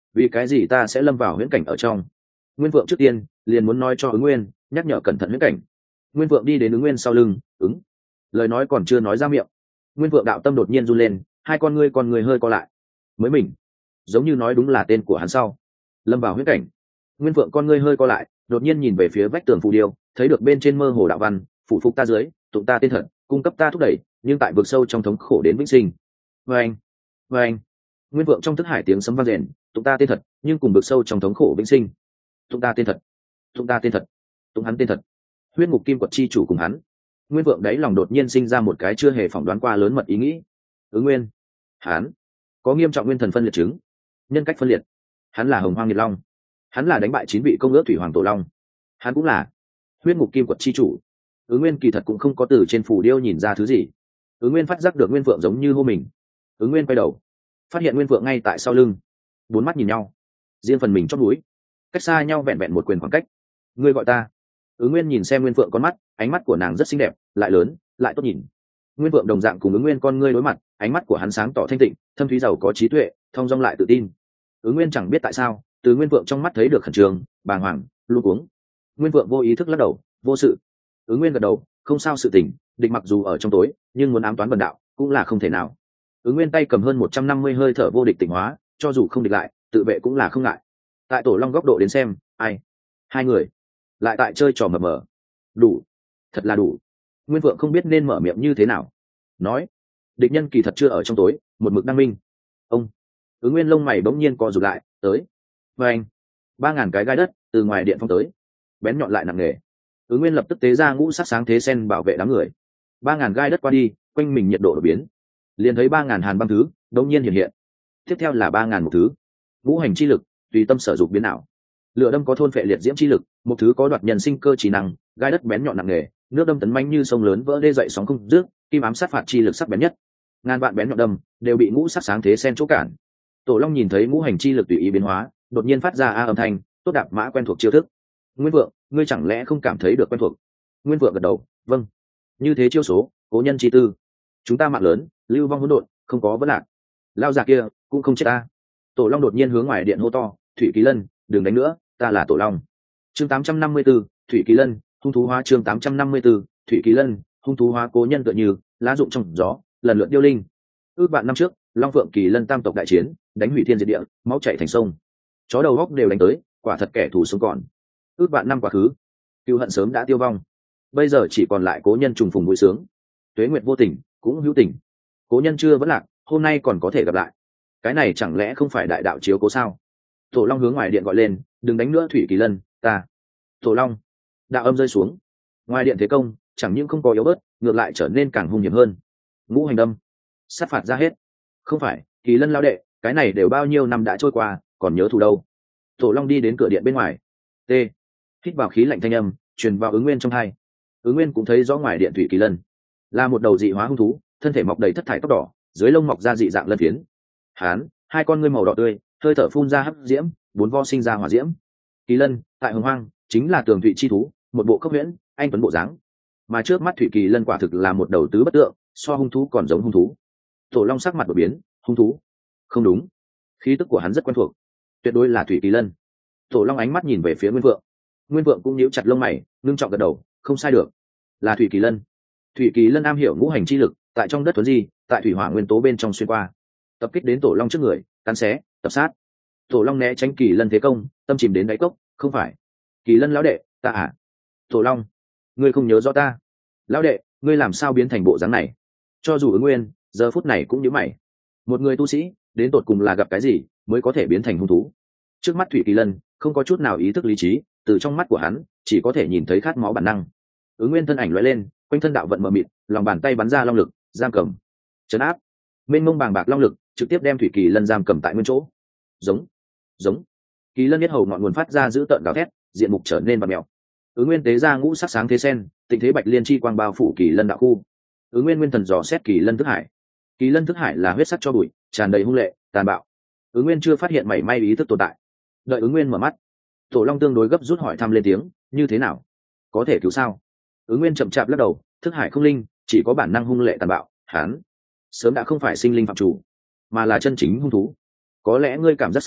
vì cái gì ta sẽ lâm vào huyễn cảnh ở trong? Nguyên Vượng trước tiên liền muốn nói cho ứng nguyên, nhắc nhở cẩn thận huyễn cảnh. Nguyên Vượng đi đến ứng nguyên sau lưng, ứng lời nói còn chưa nói ra miệng, Nguyên Vượng đạo tâm đột nhiên run lên, hai con ngươi con người hơi co lại. Mới mình giống như nói đúng là tên của hắn sau lâm vào huyễn cảnh. Nguyên Vượng con ngươi hơi co lại, đột nhiên nhìn về phía vách tường phù điêu, thấy được bên trên mơ hồ đạo văn, phụ phục ta dưới, tụng ta tên thật, cung cấp ta thúc đẩy, nhưng tại vực sâu trong thống khổ đến vĩnh sinh. Vâng, vâng. Nguyên Vượng trong thức hải tiếng sấm vang rền, tụng ta tên thật, nhưng cùng vực sâu trong thống khổ vĩnh sinh. Tụng ta tên thật, tụng ta tên thật, tụng hắn tên thật. Huyết ngục kim quật chi chủ cùng hắn. Nguyên Vượng đấy lòng đột nhiên sinh ra một cái chưa hề phỏng đoán qua lớn mật ý nghĩ. Ứng Nguyên, hắn có nghiêm trọng nguyên thần phân liệt chứng, nhân cách phân liệt. Hắn là Hồng Hoang Nghiệt Long, hắn là đánh bại chín vị công ước thủy hoàng tổ long, hắn cũng là huyết ngục kim quật chi chủ. Ứng Nguyên kỳ thật cũng không có từ trên phù điêu nhìn ra thứ gì. Ứng Nguyên phát giác được Nguyên Vượng giống như hô mình. Ứng Nguyên quay đầu, phát hiện Nguyên Vượng ngay tại sau lưng, bốn mắt nhìn nhau, riêng phần mình chót núi, cách xa nhau vẹn vẹn một quyền khoảng cách. Ngươi gọi ta? Ứng Nguyên nhìn xem Nguyên Vượng con mắt, ánh mắt của nàng rất xinh đẹp, lại lớn, lại tốt nhìn. Nguyên Vượng đồng dạng cùng Ứng Nguyên con ngươi đối mặt, ánh mắt của hắn sáng tỏ thanh tịnh, thâm thúy giàu có trí tuệ, thông dong lại tự tin. Ứng Nguyên chẳng biết tại sao, từ Nguyên Vượng trong mắt thấy được khẩn trương, bàng hoàng, luống cuống. Nguyên Vượng vô ý thức lắc đầu, vô sự. Ứng Nguyên gật đầu, không sao sự tình, địch mặc dù ở trong tối, nhưng muốn ám toán bần đạo cũng là không thể nào. Ứng Nguyên tay cầm hơn một trăm năm mươi hơi thở vô địch tỉnh hóa, cho dù không địch lại, tự vệ cũng là không ngại. Tại Tổ Long góc độ đến xem, ai hai người lại tại chơi trò mờ mờ. Đủ, thật là đủ. Nguyên Vượng không biết nên mở miệng như thế nào. Nói, địch nhân kỳ thật chưa ở trong tối, một mực đăng minh. Ông, Ứng Nguyên lông mày bỗng nhiên co rụt lại, tới. Và anh, ba ngàn cái gai đất từ ngoài điện phong tới, bén nhọn lại nặng nề. Ứng Nguyên lập tức tế ra ngũ sắc sáng thế sen bảo vệ đám người. Ba ngàn gai đất qua đi, quanh mình nhiệt độ đổi biến, liền thấy ba ngàn hàn băng thứ đột nhiên hiện hiện. Tiếp theo là ba ngàn một thứ, ngũ hành chi lực tùy tâm sở dục biến ảo. Lửa đâm có thôn phệ liệt diễm chi lực, một thứ có đoạt nhân sinh cơ trí năng, gai đất bén nhọn nặng nề, nước đâm tấn manh như sông lớn vỡ đê dậy sóng không dứt, kim ám sát phạt chi lực sắc bén nhất. Ngàn vạn bén nhọn đâm đều bị ngũ sắc sáng thế sen chỗ cản. Tổ Long nhìn thấy ngũ hành chi lực tùy ý biến hóa, đột nhiên phát ra a âm thanh, tốt đạp mã quen thuộc chiêu thức. Nguyên Vượng, ngươi chẳng lẽ không cảm thấy được quen thuộc? Nguyên Vượng gật đầu, vâng. Như thế chiêu số, cố nhân chi tư. Chúng ta mạng lớn, lưu vong hỗn độn, không có vấn lạc. Lao già kia cũng không chết ta. Tổ Long đột nhiên hướng ngoài điện hô to, Thủy Kỳ Lân, đừng đánh nữa, ta là Tổ Long. Chương tám trăm năm mươi tư, Thủy Kỳ Lân, hung thú hóa. Chương tám trăm năm mươi tư, Thủy Kỳ Lân, hung thú hóa. Cố nhân tựa như lá rụng trong gió, lần lượt điêu linh. Ước vạn năm trước, Long Phượng Kỳ Lân tam tộc đại chiến, đánh hủy thiên diệt địa, máu chảy thành sông. Chó đầu góc đều đánh tới, quả thật kẻ thù sống còn. Ước vạn năm quá khứ, cừu hận sớm đã tiêu vong. Bây giờ chỉ còn lại cố nhân trùng phùng vui sướng. Tuế nguyệt vô tình, cũng hữu tình. Cố nhân chưa vẫn lạc, hôm nay còn có thể gặp lại. Cái này chẳng lẽ không phải đại đạo chiếu cố sao? Tổ Long hướng ngoài điện gọi lên, đừng đánh nữa Thủy Kỳ Lân, ta. Tổ Long. Đạo âm rơi xuống. Ngoài điện thế công, chẳng những không có yếu bớt, ngược lại trở nên càng hung hiểm hơn. Ngũ hành đâm, sát phạt ra hết. Không phải, Kỳ Lân lão đệ, cái này đều bao nhiêu năm đã trôi qua, còn nhớ thù đâu? Tổ Long đi đến cửa điện bên ngoài. T. Hít vào khí lạnh thanh âm, truyền vào Ứng Nguyên trong hai. Ứng Nguyên cũng thấy rõ ngoài điện Thủy Kỳ Lân là một đầu dị hóa hung thú, thân thể mọc đầy thất thải tóc đỏ, dưới lông mọc ra dị dạng lân phiến. Hán, hai con ngươi màu đỏ tươi, hơi thở phun ra hắc diễm, bốn vo sinh ra hỏa diễm. Kỳ Lân tại Hồng Hoang chính là tường thụy chi thú, một bộ cấp huyễn, anh tuấn bộ dáng. Mà trước mắt Thủy Kỳ Lân quả thực là một đầu tứ bất tượng, so hung thú còn giống hung thú. Tổ Long sắc mặt đổi biến, hung thú? Không đúng, khí tức của hắn rất quen thuộc, tuyệt đối là Thủy Kỳ Lân. Tổ Long ánh mắt nhìn về phía Nguyên Vượng. Nguyên Vượng cũng nhíu chặt lông mày, ngưng trọng gật đầu, không sai được, là Thủy Kỳ Lân. Thủy Kỳ Lân am hiểu ngũ hành chi lực, tại trong đất tuấn di, tại thủy hỏa nguyên tố bên trong xuyên qua, tập kích đến Tổ Long trước người, cắn xé, tập sát. Tổ Long né tránh Kỳ Lân thế công, tâm chìm đến đáy cốc, không phải. Kỳ Lân lão đệ, ta à? Tổ Long, ngươi không nhớ rõ ta? Lão đệ, ngươi làm sao biến thành bộ dáng này? Cho dù Ứng Nguyên giờ phút này cũng nhíu mày. Một người tu sĩ, đến tột cùng là gặp cái gì mới có thể biến thành hung thú? Trước mắt Thủy Kỳ Lân không có chút nào ý thức lý trí, từ trong mắt của hắn chỉ có thể nhìn thấy khát máu bản năng. Ứng Nguyên thân ảnh lóe lên, quanh thân đạo vận mờ mịt, lòng bàn tay bắn ra long lực, giam cầm, chấn áp. Mênh mông bàng bạc long lực trực tiếp đem Thủy Kỳ Lân giam cầm tại nguyên chỗ. Giống, giống. Kỳ Lân biết hầu ngọn nguồn phát ra dữ tợn gào thét, diện mục trở nên bặm mèo. Ứng Nguyên tế ra ngũ sắc sáng thế sen, tình thế bạch liên chi quang bao phủ Kỳ Lân đạo khu. Ứng Nguyên nguyên thần dò xét Kỳ Lân thức hải. Kỳ Lân thức hải là huyết sắc cho bụi, tràn đầy hung lệ, tàn bạo. Ứng Nguyên chưa phát hiện mảy may ý thức tồn tại. Đợi Ứng Nguyên mở mắt, Tổ Long tương đối gấp rút hỏi thăm lên tiếng, như thế nào? Có thể cứu sao? Ứng Nguyên chậm chạp lắc đầu, thức hải không linh, chỉ có bản năng hung lệ tàn bạo. Hán sớm đã không phải sinh linh phạm chủ, mà là chân chính hung thú. Có lẽ ngươi cảm giác sai,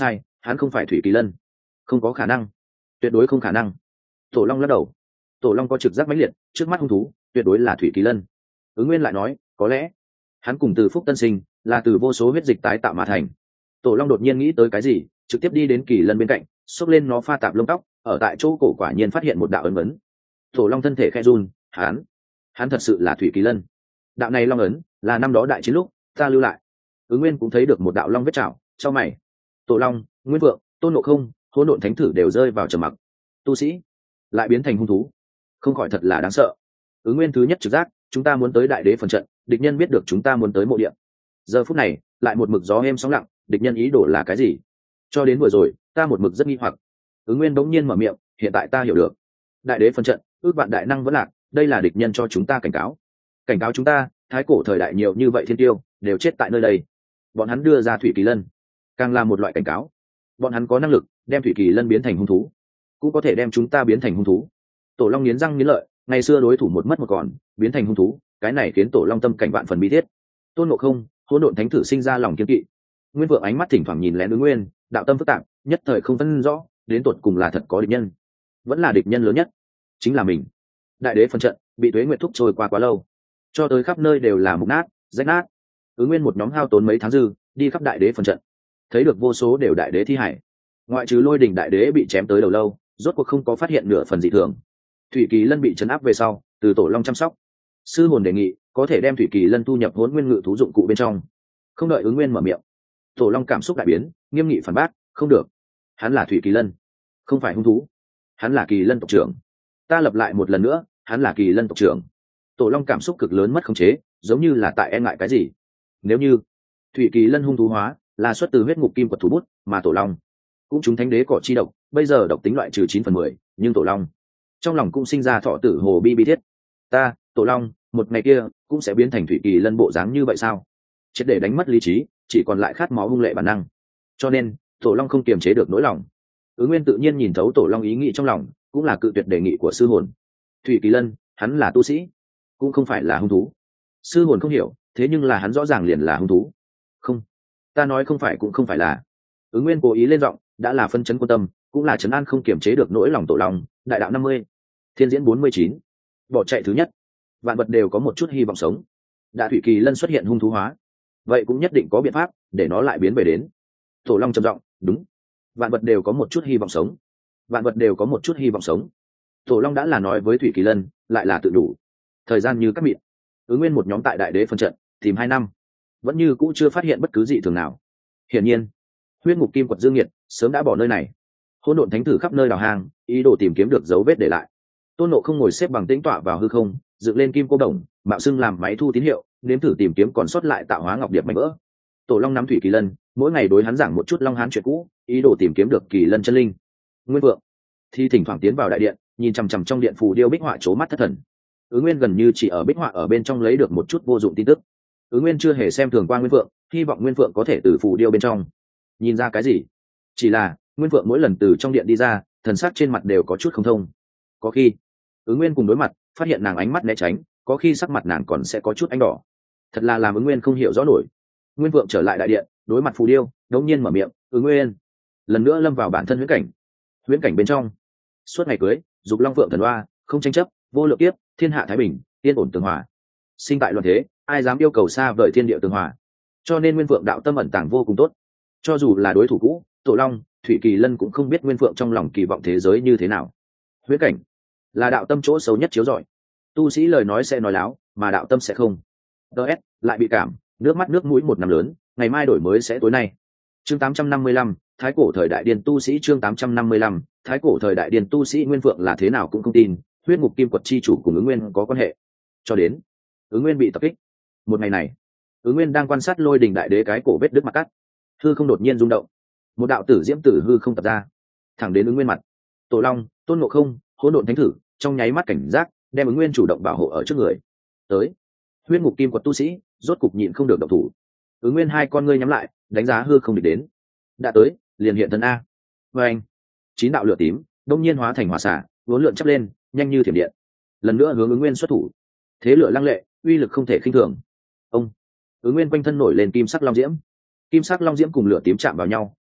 hắn không phải thủy kỳ lân, không có khả năng, tuyệt đối không khả năng. Tổ long lắc đầu. Tổ long có trực giác mãnh liệt, trước mắt hung thú tuyệt đối là thủy kỳ lân. Ứng Nguyên lại nói, có lẽ hắn cùng từ phúc tân sinh là từ vô số huyết dịch tái tạo mà thành. Tổ long đột nhiên nghĩ tới cái gì, trực tiếp đi đến kỳ lân bên cạnh, xốc lên nó pha tạp lông tóc, ở tại chỗ cổ quả nhiên phát hiện một đạo ấn ấn. Tổ long thân thể khe run, hắn hắn thật sự là thủy kỳ lân. Đạo này long ấn là năm đó đại chiến lúc ta lưu lại. Ứng Nguyên cũng thấy được một đạo long vết chảo, cho mày. Tổ long, Nguyên Vượng, Tôn Ngộ Không, Hỗn Độn Thánh Thử đều rơi vào trầm mặc. Tu sĩ lại biến thành hung thú, không khỏi thật là đáng sợ. Ứng Nguyên thứ nhất trực giác, chúng ta muốn tới đại đế phần trận, địch nhân biết được chúng ta muốn tới mộ địa. Giờ phút này lại một mực gió êm sóng lặng, địch nhân ý đồ là cái gì? Cho đến vừa rồi ta một mực rất nghi hoặc. Ứng Nguyên bỗng nhiên mở miệng, hiện tại ta hiểu được. Đại đế phần trận, ước vạn đại năng vẫn lạc, đây là địch nhân cho chúng ta cảnh cáo. Cảnh cáo chúng ta, thái cổ thời đại nhiều như vậy thiên tiêu đều chết tại nơi đây. Bọn hắn đưa ra thủy kỳ lân, càng là một loại cảnh cáo. Bọn hắn có năng lực đem thủy kỳ lân biến thành hung thú, cũng có thể đem chúng ta biến thành hung thú. Tổ long nghiến răng nghiến lợi, ngày xưa đối thủ một mất một còn, biến thành hung thú, cái này khiến tổ long tâm cảnh vạn phần bi thiết. Tôn Ngộ Không, Hỗn Độn Thánh Thử sinh ra lòng kiên kỵ. Nguyên Vượng ánh mắt thỉnh thoảng nhìn lén Ứng Nguyên, đạo tâm phức tạp, nhất thời không phân rõ đến tột cùng là thật có địch nhân, vẫn là địch nhân lớn nhất chính là mình. Đại đế phân trận bị tuế nguyệt thúc trôi qua quá lâu, cho tới khắp nơi đều là mục nát, rách nát. Ứng Nguyên một nhóm hao tốn mấy tháng dư đi khắp đại đế phân trận, thấy được vô số đều đại đế thi hải, ngoại trừ Lôi Đình đại đế bị chém tới đầu lâu, rốt cuộc không có phát hiện nửa phần dị thường. Thủy kỳ lân bị chấn áp về sau, từ tổ long chăm sóc. Sư hồn đề nghị có thể đem thủy kỳ lân thu nhập Hỗn Nguyên ngự thú dụng cụ bên trong. Không đợi Ứng Nguyên mở miệng, tổ long cảm xúc đại biến, nghiêm nghị phản bác, không được, hắn là thủy kỳ lân, không phải hung thú, hắn là kỳ lân tộc trưởng. Ta lập lại một lần nữa, hắn là kỳ lân tộc trưởng. Tổ long cảm xúc cực lớn mất khống chế, giống như là tại e ngại cái gì. Nếu như thủy kỳ lân hung thú hóa là xuất từ huyết ngục kim quật thủ bút, mà tổ long cũng chúng thánh đế cỏ chi độc, bây giờ độc tính loại trừ chín phần mười, nhưng tổ long trong lòng cũng sinh ra thọ tử hồ bi bi thiết. Ta, tổ long, một ngày kia cũng sẽ biến thành thủy kỳ lân bộ dáng như vậy sao? Triệt để đánh mất lý trí, chỉ còn lại khát máu hung lệ bản năng. Cho nên tổ long không kiềm chế được nỗi lòng. Ứng Nguyên tự nhiên nhìn thấu tổ long ý nghĩ trong lòng, cũng là cự tuyệt đề nghị của sư hồn. Thủy kỳ lân, hắn là tu sĩ, cũng không phải là hung thú. Sư hồn không hiểu, thế nhưng là hắn rõ ràng liền là hung thú. Không, ta nói không phải cũng không phải là. Ứng Nguyên cố ý lên giọng, đã là phân chấn quan tâm, cũng là trấn an không kiềm chế được nỗi lòng tổ long. Đại đạo năm mươi, thiên diễn bốn mươi chín, bỏ chạy thứ nhất. Vạn vật đều có một chút hy vọng sống. Đã thủy kỳ lân xuất hiện hung thú hóa, vậy cũng nhất định có biện pháp để nó lại biến về đến. Tổ long trầm giọng, đúng, vạn vật đều có một chút hy vọng sống, vạn vật đều có một chút hy vọng sống. Tổ long đã là nói với thủy kỳ lân, lại là tự đủ. Thời gian như cắt mịn. Ứng Nguyên một nhóm tại đại đế phân trận tìm hai năm, vẫn như cũ chưa phát hiện bất cứ dị thường nào. Hiển nhiên huyết ngục kim quật dương nhiệt sớm đã bỏ nơi này. Hỗn Độn Thánh Thử khắp nơi đào hang, ý đồ tìm kiếm được dấu vết để lại. Tôn Ngộ Không ngồi xếp bằng tĩnh tọa vào hư không, dựng lên kim cô đồng, mạo xưng làm máy thu tín hiệu, nếm thử tìm kiếm còn sót lại tạo hóa ngọc điệp mảnh vỡ. Tổ long nắm thủy kỳ lân, mỗi ngày đối hắn giảng một chút long hán chuyện cũ, ý đồ tìm kiếm được kỳ lân chân linh. Nguyên Vượng thì thỉnh thoảng tiến vào đại điện, nhìn chằm chằm trong điện phù điêu bích họa chố mắt thất thần. Ứng Nguyên gần như chỉ ở bích họa ở bên trong lấy được một chút vô dụng tin tức. Ứng Nguyên chưa hề xem thường qua Nguyên Vượng, hy vọng Nguyên Vượng có thể từ phù điêu bên trong nhìn ra cái gì. Chỉ là Nguyên Vượng mỗi lần từ trong điện đi ra, thần sắc trên mặt đều có chút không thông. Có khi Ứng Nguyên cùng đối mặt, phát hiện nàng ánh mắt né tránh, có khi sắc mặt nàng còn sẽ có chút ánh đỏ. Thật là làm Ứng Nguyên không hiểu rõ nổi. Nguyên Vượng trở lại đại điện, đối mặt phù điêu, đột nhiên mở miệng, "Ứng Nguyên." Lần nữa lâm vào bản thân huyễn cảnh. Huyễn cảnh bên trong, suốt ngày cưới, dục long phượng thần oa, không tranh chấp, vô lượng kiếp, thiên hạ thái bình, yên ổn tường hòa. Sinh tại loạn thế, ai dám yêu cầu xa vời thiên địa tường hòa. Cho nên Nguyên Vượng đạo tâm ẩn tàng vô cùng tốt. Cho dù là đối thủ cũ, Tổ Long, Thủy Kỳ Lân cũng không biết Nguyên Vượng trong lòng kỳ vọng thế giới như thế nào. Huyễn cảnh là đạo tâm chỗ xấu nhất chiếu rọi. Tu sĩ lời nói sẽ nói láo, mà đạo tâm sẽ không. ds lại bị cảm, nước mắt nước mũi một năm lớn, ngày mai đổi mới sẽ tối nay. Chương tám trăm năm mươi lăm, Thái cổ thời đại điền tu sĩ. Chương tám trăm năm mươi lăm, Thái cổ thời đại điền tu sĩ. Nguyên Vượng là thế nào cũng không tin huyết ngục kim quật chi chủ cùng Ứng Nguyên có quan hệ. Cho đến Ứng Nguyên bị tập kích một ngày này, Ứng Nguyên đang quan sát Lôi Đình đại đế cái cổ vết đứt mặt cắt, hư không đột nhiên rung động, một đạo tử diễm tử hư không tập ra, thẳng đến Ứng Nguyên mặt. Tổ Long, Tôn Ngộ Không, Hỗn Độn Thánh Thử trong nháy mắt cảnh giác, đem Ứng Nguyên chủ động bảo hộ ở trước người. Tới, huyết ngục kim quật tu sĩ rốt cục nhịn không được động thủ. Ứng Nguyên hai con ngươi nhắm lại, đánh giá hư không địch đến. Đã tới, liền hiện thân a. Và anh, chín đạo lửa tím đông nhiên hóa thành hỏa xả, vốn lượn chắp lên, nhanh như thiểm điện, lần nữa hướng Ứng Nguyên xuất thủ. Thế lửa lăng lệ, uy lực không thể khinh thường. Ông, Ứng Nguyên quanh thân nổi lên kim sắc long diễm, kim sắc long diễm cùng lửa tím chạm vào nhau,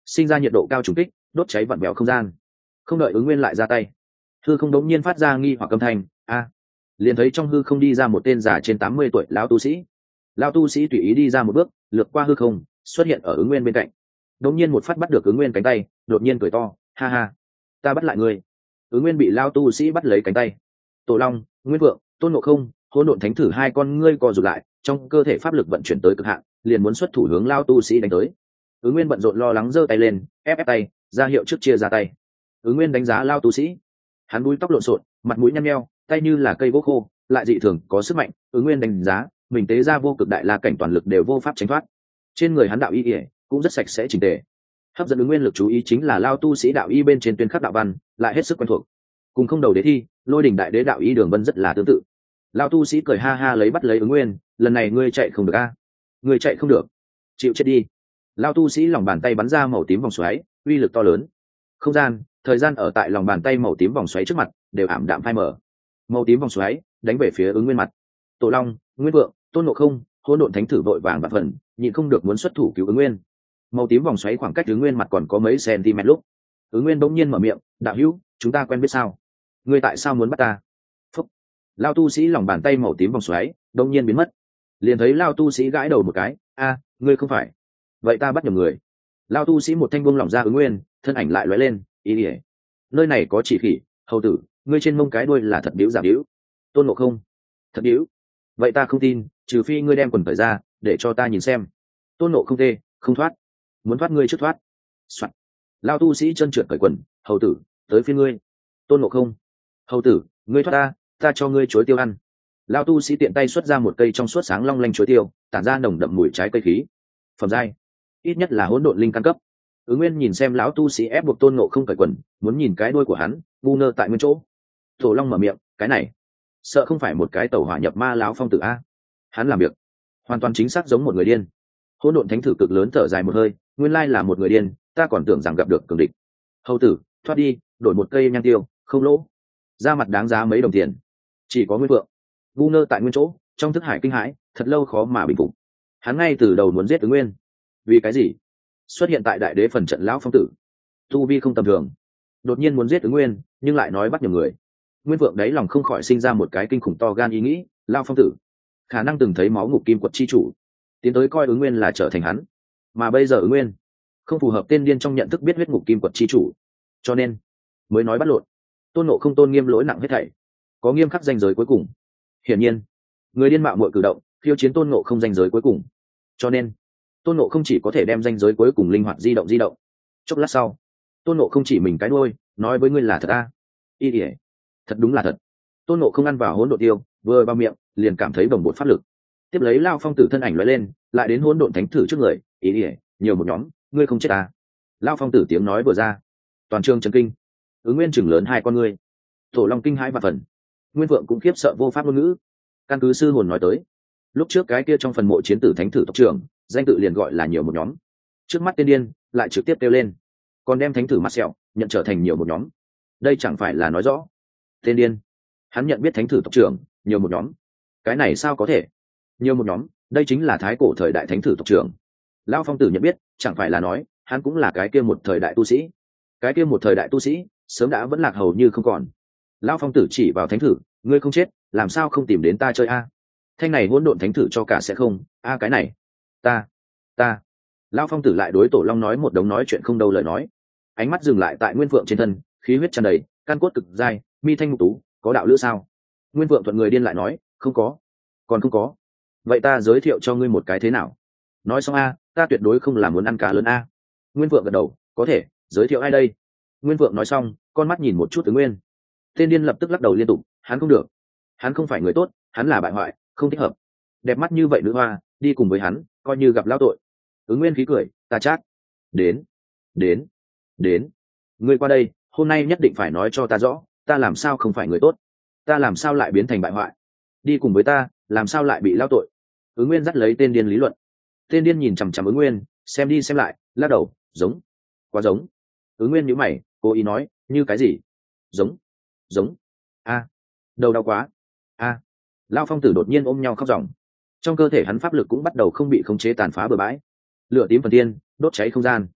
sinh ra nhiệt độ cao trùng kích, đốt cháy vặn vẹo không gian. Không đợi ứng nguyên lại ra tay, hư không đống nhiên phát ra nghi hoặc âm thanh, a liền thấy trong hư không đi ra một tên già trên tám mươi tuổi lão tu sĩ. Lão tu sĩ tùy ý đi ra một bước, lướt qua hư không, xuất hiện ở ứng nguyên bên cạnh. Đống nhiên một phát bắt được ứng nguyên cánh tay, đột nhiên cười to, ha ha, ta bắt lại ngươi. Ứng nguyên bị lão tu sĩ bắt lấy cánh tay. Tổ Long, Nguyên Vượng, Tôn Ngộ Không, Hỗn Độn Thánh Thử hai con ngươi co rụt lại, trong cơ thể pháp lực vận chuyển tới cực hạn, liền muốn xuất thủ hướng lão tu sĩ đánh tới. Ứng nguyên bận rộn lo lắng giơ tay lên, ép ép tay, ra hiệu trước chia ra tay. Ứng nguyên đánh giá lão tu sĩ, hắn búi tóc lộn xộn, mặt mũi nhăn nheo, tay như là cây gỗ khô, lại dị thường có sức mạnh. Ứng nguyên đánh giá mình tế ra vô cực đại la cảnh toàn lực đều vô pháp tránh thoát. Trên người hắn đạo y ỉa cũng rất sạch sẽ chỉnh tề. Hấp dẫn ứng nguyên lực chú ý chính là lao tu sĩ đạo y bên trên tuyên khắc đạo văn lại hết sức quen thuộc, cùng không đầu đế thi lôi đỉnh đại đế đạo y đường vân rất là tương tự. Lao tu sĩ cười ha ha lấy bắt lấy ứng nguyên, lần này ngươi chạy không được a, ngươi chạy không được, chịu chết đi. Lao tu sĩ lòng bàn tay bắn ra màu tím vòng xoáy, uy lực to lớn. Không gian, thời gian ở tại lòng bàn tay màu tím vòng xoáy trước mặt đều ảm đạm phai mờ. Màu tím vòng xoáy đánh về phía ứng nguyên mặt. Tổ Long, Nguyên Vượng, Tôn Ngộ Không, Hỗn Độn Thánh Thử vội vàng bạt phần, nhịn không được muốn xuất thủ cứu ứng nguyên. Màu tím vòng xoáy khoảng cách ứng nguyên mặt còn có mấy cm lúc, ứng nguyên bỗng nhiên mở miệng, đạo hữu, chúng ta quen biết sao? Ngươi tại sao muốn bắt ta? Phúc. Lao tu sĩ lòng bàn tay màu tím vòng xoáy bỗng nhiên biến mất, liền thấy lao tu sĩ gãi đầu một cái, a, ngươi không phải? Vậy ta bắt nhầm người. Lao tu sĩ một thanh buông lỏng ra ứng nguyên, thân ảnh lại lóe lên, ý ỉa, nơi này có chỉ khỉ, hầu tử, ngươi trên mông cái đuôi là thật biếu giả biếu. Tôn Ngộ Không, thật biếu? Vậy ta không tin, trừ phi ngươi đem quần cởi ra để cho ta nhìn xem. Tôn Ngộ Không tê, không thoát, muốn thoát ngươi trước thoát. Soạn. Lao tu sĩ chân trượt cởi quần, hầu tử, tới phía ngươi. Tôn Ngộ Không, hầu tử, ngươi thoát ta, ta cho ngươi chuối tiêu ăn. Lao tu sĩ tiện tay xuất ra một cây trong suốt sáng long lanh chuối tiêu, tản ra nồng đậm mùi trái cây khí. Phẩm giai ít nhất là hỗn độn linh căn cấp. Ứng nguyên nhìn xem lão tu sĩ ép buộc Tôn Ngộ Không cởi quần, muốn nhìn cái đuôi của hắn, ngu ngơ tại nguyên chỗ. Tổ Long mở miệng, cái này sợ không phải một cái tẩu hỏa nhập ma lão phong tử a. Hắn làm việc hoàn toàn chính xác giống một người điên. Hỗn Độn Thánh Thử cực lớn thở dài một hơi, nguyên lai là một người điên, ta còn tưởng rằng gặp được cường địch. Hầu tử, thoát đi, đổi một cây nhang tiêu, không lỗ. Ra mặt đáng giá mấy đồng tiền. Chỉ có Nguyên Vượng ngu ngơ tại nguyên chỗ, trong thức hải kinh hãi, thật lâu khó mà bình phục. Hắn ngay từ đầu muốn giết ứng nguyên. Vì cái gì? Xuất hiện tại đại đế phần trận lão phong tử, tu vi không tầm thường, đột nhiên muốn giết ứng nguyên, nhưng lại nói bắt nhầm người. Nguyên Vượng đấy lòng không khỏi sinh ra một cái kinh khủng to gan ý nghĩ, lão phong tử khả năng từng thấy máu ngục kim quật chi chủ, tiến tới coi ứng nguyên là trở thành hắn, mà bây giờ ứng nguyên không phù hợp tên điên trong nhận thức biết huyết ngục kim quật chi chủ, cho nên mới nói bắt lộn. Tôn Ngộ Không tôn nghiêm lỗi nặng hết thảy, có nghiêm khắc danh giới cuối cùng. Hiển nhiên người điên mạo mọi cử động khiêu chiến Tôn Ngộ Không danh giới cuối cùng, cho nên Tôn Ngộ Không chỉ có thể đem danh giới cuối cùng linh hoạt di động di động. Chốc lát sau, Tôn Ngộ Không chỉ mình cái đuôi, nói với ngươi là thật a. Y ỉa, thật đúng là thật. Tôn Ngộ Không ăn vào hỗn độn tiêu, vừa vào miệng liền cảm thấy bồng bột pháp lực. Tiếp lấy lao phong tử thân ảnh lóe lên, lại đến hỗn độn thánh thử trước người, ý ỉa, nhiều một nhóm, ngươi không chết à? Lao phong tử tiếng nói vừa ra, toàn trường chấn kinh. Ứng nguyên chừng lớn hai con ngươi, Tổ Long kinh hãi và phần, Nguyên Vượng cũng khiếp sợ vô pháp ngôn ngữ. Căn cứ sư hồn nói tới, lúc trước cái kia trong phần mộ chiến tử thánh thử tộc trưởng, danh tự liền gọi là nhiều một nhóm. Trước mắt tên điên lại trực tiếp kêu lên, còn đem thánh thử mặt sẹo nhận trở thành nhiều một nhóm. Đây chẳng phải là nói rõ tên điên hắn nhận biết thánh thử tộc trưởng nhiều một nhóm? Cái này sao có thể? Nhiều một nhóm, đây chính là thái cổ thời đại thánh thử tộc trưởng. Lão phong tử nhận biết, chẳng phải là nói hắn cũng là cái kia một thời đại tu sĩ? Cái kia một thời đại tu sĩ sớm đã vẫn lạc hầu như không còn. Lão phong tử chỉ vào thánh thử, ngươi không chết, làm sao không tìm đến ta chơi a? Thanh này hỗn độn thánh thử cho cả sẽ không a? Cái này ta ta Lão phong tử lại đối Tổ Long nói một đống nói chuyện không đâu lời nói, ánh mắt dừng lại tại Nguyên Vượng trên thân, khí huyết tràn đầy, căn cốt cực dai, mi thanh mục tú, có đạo lữ sao? Nguyên Vượng thuận người điên lại nói, không có. Còn không có? Vậy ta giới thiệu cho ngươi một cái thế nào? Nói xong a, ta tuyệt đối không là muốn ăn cá lớn a. Nguyên Vượng gật đầu, có thể, giới thiệu ai đây? Nguyên Vượng nói xong, con mắt nhìn một chút Ứng Nguyên. Tên điên lập tức lắc đầu liên tục, hắn không được, hắn không phải người tốt, hắn là bại hoại, không thích hợp. Đẹp mắt như vậy nữ hoa, đi cùng với hắn, coi như gặp lao tội. Ứng Nguyên khí cười, ta chắc. Đến, đến, đến. Ngươi qua đây, hôm nay nhất định phải nói cho ta rõ, ta làm sao không phải người tốt, ta làm sao lại biến thành bại hoại, đi cùng với ta làm sao lại bị lao tội. Ứng Nguyên dắt lấy tên điên lý luận. Tên điên nhìn chằm chằm Ứng Nguyên, xem đi xem lại, lắc đầu, giống, quá giống. Ứng Nguyên nhíu mày, cố ý nói, như cái gì? Giống, giống, a, đầu đau quá, a. À. Lao phong tử đột nhiên ôm nhau khóc ròng, trong cơ thể hắn pháp lực cũng bắt đầu không bị khống chế tàn phá bừa bãi. Lửa tím phần tiên đốt cháy không gian,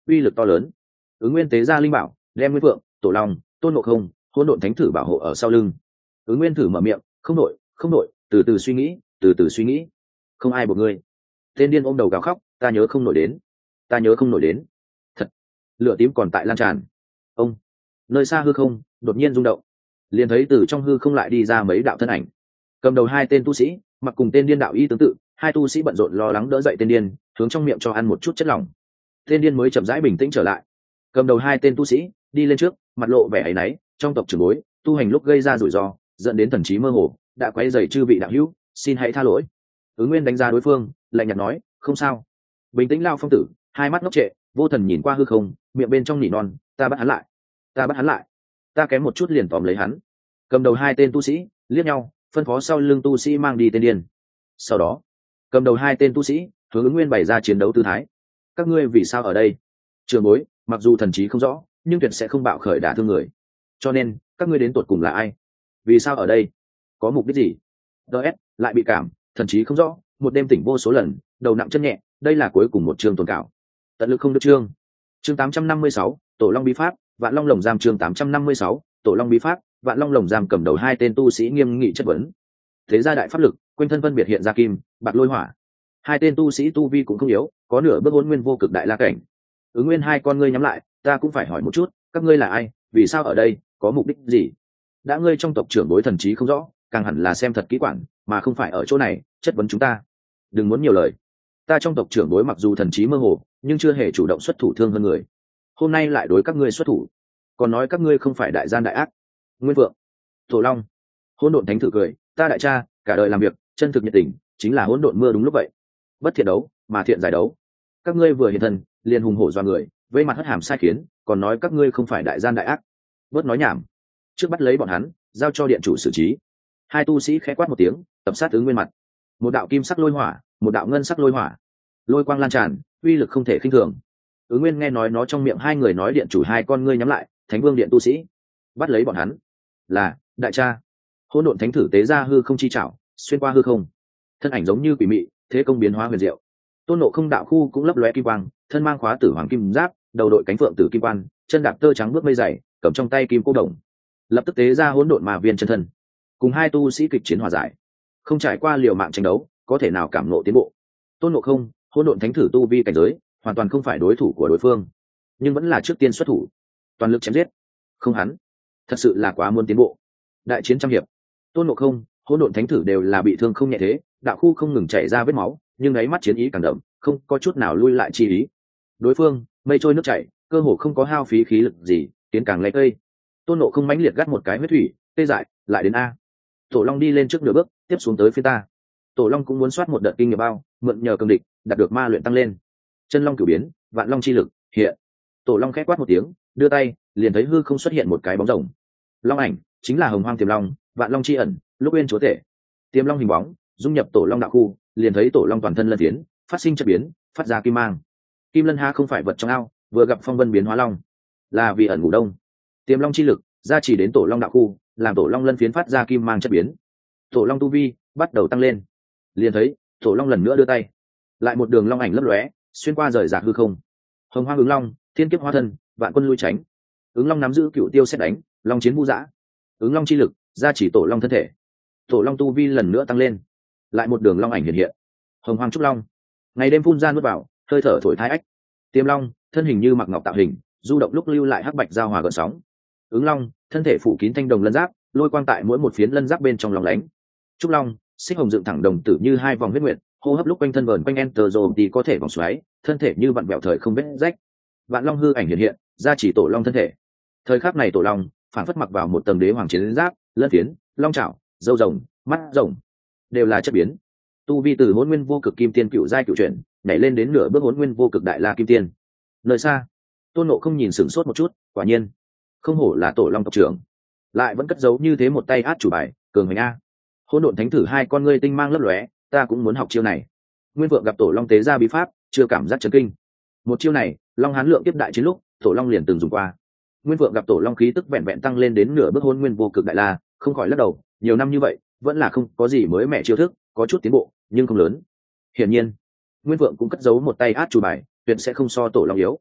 uy lực to lớn. Ứng Nguyên tế ra linh bảo, đem Nguyên Vượng, Tổ Long, Tôn Ngộ Không, Hỗn Độn Thánh Thử bảo hộ ở sau lưng. Ứng Nguyên thử mở miệng, không nội, không nội, từ từ suy nghĩ, từ từ suy nghĩ. Không ai buộc ngươi. Tên điên ôm đầu gào khóc, ta nhớ không nổi đến, ta nhớ không nổi đến. Thật, lửa tím còn tại lan tràn. Ông, nơi xa hư không đột nhiên rung động, liền thấy từ trong hư không lại đi ra mấy đạo thân ảnh. Cầm đầu hai tên tu sĩ, mặc cùng tên điên đạo y tương tự, hai tu sĩ bận rộn lo lắng đỡ dậy tên điên, hướng trong miệng cho ăn một chút chất lỏng. Tên điên mới chậm rãi bình tĩnh trở lại. Cầm đầu hai tên tu sĩ đi lên trước, mặt lộ vẻ áy náy, trong tộc trưởng bối tu hành lúc gây ra rủi ro, dẫn đến thần trí mơ hồ, đã quấy rầy chư vị đạo hữu, xin hãy tha lỗi. Ứng Nguyên đánh giá đối phương, lạnh nhạt nói, không sao. Bình tĩnh Lao Phong Tử, hai mắt ngốc trệ, vô thần nhìn qua hư không, miệng bên trong nỉ non, ta bắt hắn lại, ta bắt hắn lại, ta kém một chút liền tóm lấy hắn. Cầm đầu hai tên tu sĩ liếc nhau, phân phó sau lưng tu sĩ mang đi tên điên. Sau đó, cầm đầu hai tên tu sĩ hướng Ứng Nguyên bày ra chiến đấu tư thái. Các ngươi vì sao ở đây? Trường bối, mặc dù thần trí không rõ, nhưng tuyệt sẽ không bạo khởi đả thương người. Cho nên, các ngươi đến tột cùng là ai? Vì sao ở đây? Có mục đích gì? ds lại bị cảm, thần trí không rõ, một đêm tỉnh vô số lần, đầu nặng chân nhẹ, đây là cuối cùng một chương tồn cảo. Tận lực không được chương. Chương tám trăm năm mươi sáu, Tổ Long bí pháp, Vạn Long lồng giam. Chương tám trăm năm mươi sáu, Tổ Long bí pháp, Vạn Long lồng giam. Cầm đầu hai tên tu sĩ nghiêm nghị chất vấn. Thế ra đại pháp lực, quanh thân phân biệt hiện ra kim, bạc lôi hỏa. Hai tên tu sĩ tu vi cũng không yếu, có nửa bước hôn nguyên vô cực đại la cảnh. Ứng Nguyên hai con ngươi nhắm lại, ta cũng phải hỏi một chút, các ngươi là ai, vì sao ở đây, có mục đích gì? Đã ngươi trong tộc trưởng bối thần trí không rõ, càng hẳn là xem thật kỹ quản, mà không phải ở chỗ này chất vấn chúng ta. Đừng muốn nhiều lời. Ta trong tộc trưởng bối mặc dù thần trí mơ hồ, nhưng chưa hề chủ động xuất thủ thương hơn người. Hôm nay lại đối các ngươi xuất thủ, còn nói các ngươi không phải đại gian đại ác. Nguyên Vượng, Tổ Long, Hỗn Độn Thánh Thử cười, ta đại cha cả đời làm việc chân thực nhiệt tình, chính là hỗn độn mưa đúng lúc vậy. Bất thiện đấu mà thiện giải đấu, các ngươi vừa hiện thân liền hùng hổ doa người, vây mặt hất hàm sai khiến, còn nói các ngươi không phải đại gian đại ác. Bớt nói nhảm, trước bắt lấy bọn hắn, giao cho điện chủ xử trí. Hai tu sĩ khẽ quát một tiếng, tập sát Ứng Nguyên mặt. Một đạo kim sắc lôi hỏa, một đạo ngân sắc lôi hỏa, lôi quang lan tràn, uy lực không thể khinh thường. Ứng Nguyên nghe nói nó trong miệng hai người nói điện chủ hai con ngươi nhắm lại, Thánh Vương điện tu sĩ, bắt lấy bọn hắn. Là đại cha. Hỗn Độn Thánh Thử tế ra hư không chi chảo, xuyên qua hư không, thân ảnh giống như quỷ mị, thế công biến hóa huyền diệu. Tôn Ngộ Không đạo khu cũng lấp lóe kim quang, thân mang khóa tử hoàng kim giáp, đầu đội cánh phượng tử kim quan, chân đạp tơ trắng bước mây dày, cầm trong tay kim cô đồng, lập tức tế ra hỗn độn mà viên chân thân, cùng hai tu sĩ kịch chiến hòa giải. Không trải qua liều mạng tranh đấu, có thể nào cảm ngộ tiến bộ. Tôn Ngộ Không, Hỗn Độn Thánh Thử tu vi cảnh giới, hoàn toàn không phải đối thủ của đối phương, nhưng vẫn là trước tiên xuất thủ, toàn lực chém giết. Không hắn, thật sự là quá muốn tiến bộ. Đại chiến trăm hiệp, Tôn Ngộ Không, Hỗn Độn Thánh Thử đều là bị thương không nhẹ thế, đạo khu không ngừng chảy ra vết máu, nhưng đáy mắt chiến ý càng đậm, không có chút nào lui lại chi ý. Đối phương mây trôi nước chảy, cơ hồ không có hao phí khí lực gì, tiến càng lấy cây. Tôn Ngộ Không mãnh liệt gắt một cái huyết thủy, tê dại, lại đến a. Tổ Long đi lên trước nửa bước, tiếp xuống tới phía ta. Tổ Long cũng muốn soát một đợt kinh nghiệm bao, mượn nhờ cường địch, đạt được ma luyện tăng lên. Chân Long cửu biến, Vạn Long chi lực, hiện. Tổ Long khẽ quát một tiếng, đưa tay, liền thấy hư không xuất hiện một cái bóng rồng. Long ảnh chính là Hồng Hoang Tiềm Long, Vạn Long chi ẩn, lúc uyên chúa tể. Tiềm Long hình bóng, dung nhập Tổ Long đạo khu, liền thấy Tổ Long toàn thân lân tiến, phát sinh chất biến, phát ra kim mang. Kim lân ha không phải vật trong ao, vừa gặp phong vân biến hóa long, là vì ẩn ngủ đông. Tiềm Long chi lực gia chỉ đến Tổ Long đạo khu, làm Tổ Long lân phiến phát ra kim mang chất biến. Tổ Long tu vi bắt đầu tăng lên, liền thấy Tổ Long lần nữa đưa tay, lại một đường long ảnh lấp lóe, xuyên qua rời rạc hư không. Hồng Hoang Ứng Long, thiên kiếp hóa thân, vạn quân lui tránh. Ứng Long nắm giữ cựu tiêu xét đánh, long chiến vu dã. Ứng Long chi lực gia chỉ Tổ Long thân thể, Tổ Long tu vi lần nữa tăng lên, lại một đường long ảnh hiện hiện. Hồng Hoang trúc long, ngày đêm phun ra nuốt vào, hơi thở thổi thái ách. Tiềm Long thân hình như mặc ngọc tạo hình, du động lúc lưu lại hắc bạch giao hòa gợn sóng. Ứng Long thân thể phủ kín thanh đồng lân giáp, lôi quang tại mỗi một phiến lân giáp bên trong lòng lánh. Trúc Long xích hồng dựng thẳng đồng tử như hai vòng huyết nguyệt, hô hấp lúc quanh thân vờn quanh enter rồi thì có thể vòng xoáy, thân thể như vặn vẹo thời không vết rách. Vạn Long hư ảnh hiện hiện, gia chỉ Tổ Long thân thể. Thời khắc này Tổ Long phản phất mặc vào một tầng đế hoàng chiến giáp, lân phiến, long chảo, râu rồng, mắt rồng, đều là chất biến. Tu vi từ Hỗn Nguyên vô cực kim tiên cựu giai cựu chuyển, nhảy lên đến nửa bước Hỗn Nguyên vô cực đại la kim tiên. Nơi xa, Tôn Ngộ Không nhìn sửng sốt một chút, quả nhiên, không hổ là Tổ Long tộc trưởng, lại vẫn cất giấu như thế một tay át chủ bài, cường hành a. Hỗn Độn Thánh Thử hai con ngươi tinh mang lấp lóe, ta cũng muốn học chiêu này. Nguyên Vượng gặp Tổ Long tế ra bí pháp, chưa cảm giác chấn kinh. Một chiêu này, Long Hán lượng tiếp đại chiến lúc, Tổ Long liền từng dùng qua. Nguyên Vượng gặp Tổ Long khí tức vẹn vẹn tăng lên đến nửa bước Hỗn Nguyên vô cực đại la, không khỏi lắc đầu, nhiều năm như vậy, vẫn là không có gì mới mẻ chiêu thức, có chút tiến bộ, nhưng không lớn. Hiển nhiên, Nguyên Vượng cũng cất giấu một tay át chủ bài, tuyệt sẽ không so Tổ Long yếu.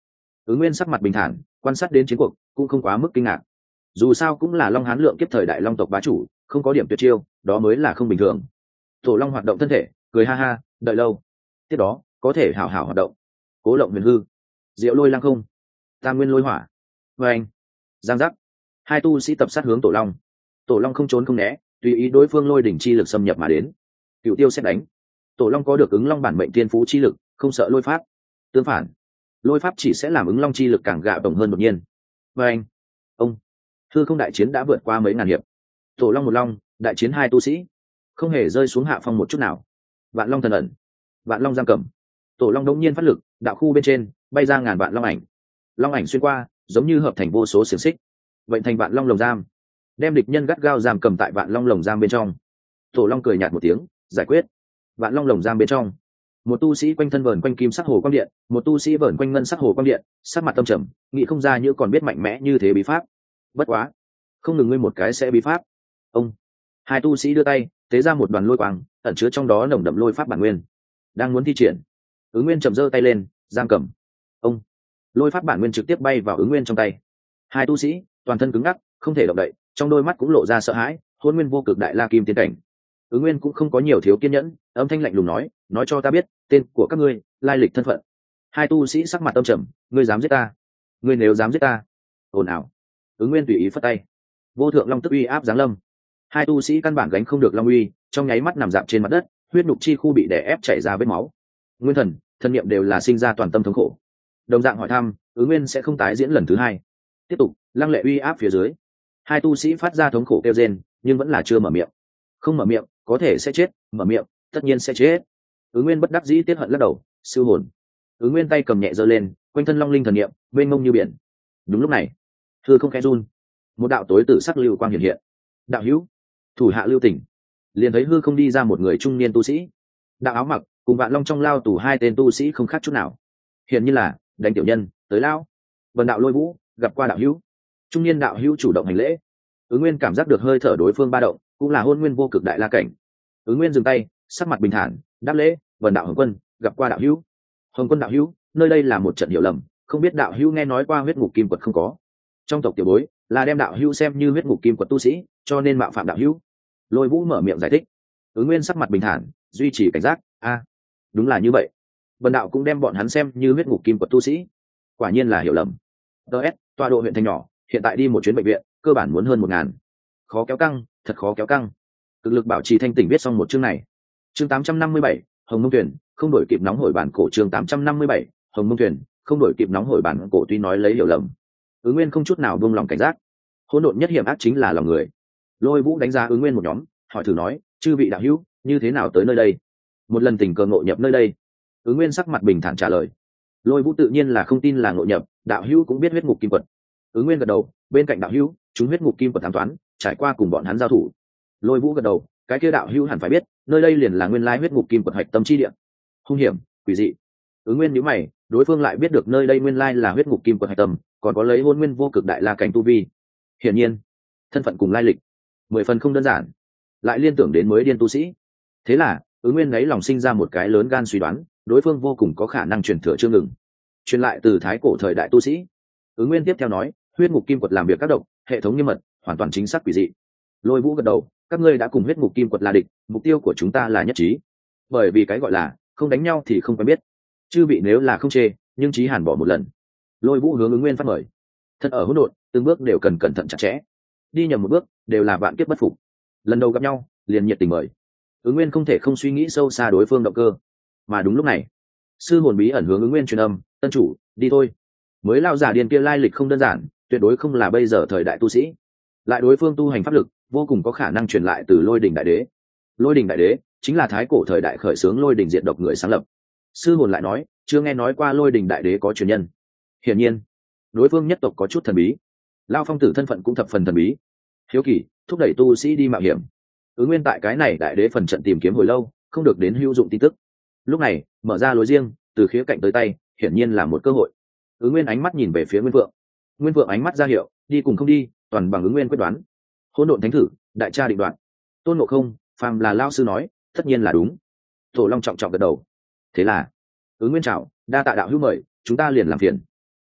Ứng Nguyên sắc mặt bình thản, quan sát đến chiến cuộc cũng không quá mức kinh ngạc. Dù sao cũng là Long Hán lượng kiếp thời đại Long tộc bá chủ, không có điểm tuyệt chiêu, đó mới là không bình thường. Tổ Long hoạt động thân thể, cười ha ha, đợi lâu. Tiếp đó, có thể hảo hảo hoạt động. Cố Lộng Huyền Hư, Diệu Lôi Lăng Không, Tam Nguyên Lôi Hỏa. Và anh, giang giác, hai tu sĩ tập sát hướng Tổ Long. Tổ Long không trốn không né, tùy ý đối phương lôi đỉnh chi lực xâm nhập mà đến. Cựu tiêu xét đánh. Tổ Long có được ứng Long bản mệnh tiên phú chi lực, không sợ lôi pháp. Tương phản, lôi pháp chỉ sẽ làm ứng Long chi lực càng gạ tổng hơn đột nhiên. Và anh, ông, hư không đại chiến đã vượt qua mấy ngàn hiệp. Tổ Long một Long, đại chiến hai tu sĩ, không hề rơi xuống hạ phong một chút nào. Vạn Long thần ẩn, Vạn Long giam cầm. Tổ Long đống nhiên phát lực, đạo khu bên trên bay ra ngàn vạn long ảnh. Long ảnh xuyên qua, giống như hợp thành vô số xiềng xích, vậy thành Vạn Long lồng giam, đem địch nhân gắt gao giam cầm tại Vạn Long lồng giam bên trong. Tổ Long cười nhạt một tiếng, giải quyết. Vạn Long lồng giam bên trong, một tu sĩ quanh thân vờn quanh kim sắc hồ quang điện, một tu sĩ vờn quanh ngân sắc hồ quang điện, sắc mặt tâm trầm, nghĩ không ra như còn biết mạnh mẽ như thế bí pháp. Bất quá, không ngừng ngươi một cái sẽ bí pháp. Ông, hai tu sĩ đưa tay tế ra một đoàn lôi quang, ẩn chứa trong đó nồng đậm lôi pháp bản nguyên, đang muốn thi triển. Ứng Nguyên chậm giơ tay lên, giam cầm. Ông, lôi pháp bản nguyên trực tiếp bay vào Ứng Nguyên trong tay. Hai tu sĩ toàn thân cứng ngắc, không thể động đậy, trong đôi mắt cũng lộ ra sợ hãi. Hôn Nguyên vô cực đại la kim tiến cảnh. Ứng Nguyên cũng không có nhiều thiếu kiên nhẫn, âm thanh lạnh lùng nói, nói cho ta biết tên của các ngươi, lai lịch thân phận. Hai tu sĩ sắc mặt âm trầm, ngươi dám giết ta? Ngươi nếu dám giết ta, ồn ào. Ứng Nguyên tùy ý phất tay, vô thượng long tức uy áp giáng lâm. Hai tu sĩ căn bản gánh không được long uy, trong nháy mắt nằm dạp trên mặt đất, huyết nhục chi khu bị đè ép chảy ra vết máu. Nguyên thần, thân niệm đều là sinh ra toàn tâm thống khổ. Đồng dạng hỏi thăm, Ứng Nguyên sẽ không tái diễn lần thứ hai. Tiếp tục, lăng lệ uy áp phía dưới. Hai tu sĩ phát ra thống khổ kêu rên, nhưng vẫn là chưa mở miệng. Không mở miệng, có thể sẽ chết, mở miệng, tất nhiên sẽ chết. Ứng Nguyên bất đắc dĩ tiết hận lắc đầu, siêu hồn. Ứng Nguyên tay cầm nhẹ giơ lên, quanh thân long linh thần niệm, mênh mông như biển. Đúng lúc này, hư không khẽ run, một đạo tối tử sắc lưu quang hiện hiện. Đạo hữu, thủ hạ lưu tỉnh. Liền thấy hư không đi ra một người trung niên tu sĩ. Đạo áo mặc cùng Vạn Long trong lao tù hai tên tu sĩ không khác chút nào. Hiện như là đánh tiểu nhân tới lao. Vân đạo Lôi Vũ gặp qua đạo hữu. Trung niên đạo hữu chủ động hành lễ. Ứng Nguyên cảm giác được hơi thở đối phương ba động, cũng là Hôn Nguyên vô cực đại la cảnh. Ứng Nguyên dừng tay, sắc mặt bình thản, đáp lễ. Vân đạo Hồng Quân gặp qua đạo hữu. Hồng Quân đạo hữu, nơi đây là một trận hiểu lầm, không biết đạo hữu nghe nói qua huyết ngục kim quật không có? Trong tộc tiểu bối là đem đạo hữu xem như huyết ngục kim quật tu sĩ, cho nên mạo phạm đạo hữu. Lôi Vũ mở miệng giải thích. Ứng Nguyên sắc mặt bình thản, duy trì cảnh giác. A, đúng là như vậy. Vân đạo cũng đem bọn hắn xem như huyết ngục kim quật tu sĩ, quả nhiên là hiểu lầm. ts tọa độ huyện thành nhỏ, hiện tại đi một chuyến bệnh viện cơ bản muốn hơn một ngàn. Khó kéo căng, thật khó kéo căng. Cực lực bảo trì thanh tỉnh viết xong một chương này. Chương tám trăm năm mươi bảy, Hồng Mông Thuyền, không đổi kịp nóng hổi bản cổ. Chương tám trăm năm mươi bảy, Hồng Mông Thuyền, không đổi kịp nóng hổi bản cổ. Tuy nói lấy hiểu lầm, Ứng Nguyên không chút nào buông lòng cảnh giác. Hỗn độn nhất hiểm ác chính là lòng người. Lôi Vũ đánh giá Ứng Nguyên một nhóm, hỏi thử nói, chư vị đạo hữu như thế nào tới nơi đây? Một lần tình cờ ngộ nhập nơi đây. Ứng Nguyên sắc mặt bình thản trả lời. Lôi Vũ tự nhiên là không tin là ngộ nhập, đạo hữu cũng biết huyết ngục kim quật. Ứng Nguyên gật đầu, bên cạnh đạo hữu chúng huyết ngục kim quật thám toán, trải qua cùng bọn hắn giao thủ. Lôi Vũ gật đầu, cái kia đạo hữu hẳn phải biết, nơi đây liền là nguyên lai huyết ngục kim quật hạch tâm chi địa. Hung hiểm, quỷ dị. Ứng Nguyên nhíu mày, đối phương lại biết được nơi đây nguyên lai là huyết ngục kim quật hạch tâm, còn có lấy Hôn Nguyên vô cực đại la cảnh tu vi. Hiển nhiên, thân phận cùng lai lịch mười phần không đơn giản, lại liên tưởng đến mới điên tu sĩ. Thế là Ứng Nguyên ấy lòng sinh ra một cái lớn gan suy đoán, đối phương vô cùng có khả năng truyền thừa chưa ngừng, truyền lại từ thái cổ thời đại tu sĩ. Ứng Nguyên tiếp theo nói, huyết ngục kim quật làm việc các độc, hệ thống nghiêm mật, hoàn toàn chính xác quỷ dị. Lôi Vũ gật đầu, các ngươi đã cùng huyết ngục kim quật là địch, mục tiêu của chúng ta là nhất trí. Bởi vì cái gọi là không đánh nhau thì không quen biết. Chư vị nếu là không chê, nhưng chí hàn bỏ một lần. Lôi Vũ hướng Ứng Nguyên phát mời. Thật ở hỗn độn, từng bước đều cần cẩn thận chặt chẽ, đi nhầm một bước đều là vạn kiếp bất phục. Lần đầu gặp nhau liền nhiệt tình mời. Ứng Nguyên không thể không suy nghĩ sâu xa đối phương động cơ. Mà đúng lúc này, sư hồn bí ẩn hướng Ứng Nguyên truyền âm, tân chủ đi thôi. Mới lao giả điên kia lai lịch không đơn giản, tuyệt đối không là bây giờ thời đại tu sĩ, lại đối phương tu hành pháp lực vô cùng có khả năng truyền lại từ Lôi Đỉnh đại đế. Lôi Đỉnh đại đế chính là thái cổ thời đại khởi xướng Lôi Đỉnh diệt độc người sáng lập. Sư hồn lại nói, chưa nghe nói qua Lôi Đỉnh đại đế có truyền nhân. Hiển nhiên, đối phương nhất tộc có chút thần bí. Lao phong tử thân phận cũng thập phần thần bí. Hiếu kỳ thúc đẩy tu sĩ đi mạo hiểm. Ứng Nguyên tại cái này đại đế phần trận tìm kiếm hồi lâu, không được đến hữu dụng tin tức. Lúc này mở ra lối riêng, từ khía cạnh tới tay, hiển nhiên là một cơ hội. Ứng Nguyên ánh mắt nhìn về phía Nguyên Vượng. Nguyên Vượng ánh mắt ra hiệu, đi cùng không đi, toàn bằng Ứng Nguyên quyết đoán. Hỗn độn thánh thử, đại tra định đoạn. Tôn Ngộ Không, phàm là lao sư nói, tất nhiên là đúng. Tổ Long trọng trọng gật đầu. Thế là, Ứng Nguyên chào, đa tạ đạo hữu mời, chúng ta liền làm phiền.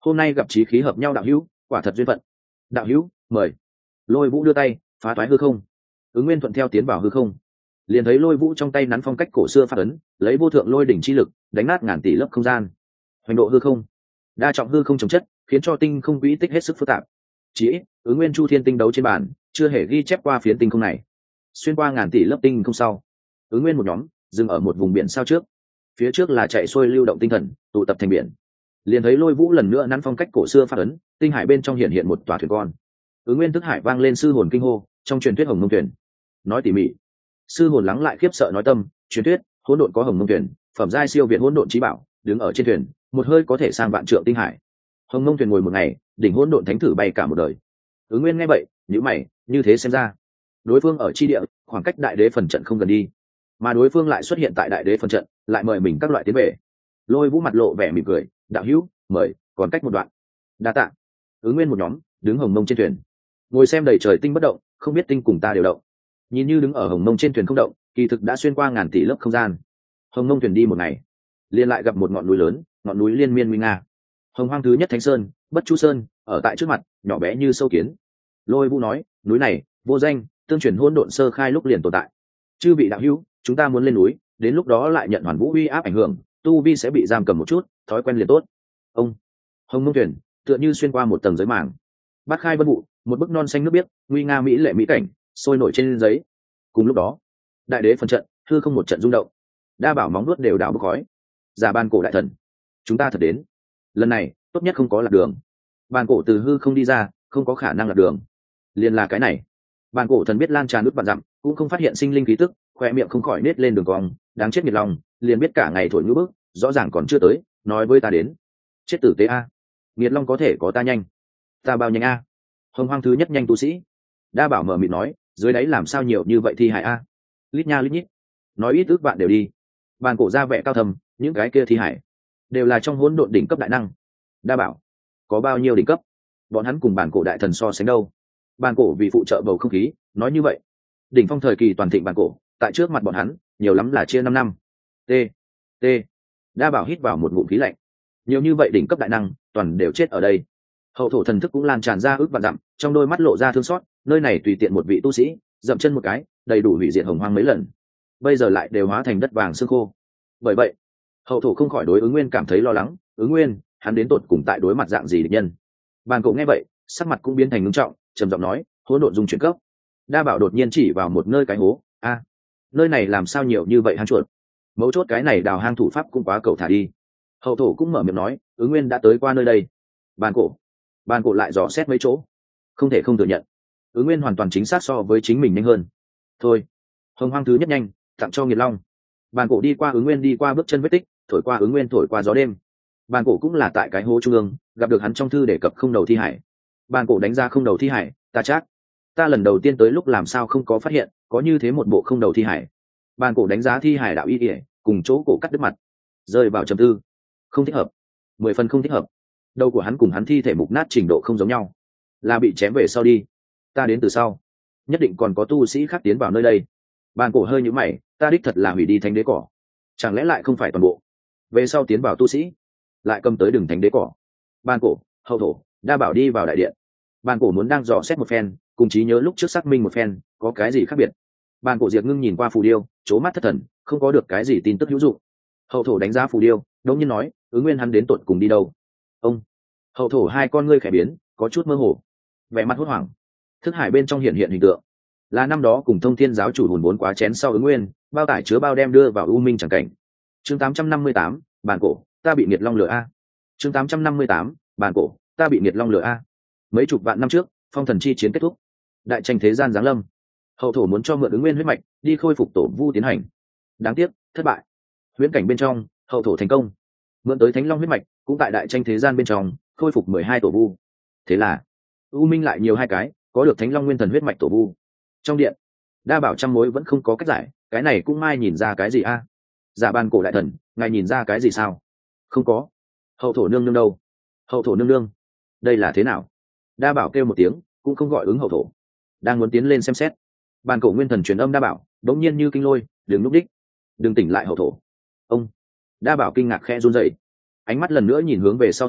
hôm nay gặp chí khí hợp nhau đạo hữu quả thật duyên phận. Đạo hữu mời. Lôi vũ đưa tay phá toái hư không. Ứng Nguyên thuận theo tiến vào hư không, liền thấy lôi vũ trong tay nắn phong cách cổ xưa phát ấn, lấy vô thượng lôi đỉnh chi lực đánh nát ngàn tỷ lớp không gian. Hoành độ hư không, đa trọng hư không chống chất, khiến cho tinh không quỹ tích hết sức phức tạp. Chỉ ít, Ứng Nguyên chu thiên tinh đấu trên bàn chưa hề ghi chép qua phiến tinh không này. Xuyên qua ngàn tỷ lớp tinh không sau, Ứng Nguyên một nhóm dừng ở một vùng biển sao trước. Phía trước là chạy xuôi lưu động tinh thần tụ tập thành biển. Liền thấy lôi vũ lần nữa nắn phong cách cổ xưa phát ấn, tinh hải bên trong hiện hiện một tòa thuyền con. Ứng Nguyên thức hải vang lên sư hồn kinh hô, trong truyền thuyết hồng mông thuyền. Nói tỉ mỉ, sư hồn lắng lại khiếp sợ nói tâm, truyền thuyết hỗn độn có hồng mông thuyền, phẩm giai siêu việt hỗn độn trí bảo, đứng ở trên thuyền, một hơi có thể sang vạn trượng tinh hải. Hồng mông thuyền ngồi một ngày, đỉnh hỗn độn thánh thử bay cả một đời. Ứng Nguyên nghe vậy, nhíu mày, như thế xem ra, đối phương ở chi địa, khoảng cách đại đế phần trận không gần đi, mà đối phương lại xuất hiện tại đại đế phần trận, lại mời mình các loại tiến về. Lôi vũ mặt lộ vẻ mỉm cười, đạo hữu mời, còn cách một đoạn. Đa tạ. Ứng Nguyên một nhóm đứng hồng mông trên thuyền, ngồi xem đầy trời tinh bất động, không biết tinh cùng ta đều động. Nhìn như đứng ở hồng mông trên thuyền không động, kỳ thực đã xuyên qua ngàn tỷ lớp không gian. Hồng mông thuyền đi một ngày, liền lại gặp một ngọn núi lớn, ngọn núi liên miên nguy nga. Hồng hoang thứ nhất thánh sơn, Bất Chu Sơn, ở tại trước mặt, nhỏ bé như sâu kiến. Lôi vũ nói, núi này vô danh, tương truyền hỗn độn sơ khai lúc liền tồn tại. Chư vị đạo hữu, chúng ta muốn lên núi, đến lúc đó lại nhận hoàn vũ uy áp ảnh hưởng, tu vi sẽ bị giam cầm một chút, thói quen liền tốt. Ông hồng mông thuyền tựa như xuyên qua một tầng giới màng, bát khai vân vụ, một bức non xanh nước biếc, nguy nga mỹ lệ mỹ cảnh sôi nổi trên giấy. Cùng lúc đó, đại đế phần trận hư không một trận rung động, đa bảo móng nuốt đều đảo bốc khói. Giả ban cổ đại thần, chúng ta thật đến, lần này tốt nhất không có lạc đường. Bàn cổ từ hư không đi ra, không có khả năng lạc đường. Liền là cái này, bàn cổ thần biết lan tràn nút vạn dặm, cũng không phát hiện sinh linh khí tức, khoe miệng không khỏi nết lên đường cong, đáng chết nghiệt lòng, liền biết cả ngày thổi ngữ bức, rõ ràng còn chưa tới, nói với ta đến. Chết tử tế a, nghiệt long có thể có ta nhanh, ta bao nhanh a. Hồng hoang thứ nhất nhanh tu sĩ. Đa bảo mở mịt nói, dưới đáy làm sao nhiều như vậy thi hải a. Lít nha lít nhít, nói ít ước bạn đều đi. Bàn cổ ra vẻ cao thầm, những cái kia thi hải đều là trong hỗn độn đỉnh cấp đại năng. Đa bảo, có bao nhiêu đỉnh cấp, bọn hắn cùng bản cổ đại thần so sánh đâu. Bàn cổ vì phụ trợ bầu không khí nói như vậy. Đỉnh phong thời kỳ toàn thịnh bàn cổ, tại trước mặt bọn hắn nhiều lắm là chia năm năm. T T Đa bảo hít vào một ngụm khí lạnh. Nhiều như vậy đỉnh cấp đại năng toàn đều chết ở đây. Hậu thổ thần thức cũng lan tràn ra ước vạn dặm, trong đôi mắt lộ ra thương xót, nơi này tùy tiện một vị tu sĩ dậm chân một cái, đầy đủ hủy diệt hồng hoang mấy lần, bây giờ lại đều hóa thành đất vàng xương khô. Bởi vậy hậu thổ không khỏi đối ứng Nguyên cảm thấy lo lắng. Ứng Nguyên, hắn đến tột cùng tại đối mặt dạng gì địch nhân? Bàn cổ nghe vậy, sắc mặt cũng biến thành ngưng trọng, trầm giọng nói, hỗn độn dung chuyển cấp. Đa bảo đột nhiên chỉ vào một nơi cái hố. A, nơi này làm sao nhiều như vậy hang chuột? Mấu chốt cái này đào hang thủ pháp cũng quá cầu thả đi. Hậu thổ cũng mở miệng nói, ứng Nguyên đã tới qua nơi đây. Bàn cổ bàn cổ lại dò xét mấy chỗ, không thể không thừa nhận, ứng Nguyên hoàn toàn chính xác so với chính mình nhanh hơn. Thôi, hồng hoang thứ nhất nhanh, tặng cho nghiệt long. Bàn cổ đi qua ứng Nguyên đi qua bước chân vết tích, thổi qua ứng Nguyên thổi qua gió đêm. Bàn cổ cũng là tại cái hố trung ương gặp được hắn trong thư đề cập không đầu thi hải. Bàn cổ đánh ra không đầu thi hải, ta chắc ta lần đầu tiên tới lúc làm sao không có phát hiện có như thế một bộ không đầu thi hải. Bàn cổ đánh giá thi hải đạo y ỉa cùng chỗ cổ cắt đứt mặt, rơi vào trầm tư. Không thích hợp, mười phần không thích hợp. Đầu của hắn cùng hắn thi thể mục nát trình độ không giống nhau, là bị chém về sau đi. Ta đến từ sau, nhất định còn có tu sĩ khác tiến vào nơi đây. Bàn cổ hơi nhíu mày, ta đích thật là hủy đi thánh đế cỏ, chẳng lẽ lại không phải toàn bộ về sau tiến vào tu sĩ lại cầm tới đường thánh đế cỏ? Bàn cổ, hậu thổ, đa bảo đi vào đại điện. Bàn cổ muốn đang dò xét một phen, cùng trí nhớ lúc trước xác minh một phen có cái gì khác biệt. Bàn cổ diệt ngưng nhìn qua phù điêu, c mắt thất thần, không có được cái gì tin tức hữu dụng. Hậu thổ đánh giá phù điêu, đống nhiên nói, ứng Nguyên hắn đến tột cùng đi đâu? Ông hậu thổ hai con ngươi khẽ biến, có chút mơ hồ, vẻ mặt hốt hoảng. Thức hải bên trong hiện hiện hình tượng là năm đó cùng thông thiên giáo chủ hùn vốn quá chén sau ứng Nguyên, bao tải chứa bao đem đưa vào u minh chẳng cảnh. Chương tám trăm năm mươi tám, bàn cổ, ta bị nghiệt long lửa a. Chương tám trăm năm mươi tám, bàn cổ, ta bị nghiệt long lửa a. Mấy chục vạn năm trước, phong thần chi chiến kết thúc, đại tranh thế gian giáng lâm. Hậu thổ muốn cho mượn ứng Nguyên huyết mạch đi khôi phục tổ vu tiến hành, đáng tiếc thất bại. Huyễn cảnh bên trong, hậu thổ thành công mượn tới thánh long huyết mạch, cũng tại đại tranh thế gian bên trong khôi phục mười hai tổ vu. Thế là u minh lại nhiều hai cái có được thánh long nguyên thần huyết mạch tổ vu. Trong điện, đa bảo trăm mối vẫn không có cách giải, cái này cũng mai nhìn ra cái gì a? Giả bàn cổ đại thần, ngài nhìn ra cái gì sao? Không có. Hậu thổ nương nương đâu? Hậu thổ nương nương, đây là thế nào? Đa bảo kêu một tiếng, cũng không gọi ứng hậu thổ, đang muốn tiến lên xem xét. Bàn cổ nguyên thần truyền âm đa bảo, đống nhiên như kinh lôi, đừng núp đích, đừng tỉnh lại hậu thổ. Ông đa bảo kinh ngạc khẽ run rẩy, ánh mắt lần nữa nhìn hướng về sau thổ,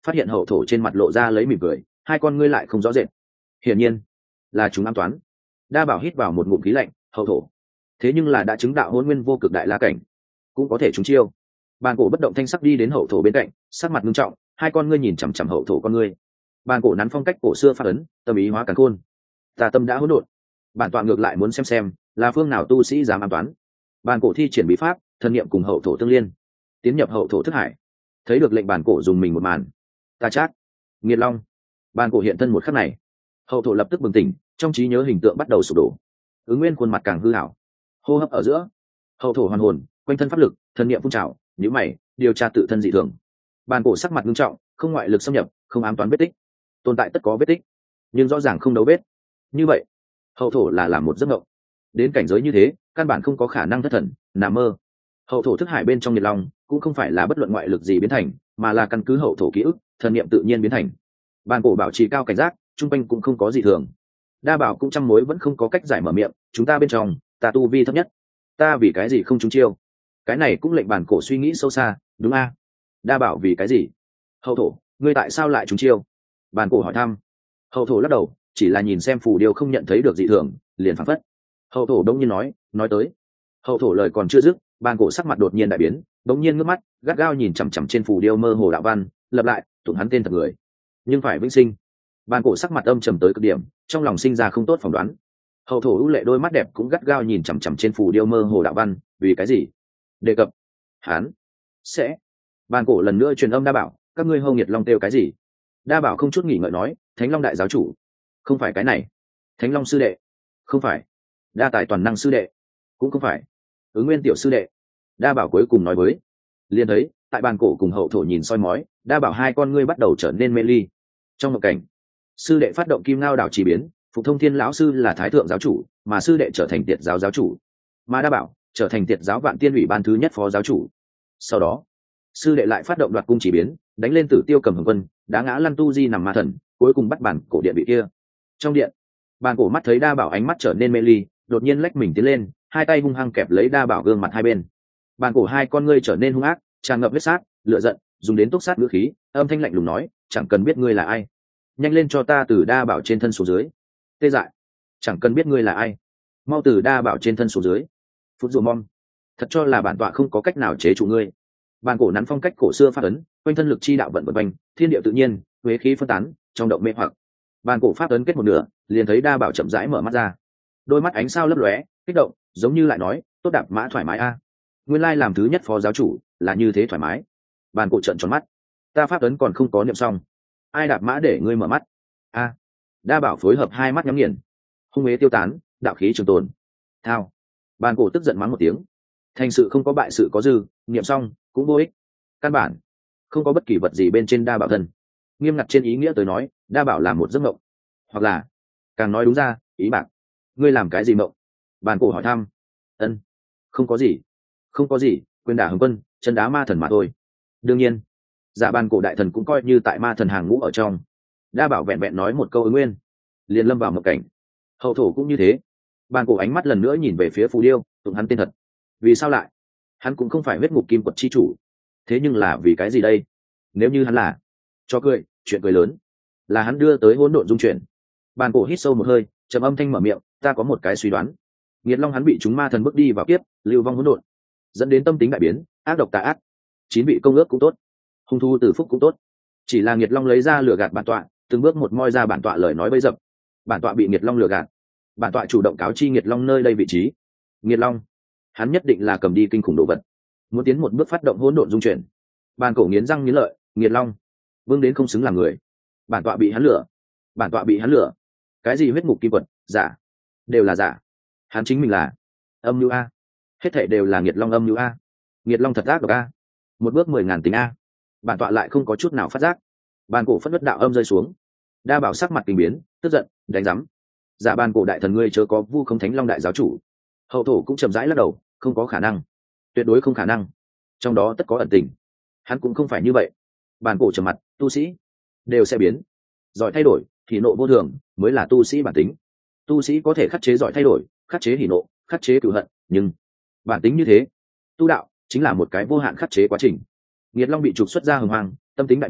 phát hiện hậu thổ trên mặt lộ ra lấy mỉm cười, hai con ngươi lại không rõ rệt. Hiển nhiên là chúng ám toán. Đa bảo hít vào một ngụm khí lạnh, hậu thổ thế nhưng là đã chứng đạo hôn nguyên vô cực đại la cảnh, cũng có thể trúng chiêu. Bàn cổ bất động thanh sắc đi đến hậu thổ bên cạnh, sắc mặt nghiêm trọng, hai con ngươi nhìn chằm chằm hậu thổ con ngươi. Bàn cổ nắn phong cách cổ xưa phát ấn, tâm ý hóa càn khôn. Tà tâm đã hỗn độn. Bản tọa ngược lại muốn xem xem là phương nào tu sĩ dám ám toán. Bàn cổ thi triển bí pháp, thần niệm cùng hậu thổ tương liên, tiến nhập hậu thổ thức hải. Thấy được lệnh bàn cổ dùng mình một màn. Ta chát, nghiệt long. Bàn cổ hiện thân một khắc này, hậu thổ lập tức bừng tỉnh, trong trí nhớ hình tượng bắt đầu sụp đổ. Ứng Nguyên khuôn mặt càng hư hảo, hô hấp ở giữa, hậu thổ hoàn hồn, quanh thân pháp lực, thần niệm phun trào, nhíu mày, điều tra tự thân dị thường. Bàn cổ sắc mặt nghiêm trọng, không ngoại lực xâm nhập, không ám toán vết tích, tồn tại tất có vết tích, nhưng rõ ràng không đấu vết. Như vậy, hậu thổ là làm một giấc mộng. Đến cảnh giới như thế, căn bản không có khả năng thất thần, nằm mơ. Hậu thổ thức hải bên trong nhiệt long cũng không phải là bất luận ngoại lực gì biến thành, mà là căn cứ hậu thổ ký ức, thần niệm tự nhiên biến thành. Bàn cổ bảo trì cao cảnh giác, trung quanh cũng không có gì thường. Đa bảo cũng trăm mối vẫn không có cách giải mở miệng, chúng ta bên trong, ta tu vi thấp nhất, ta vì cái gì không trúng chiêu? Cái này cũng lệnh bàn cổ suy nghĩ sâu xa, đúng a? Đa bảo vì cái gì? Hậu thổ, ngươi tại sao lại trúng chiêu? Bàn cổ hỏi thăm. Hậu thổ lắc đầu, chỉ là nhìn xem phù điêu không nhận thấy được dị thường, liền phảng phất. Hậu thổ đông nhiên nói, nói tới. Hậu thổ lời còn chưa dứt, bàn cổ sắc mặt đột nhiên đại biến, đống nhiên ngước mắt, gắt gao nhìn chằm chằm trên phù điêu mơ hồ đạo văn, lập lại, tụng hắn tên thật người, nhưng phải vĩnh sinh. Bàn cổ sắc mặt âm trầm tới cực điểm, trong lòng sinh ra không tốt phỏng đoán. Hậu thổ ưu lệ đôi mắt đẹp cũng gắt gao nhìn chằm chằm trên phù điêu mơ hồ đạo văn, vì cái gì? Đề cập hán sẽ. Bàn cổ lần nữa truyền âm đa bảo, các ngươi hâu nghiệt long kêu cái gì? Đa bảo không chút nghỉ ngợi nói, thánh long đại giáo chủ. Không phải cái này. Thánh long sư đệ. Không phải. Đa tài toàn năng sư đệ. Cũng không phải. Ứng Nguyên tiểu sư đệ. Đa bảo cuối cùng nói với. Liền thấy tại bàn cổ cùng hậu thổ nhìn soi mói, đa bảo hai con ngươi bắt đầu trở nên mê ly. Trong một cảnh, sư đệ phát động kim ngao đảo chỉ biến, Phục Thông Thiên lão sư là thái thượng giáo chủ, mà sư đệ trở thành tiệt giáo giáo chủ, mà đa bảo trở thành tiệt giáo vạn tiên ủy ban thứ nhất phó giáo chủ. Sau đó, sư đệ lại phát động đoạt cung chỉ biến, đánh lên Tử Tiêu Cầm Hồng Quân, đá ngã Lăng Tu Di nằm ma thần, cuối cùng bắt bản cổ điện bị kia. Trong điện, bàn cổ mắt thấy đa bảo ánh mắt trở nên mê ly, đột nhiên lách mình tiến lên, hai tay hung hăng kẹp lấy đa bảo gương mặt hai bên. Bàn cổ hai con ngươi trở nên hung ác, tràn ngập huyết sát, lửa giận, dùng đến túc sát ngữ khí, âm thanh lạnh lùng nói, chẳng cần biết ngươi là ai, nhanh lên cho ta từ đa bảo trên thân xuống dưới. Tê dại, chẳng cần biết ngươi là ai, mau từ đa bảo trên thân xuống dưới. Phút rùa mong, thật cho là bản tọa không có cách nào chế trụ ngươi. Bàn cổ nắn phong cách cổ xưa phát ấn, quanh thân lực chi đạo vận vận quanh, thiên địa tự nhiên, huế khí phân tán, trong động mê hoặc. Bàn cổ phát ấn kết một nửa, liền thấy đa bảo chậm rãi mở mắt ra, đôi mắt ánh sao lấp lóe, kích động, giống như lại nói, tốt đạp mã thoải mái a. Nguyên lai làm thứ nhất phó giáo chủ là như thế thoải mái. Bàn cổ trợn tròn mắt, ta pháp ấn còn không có niệm xong, ai đạp mã để ngươi mở mắt a? Đa bảo phối hợp hai mắt nhắm nghiền, hung ế tiêu tán, đạo khí trường tồn. Thao. Bàn cổ tức giận mắng một tiếng, thành sự không có bại sự có dư, niệm xong cũng vô ích, căn bản không có bất kỳ vật gì bên trên đa bảo thân. Nghiêm ngặt trên ý nghĩa tới nói, đa bảo là một giấc mộng, hoặc là càng nói đúng ra, ý bạc. Ngươi làm cái gì mộng? Bàn cổ hỏi thăm. Ân, không có gì, không có gì, quyền đả Hồng Quân, chân đá ma thần mà thôi. Đương nhiên, giả bàn cổ đại thần cũng coi như tại ma thần hàng ngũ ở trong. Đa bảo vẹn vẹn nói một câu Ứng Nguyên, liền lâm vào một cảnh. Hậu thổ cũng như thế. Bàn cổ ánh mắt lần nữa nhìn về phía phù điêu, tụng hắn tên thật. Vì sao lại? Hắn cũng không phải huyết ngục kim quật chi chủ, thế nhưng là vì cái gì đây? Nếu như hắn là cho cười, chuyện cười lớn, là hắn đưa tới hỗn độn dung chuyển. Bàn cổ hít sâu một hơi, trầm âm thanh mở miệng, ta có một cái suy đoán. Nghiệt long hắn bị chúng ma thần bước đi vào kiếp, lưu vong hỗn độn, dẫn đến tâm tính đại biến, ác độc tà ác. Chín vị công ước cũng tốt, hung thu từ phúc cũng tốt, chỉ là nghiệt long lấy ra lừa gạt bản tọa, từng bước một moi ra bản tọa lời nói bấy dập. Bản tọa bị nghiệt long lừa gạt, bản tọa chủ động cáo chi nghiệt long nơi đây vị trí. Nghiệt long, hắn nhất định là cầm đi kinh khủng đồ vật, muốn tiến một bước phát động hỗn độn dung chuyển. Bàn cổ nghiến răng nghiến lợi, nghiệt long vương đến không xứng làm người, bản tọa bị hắn lừa, bản tọa bị hắn lừa. Cái gì huyết ngục kim quật, giả, đều là giả. Hắn chính mình là âm mưu a, hết thảy đều là nghiệt long âm mưu a. Nghiệt long thật ác độc a, một bước mười ngàn tính a. Bản tọa lại không có chút nào phát giác. Bàn cổ phất đất đạo âm rơi xuống, đa bảo sắc mặt kinh biến, tức giận, đánh rắm. Giả bàn cổ đại thần ngươi chớ có vu không thánh long đại giáo chủ. Hậu thổ cũng chậm rãi lắc đầu, không có khả năng, tuyệt đối không khả năng, trong đó tất có ẩn tình. Hắn cũng không phải như vậy. Bàn cổ trầm mặt, tu sĩ đều sẽ biến, giỏi thay đổi, hỉ nộ vô thường mới là tu sĩ bản tính. Tu sĩ có thể khắc chế giỏi thay đổi, khắc chế hỉ nộ, khắc chế cửu hận, nhưng bản tính như thế, tu đạo chính là một cái vô hạn khắc chế quá trình. Nghiệt long bị trục xuất ra hồng hoang, tâm tính đại biến,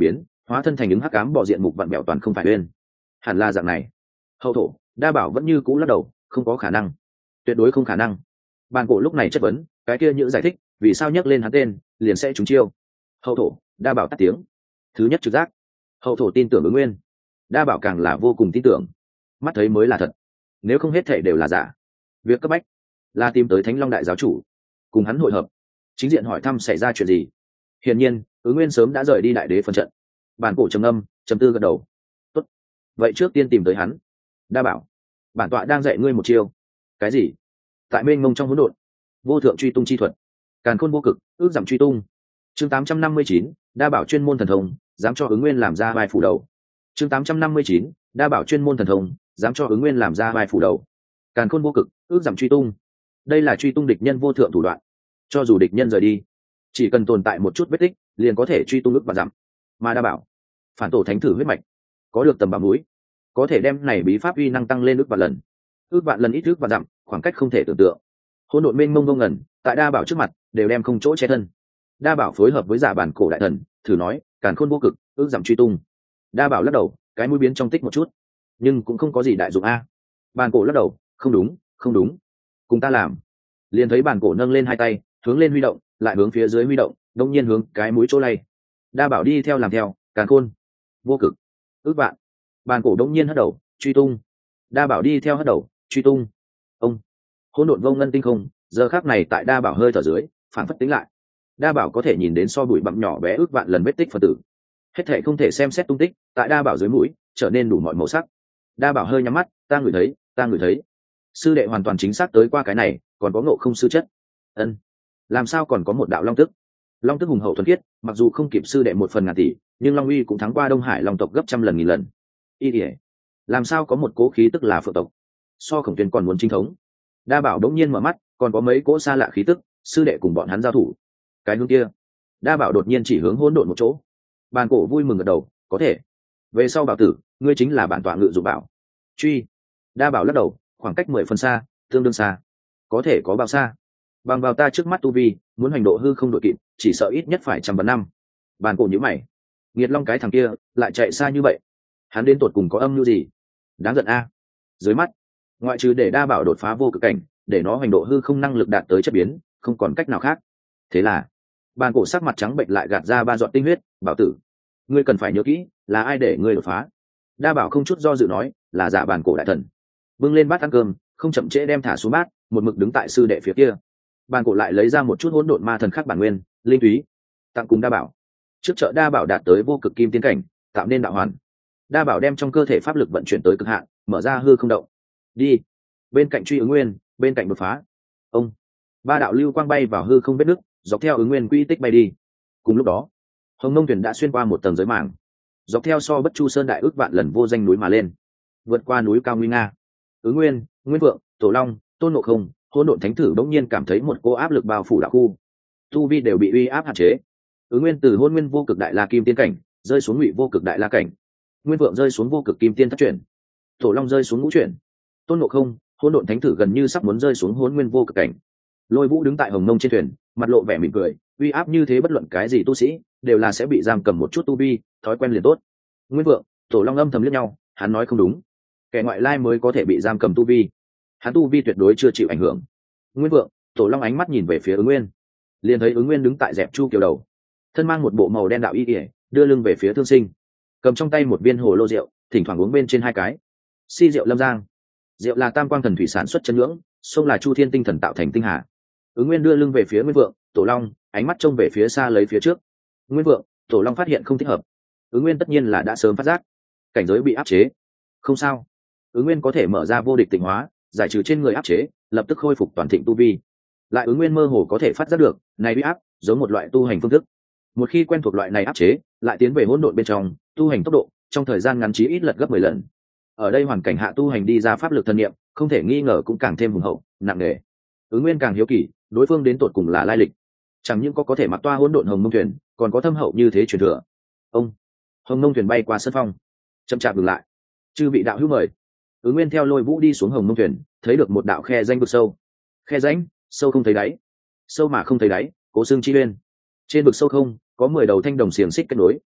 hóa thân thành những hắc ám bọ diện mục vặn bẹo toàn không phải uyên. Hẳn là dạng này. Hậu thổ, đa bảo vẫn như cũ lắc đầu, không có khả năng, tuyệt đối không khả năng. Bàn cổ lúc này chất vấn, cái kia như giải thích, vì sao nhắc lên hắn tên, liền sẽ trúng chiêu. Hậu thổ, đa bảo tắt tiếng. Thứ nhất trực giác. Hậu thổ tin tưởng ứng nguyên, đa bảo càng là vô cùng tin tưởng. Mắt thấy mới là thật, nếu không hết thể đều là giả. Việc cấp bách là tìm tới Thánh Long đại giáo chủ, cùng hắn hội hợp, chính diện hỏi thăm xảy ra chuyện gì. Hiển nhiên, ứng nguyên sớm đã rời đi đại đế phân trận. Bản cổ trầm âm, trầm tư gật đầu. Tốt, vậy trước tiên tìm tới hắn. Đa bảo, bản tọa đang dạy ngươi một chiêu. Cái gì? Tại mênh mông trong hỗn độn, vô thượng truy tung chi thuật, càn khôn vô cực, ước giảm truy tung. Chương tám trăm năm mươi chín, đa bảo chuyên môn thần thông, dám cho ứng nguyên làm ra vai phủ đầu. Chương tám trăm năm mươi chín, đa bảo chuyên môn thần thông, dám cho ứng nguyên làm ra vai phủ đầu. Càn khôn vô cực, ước giảm truy tung. Đây là truy tung địch nhân vô thượng thủ đoạn. Cho dù địch nhân rời đi, chỉ cần tồn tại một chút vết tích, liền có thể truy tung ước và giảm. Mà đa bảo, phản tổ thánh thử huyết mạch, có được tầm bảo núi, có thể đem này bí pháp uy năng tăng lên ước vạn lần. Ước vạn lần ít ước và giảm, khoảng cách không thể tưởng tượng. Hỗn độn mênh mông ngông ngẩn, tại đa bảo trước mặt đều đem không chỗ che thân. Đa bảo phối hợp với giả bản cổ đại thần, thử nói, càn khôn vô cực, ước giảm truy tung. Đa bảo lắc đầu, cái mũi biến trong tích một chút, nhưng cũng không có gì đại dụng a. Bản cổ lắc đầu, không đúng, không đúng, cùng ta làm. Liền thấy bản cổ nâng lên hai tay, hướng lên huy động, lại hướng phía dưới huy động, đông nhiên hướng cái mũi chỗ lay. Đa bảo đi theo làm theo, càn khôn vô cực, ước vạn. Bản cổ đông nhiên hất đầu, truy tung. Đa bảo đi theo hất đầu, truy tung. Ông hỗn độn vô ngân tinh không, giờ khắc này tại đa bảo hơi thở dưới, phản phất tính lại. Đa bảo có thể nhìn đến so bụi bặm nhỏ bé ước vạn lần vết tích phân tử, hết thệ không thể xem xét tung tích, tại đa bảo dưới mũi trở nên đủ mọi màu sắc. Đa bảo hơi nhắm mắt, ta ngửi thấy, ta ngửi thấy. Sư đệ hoàn toàn chính xác tới qua cái này, còn có ngộ không sư chất. Ân, làm sao còn có một đạo long tức? Long tức hùng hậu thuần khiết, mặc dù không kịp sư đệ một phần ngàn tỷ, nhưng long uy cũng thắng qua Đông Hải long tộc gấp trăm lần nghìn lần. Y ỉa, làm sao có một cố khí tức là phượng tộc, so Khổng Tuyên còn muốn chính thống. Đa bảo đống nhiên mở mắt, còn có mấy cỗ xa lạ khí tức, sư đệ cùng bọn hắn giao thủ. Cái hướng kia. Đa bảo đột nhiên chỉ hướng hỗn độn một chỗ. Bàn cổ vui mừng gật đầu, có thể. Về sau bảo tử, ngươi chính là bản tọa ngự dụng bảo. Truy. Đa bảo lắc đầu, khoảng cách mười phần xa, tương đương xa. Có thể có bao xa? Bằng vào ta trước mắt tu vi, muốn hành độ hư không đội kịp, chỉ sợ ít nhất phải trăm vạn năm. Bàn cổ nhíu mày. Nghiệt Long cái thằng kia, lại chạy xa như vậy. Hắn đến tột cùng có âm mưu gì? Đáng giận a. Dưới mắt, ngoại trừ để đa bảo đột phá vô cực cảnh, để nó hành độ hư không năng lực đạt tới chất biến, không còn cách nào khác. Thế là, bàn cổ sắc mặt trắng bệnh lại gạt ra ba giọt tinh huyết, bảo tử, ngươi cần phải nhớ kỹ, là ai để ngươi đột phá. Đa bảo không chút do dự nói, là giả bàn cổ đại thần. Bưng lên bát ăn cơm, không chậm trễ đem thả xuống bát, một mực đứng tại sư đệ phía kia. Bàn cổ lại lấy ra một chút hỗn độn ma thần khắc bản nguyên, linh túy, tặng cùng đa bảo. Trước chợ đa bảo đạt tới vô cực kim tiến cảnh, tạo nên đạo hoàn. Đa bảo đem trong cơ thể pháp lực vận chuyển tới cực hạn, mở ra hư không động. Đi. Bên cạnh truy ứng nguyên, bên cạnh đột phá. Ông. Ba đạo lưu quang bay vào hư không vết nứt, dọc theo ứng nguyên quỹ tích bay đi. Cùng lúc đó, hồng nông thuyền đã xuyên qua một tầng giới màng, dọc theo so bất chu sơn đại ước vạn lần vô danh núi mà lên, vượt qua núi cao nguy nga. Ứng nguyên, nguyên vượng, tổ long, tôn ngộ không, hỗn độn thánh thử bỗng nhiên cảm thấy một cô áp lực bao phủ đạo khu, tu vi đều bị uy áp hạn chế. Ứng nguyên từ hôn nguyên vô cực đại la kim tiên cảnh rơi xuống ngụy vô cực đại la cảnh, nguyên vượng rơi xuống vô cực kim tiên thất chuyển, tổ long rơi xuống ngũ chuyển, tôn ngộ không, hỗn độn thánh thử gần như sắp muốn rơi xuống hôn nguyên vô cực cảnh. Lôi vũ đứng tại hồng nông trên thuyền, mặt lộ vẻ mỉm cười, uy áp như thế bất luận cái gì tu sĩ đều là sẽ bị giam cầm một chút tu vi, thói quen liền tốt. Nguyên vượng, tổ long âm thầm liếc nhau, hắn nói không đúng, kẻ ngoại lai mới có thể bị giam cầm tu vi, hắn tu vi tuyệt đối chưa chịu ảnh hưởng. Nguyên vượng, tổ long ánh mắt nhìn về phía ứng nguyên, liền thấy ứng nguyên đứng tại dẹp chu kiều đầu, thân mang một bộ màu đen đạo y ỉa, đưa lưng về phía thương sinh, cầm trong tay một viên hồ lô rượu, thỉnh thoảng uống bên trên hai cái. Si rượu lâm giang, rượu là tam quang thần thủy sản xuất chân ngưỡng, sông là chu thiên tinh thần tạo thành tinh hà. Ứng nguyên đưa lưng về phía nguyên vượng, tổ long ánh mắt trông về phía xa lấy phía trước. Nguyên vượng, tổ long phát hiện không thích hợp. Ứng nguyên tất nhiên là đã sớm phát giác, cảnh giới bị áp chế. Không sao, ứng nguyên có thể mở ra vô địch tịnh hóa, giải trừ trên người áp chế, lập tức khôi phục toàn thịnh tu vi. Lại ứng nguyên mơ hồ có thể phát giác được, này bị áp giống một loại tu hành phương thức. Một khi quen thuộc loại này áp chế, lại tiến về hỗn độn bên trong, tu hành tốc độ trong thời gian ngắn chí ít lật gấp mười lần. Ở đây hoàn cảnh hạ tu hành đi ra pháp lực thần niệm, không thể nghi ngờ cũng càng thêm hùng hậu, nặng nề. Ứng nguyên càng hiếu kỳ, đối phương đến tột cùng là lai lịch, chẳng những có có thể mặc toa hỗn độn hồng mông thuyền, còn có thâm hậu như thế truyền thừa. Ông hồng mông thuyền bay qua sân phong, chậm chạp dừng lại. Chư vị đạo hữu mời. Ứng nguyên theo lôi vũ đi xuống hồng mông thuyền, thấy được một đạo khe danh vực sâu. Khe rãnh sâu không thấy đáy, sâu mà không thấy đáy, cố xương chi uyên. Trên vực sâu không có mười đầu thanh đồng xiềng xích kết nối,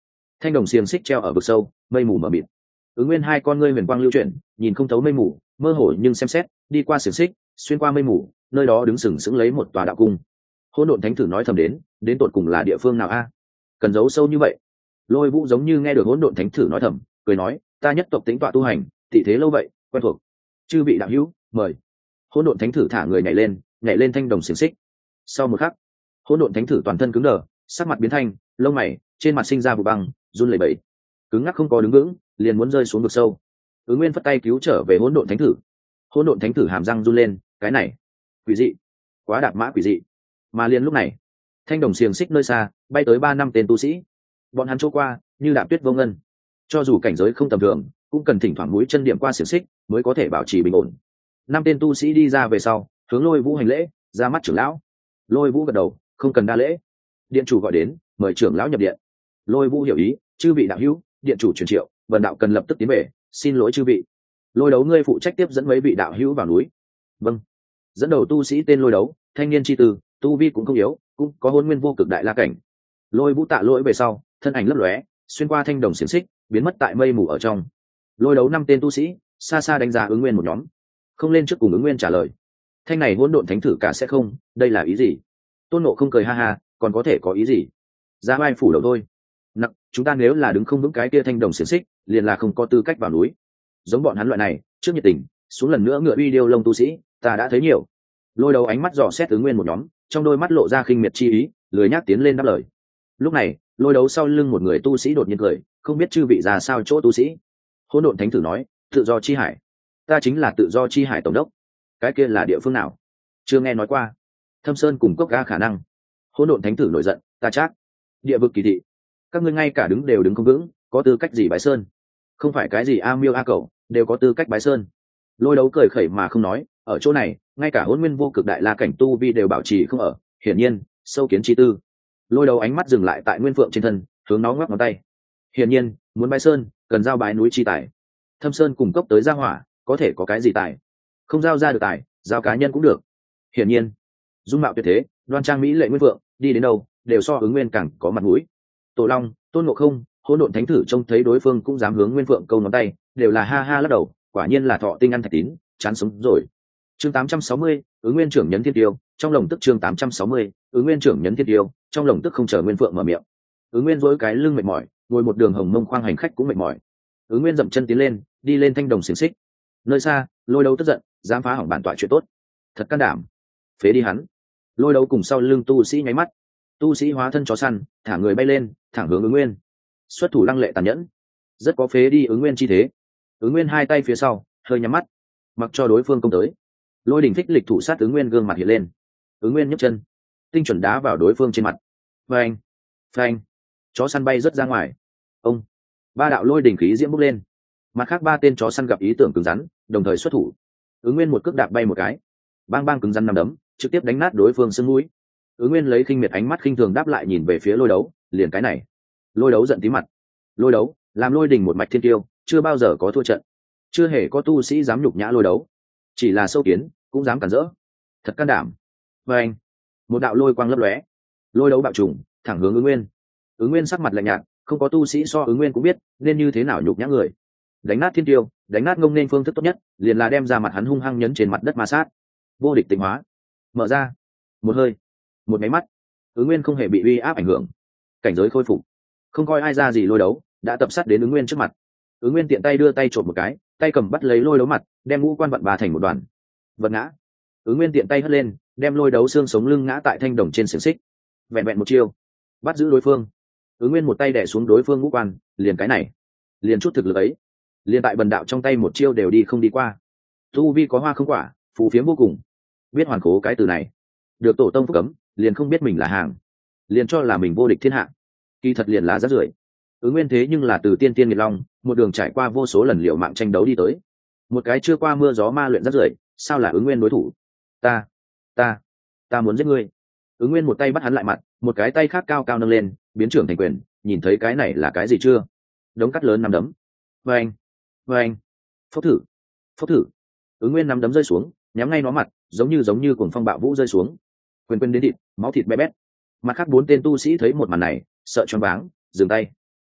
thanh đồng xiềng xích treo ở vực sâu, mây mù mờ mịt. Ứng Nguyên hai con ngươi huyền quang lưu chuyển, nhìn không thấu mây mù, mơ hồ nhưng xem xét, đi qua xiềng xích, xuyên qua mây mù, nơi đó đứng sừng sững lấy một tòa đạo cung. Hỗn độn thánh thử nói thầm đến, đến tột cùng là địa phương nào a? Cần giấu sâu như vậy? Lôi Vũ giống như nghe được hỗn độn thánh thử nói thầm, cười nói, ta nhất tộc tính tọa tu hành, tị thế lâu vậy, quen thuộc. Chư vị đạo hữu, mời. Hỗn độn thánh thử thả người nhảy lên, nhảy lên thanh đồng xiềng xích. Sau một khắc, hỗn độn thánh thử toàn thân cứng đờ, sắc mặt biến thanh, lông mày trên mặt sinh ra vụ băng, run lẩy bẩy, cứng ngắc không có đứng vững, liền muốn rơi xuống vực sâu. Ứng Nguyên phất tay cứu trở về hỗn độn thánh thử. Hỗn độn thánh thử hàm răng run lên, cái này, quỷ dị, quá đạp mã quỷ dị. Mà liền lúc này, thanh đồng xiềng xích nơi xa bay tới ba năm tên tu sĩ, bọn hắn chỗ qua như đạp tuyết vô ngân, cho dù cảnh giới không tầm thường cũng cần thỉnh thoảng mũi chân điểm qua xiềng xích mới có thể bảo trì bình ổn. Năm tên tu sĩ đi ra về sau, hướng Lôi Vũ hành lễ, ra mắt trưởng lão. Lôi Vũ gật đầu, không cần đa lễ. Điện chủ gọi đến, mời trưởng lão nhập điện. Lôi Vũ hiểu ý, chư vị đạo hữu, điện chủ truyền triệu, vần đạo cần lập tức tiến về, xin lỗi chư vị. Lôi Đấu ngươi phụ trách tiếp dẫn mấy vị đạo hữu vào núi. Vâng. Dẫn đầu tu sĩ tên Lôi Đấu, thanh niên chi tư, tu vi cũng không yếu, cũng có hôn nguyên vô cực đại la cảnh. Lôi Vũ tạ lỗi về sau, thân ảnh lấp lóe, xuyên qua thanh đồng xiềng xích, biến mất tại mây mù ở trong. Lôi Đấu năm tên tu sĩ xa xa đánh giá Ứng Nguyên một nhóm, không lên trước cùng Ứng Nguyên trả lời. Thanh này hỗn độn thánh thử cả sẽ không, đây là ý gì? Tôn Ngộ không cười ha ha, còn có thể có ý gì? Ra vai phủ đầu thôi. Nặng, chúng ta nếu là đứng không vững cái kia thanh đồng xiềng xích, liền là không có tư cách vào núi. Giống bọn hắn loại này, trước nhiệt tình, xuống lần nữa ngựa uy điêu lông tu sĩ, ta đã thấy nhiều. Lôi Đấu ánh mắt dò xét Ứng Nguyên một nhóm, trong đôi mắt lộ ra khinh miệt chi ý, lười nhác tiến lên đáp lời. Lúc này, Lôi Đấu sau lưng một người tu sĩ đột nhiên cười, không biết chư vị ra sao chỗ tu sĩ. Hỗn độn thánh thử nói, tự do chi hải. Ta chính là tự do chi hải tổng đốc. Cái kia là địa phương nào? Chưa nghe nói qua. Thâm Sơn cùng cốc ga khả năng. Hỗn độn thánh thử nổi giận, ta chắc. Địa vực kỳ thị. Các ngươi ngay cả đứng đều đứng không vững, có tư cách gì bái sơn? Không phải cái gì a miêu a cẩu, đều có tư cách bái sơn. Lôi Đấu cười khẩy mà không nói, ở chỗ này, ngay cả hỗn nguyên vô cực đại la cảnh tu vi đều bảo trì không ở, hiển nhiên, sâu kiến chi tư. Lôi Đấu ánh mắt dừng lại tại Nguyên Phượng trên thân, hướng nó ngoắc ngón tay. Hiển nhiên, muốn bái sơn, cần giao bái núi chi tài. Thâm Sơn cùng cốc tới gia hỏa, có thể có cái gì tài? Không giao ra được tài, giao cá nhân cũng được. Hiển nhiên, dung mạo tuyệt thế, đoan trang mỹ lệ Nguyên Phượng, đi đến đâu đều so Ứng Nguyên càng có mặt mũi. Tổ Long, Tôn Ngộ Không, hỗn độn thánh thử trông thấy đối phương cũng dám hướng Nguyên Phượng câu ngón tay, đều là ha ha lắc đầu, quả nhiên là thọ tinh ăn thạch tín, chán sống rồi. Chương tám trăm sáu mươi, Ứng Nguyên trưởng nhấn thiên tiêu, trong lồng tức chương tám trăm sáu mươi, Ứng Nguyên trưởng nhấn thiên tiêu, trong lồng tức không chờ Nguyên Phượng mở miệng. Ứng Nguyên duỗi cái lưng mệt mỏi, ngồi một đường hồng mông khoang hành khách cũng mệt mỏi. Ứng Nguyên dậm chân tiến lên, đi lên thanh đồng xiềng xích. Nơi xa, Lôi Đấu tức giận, dám phá hỏng bản tọa chuyện tốt, thật can đảm, phế đi hắn. Lôi Đấu cùng sau lưng tu sĩ nháy mắt, tu sĩ hóa thân chó săn, thả người bay lên, thẳng hướng Ứng Nguyên, xuất thủ lăng lệ tàn nhẫn, rất có phế đi Ứng Nguyên chi thế. Ứng Nguyên hai tay phía sau, hơi nhắm mắt, mặc cho đối phương công tới. Lôi đỉnh thích lịch thủ sát Ứng Nguyên gương mặt hiện lên. Ứng Nguyên nhấc chân, tinh chuẩn đá vào đối phương trên mặt. Phanh, phanh, chó săn bay rất ra ngoài. Ông, ba đạo lôi đỉnh khí diễm bốc lên. Mặt khác ba tên chó săn gặp ý tưởng cứng rắn, đồng thời xuất thủ. Ứng Nguyên một cước đạp bay một cái, bang bang cứng rắn nằm đấm, trực tiếp đánh nát đối phương xương mũi. Ứng Nguyên lấy khinh miệt ánh mắt khinh thường đáp lại nhìn về phía Lôi Đấu, liền cái này. Lôi Đấu giận tí mặt. Lôi Đấu, làm lôi đỉnh một mạch thiên tiêu, chưa bao giờ có thua trận, chưa hề có tu sĩ dám nhục nhã Lôi Đấu, chỉ là sâu kiến cũng dám cản rỡ, thật can đảm. Và anh, một đạo lôi quang lấp lóe, Lôi Đấu bạo trùng thẳng hướng Ứng Nguyên. Ứng Nguyên sắc mặt lạnh nhạt, không có tu sĩ so Ứng Nguyên cũng biết nên như thế nào nhục nhã người. Đánh nát thiên tiêu, đánh nát ngông nên phương thức tốt nhất liền là đem ra mặt hắn hung hăng nhấn trên mặt đất ma sát. Vô địch tịnh hóa, mở ra, một hơi, một máy mắt, Ứng Nguyên không hề bị uy áp ảnh hưởng, cảnh giới khôi phục, không coi ai ra gì. Lôi Đấu đã tập sát đến Ứng Nguyên trước mặt. Ứng Nguyên tiện tay đưa tay trộm một cái, tay cầm bắt lấy Lôi Đấu mặt, đem ngũ quan vặn bà thành một đoàn. Vật ngã. Ứng Nguyên tiện tay hất lên, đem Lôi Đấu xương sống lưng ngã tại thanh đồng trên xiềng xích. Vẹn vẹn một chiêu, bắt giữ đối phương. Ứng Nguyên một tay đè xuống đối phương ngũ quan, liền cái này, liền chút thực lực ấy, liền tại bần đạo trong tay một chiêu đều đi không đi qua. Tu vi có hoa không quả, phù phiếm vô cùng. Biết hoàn khố cái từ này, được tổ tông phúc cấm, liền không biết mình là hàng, liền cho là mình vô địch thiên hạ, kỳ thật liền là rác rưởi. Ứng Nguyên thế nhưng là từ tiên tiên nghiệt long, một đường trải qua vô số lần liều mạng tranh đấu đi tới, một cái chưa qua mưa gió ma luyện rác rưởi, sao là Ứng Nguyên đối thủ? Ta, ta, ta muốn giết ngươi. Ứng Nguyên một tay bắt hắn lại mặt, một cái tay khác cao cao nâng lên, biến trưởng thành quyền. Nhìn thấy cái này là cái gì chưa? Đống cắt lớn nắm đấm. Vâng, vâng, phốc thử, phốc thử. Ứng Nguyên nắm đấm rơi xuống, nhắm ngay nó mặt, giống như giống như cuồng phong bạo vũ rơi xuống. Quyền quyền đến thịt, máu thịt bé bét. Mặt khác bốn tên tu sĩ thấy một màn này, sợ choáng váng, dừng tay.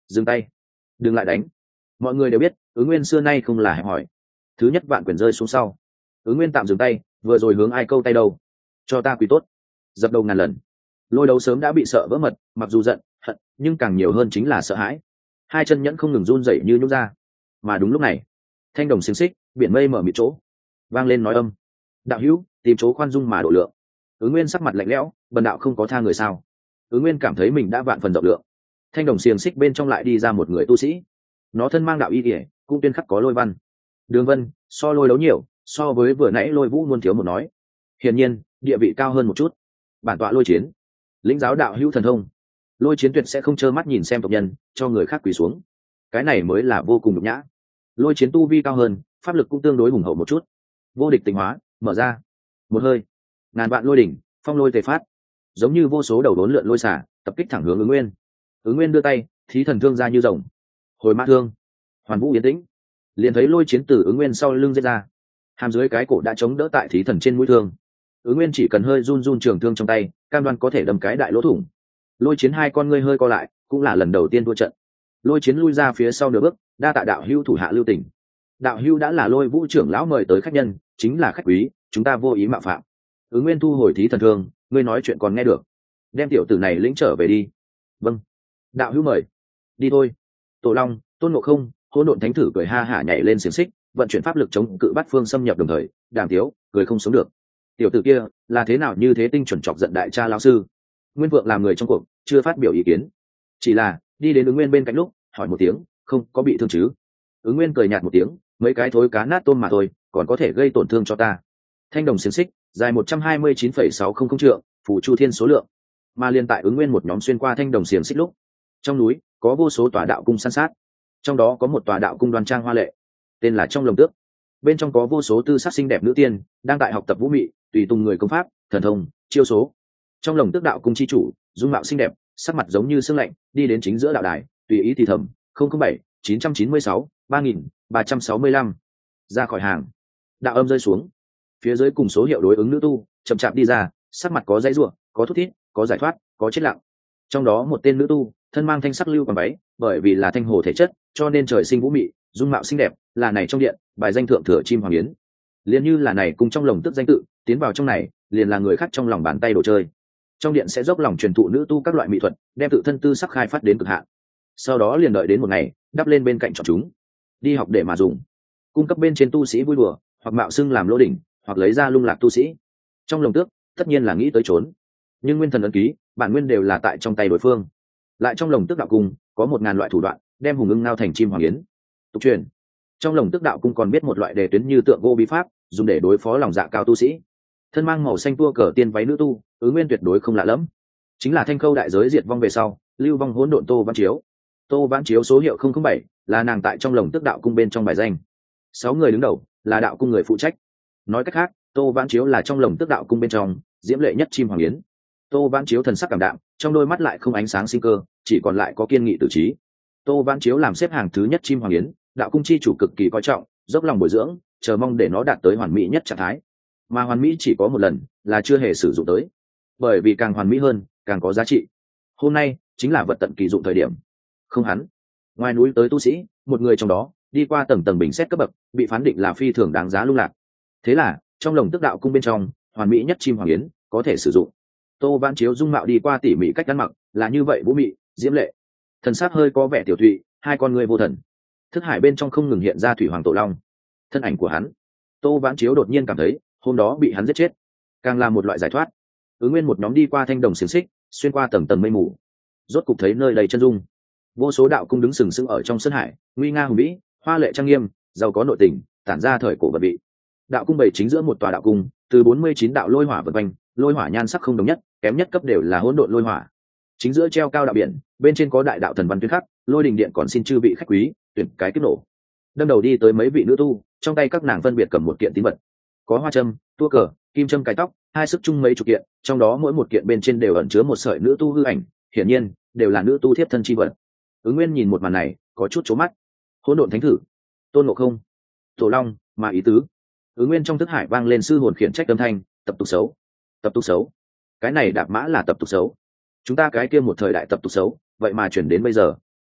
dừng tay, đừng lại đánh. Mọi người đều biết ứng nguyên xưa nay không là hẹp hỏi. Thứ nhất vạn quyền rơi xuống sau, ứng nguyên tạm dừng tay, vừa rồi hướng ai câu tay đâu, cho ta quỳ tốt, dập đầu ngàn lần. Lôi đấu sớm đã bị sợ vỡ mật, mặc dù giận hận nhưng càng nhiều hơn chính là sợ hãi. Hai chân nhẫn không ngừng run rẩy như nhúc ra. Mà đúng lúc này, thanh đồng xiềng xích biển mây mở mịt chỗ vang lên nói âm: đạo hữu, tìm chỗ khoan dung mà độ lượng. Ứng nguyên sắc mặt lạnh lẽo, bần đạo không có tha người sao? Ứng nguyên cảm thấy mình đã vạn phần rộng lượng. Thanh đồng xiềng xích bên trong lại đi ra một người tu sĩ, nó thân mang đạo y ỉa, cũng tuyên khắc có lôi văn đường vân, so lôi đấu nhiều, so với vừa nãy lôi vũ luôn thiếu một nói, hiển nhiên địa vị cao hơn một chút. Bản tọa lôi chiến, lĩnh giáo đạo hữu thần thông. Lôi chiến tuyệt sẽ không trơ mắt nhìn xem tộc nhân cho người khác quỳ xuống, cái này mới là vô cùng nhục nhã. Lôi chiến tu vi cao hơn, pháp lực cũng tương đối hùng hậu một chút. Vô địch tịnh hóa mở ra, một hơi ngàn vạn lôi đỉnh phong lôi tề phát, giống như vô số đầu đốn lượn lôi xả tập kích thẳng hướng ứng nguyên. Ứng nguyên đưa tay, thí thần thương ra như rồng, hồi mã thương, hoàn vũ yên tĩnh. Liền thấy lôi chiến từ ứng nguyên sau lưng giết ra, hàm dưới cái cổ đã chống đỡ tại thí thần trên mũi thương. Ứng nguyên chỉ cần hơi run run trường thương trong tay, cam đoan có thể đâm cái đại lỗ thủng. Lôi chiến hai con ngươi hơi co lại, cũng là lần đầu tiên thua trận. Lôi chiến lui ra phía sau nửa bước, đa tạ đạo hữu thủ hạ lưu tình. Đạo hữu đã là lôi vũ trưởng lão mời tới khách nhân, chính là khách quý, chúng ta vô ý mạo phạm. Ứng nguyên thu hồi thí thần thương, ngươi nói chuyện còn nghe được, đem tiểu tử này lĩnh trở về đi. Vâng, đạo hữu mời. Đi thôi. Tổ long, tôn ngộ không, hỗn độn thánh thử cười ha hả nhảy lên xiềng xích, vận chuyển pháp lực chống cự bát phương xâm nhập đồng thời đàm tiếu cười không sống được. Tiểu tử kia là thế nào như thế tinh chuẩn chọc giận đại cha lão sư. Nguyên vượng làm người trong cuộc chưa phát biểu ý kiến, chỉ là đi đến ứng nguyên bên cạnh lúc hỏi một tiếng, không có bị thương chứ? Ứng nguyên cười nhạt một tiếng, mấy cái thối cá nát tôm mà thôi, còn có thể gây tổn thương cho ta. Thanh đồng xiềng xích dài một trăm hai mươi chín phẩy sáu không không trượng, phủ chu thiên số lượng. Mà liên tại ứng nguyên một nhóm xuyên qua thanh đồng xiềng xích lúc, trong núi có vô số tòa đạo cung san sát, trong đó có một tòa đạo cung đoan trang hoa lệ, tên là trong lồng tước. Bên trong có vô số tư sắc xinh đẹp nữ tiên đang tại học tập vũ mị, tùy tùng người công pháp, thần thông, chiêu số. Trong lồng tước đạo cung chi chủ dung mạo xinh đẹp, sắc mặt giống như sương lạnh, đi đến chính giữa đạo đài, tùy ý thì thầm: không không bảy chín trăm chín mươi sáu ba nghìn ba trăm sáu mươi lăm. Ra khỏi hàng, đạo âm rơi xuống, phía dưới cùng số hiệu đối ứng nữ tu chậm chạp đi ra, sắc mặt có dãy ruộng, có thút thít, có giải thoát, có chết lặng. Trong đó một tên nữ tu thân mang thanh sắc lưu quần váy, bởi vì là thanh hồ thể chất cho nên trời sinh vũ mị, dung mạo xinh đẹp, là này trong điện bài danh thượng thừa chim hoàng yến. Liền như là này cùng trong lồng tức danh tự, tiến vào trong này liền là người khác trong lòng bàn tay đồ chơi. Trong điện sẽ dốc lòng truyền thụ nữ tu các loại mỹ thuật, đem tự thân tư sắc khai phát đến cực hạn, sau đó liền đợi đến một ngày đắp lên bên cạnh chọn chúng đi học để mà dùng, cung cấp bên trên tu sĩ vui đùa, hoặc mạo xưng làm lô đỉnh, hoặc lấy ra lung lạc tu sĩ. Trong lồng tước tất nhiên là nghĩ tới trốn, nhưng nguyên thần ấn ký bản nguyên đều là tại trong tay đối phương. Lại trong lồng tước đạo cung có một ngàn loại thủ đoạn, đem hùng ưng ngao thành chim hoàng yến. Tục truyền trong lồng tước đạo cung còn biết một loại đề tuyến như tượng gỗ bí pháp, dùng để đối phó lòng dạ cao tu sĩ. Thân mang màu xanh tua cờ tiên váy nữ tu, ứng nguyên tuyệt đối không lạ lẫm, chính là thanh khâu đại giới diệt vong về sau lưu vong hỗn độn Tô Vãn Chiếu. Tô Vãn Chiếu số hiệu không không bảy, là nàng tại trong lồng tước đạo cung bên trong bài danh. Sáu người đứng đầu là đạo cung người phụ trách. Nói cách khác, Tô Vãn Chiếu là trong lồng tước đạo cung bên trong diễm lệ nhất chim hoàng yến. Tô Vãn Chiếu thần sắc cảm đạm, trong đôi mắt lại không ánh sáng sinh cơ, chỉ còn lại có kiên nghị tự trí. Tô Vãn Chiếu làm xếp hàng thứ nhất chim hoàng yến, đạo cung chi chủ cực kỳ coi trọng, dốc lòng bồi dưỡng, chờ mong để nó đạt tới hoàn mỹ nhất trạng thái. Mà hoàn mỹ chỉ có một lần, là chưa hề sử dụng tới, bởi vì càng hoàn mỹ hơn càng có giá trị. Hôm nay chính là vật tận kỳ dụng thời điểm. Không hắn, ngoài núi tới tu sĩ, một người trong đó đi qua tầng tầng bình xét cấp bậc, bị phán định là phi thường đáng giá lung lạc. Thế là trong lồng tước đạo cung bên trong hoàn mỹ nhất chim hoàng yến có thể sử dụng. Tô Vãn Chiếu dung mạo đi qua tỉ mỉ cách ăn mặc, là như vậy vũ mị diễm lệ, thần sắc hơi có vẻ tiểu thụy, hai con người vô thần. Thức hải bên trong không ngừng hiện ra thủy hoàng tổ long, thân ảnh của hắn. Tô Vãn Chiếu đột nhiên cảm thấy hôm đó bị hắn giết chết càng là một loại giải thoát. Ứng nguyên một nhóm đi qua thanh đồng xiềng xích, xuyên qua tầng tầng mây mù, rốt cục thấy nơi đầy chân dung. Vô số đạo cung đứng sừng sững ở trong sơn hải, nguy nga hùng vĩ, hoa lệ trang nghiêm, giàu có nội tình, tản ra thời cổ vật vị. Đạo cung bảy chính giữa một tòa đạo cung, từ bốn mươi chín đạo lôi hỏa vần quanh, lôi hỏa nhan sắc không đồng nhất, kém nhất cấp đều là hỗn độn lôi hỏa. Chính giữa treo cao đạo biển, bên trên có đại đạo thần văn tuyên khắc, lôi đình điện còn xin chư vị khách quý tuyển cái kiếp nổ. Đâm đầu đi tới mấy vị nữ tu, trong tay các nàng phân biệt cầm một kiện tín vật, có hoa châm, tua cờ, kim châm cài tóc, hai sức chung mấy chục kiện, trong đó mỗi một kiện bên trên đều ẩn chứa một sợi nữ tu hư ảnh, hiển nhiên đều là nữ tu thiếp thân chi vật. Ứng nguyên nhìn một màn này có chút chố mắt. Hỗn độn thánh thử, tôn ngộ không, tổ long, mà ý tứ. Ứng nguyên trong thức hải vang lên sư hồn khiển trách âm thanh: tập tục xấu, tập tục xấu. Cái này đạp mã là tập tục xấu, chúng ta cái kia một thời đại tập tục xấu, vậy mà chuyển đến bây giờ.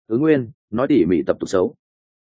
ứng nguyên nói tỉ mỉ tập tục xấu